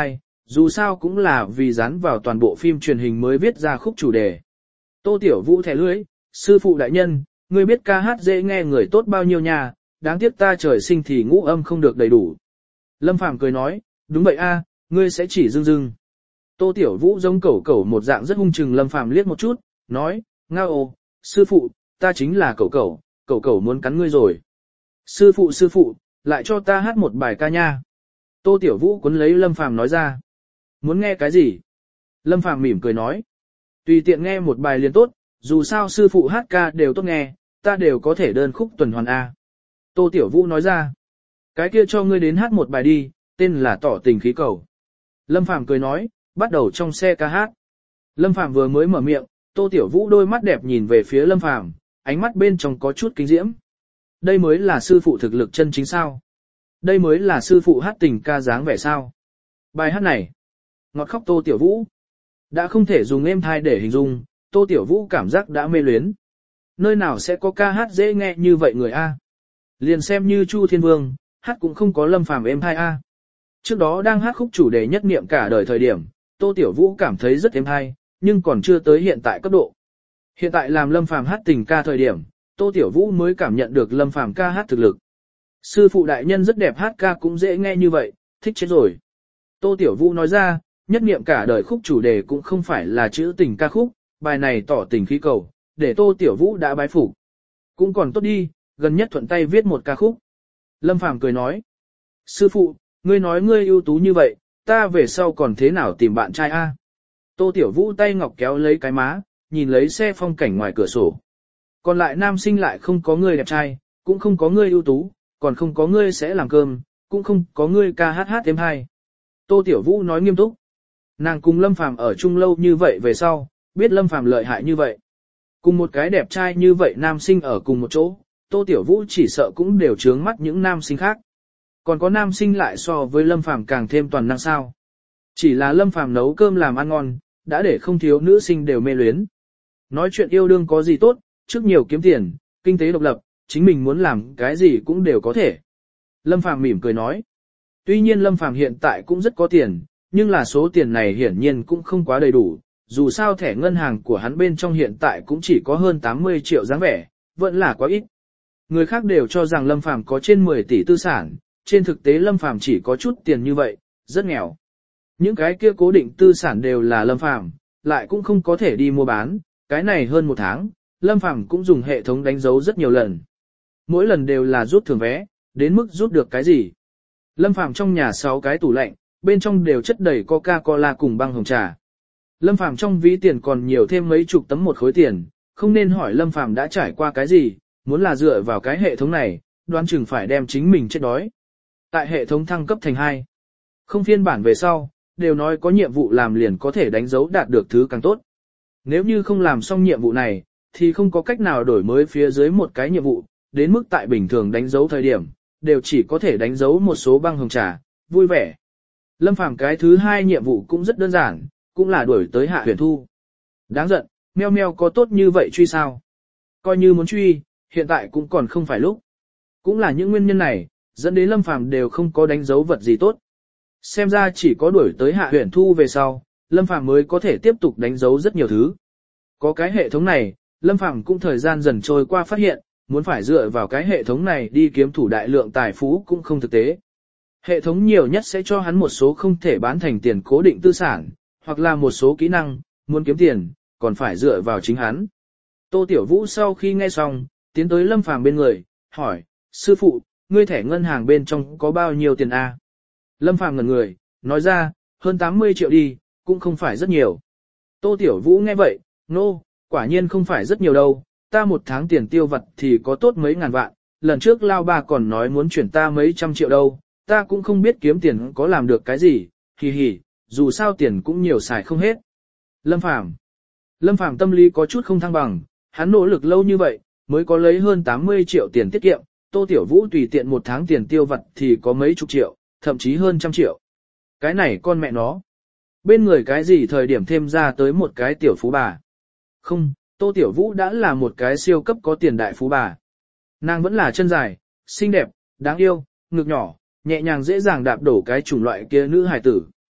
dù sao cũng là vì dán vào toàn bộ phim truyền hình mới viết ra khúc chủ đề. Tô Tiểu Vũ thẻ lưỡi, sư phụ đại nhân, ngươi biết ca hát dễ nghe người tốt bao nhiêu nhà, đáng tiếc ta trời sinh thì ngũ âm không được đầy đủ. Lâm Phàm cười nói, đúng vậy a, ngươi sẽ chỉ dưng dưng. Tô Tiểu Vũ giống cẩu cẩu một dạng rất hung chừng Lâm Phàm liếc một chút, nói, ngao ồ, sư phụ, ta chính là cẩu cẩu, cẩu cẩu muốn cắn ngươi rồi. Sư phụ sư phụ, lại cho ta hát một bài ca nha. Tô Tiểu Vũ cuốn lấy Lâm Phàm nói ra. Muốn nghe cái gì? Lâm Phàm mỉm cười nói. Tùy tiện nghe một bài liền tốt, dù sao sư phụ hát ca đều tốt nghe, ta đều có thể đơn khúc tuần hoàn A. Tô Tiểu Vũ nói ra. Cái kia cho ngươi đến hát một bài đi, tên là Tỏ tình khí cầu. Lâm Phàm cười nói, bắt đầu trong xe ca hát. Lâm Phàm vừa mới mở miệng, Tô Tiểu Vũ đôi mắt đẹp nhìn về phía Lâm Phàm, ánh mắt bên trong có chút kinh diễm. Đây mới là sư phụ thực lực chân chính sao? Đây mới là sư phụ hát tình ca dáng vẻ sao? Bài hát này, ngọt khóc Tô Tiểu Vũ. Đã không thể dùng êm thai để hình dung, Tô Tiểu Vũ cảm giác đã mê luyến. Nơi nào sẽ có ca hát dễ nghe như vậy người A? Liền xem như Chu Thiên Vương, hát cũng không có Lâm Phàm êm thai A. Trước đó đang hát khúc chủ đề nhất niệm cả đời thời điểm, Tô Tiểu Vũ cảm thấy rất êm thai, nhưng còn chưa tới hiện tại cấp độ. Hiện tại làm Lâm Phàm hát tình ca thời điểm, Tô Tiểu Vũ mới cảm nhận được Lâm Phàm ca hát thực lực. Sư phụ đại nhân rất đẹp hát ca cũng dễ nghe như vậy, thích chết rồi. Tô Tiểu Vũ nói ra, nhất niệm cả đời khúc chủ đề cũng không phải là chữ tình ca khúc, bài này tỏ tình khí cầu, để Tô Tiểu Vũ đã bái phục. Cũng còn tốt đi, gần nhất thuận tay viết một ca khúc. Lâm Phàm cười nói, sư phụ, ngươi nói ngươi ưu tú như vậy, ta về sau còn thế nào tìm bạn trai a? Tô Tiểu Vũ tay ngọc kéo lấy cái má, nhìn lấy xe phong cảnh ngoài cửa sổ. Còn lại nam sinh lại không có ngươi đẹp trai, cũng không có ngươi ưu tú, còn không có ngươi sẽ làm cơm, cũng không có ngươi ca hát hát êm hay. Tô Tiểu Vũ nói nghiêm túc. Nàng cùng Lâm Phàm ở chung lâu như vậy về sau, biết Lâm Phàm lợi hại như vậy. Cùng một cái đẹp trai như vậy nam sinh ở cùng một chỗ, Tô Tiểu Vũ chỉ sợ cũng đều trướng mắt những nam sinh khác. Còn có nam sinh lại so với Lâm Phàm càng thêm toàn năng sao. Chỉ là Lâm Phàm nấu cơm làm ăn ngon, đã để không thiếu nữ sinh đều mê luyến. Nói chuyện yêu đương có gì tốt, trước nhiều kiếm tiền, kinh tế độc lập, chính mình muốn làm cái gì cũng đều có thể. Lâm Phàm mỉm cười nói. Tuy nhiên Lâm Phàm hiện tại cũng rất có tiền, nhưng là số tiền này hiển nhiên cũng không quá đầy đủ, dù sao thẻ ngân hàng của hắn bên trong hiện tại cũng chỉ có hơn tám mươi triệu dáng vẻ, vẫn là quá ít. Người khác đều cho rằng Lâm Phàm có trên mười tỷ tư sản, trên thực tế Lâm Phàm chỉ có chút tiền như vậy, rất nghèo. Những cái kia cố định tư sản đều là Lâm Phàm, lại cũng không có thể đi mua bán, cái này hơn một tháng, Lâm Phàm cũng dùng hệ thống đánh dấu rất nhiều lần. Mỗi lần đều là rút thưởng vé, đến mức rút được cái gì. Lâm Phàm trong nhà sáu cái tủ lạnh, bên trong đều chất đầy Coca-Cola cùng băng hồng trà. Lâm Phàm trong ví tiền còn nhiều thêm mấy chục tấm một khối tiền, không nên hỏi Lâm Phàm đã trải qua cái gì, muốn là dựa vào cái hệ thống này, đoán chừng phải đem chính mình chết đói. Tại hệ thống thăng cấp thành hai. Không phiên bản về sau, đều nói có nhiệm vụ làm liền có thể đánh dấu đạt được thứ càng tốt. Nếu như không làm xong nhiệm vụ này, thì không có cách nào đổi mới phía dưới một cái nhiệm vụ, đến mức tại bình thường đánh dấu thời điểm, đều chỉ có thể đánh dấu một số băng hồng trà, vui vẻ. Lâm Phàm cái thứ hai nhiệm vụ cũng rất đơn giản, cũng là đuổi tới Hạ Huyền Thu. Đáng giận, meo meo có tốt như vậy truy sao? Coi như muốn truy, hiện tại cũng còn không phải lúc. Cũng là những nguyên nhân này, dẫn đến Lâm Phàm đều không có đánh dấu vật gì tốt. Xem ra chỉ có đuổi tới Hạ Huyền Thu về sau, Lâm Phàm mới có thể tiếp tục đánh dấu rất nhiều thứ. Có cái hệ thống này, Lâm Phàm cũng thời gian dần trôi qua phát hiện, muốn phải dựa vào cái hệ thống này đi kiếm thủ đại lượng tài phú cũng không thực tế. Hệ thống nhiều nhất sẽ cho hắn một số không thể bán thành tiền cố định tư sản, hoặc là một số kỹ năng, muốn kiếm tiền, còn phải dựa vào chính hắn. Tô Tiểu Vũ sau khi nghe xong, tiến tới Lâm Phàm bên người, hỏi, sư phụ, ngươi thẻ ngân hàng bên trong có bao nhiêu tiền a? Lâm Phàm ngẩn người, nói ra, hơn tám mươi triệu đi, cũng không phải rất nhiều. Tô Tiểu Vũ nghe vậy, nô, no, quả nhiên không phải rất nhiều đâu, ta một tháng tiền tiêu vặt thì có tốt mấy ngàn vạn, lần trước lao bà còn nói muốn chuyển ta mấy trăm triệu đâu, ta cũng không biết kiếm tiền có làm được cái gì, hì hì, dù sao tiền cũng nhiều xài không hết. Lâm Phàm Lâm Phàm tâm lý có chút không thăng bằng, hắn nỗ lực lâu như vậy, mới có lấy hơn tám mươi triệu tiền tiết kiệm, Tô Tiểu Vũ tùy tiện một tháng tiền tiêu vặt thì có mấy chục triệu, thậm chí hơn trăm triệu. Cái này con mẹ nó. Bên người cái gì thời điểm thêm ra tới một cái tiểu phú bà. Không, Tô Tiểu Vũ đã là một cái siêu cấp có tiền đại phú bà. Nàng vẫn là chân dài, xinh đẹp, đáng yêu, ngực nhỏ, nhẹ nhàng dễ dàng đạp đổ cái chủng loại kia nữ hài tử.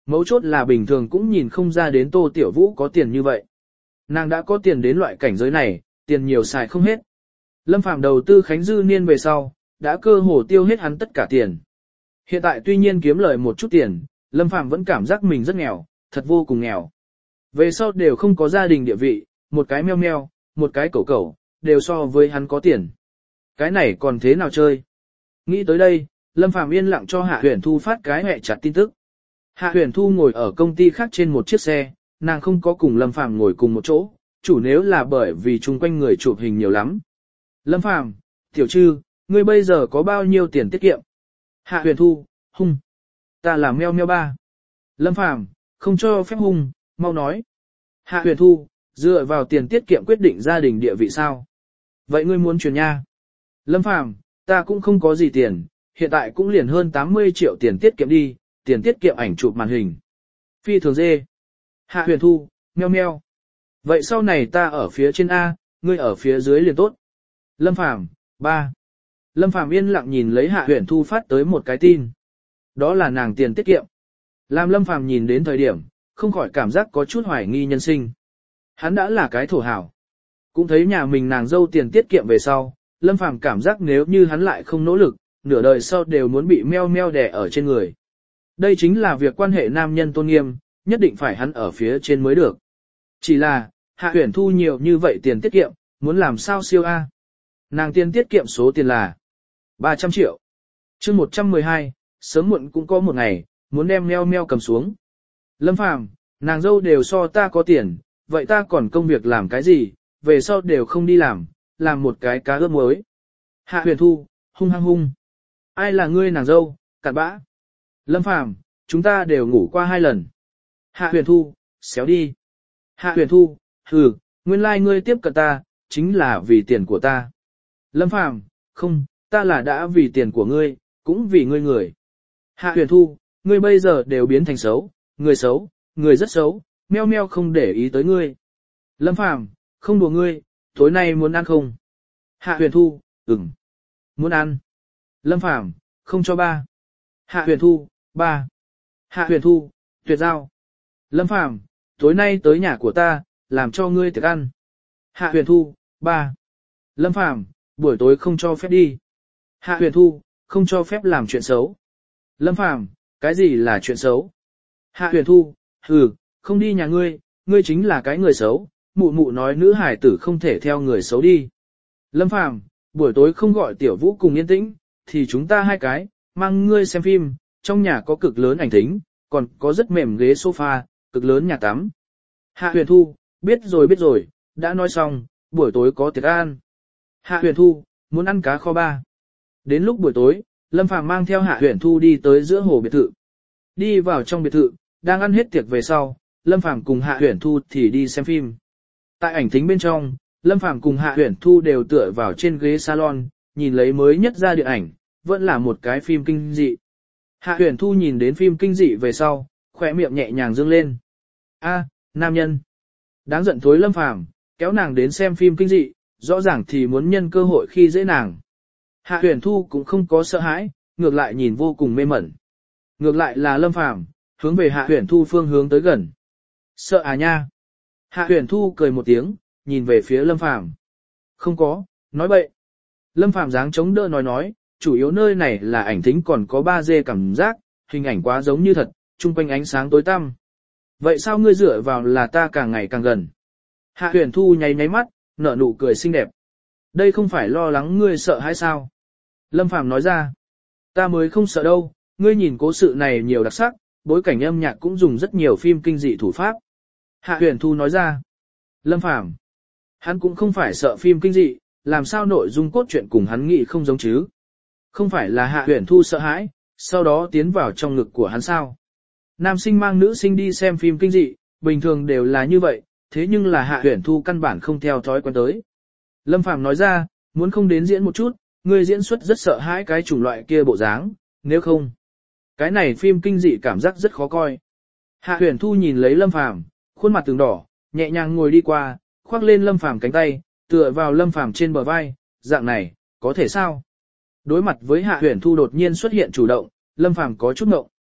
Mấu chốt là bình thường cũng nhìn không ra đến Tô Tiểu Vũ có tiền như vậy. Nàng đã có tiền đến loại cảnh giới này, tiền nhiều xài không hết. Lâm Phàm đầu tư Khánh Dư Niên về sau, đã cơ hồ tiêu hết hắn tất cả tiền. Hiện tại tuy nhiên kiếm lời một chút tiền, Lâm Phàm vẫn cảm giác mình rất nghèo, thật vô cùng nghèo. Về sau đều không có gia đình địa vị, một cái meo meo, một cái cẩu cẩu, đều so với hắn có tiền. Cái này còn thế nào chơi? Nghĩ tới đây, Lâm Phàm yên lặng cho Hạ Huyền Thu phát cái hẹ chặt tin tức. Hạ Huyền Thu ngồi ở công ty khác trên một chiếc xe, nàng không có cùng Lâm Phàm ngồi cùng một chỗ, chủ nếu là bởi vì chung quanh người chụp hình nhiều lắm. Lâm Phàm, Tiểu Trư, ngươi bây giờ có bao nhiêu tiền tiết kiệm? Hạ Huyền Thu, hung. Ta là meo meo ba. Lâm Phàm, không cho phép hung, mau nói. Hạ Huyền Thu, dựa vào tiền tiết kiệm quyết định gia đình địa vị sao? Vậy ngươi muốn chuyển nha? Lâm Phàm, ta cũng không có gì tiền, hiện tại cũng liền hơn tám mươi triệu tiền tiết kiệm đi, tiền tiết kiệm ảnh chụp màn hình. Phi thường dê. Hạ Huyền Thu, meo meo. Vậy sau này ta ở phía trên A, ngươi ở phía dưới liền tốt. Lâm Phàm, ba. Lâm Phàm yên lặng nhìn lấy Hạ Huyền Thu phát tới một cái tin. Đó là nàng tiền tiết kiệm. Làm Lâm Phàm nhìn đến thời điểm, không khỏi cảm giác có chút hoài nghi nhân sinh. Hắn đã là cái thổ hảo. Cũng thấy nhà mình nàng dâu tiền tiết kiệm về sau, Lâm Phàm cảm giác nếu như hắn lại không nỗ lực, nửa đời sau đều muốn bị meo meo đè ở trên người. Đây chính là việc quan hệ nam nhân tôn nghiêm, nhất định phải hắn ở phía trên mới được. Chỉ là, Hạ Huyền Thu nhiều như vậy tiền tiết kiệm, muốn làm sao siêu A. Nàng tiền tiết kiệm số tiền là ba trăm triệu. chương một trăm mười hai, sớm muộn cũng có một ngày, muốn đem meo meo cầm xuống. Lâm Phàm, nàng dâu đều so ta có tiền, vậy ta còn công việc làm cái gì, về sau đều không đi làm, làm một cái cá ướp muối. Hạ Huyền Thu, hung hăng hung. Ai là ngươi nàng dâu, cặn bã. Lâm Phàm, chúng ta đều ngủ qua hai lần. Hạ Huyền Thu, xéo đi. Hạ Huyền Thu, hừ, nguyên lai like ngươi tiếp cận ta, chính là vì tiền của ta. Lâm Phàm, không, ta là đã vì tiền của ngươi, cũng vì ngươi người. Hạ Huyền Thu, ngươi bây giờ đều biến thành xấu, người xấu, người rất xấu, meo meo không để ý tới ngươi. Lâm Phàm, không đùa ngươi, tối nay muốn ăn không? Hạ Huyền Thu, ừm, muốn ăn. Lâm Phàm, không cho ba. Hạ Huyền Thu, ba. Hạ Huyền Thu, tuyệt giao. Lâm Phàm, tối nay tới nhà của ta, làm cho ngươi tiệc ăn. Hạ Huyền Thu, ba. Lâm Phàm, buổi tối không cho phép đi. Hạ Huyền Thu, không cho phép làm chuyện xấu. Lâm Phàm, cái gì là chuyện xấu? Hạ Huyền Thu, hừ, không đi nhà ngươi, ngươi chính là cái người xấu, mụ mụ nói nữ hải tử không thể theo người xấu đi. Lâm Phàm, buổi tối không gọi Tiểu Vũ cùng yên tĩnh, thì chúng ta hai cái, mang ngươi xem phim, trong nhà có cực lớn ảnh thính, còn có rất mềm ghế sofa, cực lớn nhà tắm. Hạ Huyền Thu, biết rồi biết rồi, đã nói xong, buổi tối có tiệc ăn. Hạ Huyền Thu, muốn ăn cá kho ba. Đến lúc buổi tối, Lâm Phàm mang theo Hạ Huyền Thu đi tới giữa hồ biệt thự. Đi vào trong biệt thự, đang ăn hết tiệc về sau, Lâm Phàm cùng Hạ Huyền Thu thì đi xem phim. Tại ảnh thính bên trong, Lâm Phàm cùng Hạ Huyền Thu đều tựa vào trên ghế salon, nhìn lấy mới nhất ra điện ảnh, vẫn là một cái phim kinh dị. Hạ Huyền Thu nhìn đến phim kinh dị về sau, khỏe miệng nhẹ nhàng dương lên. A, nam nhân. Đáng giận thối Lâm Phàm, kéo nàng đến xem phim kinh dị, rõ ràng thì muốn nhân cơ hội khi dễ nàng. Hạ Huyền Thu cũng không có sợ hãi, ngược lại nhìn vô cùng mê mẩn. Ngược lại là Lâm Phàm, hướng về Hạ Huyền Thu phương hướng tới gần. Sợ à nha. Hạ Huyền Thu cười một tiếng, nhìn về phía Lâm Phàm. Không có, nói bậy. Lâm Phàm dáng chống đỡ nói nói, chủ yếu nơi này là ảnh thính còn có ba D cảm giác, hình ảnh quá giống như thật, chung quanh ánh sáng tối tăm. Vậy sao ngươi dựa vào là ta càng ngày càng gần? Hạ Huyền Thu nháy nháy mắt, nở nụ cười xinh đẹp. Đây không phải lo lắng ngươi sợ hay sao? Lâm Phàm nói ra. Ta mới không sợ đâu, ngươi nhìn cố sự này nhiều đặc sắc, bối cảnh âm nhạc cũng dùng rất nhiều phim kinh dị thủ pháp. Hạ Huyền Thu nói ra. Lâm Phàm, hắn cũng không phải sợ phim kinh dị, làm sao nội dung cốt truyện cùng hắn nghĩ không giống chứ? Không phải là Hạ Huyền Thu sợ hãi, sau đó tiến vào trong ngực của hắn sao? Nam sinh mang nữ sinh đi xem phim kinh dị, bình thường đều là như vậy, thế nhưng là Hạ Huyền Thu căn bản không theo thói quen tới. Lâm Phàm nói ra, muốn không đến diễn một chút, ngươi diễn xuất rất sợ hãi cái chủng loại kia bộ dáng, nếu không, cái này phim kinh dị cảm giác rất khó coi. Hạ Huyền Thu nhìn lấy Lâm Phàm, khuôn mặt từng đỏ, nhẹ nhàng ngồi đi qua, khoác lên Lâm Phàm cánh tay, tựa vào Lâm Phàm trên bờ vai, dạng này, có thể sao? Đối mặt với Hạ Huyền Thu đột nhiên xuất hiện chủ động, Lâm Phàm có chút ngộng.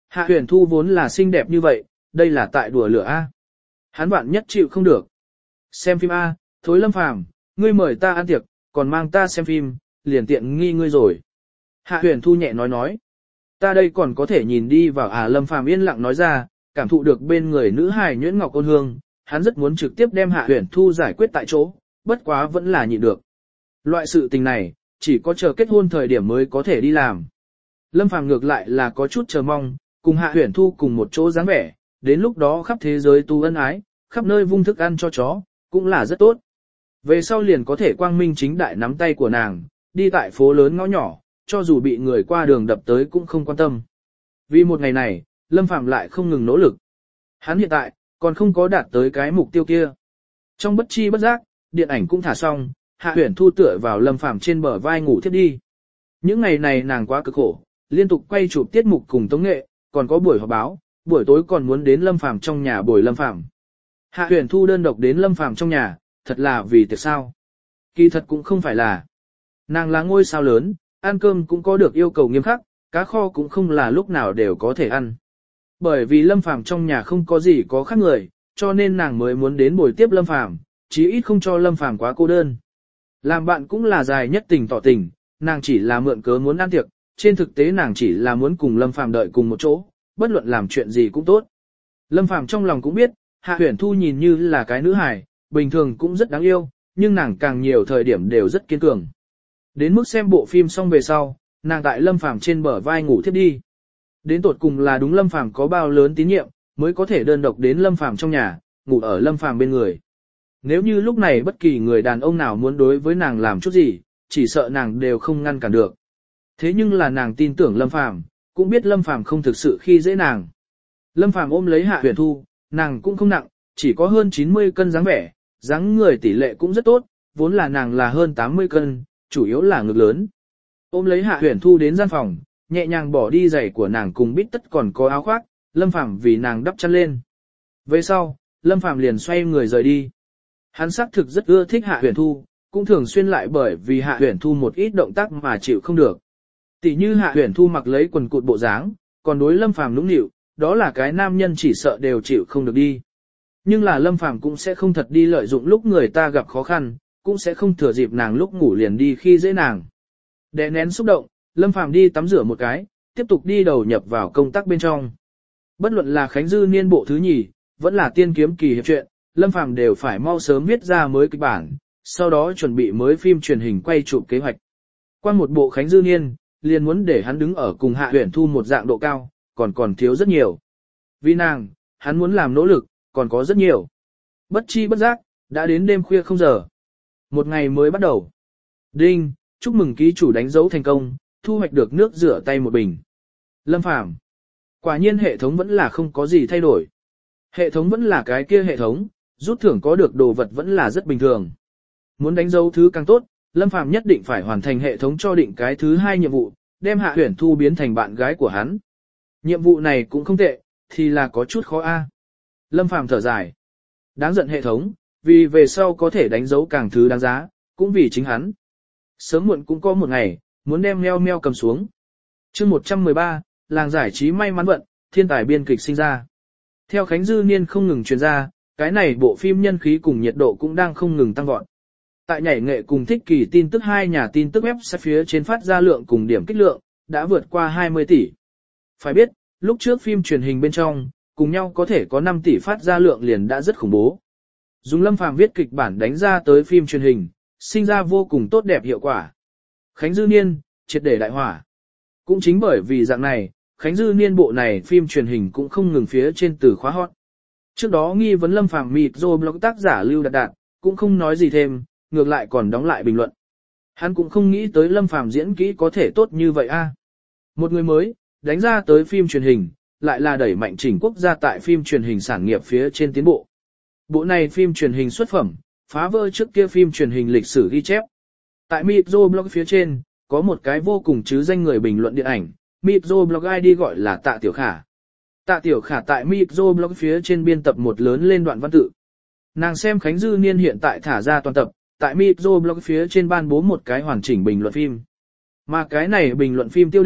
Hạ Huyền Thu vốn là xinh đẹp như vậy, đây là tại đùa lửa A. Hắn vạn nhất chịu không được. Xem phim A, thối Lâm Phàm, ngươi mời ta ăn tiệc, còn mang ta xem phim, liền tiện nghi ngươi rồi. Hạ Huyền Thu nhẹ nói nói. Ta đây còn có thể nhìn đi vào à Lâm Phàm yên lặng nói ra, cảm thụ được bên người nữ hài nhuyễn ngọc ôn hương, hắn rất muốn trực tiếp đem Hạ Huyền Thu giải quyết tại chỗ, bất quá vẫn là nhịn được. Loại sự tình này, chỉ có chờ kết hôn thời điểm mới có thể đi làm. Lâm Phàm ngược lại là có chút chờ mong, cùng Hạ Huyền Thu cùng một chỗ dáng vẻ, đến lúc đó khắp thế giới tu ân ái, khắp nơi vung thức ăn cho chó, cũng là rất tốt. Về sau liền có thể quang minh chính đại nắm tay của nàng, đi tại phố lớn ngõ nhỏ, cho dù bị người qua đường đập tới cũng không quan tâm. Vì một ngày này, Lâm Phàm lại không ngừng nỗ lực. Hắn hiện tại, còn không có đạt tới cái mục tiêu kia. Trong bất chi bất giác, điện ảnh cũng thả xong, Hạ Huyền Thu tựa vào Lâm Phàm trên bờ vai ngủ thiếp đi. Những ngày này nàng quá cực khổ, liên tục quay chụp tiết mục cùng tống nghệ, còn có buổi họp báo, buổi tối còn muốn đến Lâm Phàm trong nhà bồi Lâm Phàm. Hạ Huyền Thu đơn độc đến Lâm Phàm trong nhà, thật là vì tiệc sao? Kỳ thật cũng không phải là. Nàng là ngôi sao lớn, ăn cơm cũng có được yêu cầu nghiêm khắc, cá kho cũng không là lúc nào đều có thể ăn. Bởi vì Lâm Phàm trong nhà không có gì có khác người, cho nên nàng mới muốn đến buổi tiếp Lâm Phàm, chí ít không cho Lâm Phàm quá cô đơn. Làm bạn cũng là dài nhất tình tỏ tình, nàng chỉ là mượn cớ muốn ăn tiệc, trên thực tế nàng chỉ là muốn cùng Lâm Phàm đợi cùng một chỗ, bất luận làm chuyện gì cũng tốt. Lâm Phàm trong lòng cũng biết, Hạ Huyền Thu nhìn như là cái nữ hài, bình thường cũng rất đáng yêu, nhưng nàng càng nhiều thời điểm đều rất kiên cường. Đến mức xem bộ phim xong về sau, nàng tại Lâm Phàm trên bờ vai ngủ thiếp đi. Đến tột cùng là đúng Lâm Phàm có bao lớn tín nhiệm, mới có thể đơn độc đến Lâm Phàm trong nhà, ngủ ở Lâm Phàm bên người. Nếu như lúc này bất kỳ người đàn ông nào muốn đối với nàng làm chút gì, chỉ sợ nàng đều không ngăn cản được. Thế nhưng là nàng tin tưởng Lâm Phàm, cũng biết Lâm Phàm không thực sự khi dễ nàng. Lâm Phàm ôm lấy Hạ Huyền Thu, nàng cũng không nặng, chỉ có hơn chín mươi cân dáng vẻ, dáng người tỷ lệ cũng rất tốt, vốn là nàng là hơn tám mươi cân, chủ yếu là ngực lớn. Ôm lấy Hạ Huyền Thu đến gian phòng, nhẹ nhàng bỏ đi giày của nàng cùng bít tất còn có áo khoác, Lâm Phàm vì nàng đắp chăn lên. Về sau, Lâm Phàm liền xoay người rời đi. Hắn xác thực rất ưa thích Hạ Huyền Thu, cũng thường xuyên lại bởi vì Hạ Huyền Thu một ít động tác mà chịu không được. Tỷ như Hạ Huyền Thu mặc lấy quần cụt bộ dáng, còn đối Lâm Phàm nũng nịu, đó là cái nam nhân chỉ sợ đều chịu không được đi. Nhưng là Lâm Phàm cũng sẽ không thật đi lợi dụng lúc người ta gặp khó khăn, cũng sẽ không thừa dịp nàng lúc ngủ liền đi khi dễ nàng. Đè nén xúc động, Lâm Phàm đi tắm rửa một cái, tiếp tục đi đầu nhập vào công tác bên trong. Bất luận là Khánh Dư Niên bộ thứ nhì, vẫn là Tiên Kiếm Kỳ hiệp truyện, Lâm Phàm đều phải mau sớm viết ra mới kịch bản, sau đó chuẩn bị mới phim truyền hình quay chụp kế hoạch. Qua một bộ Khánh Dư Niên, liền muốn để hắn đứng ở cùng Hạ Huyền Thu một dạng độ cao, còn còn thiếu rất nhiều. Vì nàng, hắn muốn làm nỗ lực, còn có rất nhiều. Bất chi bất giác, đã đến đêm khuya không giờ. Một ngày mới bắt đầu. Đinh, chúc mừng ký chủ đánh dấu thành công, thu hoạch được nước rửa tay một bình. Lâm Phàm. Quả nhiên hệ thống vẫn là không có gì thay đổi. Hệ thống vẫn là cái kia hệ thống, rút thưởng có được đồ vật vẫn là rất bình thường. Muốn đánh dấu thứ càng tốt, Lâm Phàm nhất định phải hoàn thành hệ thống cho định cái thứ hai nhiệm vụ, đem Hạ Huyền Thu biến thành bạn gái của hắn. Nhiệm vụ này cũng không tệ, thì là có chút khó a. Lâm Phàm thở dài. Đáng giận hệ thống, vì về sau có thể đánh dấu càng thứ đáng giá, cũng vì chính hắn. Sớm muộn cũng có một ngày, muốn đem meo meo cầm xuống. Chương một trăm mười ba, làng giải trí may mắn vận, thiên tài biên kịch sinh ra. Theo Khánh Dư Niên không ngừng truyền ra, cái này bộ phim nhân khí cùng nhiệt độ cũng đang không ngừng tăng vọt. Tại nhảy nghệ cùng thích kỳ tin tức hai nhà tin tức website phía trên phát ra lượng cùng điểm kích lượng, đã vượt qua hai mươi tỷ. Phải biết, lúc trước phim truyền hình bên trong, cùng nhau có thể có năm tỷ phát ra lượng liền đã rất khủng bố. Dùng Lâm Phàm viết kịch bản đánh ra tới phim truyền hình, sinh ra vô cùng tốt đẹp hiệu quả. Khánh Dư Niên, triệt để đại hỏa. Cũng chính bởi vì dạng này, Khánh Dư Niên bộ này phim truyền hình cũng không ngừng phía trên từ khóa hot. Trước đó nghi vấn Lâm Phàm mịt rồi blog tác giả Lưu Đạt Đạt, cũng không nói gì thêm, ngược lại còn đóng lại bình luận. Hắn cũng không nghĩ tới Lâm Phàm diễn kỹ có thể tốt như vậy a. Một người mới, đánh ra tới phim truyền hình, lại là đẩy mạnh chỉnh quốc gia tại phim truyền hình sản nghiệp phía trên tiến bộ. Bộ này phim truyền hình xuất phẩm, phá vỡ trước kia phim truyền hình lịch sử ghi chép. Tại Micro Blog phía trên, có một cái vô cùng chứ danh người bình luận điện ảnh, Micro Blog i đê gọi là Tạ Tiểu Khả. Tạ Tiểu Khả tại Micro Blog phía trên biên tập một lớn lên đoạn văn tự. Nàng xem Khánh Dư Niên hiện tại thả ra toàn tập, tại Micro Blog phía trên ban bố một cái hoàn chỉnh bình luận phim. Mà cái này bình luận phim tiêu đề,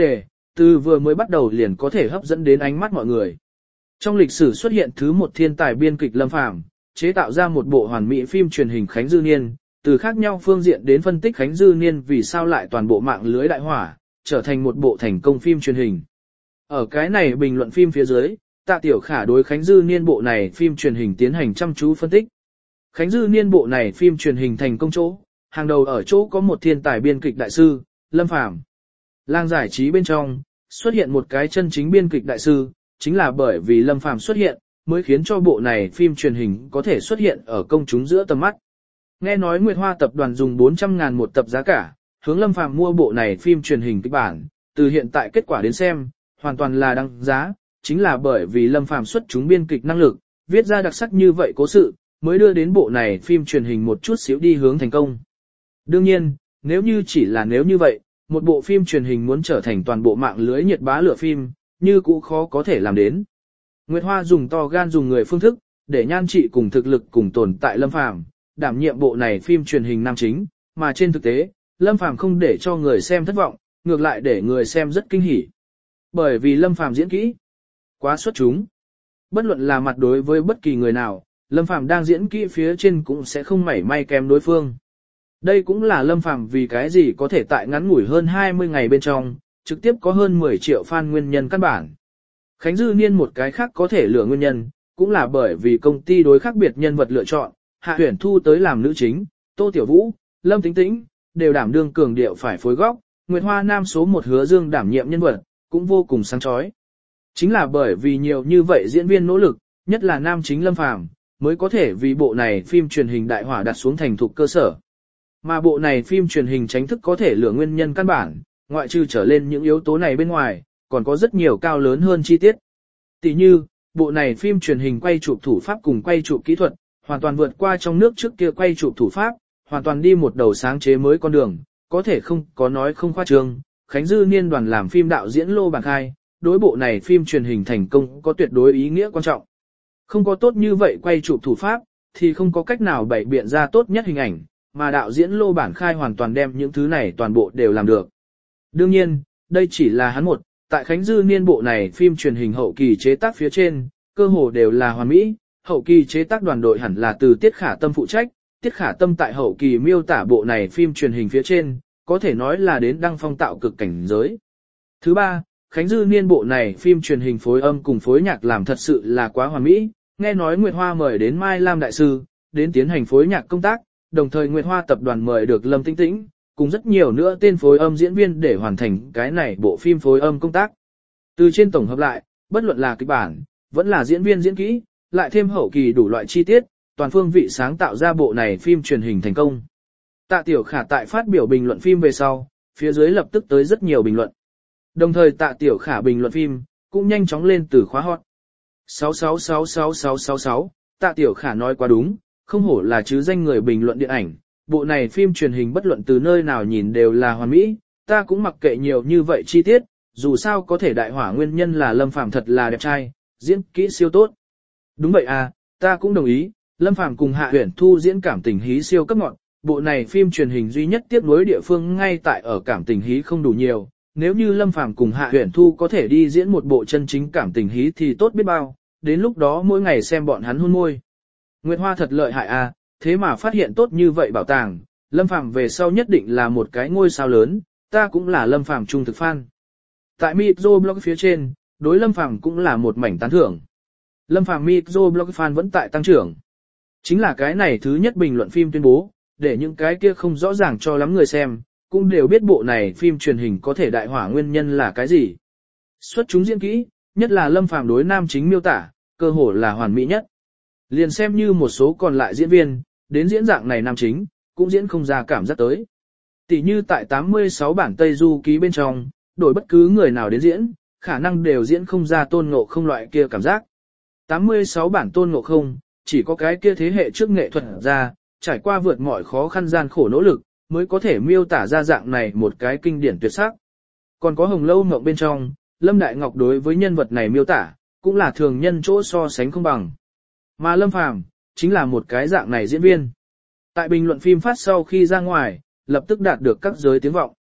từ vừa mới bắt đầu liền có thể hấp dẫn đến ánh mắt mọi người. Trong lịch sử xuất hiện thứ một thiên tài biên kịch Lâm Phàm, chế tạo ra một bộ hoàn mỹ phim truyền hình Khánh Dư Niên, từ khác nhau phương diện đến phân tích Khánh Dư Niên vì sao lại toàn bộ mạng lưới đại hỏa, trở thành một bộ thành công phim truyền hình. Ở cái này bình luận phim phía dưới, Tạ Tiểu Khả đối Khánh Dư Niên bộ này phim truyền hình tiến hành chăm chú phân tích. Khánh Dư Niên bộ này phim truyền hình thành công chỗ, hàng đầu ở chỗ có một thiên tài biên kịch đại sư, Lâm Phàm. Làng giải trí bên trong, xuất hiện một cái chân chính biên kịch đại sư, chính là bởi vì Lâm Phàm xuất hiện, mới khiến cho bộ này phim truyền hình có thể xuất hiện ở công chúng giữa tầm mắt. Nghe nói Nguyệt Hoa tập đoàn dùng bốn trăm ngàn một tập giá cả, hướng Lâm Phàm mua bộ này phim truyền hình kịch bản, từ hiện tại kết quả đến xem, hoàn toàn là đăng giá, chính là bởi vì Lâm Phàm xuất chúng biên kịch năng lực, viết ra đặc sắc như vậy cố sự, mới đưa đến bộ này phim truyền hình một chút xíu đi hướng thành công. Đương nhiên, nếu như chỉ là nếu như vậy, một bộ phim truyền hình muốn trở thành toàn bộ mạng lưới nhiệt bá lửa phim, như cũ khó có thể làm đến. Nguyệt Hoa dùng to gan dùng người phương thức, để nhan trị cùng thực lực cùng tồn tại Lâm Phàm, đảm nhiệm bộ này phim truyền hình nam chính, mà trên thực tế, Lâm Phàm không để cho người xem thất vọng, ngược lại để người xem rất kinh hỉ. Bởi vì Lâm Phàm diễn kỹ quá xuất chúng. Bất luận là mặt đối với bất kỳ người nào, Lâm Phàm đang diễn kỹ phía trên cũng sẽ không mảy may kém đối phương. Đây cũng là Lâm Phàm vì cái gì có thể tại ngắn ngủi hơn hai mươi ngày bên trong, trực tiếp có hơn mười triệu fan nguyên nhân căn bản. Khánh Dư Niên một cái khác có thể lựa nguyên nhân, cũng là bởi vì công ty đối khác biệt nhân vật lựa chọn, Hạ Huyền Thu tới làm nữ chính, Tô Tiểu Vũ, Lâm Tĩnh Tĩnh, đều đảm đương cường điệu phải phối góc, Nguyệt Hoa nam số một Hứa Dương đảm nhiệm nhân vật, cũng vô cùng sáng chói. Chính là bởi vì nhiều như vậy diễn viên nỗ lực, nhất là nam chính Lâm Phàm, mới có thể vì bộ này phim truyền hình đại hỏa đặt xuống thành thục cơ sở. Mà bộ này phim truyền hình chính thức có thể lựa nguyên nhân căn bản, ngoại trừ trở lên những yếu tố này bên ngoài, còn có rất nhiều cao lớn hơn chi tiết. Tỷ như, bộ này phim truyền hình quay chụp thủ pháp cùng quay chụp kỹ thuật, hoàn toàn vượt qua trong nước trước kia quay chụp thủ pháp, hoàn toàn đi một đầu sáng chế mới con đường, có thể không có nói không khoa trương. Khánh Dư Niên đoàn làm phim đạo diễn Lô Bàng Khai, đối bộ này phim truyền hình thành công có tuyệt đối ý nghĩa quan trọng. Không có tốt như vậy quay chụp thủ pháp, thì không có cách nào bày biện ra tốt nhất hình ảnh, mà đạo diễn Lô Bàng Khai hoàn toàn đem những thứ này toàn bộ đều làm được. Đương nhiên, đây chỉ là hắn một, tại Khánh Dư Niên bộ này phim truyền hình hậu kỳ chế tác phía trên, cơ hồ đều là hoàn mỹ, hậu kỳ chế tác đoàn đội hẳn là từ Tiết Khả Tâm phụ trách, Tiết Khả Tâm tại hậu kỳ miêu tả bộ này phim truyền hình phía trên, có thể nói là đến đăng phong tạo cực cảnh giới. Thứ ba, Khánh Dư Niên bộ này phim truyền hình phối âm cùng phối nhạc làm thật sự là quá hoàn mỹ, nghe nói Nguyệt Hoa mời đến Mai Lam đại sư, đến tiến hành phối nhạc công tác, đồng thời Nguyệt Hoa tập đoàn mời được Lâm Tĩnh Tĩnh, cùng rất nhiều nữa tên phối âm diễn viên để hoàn thành cái này bộ phim phối âm công tác. Từ trên tổng hợp lại, bất luận là kịch bản, vẫn là diễn viên diễn kỹ, lại thêm hậu kỳ đủ loại chi tiết, toàn phương vị sáng tạo ra bộ này phim truyền hình thành công. Tạ Tiểu Khả tại phát biểu bình luận phim về sau, phía dưới lập tức tới rất nhiều bình luận. Đồng thời Tạ Tiểu Khả bình luận phim, cũng nhanh chóng lên từ khóa hot. sáu sáu sáu sáu sáu sáu sáu, Tạ Tiểu Khả nói quá đúng, không hổ là chứ danh người bình luận điện ảnh, bộ này phim truyền hình bất luận từ nơi nào nhìn đều là hoàn mỹ, ta cũng mặc kệ nhiều như vậy chi tiết, dù sao có thể đại hỏa nguyên nhân là Lâm Phàm thật là đẹp trai, diễn kỹ siêu tốt. Đúng vậy à, ta cũng đồng ý, Lâm Phàm cùng Hạ Huyền Thu diễn cảm tình hí siêu cấp ngọn, bộ này phim truyền hình duy nhất tiếp nối địa phương ngay tại ở cảm tình hí không đủ nhiều, nếu như Lâm Phàm cùng Hạ Huyền Thu có thể đi diễn một bộ chân chính cảm tình hí thì tốt biết bao, đến lúc đó mỗi ngày xem bọn hắn hôn môi. Nguyệt Hoa thật lợi hại à, thế mà phát hiện tốt như vậy bảo tàng, Lâm Phàm về sau nhất định là một cái ngôi sao lớn, ta cũng là Lâm Phàm trung thực fan. Tại Microblog phía trên, đối Lâm Phàm cũng là một mảnh tán thưởng. Lâm Phàm Microblog fan vẫn tại tăng trưởng. Chính là cái này thứ nhất bình luận phim tuyên bố, để những cái kia không rõ ràng cho lắm người xem, cũng đều biết bộ này phim truyền hình có thể đại hỏa nguyên nhân là cái gì. Xuất chúng diễn kỹ, nhất là Lâm Phàm đối nam chính miêu tả, cơ hồ là hoàn mỹ nhất. Liền xem như một số còn lại diễn viên, đến diễn dạng này nam chính, cũng diễn không ra cảm giác tới. Tỷ như tại tám mươi sáu bản Tây Du ký bên trong, đổi bất cứ người nào đến diễn, khả năng đều diễn không ra Tôn Ngộ Không loại kia cảm giác. tám mươi sáu bản Tôn Ngộ Không, chỉ có cái kia thế hệ trước nghệ thuật ra, trải qua vượt mọi khó khăn gian khổ nỗ lực, mới có thể miêu tả ra dạng này một cái kinh điển tuyệt sắc. Còn có Hồng Lâu Mộng bên trong, Lâm Đại Ngọc đối với nhân vật này miêu tả, cũng là thường nhân chỗ so sánh không bằng. Mà Lâm Phàm chính là một cái dạng này diễn viên. Tại bình luận phim phát sau khi ra ngoài, lập tức đạt được các giới tiếng vọng.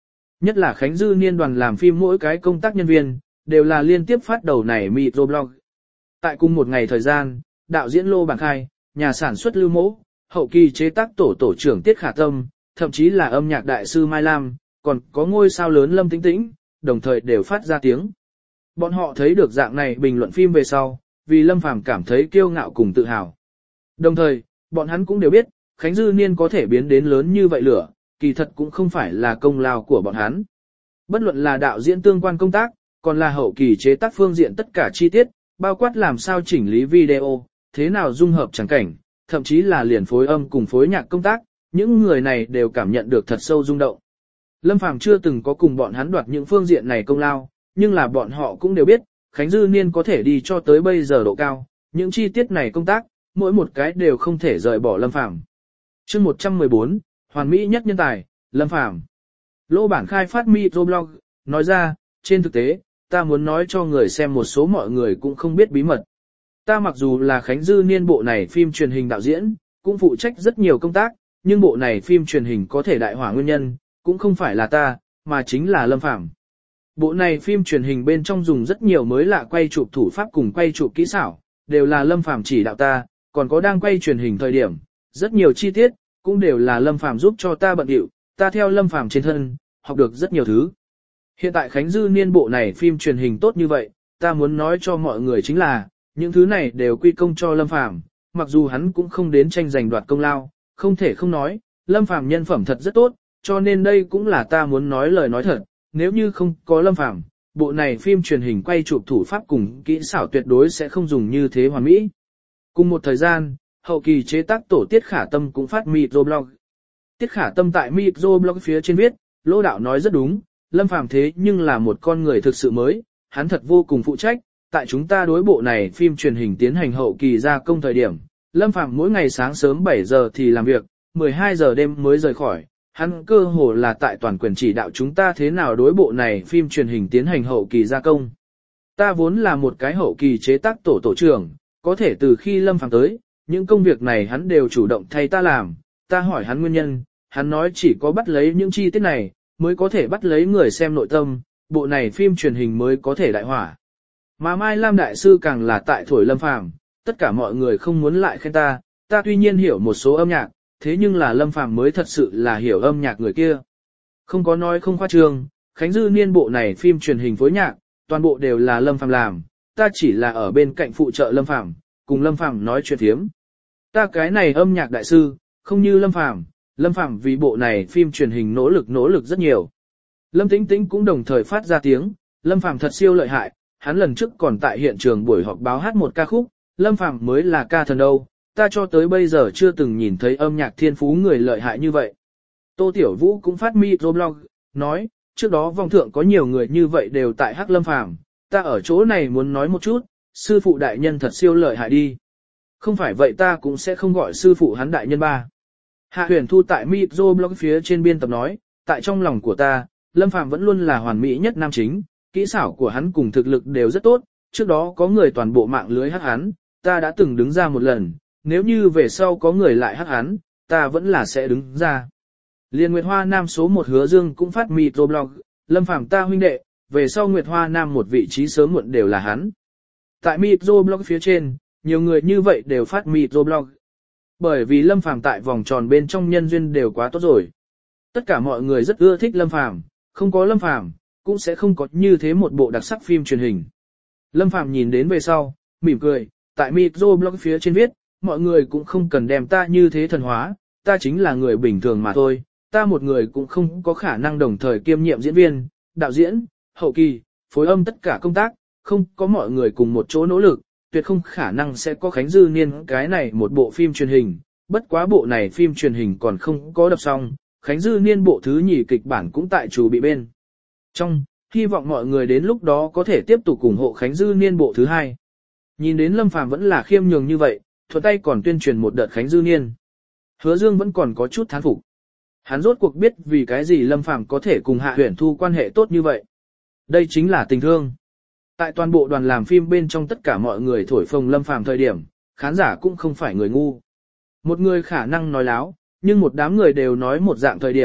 Nhất là Khánh Dư Niên đoàn làm phim mỗi cái công tác nhân viên, đều là liên tiếp phát đầu này microblog. Tại cùng một ngày thời gian, đạo diễn Lô Bảng Khai, nhà sản xuất Lưu Mỗ, hậu kỳ chế tác tổ tổ trưởng Tiết Khả Tâm, thậm chí là âm nhạc đại sư Mai Lam, còn có ngôi sao lớn Lâm Tĩnh Tĩnh, đồng thời đều phát ra tiếng. Bọn họ thấy được dạng này bình luận phim về sau, vì Lâm Phàm cảm thấy kiêu ngạo cùng tự hào. Đồng thời, bọn hắn cũng đều biết, Khánh Dư Niên có thể biến đến lớn như vậy lửa, kỳ thật cũng không phải là công lao của bọn hắn. Bất luận là đạo diễn tương quan công tác, còn là hậu kỳ chế tác phương diện tất cả chi tiết, bao quát làm sao chỉnh lý video, thế nào dung hợp tràng cảnh, thậm chí là liền phối âm cùng phối nhạc công tác, những người này đều cảm nhận được thật sâu rung động. Lâm Phàm chưa từng có cùng bọn hắn đoạt những phương diện này công lao, nhưng là bọn họ cũng đều biết, Khánh Dư Niên có thể đi cho tới bây giờ độ cao, những chi tiết này công tác, mỗi một cái đều không thể rời bỏ Lâm Phàm. Chương một trăm mười bốn, hoàn mỹ nhất nhân tài, Lâm Phàm. Lô Bản Khai phát microblog, nói ra, trên thực tế, ta muốn nói cho người xem một số mọi người cũng không biết bí mật. Ta mặc dù là Khánh Dư Niên bộ này phim truyền hình đạo diễn, cũng phụ trách rất nhiều công tác, nhưng bộ này phim truyền hình có thể đại hỏa nguyên nhân, cũng không phải là ta, mà chính là Lâm Phàm. Bộ này phim truyền hình bên trong dùng rất nhiều mới lạ quay chụp thủ pháp cùng quay chụp kỹ xảo, đều là Lâm Phàm chỉ đạo ta, còn có đang quay truyền hình thời điểm, rất nhiều chi tiết, cũng đều là Lâm Phàm giúp cho ta bận điệu, ta theo Lâm Phàm trên thân, học được rất nhiều thứ. Hiện tại Khánh Dư Niên bộ này phim truyền hình tốt như vậy, ta muốn nói cho mọi người chính là, những thứ này đều quy công cho Lâm Phàm, mặc dù hắn cũng không đến tranh giành đoạt công lao, không thể không nói, Lâm Phàm nhân phẩm thật rất tốt, cho nên đây cũng là ta muốn nói lời nói thật, nếu như không có Lâm Phàm, bộ này phim truyền hình quay chụp thủ pháp cùng kỹ xảo tuyệt đối sẽ không dùng như thế hoàn mỹ. Cùng một thời gian, hậu kỳ chế tác tổ Tiết Khả Tâm cũng phát microblog. Tiết Khả Tâm tại microblog phía trên viết, Lô đạo nói rất đúng, Lâm Phàm thế nhưng là một con người thực sự mới, hắn thật vô cùng phụ trách, tại chúng ta đối bộ này phim truyền hình tiến hành hậu kỳ gia công thời điểm, Lâm Phàm mỗi ngày sáng sớm bảy giờ thì làm việc, mười hai giờ đêm mới rời khỏi, hắn cơ hồ là tại toàn quyền chỉ đạo chúng ta thế nào đối bộ này phim truyền hình tiến hành hậu kỳ gia công. Ta vốn là một cái hậu kỳ chế tác tổ tổ trưởng, có thể từ khi Lâm Phàm tới, những công việc này hắn đều chủ động thay ta làm, ta hỏi hắn nguyên nhân, hắn nói chỉ có bắt lấy những chi tiết này, mới có thể bắt lấy người xem nội tâm, bộ này phim truyền hình mới có thể đại hỏa. Mà Mai Lam đại sư càng là tại thổi Lâm Phàm, tất cả mọi người không muốn lại khen ta, ta tuy nhiên hiểu một số âm nhạc, thế nhưng là Lâm Phàm mới thật sự là hiểu âm nhạc người kia. Không có nói không khoa trương, Khánh Dư Niên bộ này phim truyền hình phối nhạc, toàn bộ đều là Lâm Phàm làm, ta chỉ là ở bên cạnh phụ trợ Lâm Phàm, cùng Lâm Phàm nói chuyện thiếm. Ta cái này âm nhạc đại sư, không như Lâm Phàm, Lâm Phàm vì bộ này phim truyền hình nỗ lực nỗ lực rất nhiều. Lâm Tĩnh Tĩnh cũng đồng thời phát ra tiếng, Lâm Phàm thật siêu lợi hại, hắn lần trước còn tại hiện trường buổi họp báo hát một ca khúc, Lâm Phàm mới là ca thần đâu, ta cho tới bây giờ chưa từng nhìn thấy âm nhạc thiên phú người lợi hại như vậy. Tô Tiểu Vũ cũng phát microblog, nói, trước đó vòng thượng có nhiều người như vậy đều tại hắc Lâm Phàm, ta ở chỗ này muốn nói một chút, sư phụ đại nhân thật siêu lợi hại đi. Không phải vậy ta cũng sẽ không gọi sư phụ hắn đại nhân ba. Hạ Huyền Thu tại microblog phía trên biên tập nói, tại trong lòng của ta, Lâm Phàm vẫn luôn là hoàn mỹ nhất nam chính, kỹ xảo của hắn cùng thực lực đều rất tốt, trước đó có người toàn bộ mạng lưới hắc hắn, ta đã từng đứng ra một lần, nếu như về sau có người lại hắc hắn, ta vẫn là sẽ đứng ra. Liên Nguyệt Hoa Nam số một Hứa Dương cũng phát microblog, Lâm Phàm ta huynh đệ, về sau Nguyệt Hoa Nam một vị trí sớm muộn đều là hắn. Tại microblog phía trên, nhiều người như vậy đều phát microblog. Bởi vì Lâm Phàm tại vòng tròn bên trong nhân duyên đều quá tốt rồi. Tất cả mọi người rất ưa thích Lâm Phàm, không có Lâm Phàm cũng sẽ không có như thế một bộ đặc sắc phim truyền hình. Lâm Phàm nhìn đến về sau, mỉm cười, tại microblog phía trên viết, mọi người cũng không cần đem ta như thế thần hóa, ta chính là người bình thường mà thôi, ta một người cũng không có khả năng đồng thời kiêm nhiệm diễn viên, đạo diễn, hậu kỳ, phối âm tất cả công tác, không có mọi người cùng một chỗ nỗ lực, tuyệt không khả năng sẽ có Khánh Dư Niên cái này một bộ phim truyền hình, bất quá bộ này phim truyền hình còn không có đập xong, Khánh Dư Niên bộ thứ nhì kịch bản cũng tại chủ bị bên. Trong, hy vọng mọi người đến lúc đó có thể tiếp tục ủng hộ Khánh Dư Niên bộ thứ hai. Nhìn đến Lâm Phàm vẫn là khiêm nhường như vậy, thuận tay còn tuyên truyền một đợt Khánh Dư Niên. Hứa Dương vẫn còn có chút thán phục. Hắn rốt cuộc biết vì cái gì Lâm Phàm có thể cùng Hạ Huyền Thu quan hệ tốt như vậy. Đây chính là tình thương. Tại toàn bộ đoàn làm phim bên trong tất cả mọi người thổi phồng Lâm Phàm thời điểm, khán giả cũng không phải người ngu. Một người khả năng nói láo, nhưng một đám người đều nói một dạng thời điểm,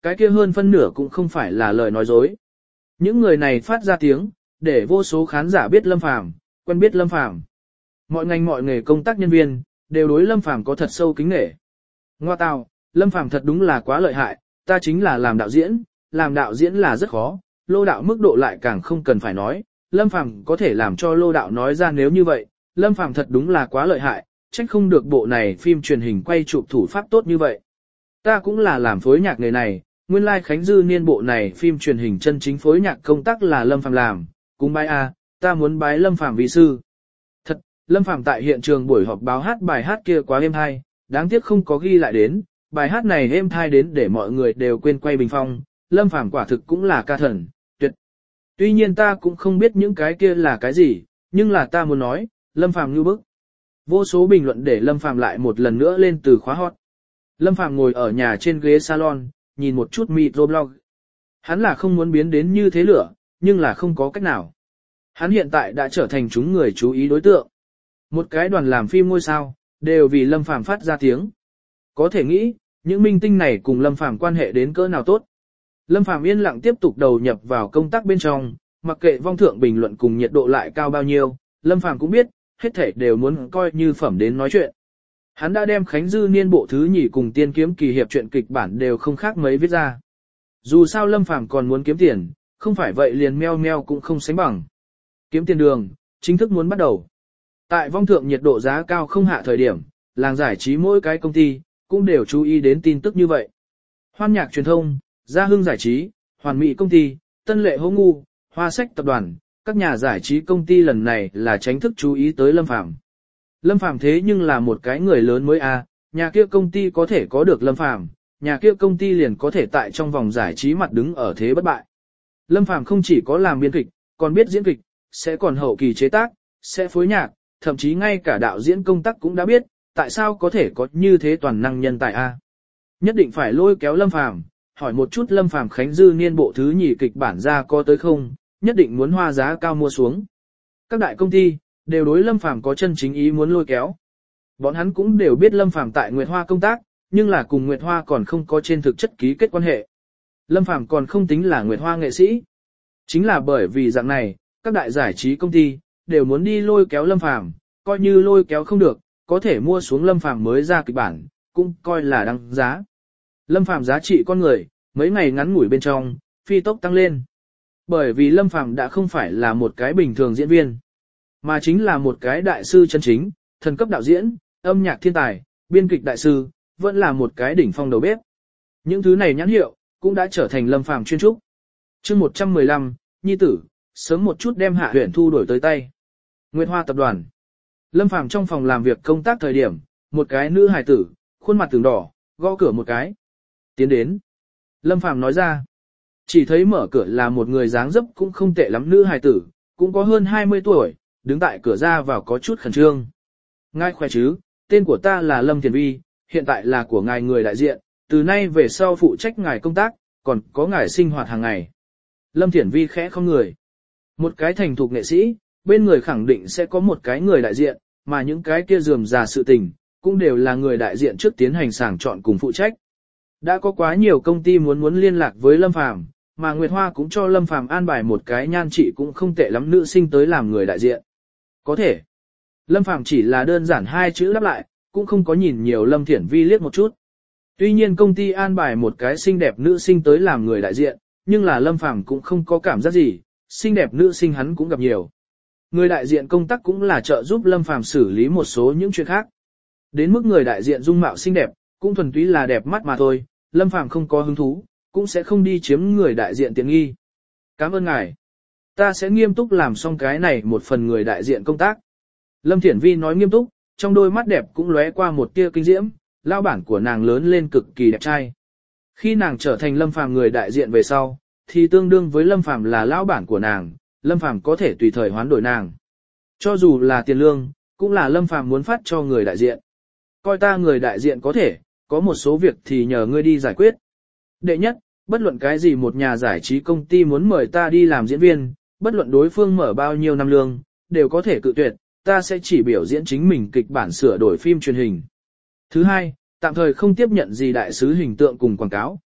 cái kia hơn phân nửa cũng không phải là lời nói dối. Những người này phát ra tiếng, để vô số khán giả biết Lâm Phàm, quen biết Lâm Phàm. Mọi ngành mọi nghề công tác nhân viên, đều đối Lâm Phàm có thật sâu kính nể. Ngoa tào, Lâm Phàm thật đúng là quá lợi hại, ta chính là làm đạo diễn, làm đạo diễn là rất khó, lô đạo mức độ lại càng không cần phải nói, Lâm Phàm có thể làm cho lô đạo nói ra nếu như vậy, Lâm Phàm thật đúng là quá lợi hại, trách không được bộ này phim truyền hình quay chụp thủ pháp tốt như vậy. Ta cũng là làm phối nhạc nghề này, nguyên lai like Khánh Dư Niên bộ này phim truyền hình chân chính phối nhạc công tác là Lâm Phàm làm, cúng bái a, ta muốn bái Lâm Phàm vi sư. Thật, Lâm Phàm tại hiện trường buổi họp báo hát bài hát kia quá êm hay, đáng tiếc không có ghi lại đến, bài hát này êm thai đến để mọi người đều quên quay bình phong, Lâm Phàm quả thực cũng là ca thần, tuyệt. Tuy nhiên ta cũng không biết những cái kia là cái gì, nhưng là ta muốn nói, Lâm Phàm như bức. Vô số bình luận để Lâm Phàm lại một lần nữa lên từ khóa hot. Lâm Phàm ngồi ở nhà trên ghế salon, nhìn một chút microblog. Hắn là không muốn biến đến như thế lửa, nhưng là không có cách nào. Hắn hiện tại đã trở thành chúng người chú ý đối tượng. Một cái đoàn làm phim ngôi sao, đều vì Lâm Phàm phát ra tiếng. Có thể nghĩ, những minh tinh này cùng Lâm Phàm quan hệ đến cỡ nào tốt. Lâm Phàm yên lặng tiếp tục đầu nhập vào công tác bên trong, mặc kệ vong thượng bình luận cùng nhiệt độ lại cao bao nhiêu, Lâm Phàm cũng biết, hết thảy đều muốn coi như phẩm đến nói chuyện. Hắn đã đem Khánh Dư Niên bộ thứ nhì cùng Tiên Kiếm Kỳ hiệp truyện kịch bản đều không khác mấy viết ra. Dù sao Lâm Phàm còn muốn kiếm tiền, không phải vậy liền meo meo cũng không sánh bằng. Kiếm tiền đường, chính thức muốn bắt đầu. Tại vong thượng nhiệt độ giá cao không hạ thời điểm, làng giải trí mỗi cái công ty, cũng đều chú ý đến tin tức như vậy. Hoan nhạc truyền thông, Gia Hưng giải trí, Hoàn Mỹ công ty, Tân Lệ Hố Ngu, Hoa Sách tập đoàn, các nhà giải trí công ty lần này là tránh thức chú ý tới Lâm Phàm. Lâm Phàm thế nhưng là một cái người lớn mới a, nhà kia công ty có thể có được Lâm Phàm, nhà kia công ty liền có thể tại trong vòng giải trí mặt đứng ở thế bất bại. Lâm Phàm không chỉ có làm biên kịch, còn biết diễn kịch, sẽ còn hậu kỳ chế tác, sẽ phối nhạc, thậm chí ngay cả đạo diễn công tác cũng đã biết, tại sao có thể có như thế toàn năng nhân tài a. Nhất định phải lôi kéo Lâm Phàm, hỏi một chút Lâm Phàm Khánh Dư Niên bộ thứ nhì kịch bản ra có tới không, nhất định muốn hoa giá cao mua xuống. Các đại công ty đều đối Lâm Phàm có chân chính ý muốn lôi kéo. Bọn hắn cũng đều biết Lâm Phàm tại Nguyệt Hoa công tác, nhưng là cùng Nguyệt Hoa còn không có trên thực chất ký kết quan hệ. Lâm Phàm còn không tính là Nguyệt Hoa nghệ sĩ. Chính là bởi vì dạng này, các đại giải trí công ty đều muốn đi lôi kéo Lâm Phàm, coi như lôi kéo không được, có thể mua xuống Lâm Phàm mới ra kịch bản, cũng coi là đăng giá. Lâm Phàm giá trị con người, mấy ngày ngắn ngủi bên trong, phi tốc tăng lên. Bởi vì Lâm Phàm đã không phải là một cái bình thường diễn viên, mà chính là một cái đại sư chân chính, thần cấp đạo diễn, âm nhạc thiên tài, biên kịch đại sư, vẫn là một cái đỉnh phong đầu bếp. Những thứ này nhãn hiệu, cũng đã trở thành Lâm Phàm chuyên trúc. Chương một trăm mười lăm, Nhi tử, sớm một chút đem Hạ Huyền Thu đổi tới tay. Nguyệt Hoa tập đoàn. Lâm Phàm trong phòng làm việc công tác thời điểm, một cái nữ hài tử, khuôn mặt tưởng đỏ, gõ cửa một cái. Tiến đến. Lâm Phàm nói ra. Chỉ thấy mở cửa là một người dáng dấp cũng không tệ lắm nữ hài tử, cũng có hơn hai mươi tuổi, đứng tại cửa ra vào có chút khẩn trương. Ngài khỏe chứ, tên của ta là Lâm Thiền Vi, hiện tại là của ngài người đại diện, từ nay về sau phụ trách ngài công tác, còn có ngài sinh hoạt hàng ngày. Lâm Thiển Vi khẽ không người. Một cái thành thục nghệ sĩ, bên người khẳng định sẽ có một cái người đại diện, mà những cái kia rườm rà sự tình, cũng đều là người đại diện trước tiến hành sàng chọn cùng phụ trách. Đã có quá nhiều công ty muốn muốn liên lạc với Lâm Phàm, mà Nguyệt Hoa cũng cho Lâm Phàm an bài một cái nhan trị cũng không tệ lắm nữ sinh tới làm người đại diện. Có thể. Lâm Phàm chỉ là đơn giản hai chữ đáp lại, cũng không có nhìn nhiều Lâm Thiển Vi liếc một chút. Tuy nhiên công ty an bài một cái xinh đẹp nữ sinh tới làm người đại diện, nhưng là Lâm Phàm cũng không có cảm giác gì, xinh đẹp nữ sinh hắn cũng gặp nhiều. Người đại diện công tác cũng là trợ giúp Lâm Phàm xử lý một số những chuyện khác. Đến mức người đại diện dung mạo xinh đẹp, cũng thuần túy là đẹp mắt mà thôi, Lâm Phàm không có hứng thú, cũng sẽ không đi chiếm người đại diện tiện nghi. Cảm ơn ngài. Ta sẽ nghiêm túc làm xong cái này một phần người đại diện công tác. Lâm Thiển Vi nói nghiêm túc, trong đôi mắt đẹp cũng lóe qua một tia kinh diễm, lao bản của nàng lớn lên cực kỳ đẹp trai. Khi nàng trở thành Lâm Phàm người đại diện về sau, thì tương đương với Lâm Phàm là lão bản của nàng, Lâm Phàm có thể tùy thời hoán đổi nàng. Cho dù là tiền lương, cũng là Lâm Phàm muốn phát cho người đại diện. Coi ta người đại diện có thể, có một số việc thì nhờ ngươi đi giải quyết. Đệ nhất, bất luận cái gì một nhà giải trí công ty muốn mời ta đi làm diễn viên, bất luận đối phương mở bao nhiêu năm lương, đều có thể cự tuyệt, ta sẽ chỉ biểu diễn chính mình kịch bản sửa đổi phim truyền hình. Thứ hai, tạm thời không tiếp nhận gì đại sứ hình tượng cùng quảng cáo,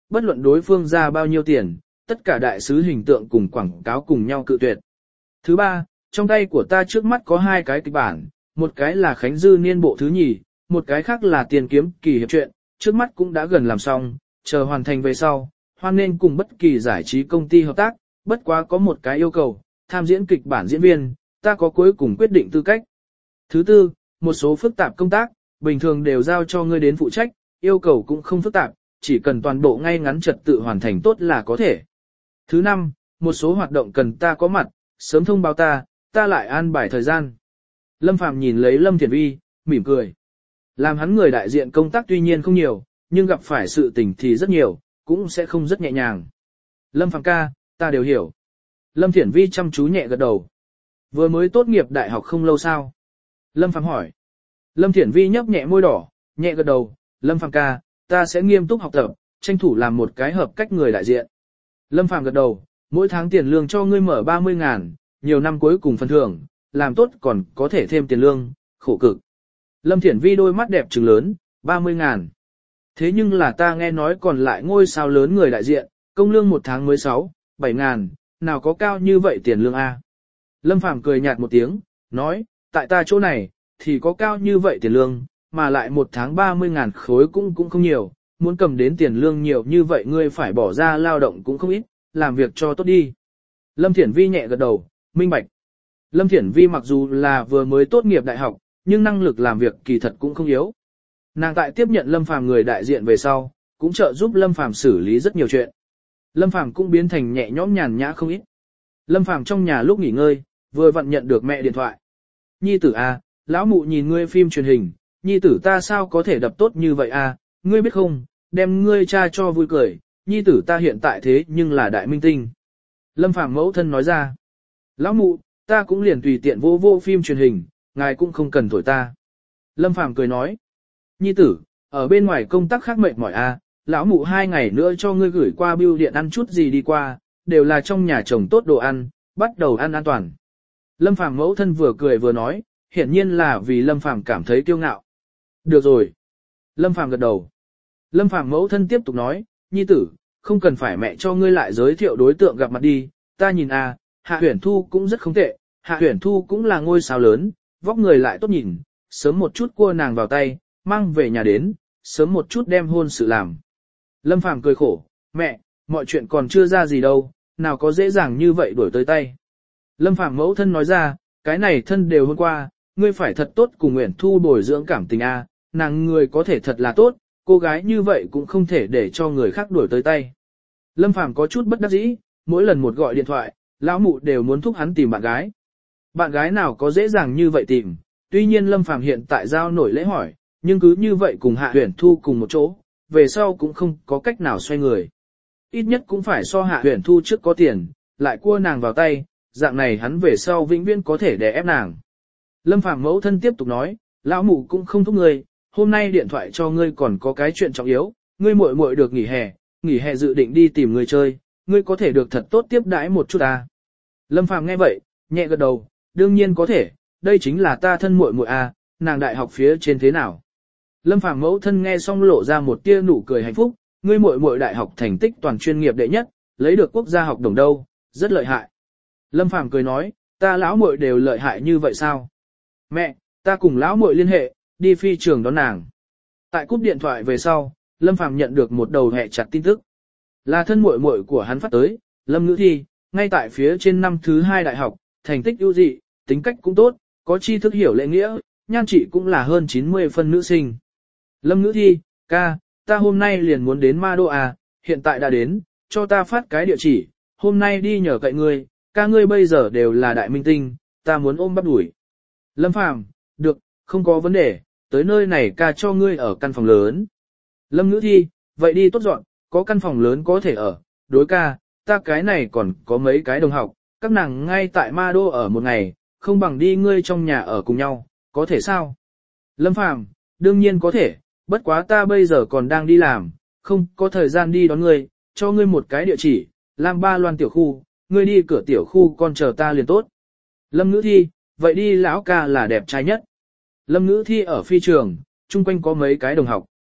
bất luận đối phương ra bao nhiêu tiền, tất cả đại sứ hình tượng cùng quảng cáo cùng nhau cự tuyệt. Thứ ba, trong tay của ta trước mắt có hai cái kịch bản, một cái là Khánh Dư Niên bộ thứ nhì, một cái khác là Tiền Kiếm Kỳ hiệp truyện, trước mắt cũng đã gần làm xong, chờ hoàn thành về sau, hoan nên cùng bất kỳ giải trí công ty hợp tác, bất quá có một cái yêu cầu, tham diễn kịch bản diễn viên, ta có cuối cùng quyết định tư cách. Thứ tư, một số phức tạp công tác, bình thường đều giao cho ngươi đến phụ trách, yêu cầu cũng không phức tạp, chỉ cần toàn bộ ngay ngắn trật tự hoàn thành tốt là có thể. Thứ năm, một số hoạt động cần ta có mặt, sớm thông báo ta, ta lại an bài thời gian. Lâm Phàm nhìn lấy Lâm Thiển Vi, mỉm cười. Làm hắn người đại diện công tác tuy nhiên không nhiều, nhưng gặp phải sự tình thì rất nhiều, cũng sẽ không rất nhẹ nhàng. Lâm Phàm ca, ta đều hiểu. Lâm Thiển Vi chăm chú nhẹ gật đầu. Vừa mới tốt nghiệp đại học không lâu sao? Lâm Phàm hỏi. Lâm Thiển Vi nhấp nhẹ môi đỏ, nhẹ gật đầu. Lâm Phàm ca, ta sẽ nghiêm túc học tập, tranh thủ làm một cái hợp cách người đại diện. Lâm Phàm gật đầu, mỗi tháng tiền lương cho ngươi mở ba mươi ngàn, nhiều năm cuối cùng phần thưởng, làm tốt còn có thể thêm tiền lương, khổ cực. Lâm Thiển Vi đôi mắt đẹp trừng lớn, ba mươi ngàn. Thế nhưng là ta nghe nói còn lại ngôi sao lớn người đại diện, công lương một tháng mới sáu, bảy ngàn, nào có cao như vậy tiền lương A. Lâm Phàm cười nhạt một tiếng, nói, tại ta chỗ này, thì có cao như vậy tiền lương, mà lại một tháng ba mươi ngàn khối cũng cũng không nhiều, muốn cầm đến tiền lương nhiều như vậy ngươi phải bỏ ra lao động cũng không ít, làm việc cho tốt đi. Lâm Thiển Vi nhẹ gật đầu, minh bạch. Lâm Thiển Vi mặc dù là vừa mới tốt nghiệp đại học, nhưng năng lực làm việc kỳ thật cũng không yếu. Nàng tại tiếp nhận Lâm Phàm người đại diện về sau, cũng trợ giúp Lâm Phàm xử lý rất nhiều chuyện. Lâm Phàm cũng biến thành nhẹ nhõm nhàn nhã không ít. Lâm Phàm trong nhà lúc nghỉ ngơi, vừa vặn nhận được mẹ điện thoại. Nhi tử à, lão mụ nhìn ngươi phim truyền hình, nhi tử ta sao có thể đập tốt như vậy à, ngươi biết không, đem ngươi cha cho vui cười, nhi tử ta hiện tại thế nhưng là đại minh tinh. Lâm Phàm mẫu thân nói ra. Lão mụ, ta cũng liền tùy tiện vô vô phim truyền hình, ngài cũng không cần thổi ta. Lâm Phàm cười nói. Nhi tử, ở bên ngoài công tác khác mệt mỏi à, lão mụ hai ngày nữa cho ngươi gửi qua bưu điện ăn chút gì đi qua, đều là trong nhà trồng tốt đồ ăn, bắt đầu ăn an toàn. Lâm Phàm mẫu thân vừa cười vừa nói, hiển nhiên là vì Lâm Phàm cảm thấy kiêu ngạo. Được rồi. Lâm Phàm gật đầu. Lâm Phàm mẫu thân tiếp tục nói, nhi tử, không cần phải mẹ cho ngươi lại giới thiệu đối tượng gặp mặt đi, ta nhìn à, Hạ Huyền Thu cũng rất không tệ, Hạ Huyền Thu cũng là ngôi sao lớn, vóc người lại tốt nhìn, sớm một chút cua nàng vào tay, mang về nhà đến, sớm một chút đem hôn sự làm. Lâm Phàm cười khổ, mẹ, mọi chuyện còn chưa ra gì đâu, nào có dễ dàng như vậy đuổi tới tay. Lâm Phàm mẫu thân nói ra, cái này thân đều hôm qua, ngươi phải thật tốt cùng Nguyễn Thu bồi dưỡng cảm tình a, nàng người có thể thật là tốt, cô gái như vậy cũng không thể để cho người khác đuổi tới tay. Lâm Phàm có chút bất đắc dĩ, mỗi lần một gọi điện thoại, lão mụ đều muốn thúc hắn tìm bạn gái. Bạn gái nào có dễ dàng như vậy tìm, tuy nhiên Lâm Phàm hiện tại giao nổi lễ hỏi, nhưng cứ như vậy cùng Hạ Huyền Thu cùng một chỗ, về sau cũng không có cách nào xoay người. Ít nhất cũng phải so Hạ Huyền Thu trước có tiền, lại cua nàng vào tay, dạng này hắn về sau vĩnh viễn có thể đè ép nàng. Lâm Phàm mẫu thân tiếp tục nói, lão mụ cũng không thúc ngươi, hôm nay điện thoại cho ngươi còn có cái chuyện trọng yếu, ngươi muội muội được nghỉ hè, nghỉ hè dự định đi tìm người chơi, ngươi có thể được thật tốt tiếp đãi một chút à. Lâm Phàm nghe vậy, nhẹ gật đầu, đương nhiên có thể, đây chính là ta thân muội muội à, nàng đại học phía trên thế nào. Lâm Phàm mẫu thân nghe xong lộ ra một tia nụ cười hạnh phúc, ngươi muội muội đại học thành tích toàn chuyên nghiệp đệ nhất, lấy được quốc gia học đồng đâu, rất lợi hại. Lâm Phàm cười nói, ta lão muội đều lợi hại như vậy sao? Mẹ, ta cùng lão muội liên hệ, đi phi trường đón nàng. Tại cúp điện thoại về sau, Lâm Phàm nhận được một đầu hẹ chặt tin tức. Là thân muội muội của hắn phát tới, Lâm Ngữ Thi, ngay tại phía trên năm thứ hai đại học, thành tích ưu dị, tính cách cũng tốt, có tri thức hiểu lễ nghĩa, nhan trị cũng là hơn chín mươi phân nữ sinh. Lâm Ngữ Thi, ca, ta hôm nay liền muốn đến Ma Đô à, hiện tại đã đến, cho ta phát cái địa chỉ, hôm nay đi nhờ cậy ngươi, ca ngươi bây giờ đều là đại minh tinh, ta muốn ôm bắp đuổi. Lâm Phàm, được, không có vấn đề, tới nơi này ca cho ngươi ở căn phòng lớn. Lâm Ngữ Thi, vậy đi tốt dọn, có căn phòng lớn có thể ở, đối ca, ta cái này còn có mấy cái đồng học, các nàng ngay tại Ma Đô ở một ngày, không bằng đi ngươi trong nhà ở cùng nhau, có thể sao? Lâm Phàm, đương nhiên có thể, bất quá ta bây giờ còn đang đi làm, không có thời gian đi đón ngươi, cho ngươi một cái địa chỉ, Lam Ba Loan tiểu khu, ngươi đi cửa tiểu khu con chờ ta liền tốt. Lâm Ngữ Thi, vậy đi lão ca là đẹp trai nhất. Lâm Ngữ Thi ở phi trường, chung quanh có mấy cái đồng học.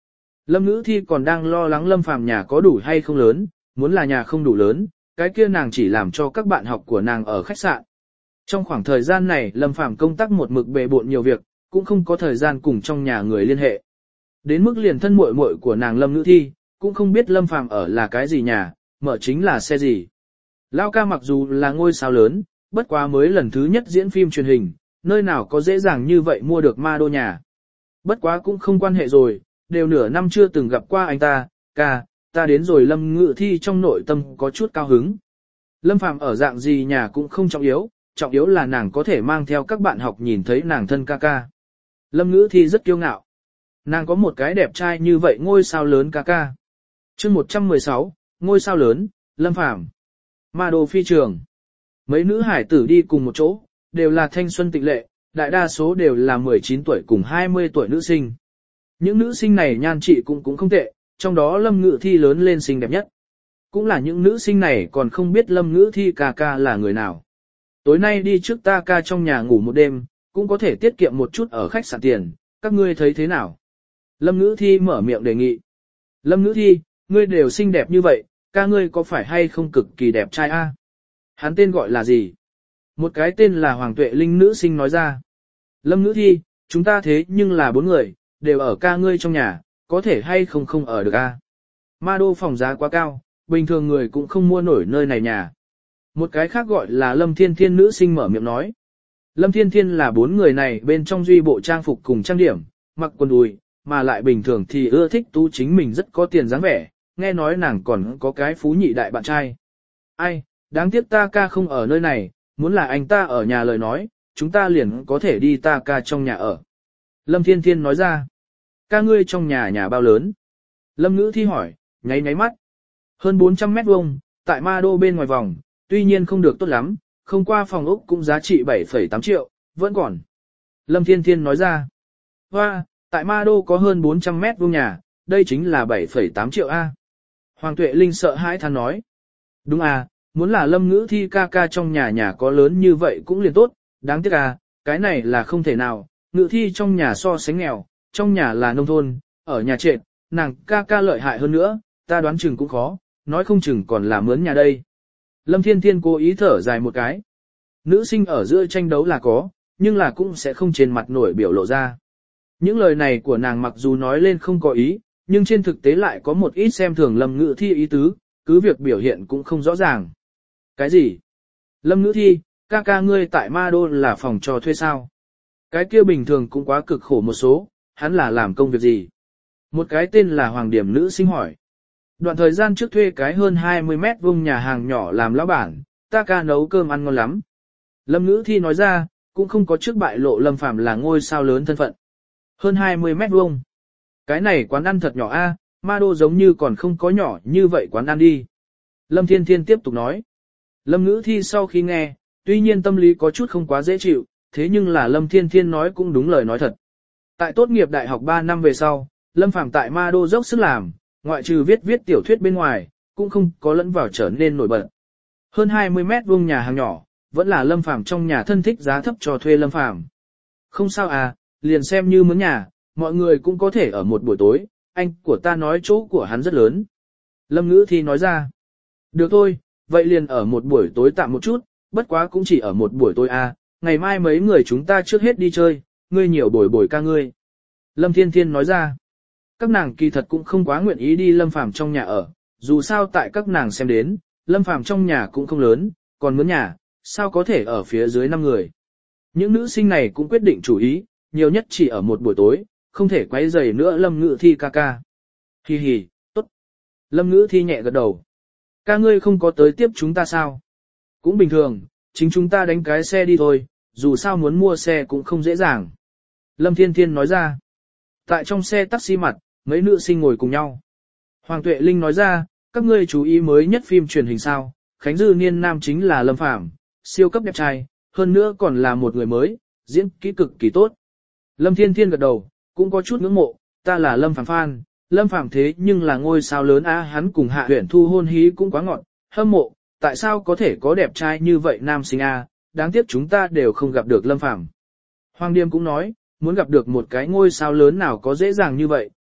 Lâm Ngữ Thi còn đang lo lắng Lâm Phàm nhà có đủ hay không lớn, muốn là nhà không đủ lớn, cái kia nàng chỉ làm cho các bạn học của nàng ở khách sạn. Trong khoảng thời gian này Lâm Phàm công tác một mực bề bộn nhiều việc, cũng không có thời gian cùng trong nhà người liên hệ. Đến mức liền thân muội muội của nàng Lâm Ngữ Thi, cũng không biết Lâm Phàm ở là cái gì nhà, mở chính là xe gì. Lao ca mặc dù là ngôi sao lớn, bất quá mới lần thứ nhất diễn phim truyền hình, nơi nào có dễ dàng như vậy mua được ma đô nhà. Bất quá cũng không quan hệ rồi, đều nửa năm chưa từng gặp qua anh ta, ca, ta đến rồi. Lâm Ngữ Thi trong nội tâm có chút cao hứng. Lâm Phàm ở dạng gì nhà cũng không trọng yếu, trọng yếu là nàng có thể mang theo các bạn học nhìn thấy nàng thân ca ca. Lâm Ngữ Thi rất kiêu ngạo. Nàng có một cái đẹp trai như vậy ngôi sao lớn ca ca. Chương một trăm mười sáu, ngôi sao lớn, Lâm Phàm. Ma đô phi trường. Mấy nữ hải tử đi cùng một chỗ, đều là thanh xuân tịnh lệ, đại đa số đều là mười chín tuổi cùng hai mươi tuổi nữ sinh. Những nữ sinh này nhan trị cũng cũng không tệ, trong đó Lâm Ngữ Thi lớn lên xinh đẹp nhất. Cũng là những nữ sinh này còn không biết Lâm Ngữ Thi ca ca là người nào. Tối nay đi trước ta ca trong nhà ngủ một đêm, cũng có thể tiết kiệm một chút ở khách sạn tiền, các ngươi thấy thế nào? Lâm Ngữ Thi mở miệng đề nghị. Lâm Ngữ Thi, ngươi đều xinh đẹp như vậy, ca ngươi có phải hay không cực kỳ đẹp trai a? Hắn tên gọi là gì? Một cái tên là Hoàng Tuệ Linh nữ sinh nói ra. Lâm Ngữ Thi, chúng ta thế nhưng là bốn người, đều ở ca ngươi trong nhà, có thể hay không không ở được a? Ma đô phòng giá quá cao, bình thường người cũng không mua nổi nơi này nhà. Một cái khác gọi là Lâm Thiên Thiên nữ sinh mở miệng nói. Lâm Thiên Thiên là bốn người này bên trong duy bộ trang phục cùng trang điểm, mặc quần đùi, mà lại bình thường thì ưa thích tú chính mình rất có tiền dáng vẻ, nghe nói nàng còn có cái phú nhị đại bạn trai. Ai, đáng tiếc ta ca không ở nơi này, muốn là anh ta ở nhà lời nói, chúng ta liền có thể đi ta ca trong nhà ở. Lâm Thiên Thiên nói ra. Ca ngươi trong nhà nhà bao lớn? Lâm Ngữ Thi hỏi, nháy nháy mắt. Hơn bốn trăm mét vuông, tại ma đô bên ngoài vòng, tuy nhiên không được tốt lắm, không qua phòng ốc cũng giá trị bảy phẩy tám triệu, vẫn còn. Lâm Thiên Thiên nói ra. Hoa, tại ma đô có hơn bốn trăm mét vuông nhà, đây chính là bảy phẩy tám triệu A. Hoàng Tuệ Linh sợ hãi than nói. Đúng à, muốn là Lâm Ngữ Thi ca ca trong nhà nhà có lớn như vậy cũng liền tốt, đáng tiếc à, cái này là không thể nào, Ngữ Thi trong nhà so sánh nghèo, trong nhà là nông thôn, ở nhà trệt, nàng ca ca lợi hại hơn nữa, ta đoán chừng cũng khó, nói không chừng còn là mướn nhà đây. Lâm Thiên Thiên cố ý thở dài một cái. Nữ sinh ở giữa tranh đấu là có, nhưng là cũng sẽ không trên mặt nổi biểu lộ ra. Những lời này của nàng mặc dù nói lên không có ý, nhưng trên thực tế lại có một ít xem thường Lâm Ngữ Thi ý tứ, cứ việc biểu hiện cũng không rõ ràng. Cái gì? Lâm Ngữ Thi, ca ca ngươi tại Ma Đô là phòng cho thuê sao? Cái kia bình thường cũng quá cực khổ một số, hắn là làm công việc gì? Một cái tên là Hoàng Điểm nữ sinh hỏi. Đoạn thời gian trước thuê cái hơn hai mươi mét vuông nhà hàng nhỏ làm lão bản, ta ca nấu cơm ăn ngon lắm. Lâm Ngữ Thi nói ra, cũng không có trước bại lộ Lâm Phàm là ngôi sao lớn thân phận. Hơn hai mươi mét vuông. Cái này quán ăn thật nhỏ a, Ma Đô giống như còn không có nhỏ như vậy quán ăn đi. Lâm Thiên Thiên tiếp tục nói. Lâm Ngữ Thi sau khi nghe, tuy nhiên tâm lý có chút không quá dễ chịu, thế nhưng là Lâm Thiên Thiên nói cũng đúng lời nói thật. Tại tốt nghiệp đại học ba năm về sau, Lâm Phàm tại Ma Đô dốc sức làm, ngoại trừ viết viết tiểu thuyết bên ngoài, cũng không có lẫn vào trở nên nổi bật. Hơn hai mươi mét vuông nhà hàng nhỏ, vẫn là Lâm Phàm trong nhà thân thích giá thấp cho thuê Lâm Phàm. Không sao à, liền xem như mướn nhà, mọi người cũng có thể ở một buổi tối, anh của ta nói chỗ của hắn rất lớn. Lâm Ngữ Thi nói ra. Được thôi, vậy liền ở một buổi tối tạm một chút, bất quá cũng chỉ ở một buổi tối à, ngày mai mấy người chúng ta trước hết đi chơi, ngươi nhiều bồi bồi ca ngươi. Lâm Thiên Thiên nói ra. Các nàng kỳ thật cũng không quá nguyện ý đi Lâm Phàm trong nhà ở, dù sao tại các nàng xem đến, Lâm Phàm trong nhà cũng không lớn, còn mướn nhà, sao có thể ở phía dưới năm người. Những nữ sinh này cũng quyết định chủ ý, nhiều nhất chỉ ở một buổi tối, không thể quấy rầy nữa Lâm Ngữ Thi ca ca. Hi hi, tốt. Lâm Ngữ Thi nhẹ gật đầu. Ca ngươi không có tới tiếp chúng ta sao? Cũng bình thường, chính chúng ta đánh cái xe đi thôi, dù sao muốn mua xe cũng không dễ dàng. Lâm Thiên Thiên nói ra. Tại trong xe taxi mặt, mấy nữ sinh ngồi cùng nhau. Hoàng Tuệ Linh nói ra, các ngươi chú ý mới nhất phim truyền hình sao, Khánh Dư Niên nam chính là Lâm Phàm, siêu cấp đẹp trai, hơn nữa còn là một người mới, diễn kỹ cực kỳ tốt. Lâm Thiên Thiên gật đầu, cũng có chút ngưỡng mộ, ta là Lâm Phàm fan, Lâm Phàm thế nhưng là ngôi sao lớn a, hắn cùng Hạ Uyển Thu hôn hí cũng quá ngọt, hâm mộ, tại sao có thể có đẹp trai như vậy nam sinh a, đáng tiếc chúng ta đều không gặp được Lâm Phàm. Hoàng Điềm cũng nói, muốn gặp được một cái ngôi sao lớn nào có dễ dàng như vậy,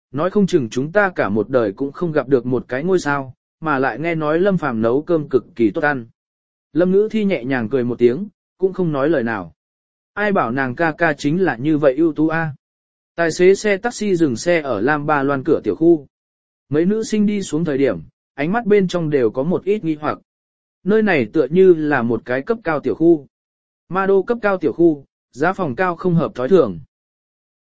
nói không chừng chúng ta cả một đời cũng không gặp được một cái ngôi sao, mà lại nghe nói Lâm Phàm nấu cơm cực kỳ tốt ăn. Lâm Ngữ Thi nhẹ nhàng cười một tiếng, cũng không nói lời nào. Ai bảo nàng ca ca chính là như vậy ưu tú a. Tài xế xe taxi dừng xe ở Lam Ba Loan cửa tiểu khu. Mấy nữ sinh đi xuống thời điểm, ánh mắt bên trong đều có một ít nghi hoặc. Nơi này tựa như là một cái cấp cao tiểu khu. Ma đô cấp cao tiểu khu, giá phòng cao không hợp thói thường.